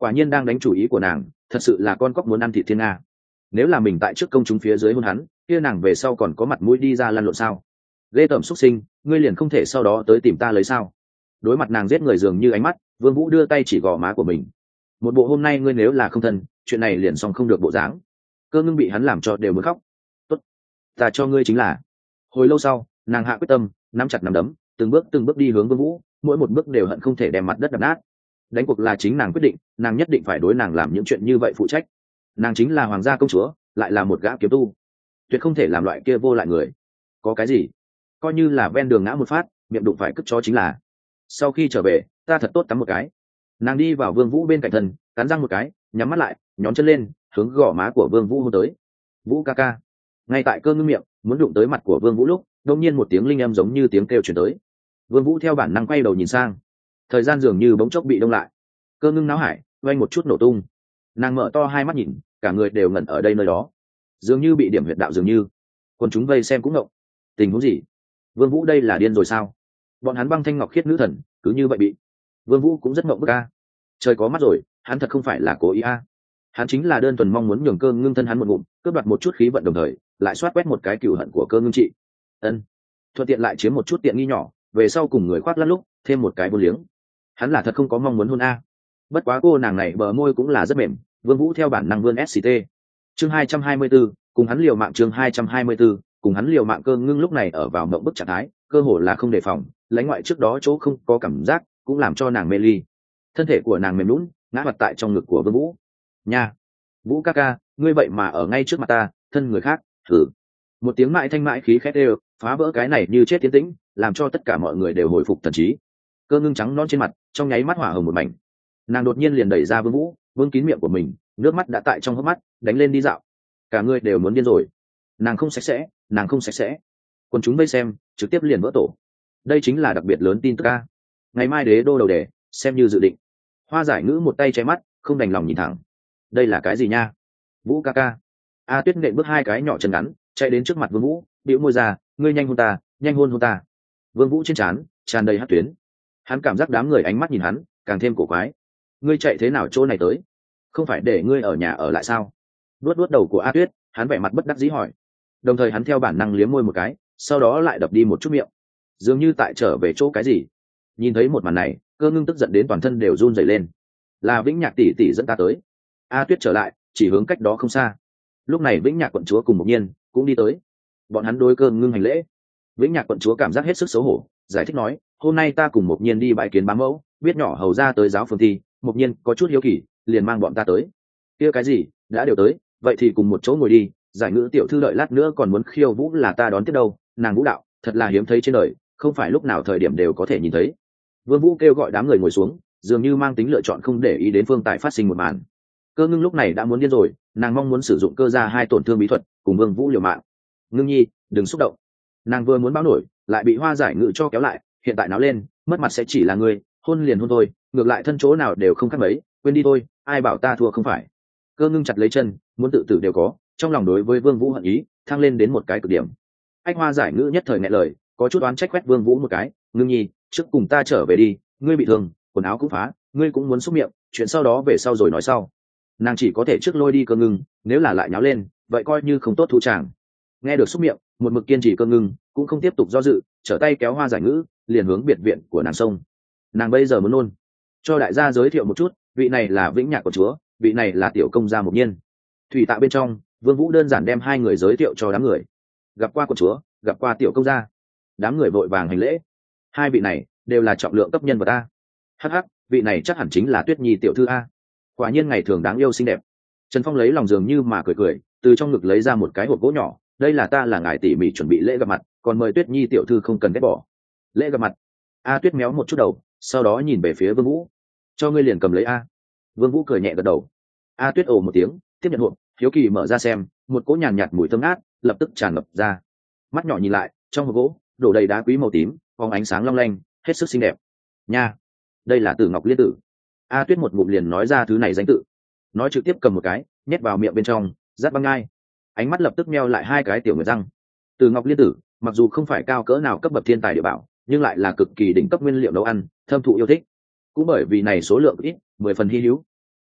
quả nhiên đang đánh chủ ý của nàng, thật sự là con cóc muốn ăn thịt thiên nga. Nếu là mình tại trước công chúng phía dưới hôn hắn, kia nàng về sau còn có mặt mũi đi ra lăn lộn sao? Ghê tởm xuất sinh, ngươi liền không thể sau đó tới tìm ta lấy sao? Đối mặt nàng giết người dường như ánh mắt, Vương Vũ đưa tay chỉ gò má của mình. Một bộ hôm nay ngươi nếu là không thân, chuyện này liền xong không được bộ dáng. Cơ Ngưng bị hắn làm cho đều muốn khóc. Tốt, ta cho ngươi chính là. Hồi lâu sau, nàng hạ quyết tâm, nắm chặt nắm đấm, từng bước đi hướng Vương Vũ, mỗi một bước đều hận không thể đem mặt đất đập nát. Đánh cuộc là chính nàng quyết định, nàng nhất định phải đối nàng làm những chuyện như vậy phụ trách. Nàng chính là hoàng gia công chúa, lại là một gã kiếm tu, tuyệt không thể làm loại kia vô lại người. Có cái gì? Coi như là ven đường ngã một phát, miệng đụng phải cất chó chính là. Sau khi trở về, ta thật tốt tắm một cái. Nàng đi vào Vương Vũ bên cạnh thân, cắn răng một cái, nhắm mắt lại, nhón chân lên, hướng gò má của Vương Vũ hôn tới. Vũ ca ca. Ngay tại Cơ Ngưng miệng muốn đụng tới mặt của Vương Vũ lúc, đột nhiên một tiếng linh âm giống như tiếng kêu truyền tới. Vương Vũ theo bản năng quay đầu nhìn sang, thời gian dường như bỗng chốc bị đông lại. Cơ Ngưng náo hải oanh một chút nổ tung, nàng mở to hai mắt nhìn, cả người đều ngẩn ở đây nơi đó, dường như bị điểm huyệt đạo dường như. Còn chúng vây xem cũng ngộng, tình huống gì? Vương Vũ đây là điên rồi sao? Bọn hắn băng thanh ngọc khiết nữ thần cứ như vậy bị. Vương Vũ cũng rất ngộng bức a. Trời có mắt rồi, hắn thật không phải là cố ý a. Hắn chính là đơn thuần mong muốn nhường Cơ Ngưng thân hắn một ngụm, cướp đoạt một chút khí vận, đồng thời lại xoát quét một cái cừu hận của Cơ Ngưng chị. Thuận tiện lại chiếm một chút tiện nghi nhỏ, về sau cùng người khoác lát lúc thêm một cái vô liếng. Hắn là thật không có mong muốn hôn a. Bất quá cô nàng này bờ môi cũng là rất mềm. Vương Vũ theo bản năng vươn SCT. Chương 224, cùng hắn liều mạng. Chương 224, cùng hắn liều mạng. Cơ Ngưng lúc này ở vào mộng bức trạng thái, cơ hồ là không đề phòng, lãnh ngoại trước đó chỗ không có cảm giác, cũng làm cho nàng mê ly. Thân thể của nàng mềm nhũn, ngã mặt tại trong ngực của Vương Vũ. Nha, Vũ ca ca, ngươi vậy mà ở ngay trước mặt ta, thân người khác, thử. Một tiếng mại thanh mại khí khét đều, phá vỡ cái này như chết tiến tĩnh, làm cho tất cả mọi người đều hồi phục thần trí. Cơ Ngưng trắng non trên mặt, trong nháy mắt hỏa hồng một mảnh. Nàng đột nhiên liền đẩy ra Vương Vũ, vương kín miệng của mình, nước mắt đã tại trong hốc mắt, đánh lên đi dạo. Cả người đều muốn điên rồi. Nàng không sạch sẽ, nàng không sạch sẽ. Còn chúng vây xem, trực tiếp liền vỡ tổ. Đây chính là đặc biệt lớn tin tức a. Ngày mai đế đô đầu đề, xem như dự định. Hoa Giải Ngữ một tay che mắt, không đành lòng nhìn thẳng. Đây là cái gì nha? Vũ ca ca. A Tuyết nện bước hai cái nhỏ chân ngắn, chạy đến trước mặt Vương Vũ, bĩu môi ra, ngươi nhanh hôn ta, nhanh hôn ta. Vương Vũ trên trán tràn đầy hắc tuyến. Hắn cảm giác đám người ánh mắt nhìn hắn, càng thêm cổ quái. Ngươi chạy thế nào chỗ này tới? Không phải để ngươi ở nhà ở lại sao? Đuốt đầu của A Tuyết, hắn vẻ mặt bất đắc dĩ hỏi. Đồng thời hắn theo bản năng liếm môi một cái, sau đó lại đập đi một chút miệng, dường như tại trở về chỗ cái gì. Nhìn thấy một màn này, Cơ Ngưng tức giận đến toàn thân đều run rẩy lên. Là Vĩnh Nhạc tỷ tỷ dẫn ta tới. A Tuyết trở lại, chỉ hướng cách đó không xa. Lúc này Vĩnh Nhạc quận chúa cùng Mộc Nhiên cũng đi tới. Bọn hắn đối Cơ Ngưng hành lễ. Vĩnh Nhạc quận chúa cảm giác hết sức xấu hổ, giải thích nói, hôm nay ta cùng Mộc Nhiên đi bãi kiến bá mẫu, biết nhỏ hầu ra tới giáo phường thi, Mộc Nhiên có chút hiếu kỳ, liền mang bọn ta tới. Kia cái gì, đã đều tới, vậy thì cùng một chỗ ngồi đi. Giải Ngữ tiểu thư đợi lát nữa còn muốn khiêu vũ là ta đón tiếp đâu. Nàng vũ đạo thật là hiếm thấy trên đời, không phải lúc nào thời điểm đều có thể nhìn thấy. Vương Vũ kêu gọi đám người ngồi xuống, dường như mang tính lựa chọn không để ý đến phương tại phát sinh một màn. Cơ Ngưng lúc này đã muốn điên rồi, nàng mong muốn sử dụng cơ gia hai tổn thương bí thuật cùng Vương Vũ liều mạng. Ngưng nhi, đừng xúc động. Nàng vừa muốn báo nổi, lại bị Hoa Giải Ngữ cho kéo lại, hiện tại náo lên, mất mặt sẽ chỉ là ngươi, hôn liền hôn thôi, ngược lại thân chỗ nào đều không khác mấy, quên đi thôi, ai bảo ta thua không phải. Cơ Ngưng chặt lấy chân, muốn tự tử đều có, trong lòng đối với Vương Vũ hận ý thăng lên đến một cái cực điểm. Anh Hoa Giải Ngữ nhất thời nghẹn lời, có chút oán trách quét Vương Vũ một cái, Ngưng nhi, trước cùng ta trở về đi, ngươi bị thương, quần áo cũng phá, ngươi cũng muốn xúc miệng, chuyện sau đó về sau rồi nói sau. Nàng chỉ có thể trước lôi đi Cơ Ngưng, nếu là lại nháo lên, vậy coi như không tốt thu chàng. Nghe được xúc miệng, một mực kiên trì Cơ Ngưng cũng không tiếp tục do dự, trở tay kéo Hoa Giải Ngữ liền hướng biệt viện của nàng xông. Nàng bây giờ muốn nôn. Cho đại gia giới thiệu một chút, vị này là Vĩnh Nhạc của chúa, vị này là tiểu công gia Mộc Nhiên. Thủy tạ bên trong, Vương Vũ đơn giản đem hai người giới thiệu cho đám người. Gặp qua của chúa, gặp qua tiểu công gia. Đám người vội vàng hành lễ. Hai vị này đều là trọng lượng cấp nhân vật a. Hắc hắc, vị này chắc hẳn chính là Tuyết Nhi tiểu thư a. Quả nhiên ngày thường đáng yêu xinh đẹp. Trần Phong lấy lòng dường như mà cười cười, từ trong ngực lấy ra một cái hộp gỗ nhỏ, đây là ta là ngài tỉ mỉ chuẩn bị lễ gặp mặt, còn mời Tuyết Nhi tiểu thư không cần ghét bỏ. Lễ gặp mặt. A Tuyết méo một chút đầu, sau đó nhìn về phía Vương Vũ. Cho ngươi liền cầm lấy a. Vương Vũ cười nhẹ gật đầu. A Tuyết ồ một tiếng, tiếp nhận hộp, hiếu kỳ mở ra xem, một cỗ nhàn nhạt mùi thơm ngát lập tức tràn ngập ra. Mắt nhỏ nhìn lại, trong hộp gỗ đổ đầy đá quý màu tím, phóng ánh sáng long lanh, hết sức xinh đẹp. Nha, đây là Tử Ngọc Liên Tử. A Tuyết một ngụm liền nói ra thứ này danh tự, nói trực tiếp cầm một cái, nhét vào miệng bên trong, rát băng ngai. Ánh mắt lập tức meo lại hai cái tiểu nguyệt răng. Tử Ngọc Liên Tử, mặc dù không phải cao cỡ nào cấp bậc thiên tài địa bảo, nhưng lại là cực kỳ đỉnh cấp nguyên liệu nấu ăn, thâm thụ yêu thích. Cũng bởi vì này số lượng ít, 10 phần hi hữu,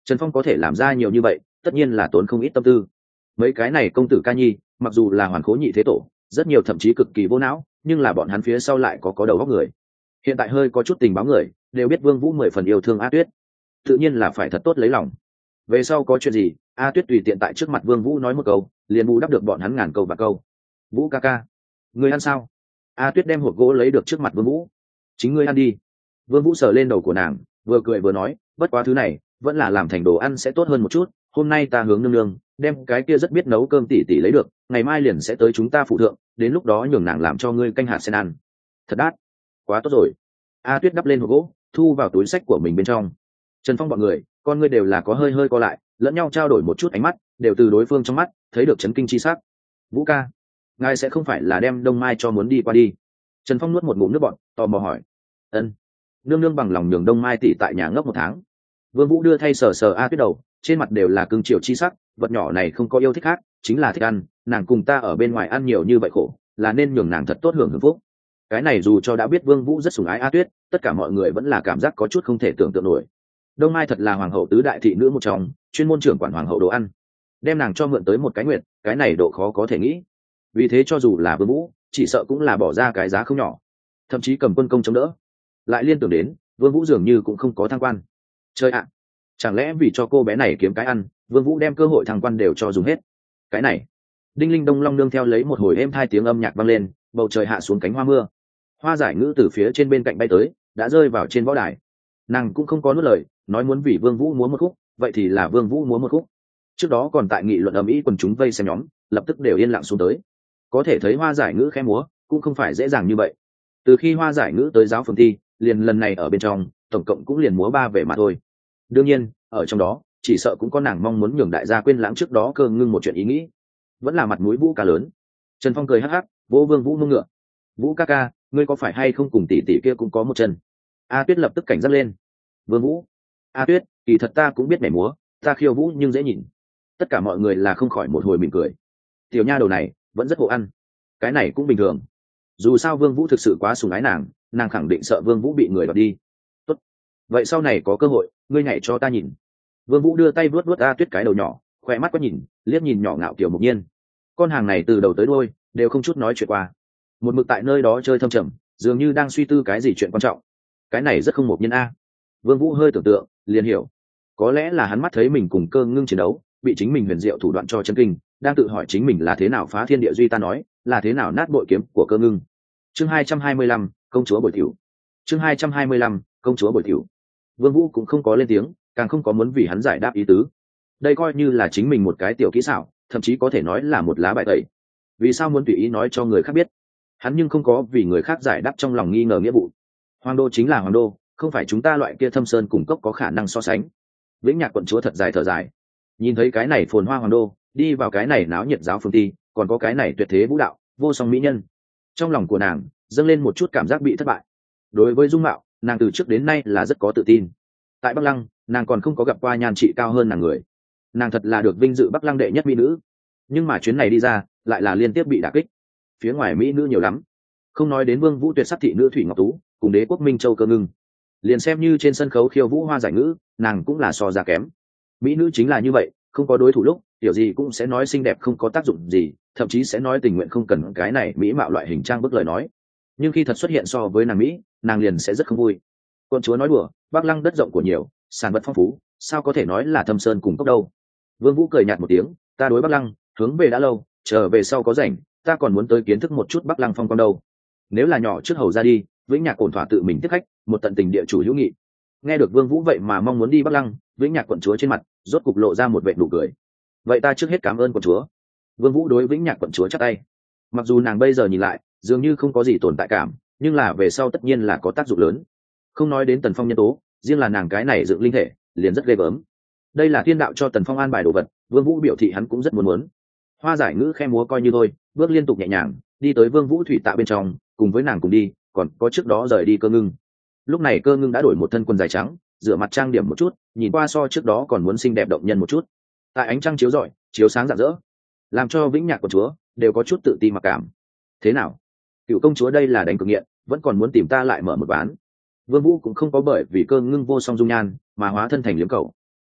Trần Phong có thể làm ra nhiều như vậy tất nhiên là tốn không ít tâm tư. Mấy cái này công tử ca nhi mặc dù là hoàn khố nhị thế tổ, rất nhiều thậm chí cực kỳ vô não, nhưng là bọn hắn phía sau lại có đầu óc người. Hiện tại hơi có chút tình báo người đều biết Vương Vũ 10 phần yêu thương A Tuyết, tự nhiên là phải thật tốt lấy lòng. Về sau có chuyện gì, A Tuyết tùy tiện tại trước mặt Vương Vũ nói một câu, liền bù đắp được bọn hắn ngàn câu và câu. Vũ ca ca, ngươi ăn sao? A Tuyết đem hộp gỗ lấy được trước mặt Vương Vũ. Chính ngươi ăn đi. Vương Vũ sờ lên đầu của nàng, vừa cười vừa nói, bất quá thứ này vẫn là làm thành đồ ăn sẽ tốt hơn một chút. Hôm nay ta hướng nương nương đem cái kia rất biết nấu cơm tỉ tỉ lấy được, ngày mai liền sẽ tới chúng ta phụ thượng, đến lúc đó nhường nàng làm cho ngươi canh hạt sen ăn. Thật đắt. Quá tốt rồi. A Tuyết đắp lên hộp gỗ, thu vào túi sách của mình bên trong. Trần Phong bọn người con ngươi đều là có hơi co lại, lẫn nhau trao đổi một chút ánh mắt, đều từ đối phương trong mắt thấy được chấn kinh chi sắc. Vũ ca, ngài sẽ không phải là đem Đông Mai cho muốn đi qua đi? Trần Phong nuốt một ngụm nước bọt, tò mò hỏi. Ân. Nương nương bằng lòng nhường Đông Mai tỷ tại nhà ngốc 1 tháng. Vương Vũ đưa thay sờ A Tuyết đầu, trên mặt đều là cưng chiều chi sắc, vật nhỏ này không có yêu thích khác, chính là thích ăn, nàng cùng ta ở bên ngoài ăn nhiều như vậy khổ, là nên nhường nàng thật tốt hưởng phúc. Cái này dù cho đã biết Vương Vũ rất sủng ái A Tuyết, tất cả mọi người vẫn là cảm giác có chút không thể tưởng tượng nổi. Đông Mai thật là hoàng hậu tứ đại thị nữ một trong, chuyên môn trưởng quản hoàng hậu đồ ăn, đem nàng cho mượn tới một cái nguyện, cái này độ khó có thể nghĩ. Vì thế cho dù là Vương Vũ, chỉ sợ cũng là bỏ ra cái giá không nhỏ, thậm chí cầm quân công chống đỡ. Lại liên tưởng đến Vương Vũ dường như cũng không có thăng quan. Chơi ạ, chẳng lẽ vì cho cô bé này kiếm cái ăn, Vương Vũ đem cơ hội thăng quan đều cho dùng hết? Cái này, đinh linh đông long nương theo lấy một hồi êm hai tiếng âm nhạc vang lên, bầu trời hạ xuống cánh hoa mưa. Hoa giải ngữ từ phía trên bên cạnh bay tới, đã rơi vào trên võ đài. Nàng cũng không có nuốt lời, nói muốn vì Vương Vũ múa một khúc, vậy thì là Vương Vũ múa một khúc. Trước đó còn tại nghị luận ầm ĩ quần chúng vây xem nhóm, lập tức đều yên lặng xuống tới. Có thể thấy hoa giải ngữ khẽ múa, cũng không phải dễ dàng như vậy. Từ khi hoa giải ngữ tới giáo phường thi, liền lần này ở bên trong, tổng cộng cũng liền múa 3 về mà thôi. Đương nhiên, ở trong đó, chỉ sợ cũng có nàng mong muốn nhường đại gia quên lãng trước đó cơ ngưng một chuyện ý nghĩ. Vẫn là mặt mũi Vũ ca lớn. Trần Phong cười hắc hắc, vỗ Vương Vũ mông ngựa. Vũ ca ca, ngươi có phải hay không cùng tỷ tỷ kia cũng có một chân? A Tuyết lập tức cảnh giác lên. Vương Vũ, A Tuyết, kỳ thật ta cũng biết nhảy múa, ta khiêu vũ nhưng dễ nhìn. Tất cả mọi người là không khỏi một hồi mỉm cười. Tiểu nha đầu này vẫn rất hộ ăn, cái này cũng bình thường. Dù sao Vương Vũ thực sự quá sủng ái nàng, nàng khẳng định sợ Vương Vũ bị người đoạt đi. Tốt, vậy sau này có cơ hội, ngươi nhảy cho ta nhìn. Vương Vũ đưa tay vuốt vuốt A Tuyết cái đầu nhỏ, khỏe mắt có nhìn, liếc nhìn nhỏ ngạo kiểu Mộc Nhiên. Con hàng này từ đầu tới đuôi đều không chút nói chuyện qua, một mực tại nơi đó chơi thâm trầm, dường như đang suy tư cái gì chuyện quan trọng. Cái này rất không Mộc Nhiên a. Vương Vũ hơi tưởng tượng, liền hiểu, có lẽ là hắn mắt thấy mình cùng cơ ngưng chiến đấu, bị chính mình huyền diệu thủ đoạn cho chấn kinh, đang tự hỏi chính mình là thế nào phá thiên địa duy ta nói, là thế nào nát bội kiếm của cơ ngưng. Chương 225, công chúa bồi tiểu. Chương 225, công chúa bồi tiểu. Vương Vũ cũng không có lên tiếng, càng không có muốn vì hắn giải đáp ý tứ. Đây coi như là chính mình một cái tiểu kỹ xảo, thậm chí có thể nói là một lá bài tẩy. Vì sao muốn tùy ý nói cho người khác biết? Hắn nhưng không có vì người khác giải đáp trong lòng nghi ngờ nghĩa vụ. Hoàng đô chính là hoàng đô, không phải chúng ta loại kia thâm sơn cùng cốc có khả năng so sánh. Vĩnh Nhạc quận chúa thật dài thở dài, nhìn thấy cái này phồn hoa hoàng đô, đi vào cái này náo nhiệt giáo phương ti, còn có cái này tuyệt thế vũ đạo vô song mỹ nhân, trong lòng của nàng dâng lên một chút cảm giác bị thất bại. Đối với dung mạo, nàng từ trước đến nay là rất có tự tin. Tại Bắc Lăng, nàng còn không có gặp qua nhan trị cao hơn nàng người, nàng thật là được vinh dự Bắc Lăng đệ nhất mỹ nữ. Nhưng mà chuyến này đi ra, lại là liên tiếp bị đả kích. Phía ngoài mỹ nữ nhiều lắm, không nói đến Vương Vũ tuyệt sắc thị nữ Thủy Ngọc Tú cùng đế quốc Minh Châu Cơ Ngưng, liền xem như trên sân khấu khiêu vũ hoa giải ngữ, nàng cũng là so ra kém. Mỹ nữ chính là như vậy, không có đối thủ lúc tiểu gì cũng sẽ nói xinh đẹp không có tác dụng gì, thậm chí sẽ nói tình nguyện không cần cái này mỹ mạo loại hình trang bức lời nói. Nhưng khi thật xuất hiện so với nàng mỹ, nàng liền sẽ rất không vui. Quân chúa nói đùa, Bắc Lăng đất rộng của nhiều, sản vật phong phú, sao có thể nói là thâm sơn cùng cốc đâu. Vương Vũ cười nhạt một tiếng, ta đối Bắc Lăng hướng về đã lâu, trở về sau có rảnh, ta còn muốn tới kiến thức một chút Bắc Lăng phong quang đâu. Nếu là nhỏ trước hầu ra đi, Vĩnh Nhạc ổn thỏa tự mình tiếp khách, một tận tình địa chủ hữu nghị. Nghe được Vương Vũ vậy mà mong muốn đi Bắc Lăng, Vĩnh Nhạc quận chúa trên mặt rốt cục lộ ra một vệt nụ cười. Vậy ta trước hết cảm ơn quận chúa. Vương Vũ đối Vĩnh Nhạc quận chúa chắp tay. Mặc dù nàng bây giờ nhìn lại dường như không có gì tồn tại cảm, nhưng là về sau tất nhiên là có tác dụng lớn. Không nói đến Tần Phong nhân tố, riêng là nàng cái này dựng linh thể liền rất ghê gớm. Đây là thiên đạo cho Tần Phong an bài đồ vật, Vương Vũ biểu thị hắn cũng rất muốn. Hoa giải ngữ khe múa coi như thôi, bước liên tục nhẹ nhàng đi tới Vương Vũ thủy tạ bên trong, cùng với nàng cùng đi, còn có trước đó rời đi Cơ Ngưng. Lúc này Cơ Ngưng đã đổi một thân quần dài trắng, rửa mặt trang điểm một chút, nhìn qua so trước đó còn muốn xinh đẹp động nhân một chút. Tại ánh trăng chiếu rọi, chiếu sáng rạng rỡ, làm cho Vĩnh Nhạc quận chúa đều có chút tự ti mặc cảm. Thế nào, cựu công chúa đây là đánh cực nghiện, vẫn còn muốn tìm ta lại mở một ván? Vương Vũ cũng không có bởi vì Cơ Ngưng vô song dung nhan mà hóa thân thành liếm cầu.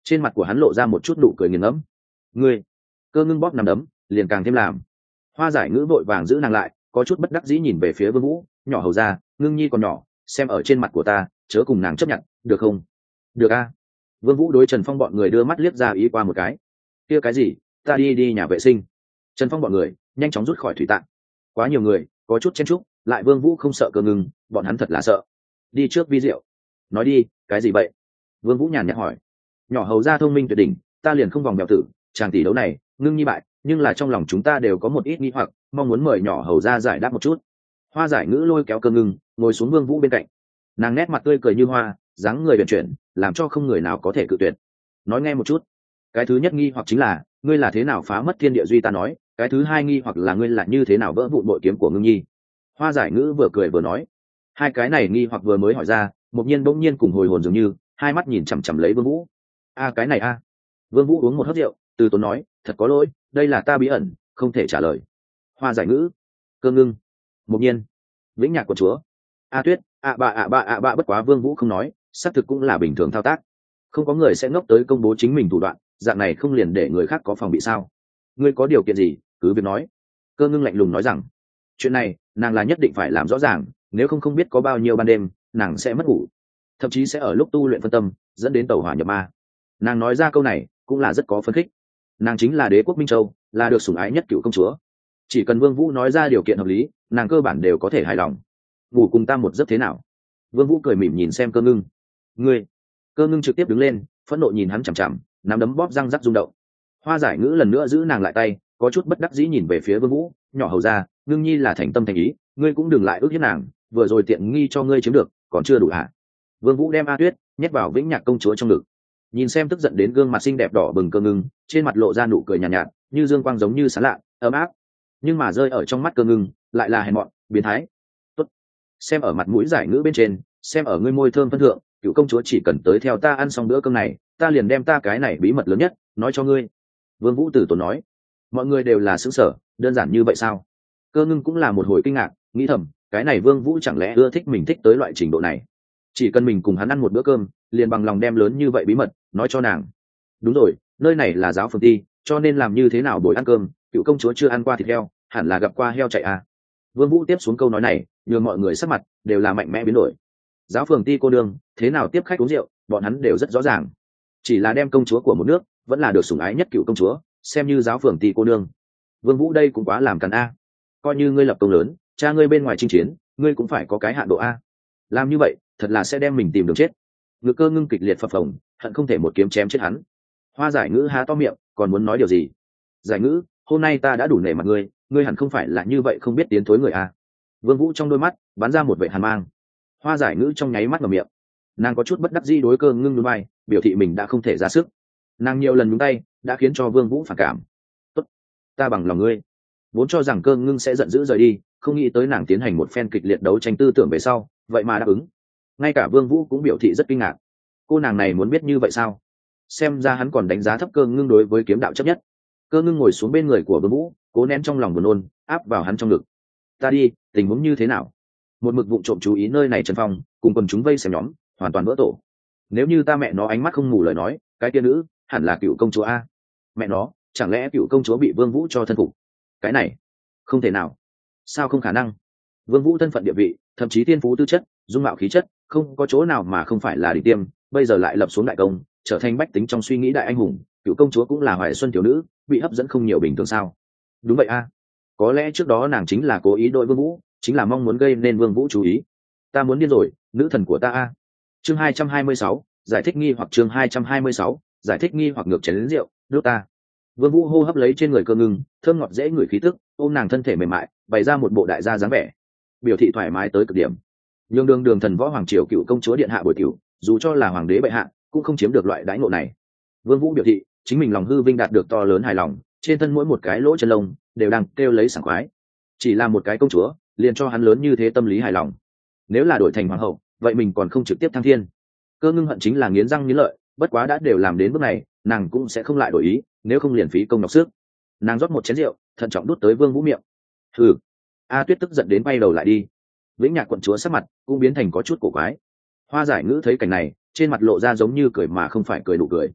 trên mặt của hắn lộ ra một chút nụ cười nghiền ngẫm. Ngươi, Cơ Ngưng bóp nằm đấm liền càng thêm làm. Hoa Giải Ngữ vội vàng giữ nàng lại, có chút bất đắc dĩ nhìn về phía Vương Vũ, nhỏ hầu ra, Ngưng nhi còn nhỏ, xem ở trên mặt của ta, chớ cùng nàng chấp nhận, được không? Được a. Vương Vũ đối Trần Phong bọn người đưa mắt liếc ra ý qua một cái. Kia cái gì, ta đi nhà vệ sinh. Trần Phong bọn người nhanh chóng rút khỏi thủy tạng. Quá nhiều người, có chút chen chúc, lại Vương Vũ không sợ Cơ Ngưng, bọn hắn thật là sợ. Đi trước vi diệu. Nói đi, cái gì vậy? Vương Vũ nhàn nhạt hỏi. Nhỏ hầu ra thông minh tuyệt đỉnh, ta liền không vòng bèo tử, chàng tỷ đấu này, Ngưng nhi bại, nhưng là trong lòng chúng ta đều có một ít nghi hoặc, mong muốn mời nhỏ hầu ra giải đáp một chút. Hoa Giải Ngữ lôi kéo Cơ Ngưng, ngồi xuống Vương Vũ bên cạnh. Nàng nét mặt tươi cười như hoa, dáng người uyển chuyển, làm cho không người nào có thể cự tuyệt. Nói nghe một chút. Cái thứ nhất nghi hoặc chính là, ngươi là thế nào phá mất thiên địa duy ta nói, cái thứ hai nghi hoặc là ngươi là như thế nào vỡ vụn bội kiếm của Ngưng nhi. Hoa Giải Ngữ vừa cười vừa nói. Hai cái này nghi hoặc vừa mới hỏi ra, đột nhiên bỗng nhiên cùng hồi hồn dường như, hai mắt nhìn chằm chằm lấy Vương Vũ. Cái này a. Vương Vũ uống một hớp rượu, từ tốn nói, thật có lỗi, đây là ta bí ẩn, không thể trả lời. Hoa Giải Ngữ, Cơ Ngưng, Mộc Nhiên, Vĩnh Nhạc của chúa, A Tuyết, bạ bất quá Vương Vũ không nói, xác thực cũng là bình thường thao tác. Không có người sẽ ngốc tới công bố chính mình thủ đoạn, dạng này không liền để người khác có phòng bị sao? Ngươi có điều kiện gì, cứ việc nói. Cơ Ngưng lạnh lùng nói rằng, chuyện này, nàng là nhất định phải làm rõ ràng, nếu không biết có bao nhiêu ban đêm, nàng sẽ mất ngủ, thậm chí sẽ ở lúc tu luyện phân tâm, dẫn đến tẩu hỏa nhập ma. Nàng nói ra câu này, cũng là rất có phấn khích. Nàng chính là đế quốc Minh Châu, là được sủng ái nhất cựu công chúa. Chỉ cần Vương Vũ nói ra điều kiện hợp lý, nàng cơ bản đều có thể hài lòng. Ngủ cùng ta một giấc thế nào? Vương Vũ cười mỉm nhìn xem Cơ Ngưng. Ngươi. Cơ Ngưng trực tiếp đứng lên, phẫn nộ nhìn hắn chằm chằm, nắm đấm bóp răng rắc rung động. Hoa Giải Ngữ lần nữa giữ nàng lại tay, có chút bất đắc dĩ nhìn về phía Vương Vũ, nhỏ hầu ra, Ngưng nhi là thành tâm thành ý, ngươi cũng đừng lại ước hiếp nàng, vừa rồi tiện nghi cho ngươi chiếm được, còn chưa đủ hả? Vương Vũ đem A Tuyết nhét vào Vĩnh Nhạc công chúa trong ngực. Nhìn xem tức giận đến gương mặt xinh đẹp đỏ bừng Cơ Ngưng, trên mặt lộ ra nụ cười nhàn nhạt, như dương quang giống như sáng lạ, ấm áp. Nhưng mà rơi ở trong mắt Cơ Ngưng, lại là hèn mọn, biến thái. Tốt. Xem ở mặt mũi Giải Ngữ bên trên, xem ở ngươi môi thơm phân thượng, cựu công chúa chỉ cần tới theo ta ăn xong bữa cơm này, ta liền đem ta cái này bí mật lớn nhất nói cho ngươi. Vương Vũ tử tốn nói. Mọi người đều là sững sờ, đơn giản như vậy sao? Cơ Ngưng cũng là một hồi kinh ngạc, nghĩ thầm, cái này Vương Vũ chẳng lẽ ưa thích mình thích tới loại trình độ này? Chỉ cần mình cùng hắn ăn một bữa cơm, liền bằng lòng đem lớn như vậy bí mật nói cho nàng. Đúng rồi, nơi này là giáo phường ti, cho nên làm như thế nào buổi ăn cơm, cựu công chúa chưa ăn qua thịt heo, hẳn là gặp qua heo chạy à. Vương Vũ tiếp xuống câu nói này, nhường mọi người sắc mặt đều là mạnh mẽ biến đổi. Giáo phường ti cô đương thế nào tiếp khách uống rượu, bọn hắn đều rất rõ ràng. Chỉ là đem công chúa của một nước, vẫn là được sủng ái nhất cựu công chúa, xem như giáo phường ti cô đương. Vương Vũ đây cũng quá làm càn a. Coi như ngươi lập công lớn, cha ngươi bên ngoài chinh chiến, ngươi cũng phải có cái hạn độ a. Làm như vậy, thật là sẽ đem mình tìm đường chết. Ngực Cơ Ngưng kịch liệt phập phồng, hận không thể một kiếm chém chết hắn. Hoa Giải Ngữ há to miệng, còn muốn nói điều gì? Giải Ngữ, hôm nay ta đã đủ nể mặt ngươi, ngươi hẳn không phải là như vậy không biết tiến thối người a. Vương Vũ trong đôi mắt bắn ra một vẻ hàn mang. Hoa Giải Ngữ trong nháy mắt mở miệng, nàng có chút bất đắc dĩ đối Cơ Ngưng nhún vai, biểu thị mình đã không thể ra sức. Nàng nhiều lần nhúng tay, đã khiến cho Vương Vũ phản cảm. Tốt, ta bằng lòng ngươi. Vốn cho rằng Cơ Ngưng sẽ giận dữ rời đi, không nghĩ tới nàng tiến hành một phen kịch liệt đấu tranh tư tưởng về sau, vậy mà đáp ứng. Ngay cả Vương Vũ cũng biểu thị rất kinh ngạc. Cô nàng này muốn biết như vậy sao? Xem ra hắn còn đánh giá thấp Cơ Ngưng đối với kiếm đạo chấp nhất. Cơ Ngưng ngồi xuống bên người của Vương Vũ, cố nén trong lòng buồn nôn, áp vào hắn trong ngực. Ta đi, tình huống như thế nào? Một mực vụng trộm chú ý nơi này Trần Phong, cùng quần chúng vây xem nhóm, hoàn toàn vỡ tổ. Nếu như ta mẹ nó ánh mắt không mù lời nói, cái kia nữ hẳn là cựu công chúa a. Mẹ nó, chẳng lẽ cựu công chúa bị Vương Vũ cho thân phục? Cái này, không thể nào. Sao không khả năng? Vương Vũ thân phận địa vị, thậm chí thiên phú tư chất, dung mạo khí chất, không có chỗ nào mà không phải là đỉnh tiêm, bây giờ lại lập xuống đại công, trở thành bách tính trong suy nghĩ đại anh hùng, cựu công chúa cũng là hoài xuân tiểu nữ, bị hấp dẫn không nhiều bình thường sao? Đúng vậy a. Có lẽ trước đó nàng chính là cố ý đội Vương Vũ, chính là mong muốn gây nên Vương Vũ chú ý. Ta muốn điên rồi, nữ thần của ta a. Chương 226, giải thích nghi hoặc chương 226, giải thích nghi hoặc ngược chén lớn rượu, nước ta. Vương Vũ hô hấp lấy trên người Cơ Ngưng, thơm ngọt dễ ngửi khí tức, ôm nàng thân thể mềm mại, bày ra một bộ đại gia dáng vẻ, biểu thị thoải mái tới cực điểm. Nhưng đường thần võ hoàng triều cựu công chúa điện hạ bồi tiểu, dù cho là hoàng đế bệ hạ, cũng không chiếm được loại đãi ngộ này. Vương Vũ biểu thị, chính mình lòng hư vinh đạt được to lớn hài lòng, trên thân mỗi một cái lỗ chân lông đều đang kêu lấy sảng khoái. Chỉ là một cái công chúa, liền cho hắn lớn như thế tâm lý hài lòng. Nếu là đổi thành hoàng hậu, vậy mình còn không trực tiếp thăng thiên. Cơ Ngưng hận chính là nghiến răng nghiến lợi, bất quá đã đều làm đến bước này, nàng cũng sẽ không lại đổi ý, nếu không liền phí công nhọc sức. Nàng rót một chén rượu, thận trọng đút tới Vương Vũ miệng. Hừ. A Tuyết tức giận đến bay đầu lại đi. Vĩnh Nhạc quận chúa sắc mặt cũng biến thành có chút cổ quái. Hoa Giải Ngữ thấy cảnh này, trên mặt lộ ra giống như cười mà không phải cười nụ cười.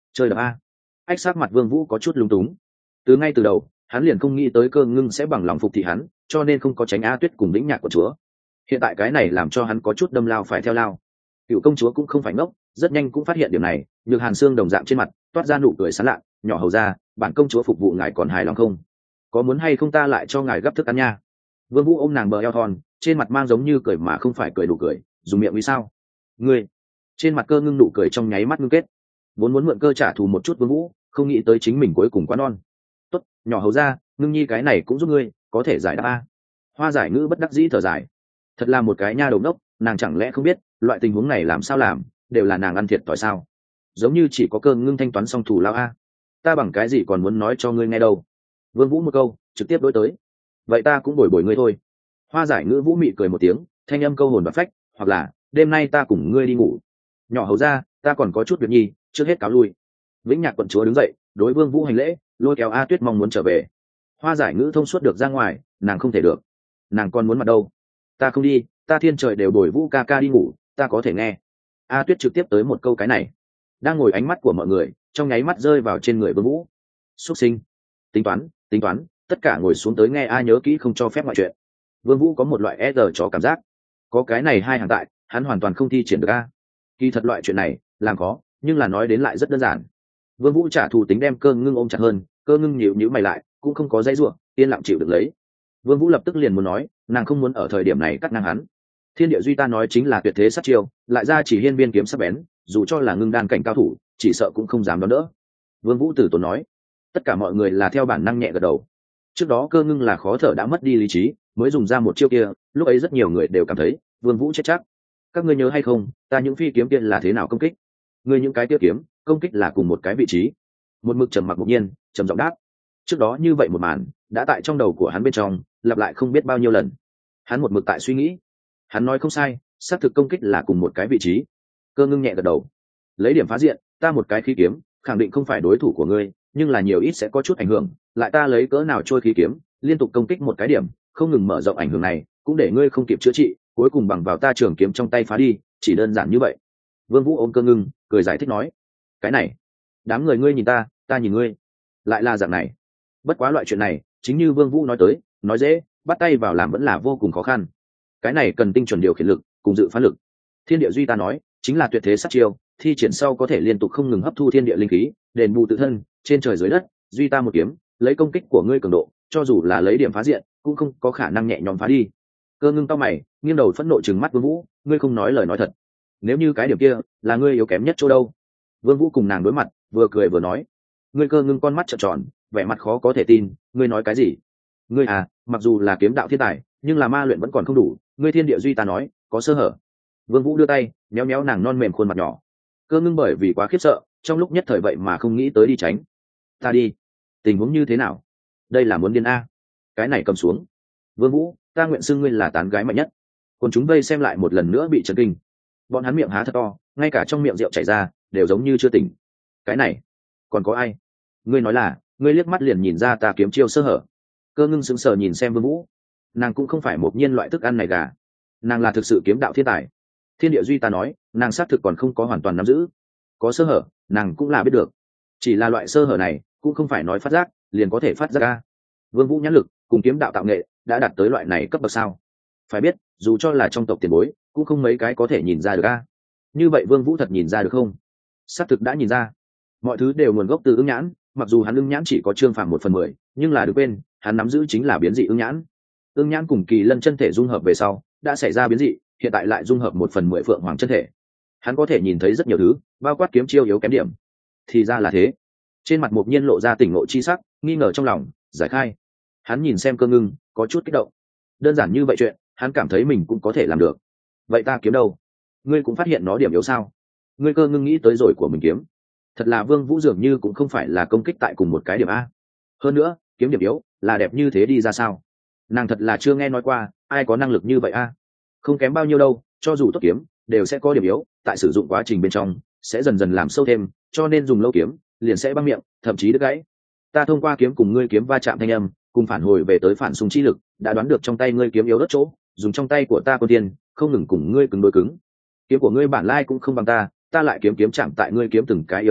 chơi đập a. Ách sắc mặt Vương Vũ có chút lúng túng. Ngay từ đầu hắn liền không nghĩ tới Cơ Ngưng sẽ bằng lòng phục thị hắn, cho nên không có tránh A Tuyết cùng Vĩnh Nhạc quận chúa. Hiện tại cái này làm cho hắn có chút đâm lao phải theo lao. Cựu công chúa cũng không phải ngốc, rất nhanh cũng phát hiện điểm này, nhược Hàn Sương đồng dạng trên mặt toát ra nụ cười sán lạ. Nhỏ hầu ra, bản công chúa phục vụ ngài còn hài lòng không? Có muốn hay không ta lại cho ngài gấp thức ăn nha? Vương Vũ ôm nàng bờ eo thon, trên mặt mang giống như cười mà không phải cười, nụ cười dùng miệng vì sao? Ngươi. Trên mặt Cơ Ngưng nụ cười trong nháy mắt ngưng kết, vốn muốn mượn cơ trả thù một chút Vương Vũ, không nghĩ tới chính mình cuối cùng quá non. Tốt, nhỏ hầu ra, Ngưng nhi cái này cũng giúp ngươi có thể giải đáp a. Hoa Giải Ngữ bất đắc dĩ thở dài, thật là một cái nha đầu đốc, nàng chẳng lẽ không biết loại tình huống này làm sao làm, đều là nàng ăn thiệt thòi sao? Giống như chỉ có Cơ Ngưng thanh toán xong thù lao a. Ta bằng cái gì còn muốn nói cho ngươi nghe đâu? Vương Vũ một câu trực tiếp đối tới, vậy ta cũng bồi bồi ngươi thôi. Hoa Giải Ngữ vũ mị cười một tiếng, thanh âm câu hồn và phách, hoặc là đêm nay ta cùng ngươi đi ngủ. Nhỏ hầu ra, ta còn có chút việc nhi, trước hết cáo lui. Vĩnh Nhạc quận chúa đứng dậy đối Vương Vũ hành lễ, lôi kéo A Tuyết mong muốn trở về. Hoa Giải Ngữ thông suốt được ra ngoài, nàng không thể được, nàng còn muốn mặt đâu. Ta không đi, ta thiên trời đều đổi Vũ ca ca đi ngủ, ta có thể nghe. A Tuyết trực tiếp tới một câu cái này, đang ngồi ánh mắt của mọi người trong nháy mắt rơi vào trên người Vương Vũ. Xuất sinh, tính toán, tất cả ngồi xuống tới nghe. A nhớ kỹ không cho phép ngoại chuyện. Vương Vũ có một loại e rờ chó cảm giác, có cái này hai hàng tại, hắn hoàn toàn không thi triển được a. Kỳ thật loại chuyện này làm khó, nhưng là nói đến lại rất đơn giản. Vương Vũ trả thù tính đem Cơ Ngưng ôm chặt hơn, Cơ Ngưng nhíu mày lại, cũng không có dãy rủa, yên lặng chịu được lấy. Vương Vũ lập tức liền muốn nói, nàng không muốn ở thời điểm này cắt ngang hắn. Thiên địa duy ta nói chính là tuyệt thế sát chiêu, lại ra chỉ hiên viên kiếm sắc bén, dù cho là ngưng đan cảnh cao thủ, chỉ sợ cũng không dám đón đỡ. Vương Vũ từ tốn nói, tất cả mọi người là theo bản năng nhẹ gật đầu. Trước đó Cơ Ngưng là khó thở đã mất đi lý trí, mới dùng ra một chiêu kia, lúc ấy rất nhiều người đều cảm thấy Vương Vũ chết chắc. Các ngươi nhớ hay không, ta những phi kiếm kia là thế nào công kích? Ngươi những cái kia kiếm, công kích là cùng một cái vị trí. Một mực trầm mặc ngẫu nhiên, trầm giọng đáp. Trước đó như vậy một màn, đã tại trong đầu của hắn bên trong, lặp lại không biết bao nhiêu lần. Hắn một mực tại suy nghĩ. Hắn nói không sai, xác thực công kích là cùng một cái vị trí. Cơ Ngưng nhẹ gật đầu. Lấy điểm phá diện, ta một cái khí kiếm, khẳng định không phải đối thủ của ngươi, nhưng là nhiều ít sẽ có chút ảnh hưởng, lại ta lấy cỡ nào trôi khí kiếm, liên tục công kích một cái điểm, không ngừng mở rộng ảnh hưởng này, cũng để ngươi không kịp chữa trị, cuối cùng bằng vào ta trường kiếm trong tay phá đi, chỉ đơn giản như vậy. Vương Vũ ôm Cơ Ngưng, cười giải thích nói, cái này, đám người ngươi nhìn ta, ta nhìn ngươi, lại là dạng này. Bất quá loại chuyện này, chính như Vương Vũ nói tới, nói dễ, bắt tay vào làm vẫn là vô cùng khó khăn. Cái này cần tinh chuẩn điều khiển lực, cùng dự phán lực. Thiên địa duy ta nói, chính là tuyệt thế sát chiêu, thi triển sau có thể liên tục không ngừng hấp thu thiên địa linh khí, đền bù tự thân, trên trời dưới đất, duy ta một kiếm, lấy công kích của ngươi cường độ, cho dù là lấy điểm phá diện, cũng không có khả năng nhẹ nhõm phá đi. Cơ Ngưng cau mày, nghiêng đầu phẫn nộ trừng mắt Vương Vũ, ngươi không nói lời nói thật. Nếu như cái điểm kia là ngươi yếu kém nhất chỗ đâu? Vương Vũ cùng nàng đối mặt, vừa cười vừa nói. Ngươi Cơ Ngưng con mắt trợn tròn, vẻ mặt khó có thể tin, ngươi nói cái gì? Ngươi à, mặc dù là kiếm đạo thiên tài, nhưng là ma luyện vẫn còn không đủ, ngươi thiên địa duy ta nói, có sơ hở. Vương Vũ đưa tay, méo méo nàng non mềm khuôn mặt nhỏ. Cơ Ngưng bởi vì quá khiếp sợ, trong lúc nhất thời vậy mà không nghĩ tới đi tránh. Ta đi. Tình huống như thế nào? Đây là muốn điên a. Cái này cầm xuống. Vương Vũ, ta nguyện xưng ngươi là tán gái mạnh nhất. Còn chúng vây xem lại một lần nữa bị chấn kinh. Bọn hắn miệng há thật to, ngay cả trong miệng rượu chảy ra, đều giống như chưa tỉnh. Cái này, còn có ai? Ngươi nói là, ngươi liếc mắt liền nhìn ra ta kiếm chiêu sơ hở. Cơ Ngưng sững sờ nhìn xem Vương Vũ. Nàng cũng không phải một nhiên loại thức ăn này gà, nàng là thực sự kiếm đạo thiên tài. Thiên địa duy ta nói, nàng xác thực còn không có hoàn toàn nắm giữ. Có sơ hở, nàng cũng là biết được. Chỉ là loại sơ hở này, cũng không phải nói phát giác, liền có thể phát giác ra. Vương Vũ nhãn lực, cùng kiếm đạo tạo nghệ, đã đạt tới loại này cấp bậc sao? Phải biết, dù cho là trong tộc tiền bối, cũng không mấy cái có thể nhìn ra được a. Như vậy Vương Vũ thật nhìn ra được không? Xác thực đã nhìn ra. Mọi thứ đều nguồn gốc từ ưng nhãn, mặc dù hắn ưng nhãn chỉ có Trương Phàm 1/10, nhưng là đừng quên, hắn nắm giữ chính là biến dị ưng nhãn. Ưng nhãn cùng Kỳ Lân chân thể dung hợp về sau, đã xảy ra biến dị, hiện tại lại dung hợp 1/10 Phượng Hoàng chân thể. Hắn có thể nhìn thấy rất nhiều thứ, bao quát kiếm chiêu yếu kém điểm. Thì ra là thế. Trên mặt Mộc Nhiên lộ ra tỉnh ngộ chi sắc, nghi ngờ trong lòng, giải khai. Hắn nhìn xem Cơ Ngưng, có chút kích động. Đơn giản như vậy chuyện, hắn cảm thấy mình cũng có thể làm được. Vậy ta kiếm đâu? Ngươi cũng phát hiện nó điểm yếu sao? Ngươi Cơ Ngưng nghĩ tới rồi của mình kiếm. Thật là Vương Vũ dường như cũng không phải là công kích tại cùng một cái điểm a. Hơn nữa, kiếm điểm yếu là đẹp như thế đi ra sao? Nàng thật là chưa nghe nói qua, ai có năng lực như vậy a? Không kém bao nhiêu đâu, cho dù tốt kiếm, đều sẽ có điểm yếu, tại sử dụng quá trình bên trong, sẽ dần dần làm sâu thêm, cho nên dùng lâu kiếm, liền sẽ băng miệng, thậm chí đứt gãy. Ta thông qua kiếm cùng ngươi kiếm va chạm thanh âm, cùng phản hồi về tới phản xung chi lực, đã đoán được trong tay ngươi kiếm yếu đất chỗ, dùng trong tay của ta con tiên, không ngừng cùng ngươi cứng đối cứng. Kiếm của ngươi bản lai cũng không bằng ta lại kiếm chạm tại ngươi kiếm từng cái yếu kém đốt,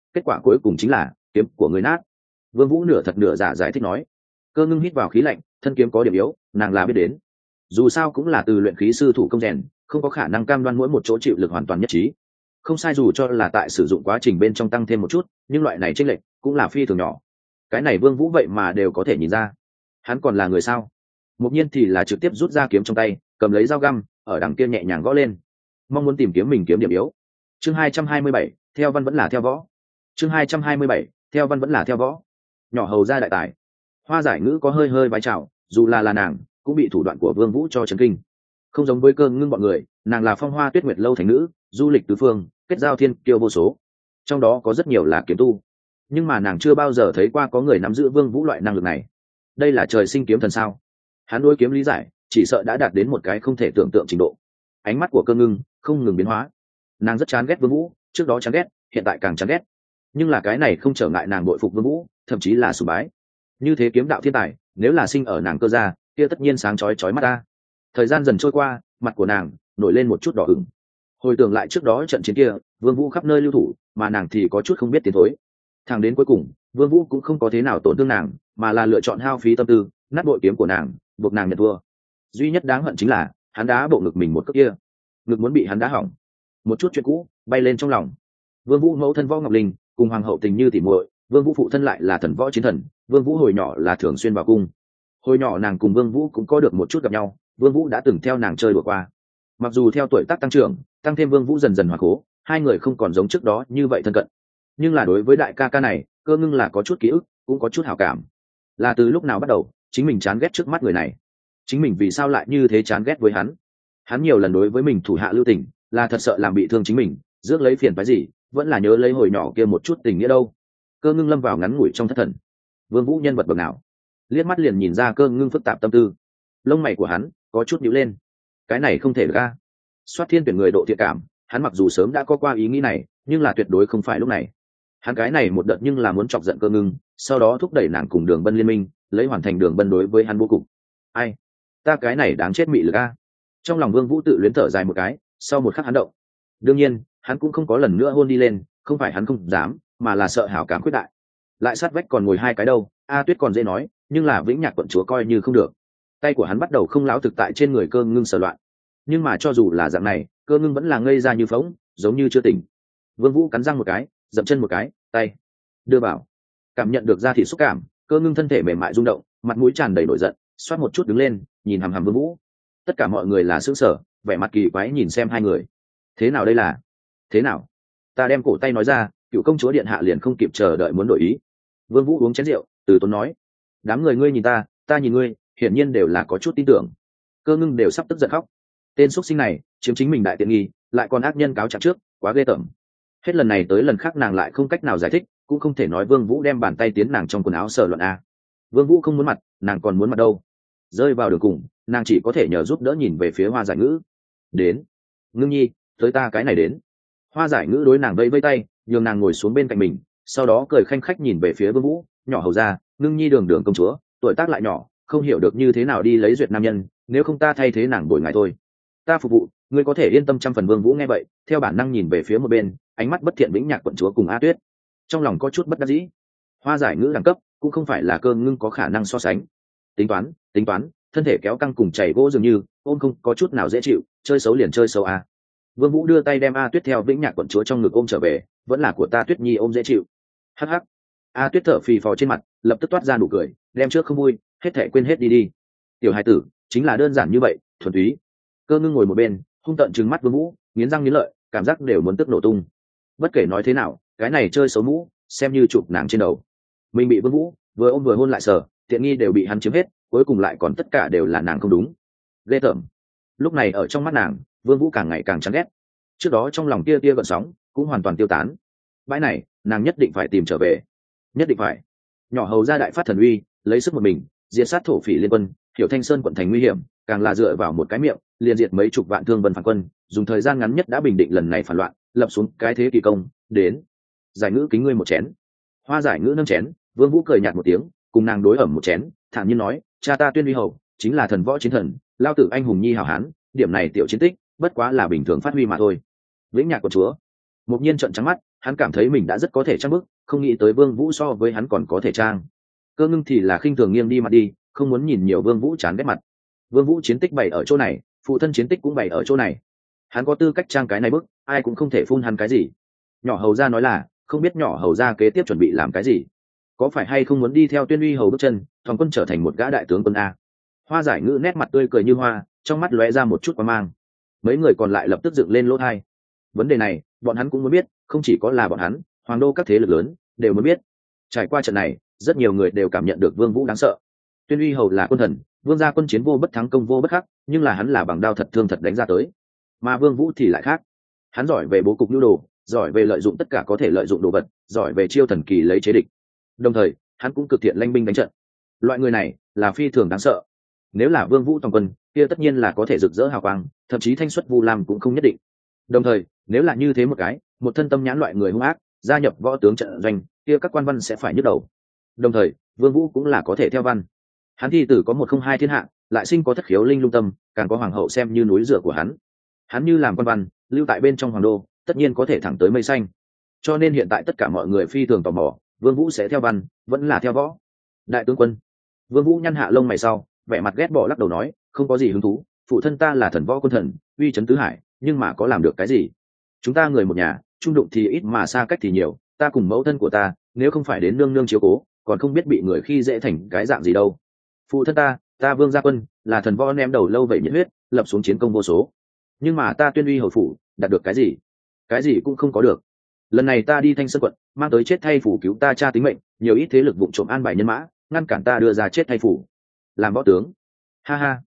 kết quả cuối cùng chính là kiếm của người nát. Vương Vũ nửa thật nửa giả giải thích nói. Cơ Ngưng hít vào khí lạnh, thân kiếm có điểm yếu, nàng là biết đến. Dù sao cũng là từ luyện khí sư thủ công rèn, không có khả năng cam đoan mỗi một chỗ chịu lực hoàn toàn nhất trí. Không sai, dù cho là tại sử dụng quá trình bên trong tăng thêm một chút, nhưng loại này chênh lệch cũng là phi thường nhỏ. Cái này Vương Vũ vậy mà đều có thể nhìn ra. Hắn còn là người sao? Mục Nhiên thì là trực tiếp rút ra kiếm trong tay, cầm lấy dao găm, ở đằng kia nhẹ nhàng gõ lên, mong muốn tìm kiếm mình kiếm điểm yếu. Chương 227, theo văn vẫn là theo võ. Chương 227, theo văn vẫn là theo võ. Nhỏ hầu ra đại tài. Hoa Giải Ngữ có hơi hơi vái chào, dù là nàng, cũng bị thủ đoạn của Vương Vũ cho chấn kinh. Không giống với Cơ Ngưng bọn người, nàng là Phong Hoa Tuyết Nguyệt lâu thành nữ, du lịch tứ phương, kết giao thiên kiêu vô số. Trong đó có rất nhiều là kiếm tu, nhưng mà nàng chưa bao giờ thấy qua có người nắm giữ Vương Vũ loại năng lực này. Đây là trời sinh kiếm thần sao? Hắn đối kiếm lý giải, chỉ sợ đã đạt đến một cái không thể tưởng tượng trình độ. Ánh mắt của Cơ Ngưng không ngừng biến hóa. Nàng rất chán ghét Vương Vũ, trước đó chán ghét, hiện tại càng chán ghét. Nhưng là cái này không trở ngại nàng bội phục Vương Vũ, thậm chí là sùng bái. Như thế kiếm đạo thiên tài, nếu là sinh ở nàng Cơ gia, kia tất nhiên sáng chói chói mắt ta. Thời gian dần trôi qua, mặt của nàng nổi lên một chút đỏ ửng. Hồi tưởng lại trước đó trận chiến kia, Vương Vũ khắp nơi lưu thủ, mà nàng thì có chút không biết tiến thối. Thẳng đến cuối cùng, Vương Vũ cũng không có thế nào tổn thương nàng, mà là lựa chọn hao phí tâm tư, nát bội kiếm của nàng, buộc nàng nhận thua. Duy nhất đáng hận chính là, hắn đá bộ ngực mình một cước kia, ngực muốn bị hắn đá hỏng. Một chút chuyện cũ bay lên trong lòng. Vương Vũ mẫu thân Võ Ngọc Linh, cùng hoàng hậu tình như tỉ muội, Vương Vũ phụ thân lại là thần võ chiến thần, Vương Vũ hồi nhỏ là thường xuyên vào cung. Hồi nhỏ nàng cùng Vương Vũ cũng có được một chút gặp nhau, Vương Vũ đã từng theo nàng chơi đùa qua. Mặc dù theo tuổi tác tăng trưởng, tăng thêm Vương Vũ dần dần hòa cố, hai người không còn giống trước đó như vậy thân cận. Nhưng là đối với đại ca ca này, Cơ Ngưng là có chút ký ức, cũng có chút hảo cảm. Là từ lúc nào bắt đầu, chính mình chán ghét trước mắt người này? Chính mình vì sao lại như thế chán ghét với hắn? Hắn nhiều lần đối với mình thủ hạ lưu tình, là thật sợ làm bị thương chính mình, rước lấy phiền phái gì, vẫn là nhớ lấy hồi nhỏ kia một chút tình nghĩa đâu. Cơ Ngưng lâm vào ngắn ngủi trong thất thần. Vương Vũ nhân vật bậc nào? Liếc mắt liền nhìn ra Cơ Ngưng phức tạp tâm tư. Lông mày của hắn có chút nhíu lên. Cái này không thể được a. Soát thiên tuyển người độ thiện cảm, hắn mặc dù sớm đã có qua ý nghĩ này, nhưng là tuyệt đối không phải lúc này. Hắn cái này một đợt nhưng là muốn chọc giận Cơ Ngưng, sau đó thúc đẩy nàng cùng Đường Bân liên minh, lấy hoàn thành Đường Bân đối với hắn vô cùng. Ai? Ta cái này đáng chết mị lực a. Trong lòng Vương Vũ tự luyến thở dài một cái, sau một khắc hắn động. Đương nhiên, hắn cũng không có lần nữa hôn đi lên, không phải hắn không dám, mà là sợ hảo cảm khuyết đại. Lại sát vách còn ngồi hai cái đâu, A Tuyết còn dễ nói, nhưng là Vĩnh Nhạc quận chúa coi như không được. Tay của hắn bắt đầu không láo thực tại trên người Cơ Ngưng sờ loạn. Nhưng mà cho dù là dạng này, Cơ Ngưng vẫn là ngây ra như phỗng, giống như chưa tỉnh. Vương Vũ cắn răng một cái, dậm chân một cái, tay đưa vào. Cảm nhận được da thịt xúc cảm, Cơ Ngưng thân thể mềm mại rung động, mặt mũi tràn đầy nổi giận, xoát một chút đứng lên, nhìn hằm hằm Vương Vũ. Tất cả mọi người là sững sờ, vẻ mặt kỳ quái nhìn xem hai người. Thế nào đây là? Thế nào? Ta đem cổ tay nói ra, cựu công chúa điện hạ liền không kịp chờ đợi muốn đổi ý. Vương Vũ uống chén rượu, từ tốn nói. Đám người ngươi nhìn ta nhìn ngươi, hiển nhiên đều là có chút tin tưởng. Cơ Ngưng đều sắp tức giận khóc. Tên xuất sinh này chiếm chính mình đại tiện nghi, lại còn ác nhân cáo trạng trước, quá ghê tởm. Hết lần này tới lần khác nàng lại không cách nào giải thích, cũng không thể nói Vương Vũ đem bàn tay tiến nàng trong quần áo sờ loạn a. Vương Vũ không muốn mặt, nàng còn muốn mặt đâu. Rơi vào đường cùng, nàng chỉ có thể nhờ giúp đỡ nhìn về phía Hoa Giải Ngữ. Đến, Ngưng nhi, tới ta cái này đến. Hoa Giải Ngữ đối nàng vẫy vẫy tay, nhường nàng ngồi xuống bên cạnh mình, sau đó cười khanh khách nhìn về phía Vương Vũ, nhỏ hầu ra, Ngưng nhi đường đường công chúa, tuổi tác lại nhỏ, không hiểu được như thế nào đi lấy duyệt nam nhân, nếu không ta thay thế nàng bồi ngài thôi. Ta phục vụ, ngươi có thể yên tâm trăm phần. Vương Vũ nghe vậy, theo bản năng nhìn về phía một bên, ánh mắt bất thiện Vĩnh Nhạc quận chúa cùng A Tuyết, trong lòng có chút bất đắc dĩ. Hoa Giải Ngữ đẳng cấp cũng không phải là Cơ Ngưng có khả năng so sánh. Tính toán, thân thể kéo căng cùng chảy gỗ dường như, ôm không có chút nào dễ chịu, chơi xấu liền chơi xấu a. Vương Vũ đưa tay đem A Tuyết theo Vĩnh Nhạc quận chúa trong ngực ôm trở về, vẫn là của ta Tuyết nhi ôm dễ chịu. Hắc hắc. A Tuyết thở phì phò trên mặt, lập tức toát ra nụ cười, đem trước không vui, hết thảy quên hết đi. Tiểu hài tử, chính là đơn giản như vậy, thuần túy. Cơ Ngưng ngồi một bên, hung tợn trừng mắt Vương Vũ, nghiến răng nghiến lợi, cảm giác đều muốn tức nổ tung. Bất kể nói thế nào, cái này chơi xấu mũ, xem như chụp nàng trên đầu. Mình bị Vương Vũ vừa ôm vừa hôn lại sờ, tiện nghi đều bị hắn chiếm hết, cuối cùng lại còn tất cả đều là nàng không đúng. Ghê tởm. Lúc này ở trong mắt nàng, Vương Vũ càng ngày càng chán ghét. Trước đó trong lòng tia gợn sóng cũng hoàn toàn tiêu tán. Bãi này, nàng nhất định phải tìm trở về, nhất định phải. Nhỏ hầu gia đại phát thần uy, lấy sức một mình diệt sát thổ phỉ liên quân, Hiểu Thanh Sơn quận thành nguy hiểm, càng là dựa vào một cái miệng liền diệt mấy chục vạn thương vân phản quân, dùng thời gian ngắn nhất đã bình định lần này phản loạn, lập xuống cái thế kỳ công. Đến, Giải Ngữ kính ngươi một chén. Hoa Giải Ngữ nâng chén, Vương Vũ cười nhạt một tiếng, cùng nàng đối ẩm một chén, thản nhiên nói, cha ta Tuyên Uy hầu chính là thần võ chiến thần, lao tử anh hùng nhi hảo hán, điểm này tiểu chiến tích bất quá là bình thường phát huy mà thôi. Vĩnh Nhạc quận chúa Mục Nhiên trợn trắng mắt, hắn cảm thấy mình đã rất có thể trang bức, không nghĩ tới Vương Vũ so với hắn còn có thể trang. Cơ Ngưng thì là khinh thường nghiêng đi mặt đi, không muốn nhìn nhiều Vương Vũ chán ghét mặt. Vương Vũ chiến tích bày ở chỗ này, phụ thân chiến tích cũng bày ở chỗ này, hắn có tư cách trang cái này bức, ai cũng không thể phun hắn cái gì. Nhỏ hầu gia nói là, không biết nhỏ hầu gia kế tiếp chuẩn bị làm cái gì, có phải hay không muốn đi theo Tuyên Uy hầu bước chân, toàn quân trở thành một gã đại tướng quân a. Hoa Giải Ngữ nét mặt tươi cười như hoa, trong mắt lóe ra một chút quang mang. Mấy người còn lại lập tức dựng lên lỗ tai. Vấn đề này, bọn hắn cũng muốn biết, không chỉ có là bọn hắn, hoàng đô các thế lực lớn đều muốn biết. Trải qua trận này, rất nhiều người đều cảm nhận được Vương Vũ đáng sợ. Tuyên Uy hầu là quân thần, vương gia quân chiến vô bất thắng công vô bất khắc, nhưng là hắn là bằng đao thật thương thật đánh ra tới. Mà Vương Vũ thì lại khác, hắn giỏi về bố cục nhu đồ, giỏi về lợi dụng tất cả có thể lợi dụng đồ vật, giỏi về chiêu thần kỳ lấy chế địch. Đồng thời, hắn cũng cực thiện lanh binh đánh trận. Loại người này là phi thường đáng sợ. Nếu là Vương Vũ toàn quân, kia tất nhiên là có thể rực rỡ hào quang, thậm chí thanh xuất vu lam cũng không nhất định. Đồng thời, nếu là như thế một thân tâm nhãn loại người hung ác, gia nhập võ tướng trận doanh, kia các quan văn sẽ phải nhức đầu. Đồng thời, Vương Vũ cũng là có thể theo văn. Hắn thi tử có 102 thiên hạ, lại sinh có thất khiếu linh lung tâm, càng có hoàng hậu xem như núi dựa của hắn. Hắn như làm quan văn, lưu tại bên trong hoàng đô, tất nhiên có thể thẳng tới mây xanh. Cho nên hiện tại tất cả mọi người phi thường tò mò, Vương Vũ sẽ theo văn, vẫn là theo võ. Đại tướng quân. Vương Vũ nhăn hạ lông mày sau, vẻ mặt ghét bỏ lắc đầu nói, không có gì hứng thú, phụ thân ta là thần võ quân thần, uy chấn tứ hải, nhưng mà có làm được cái gì? Chúng ta người một nhà, chung đụng thì ít mà xa cách thì nhiều, ta cùng mẫu thân của ta, nếu không phải đến nương nương chiếu cố, còn không biết bị người khi dễ thành cái dạng gì đâu. Phụ thân ta Vương gia quân, là thần võ ném đầu lâu vậy nhiệt huyết, lập xuống chiến công vô số. Nhưng mà ta Tuyên Uy hầu phủ, đạt được cái gì? Cái gì cũng không có được. Lần này ta đi Thanh Sơn quận, mang tới chết thay phủ cứu ta cha tính mệnh, nhiều ít thế lực vụng trộm an bài nhân mã, ngăn cản ta đưa ra chết thay phủ. Làm võ tướng. Ha ha.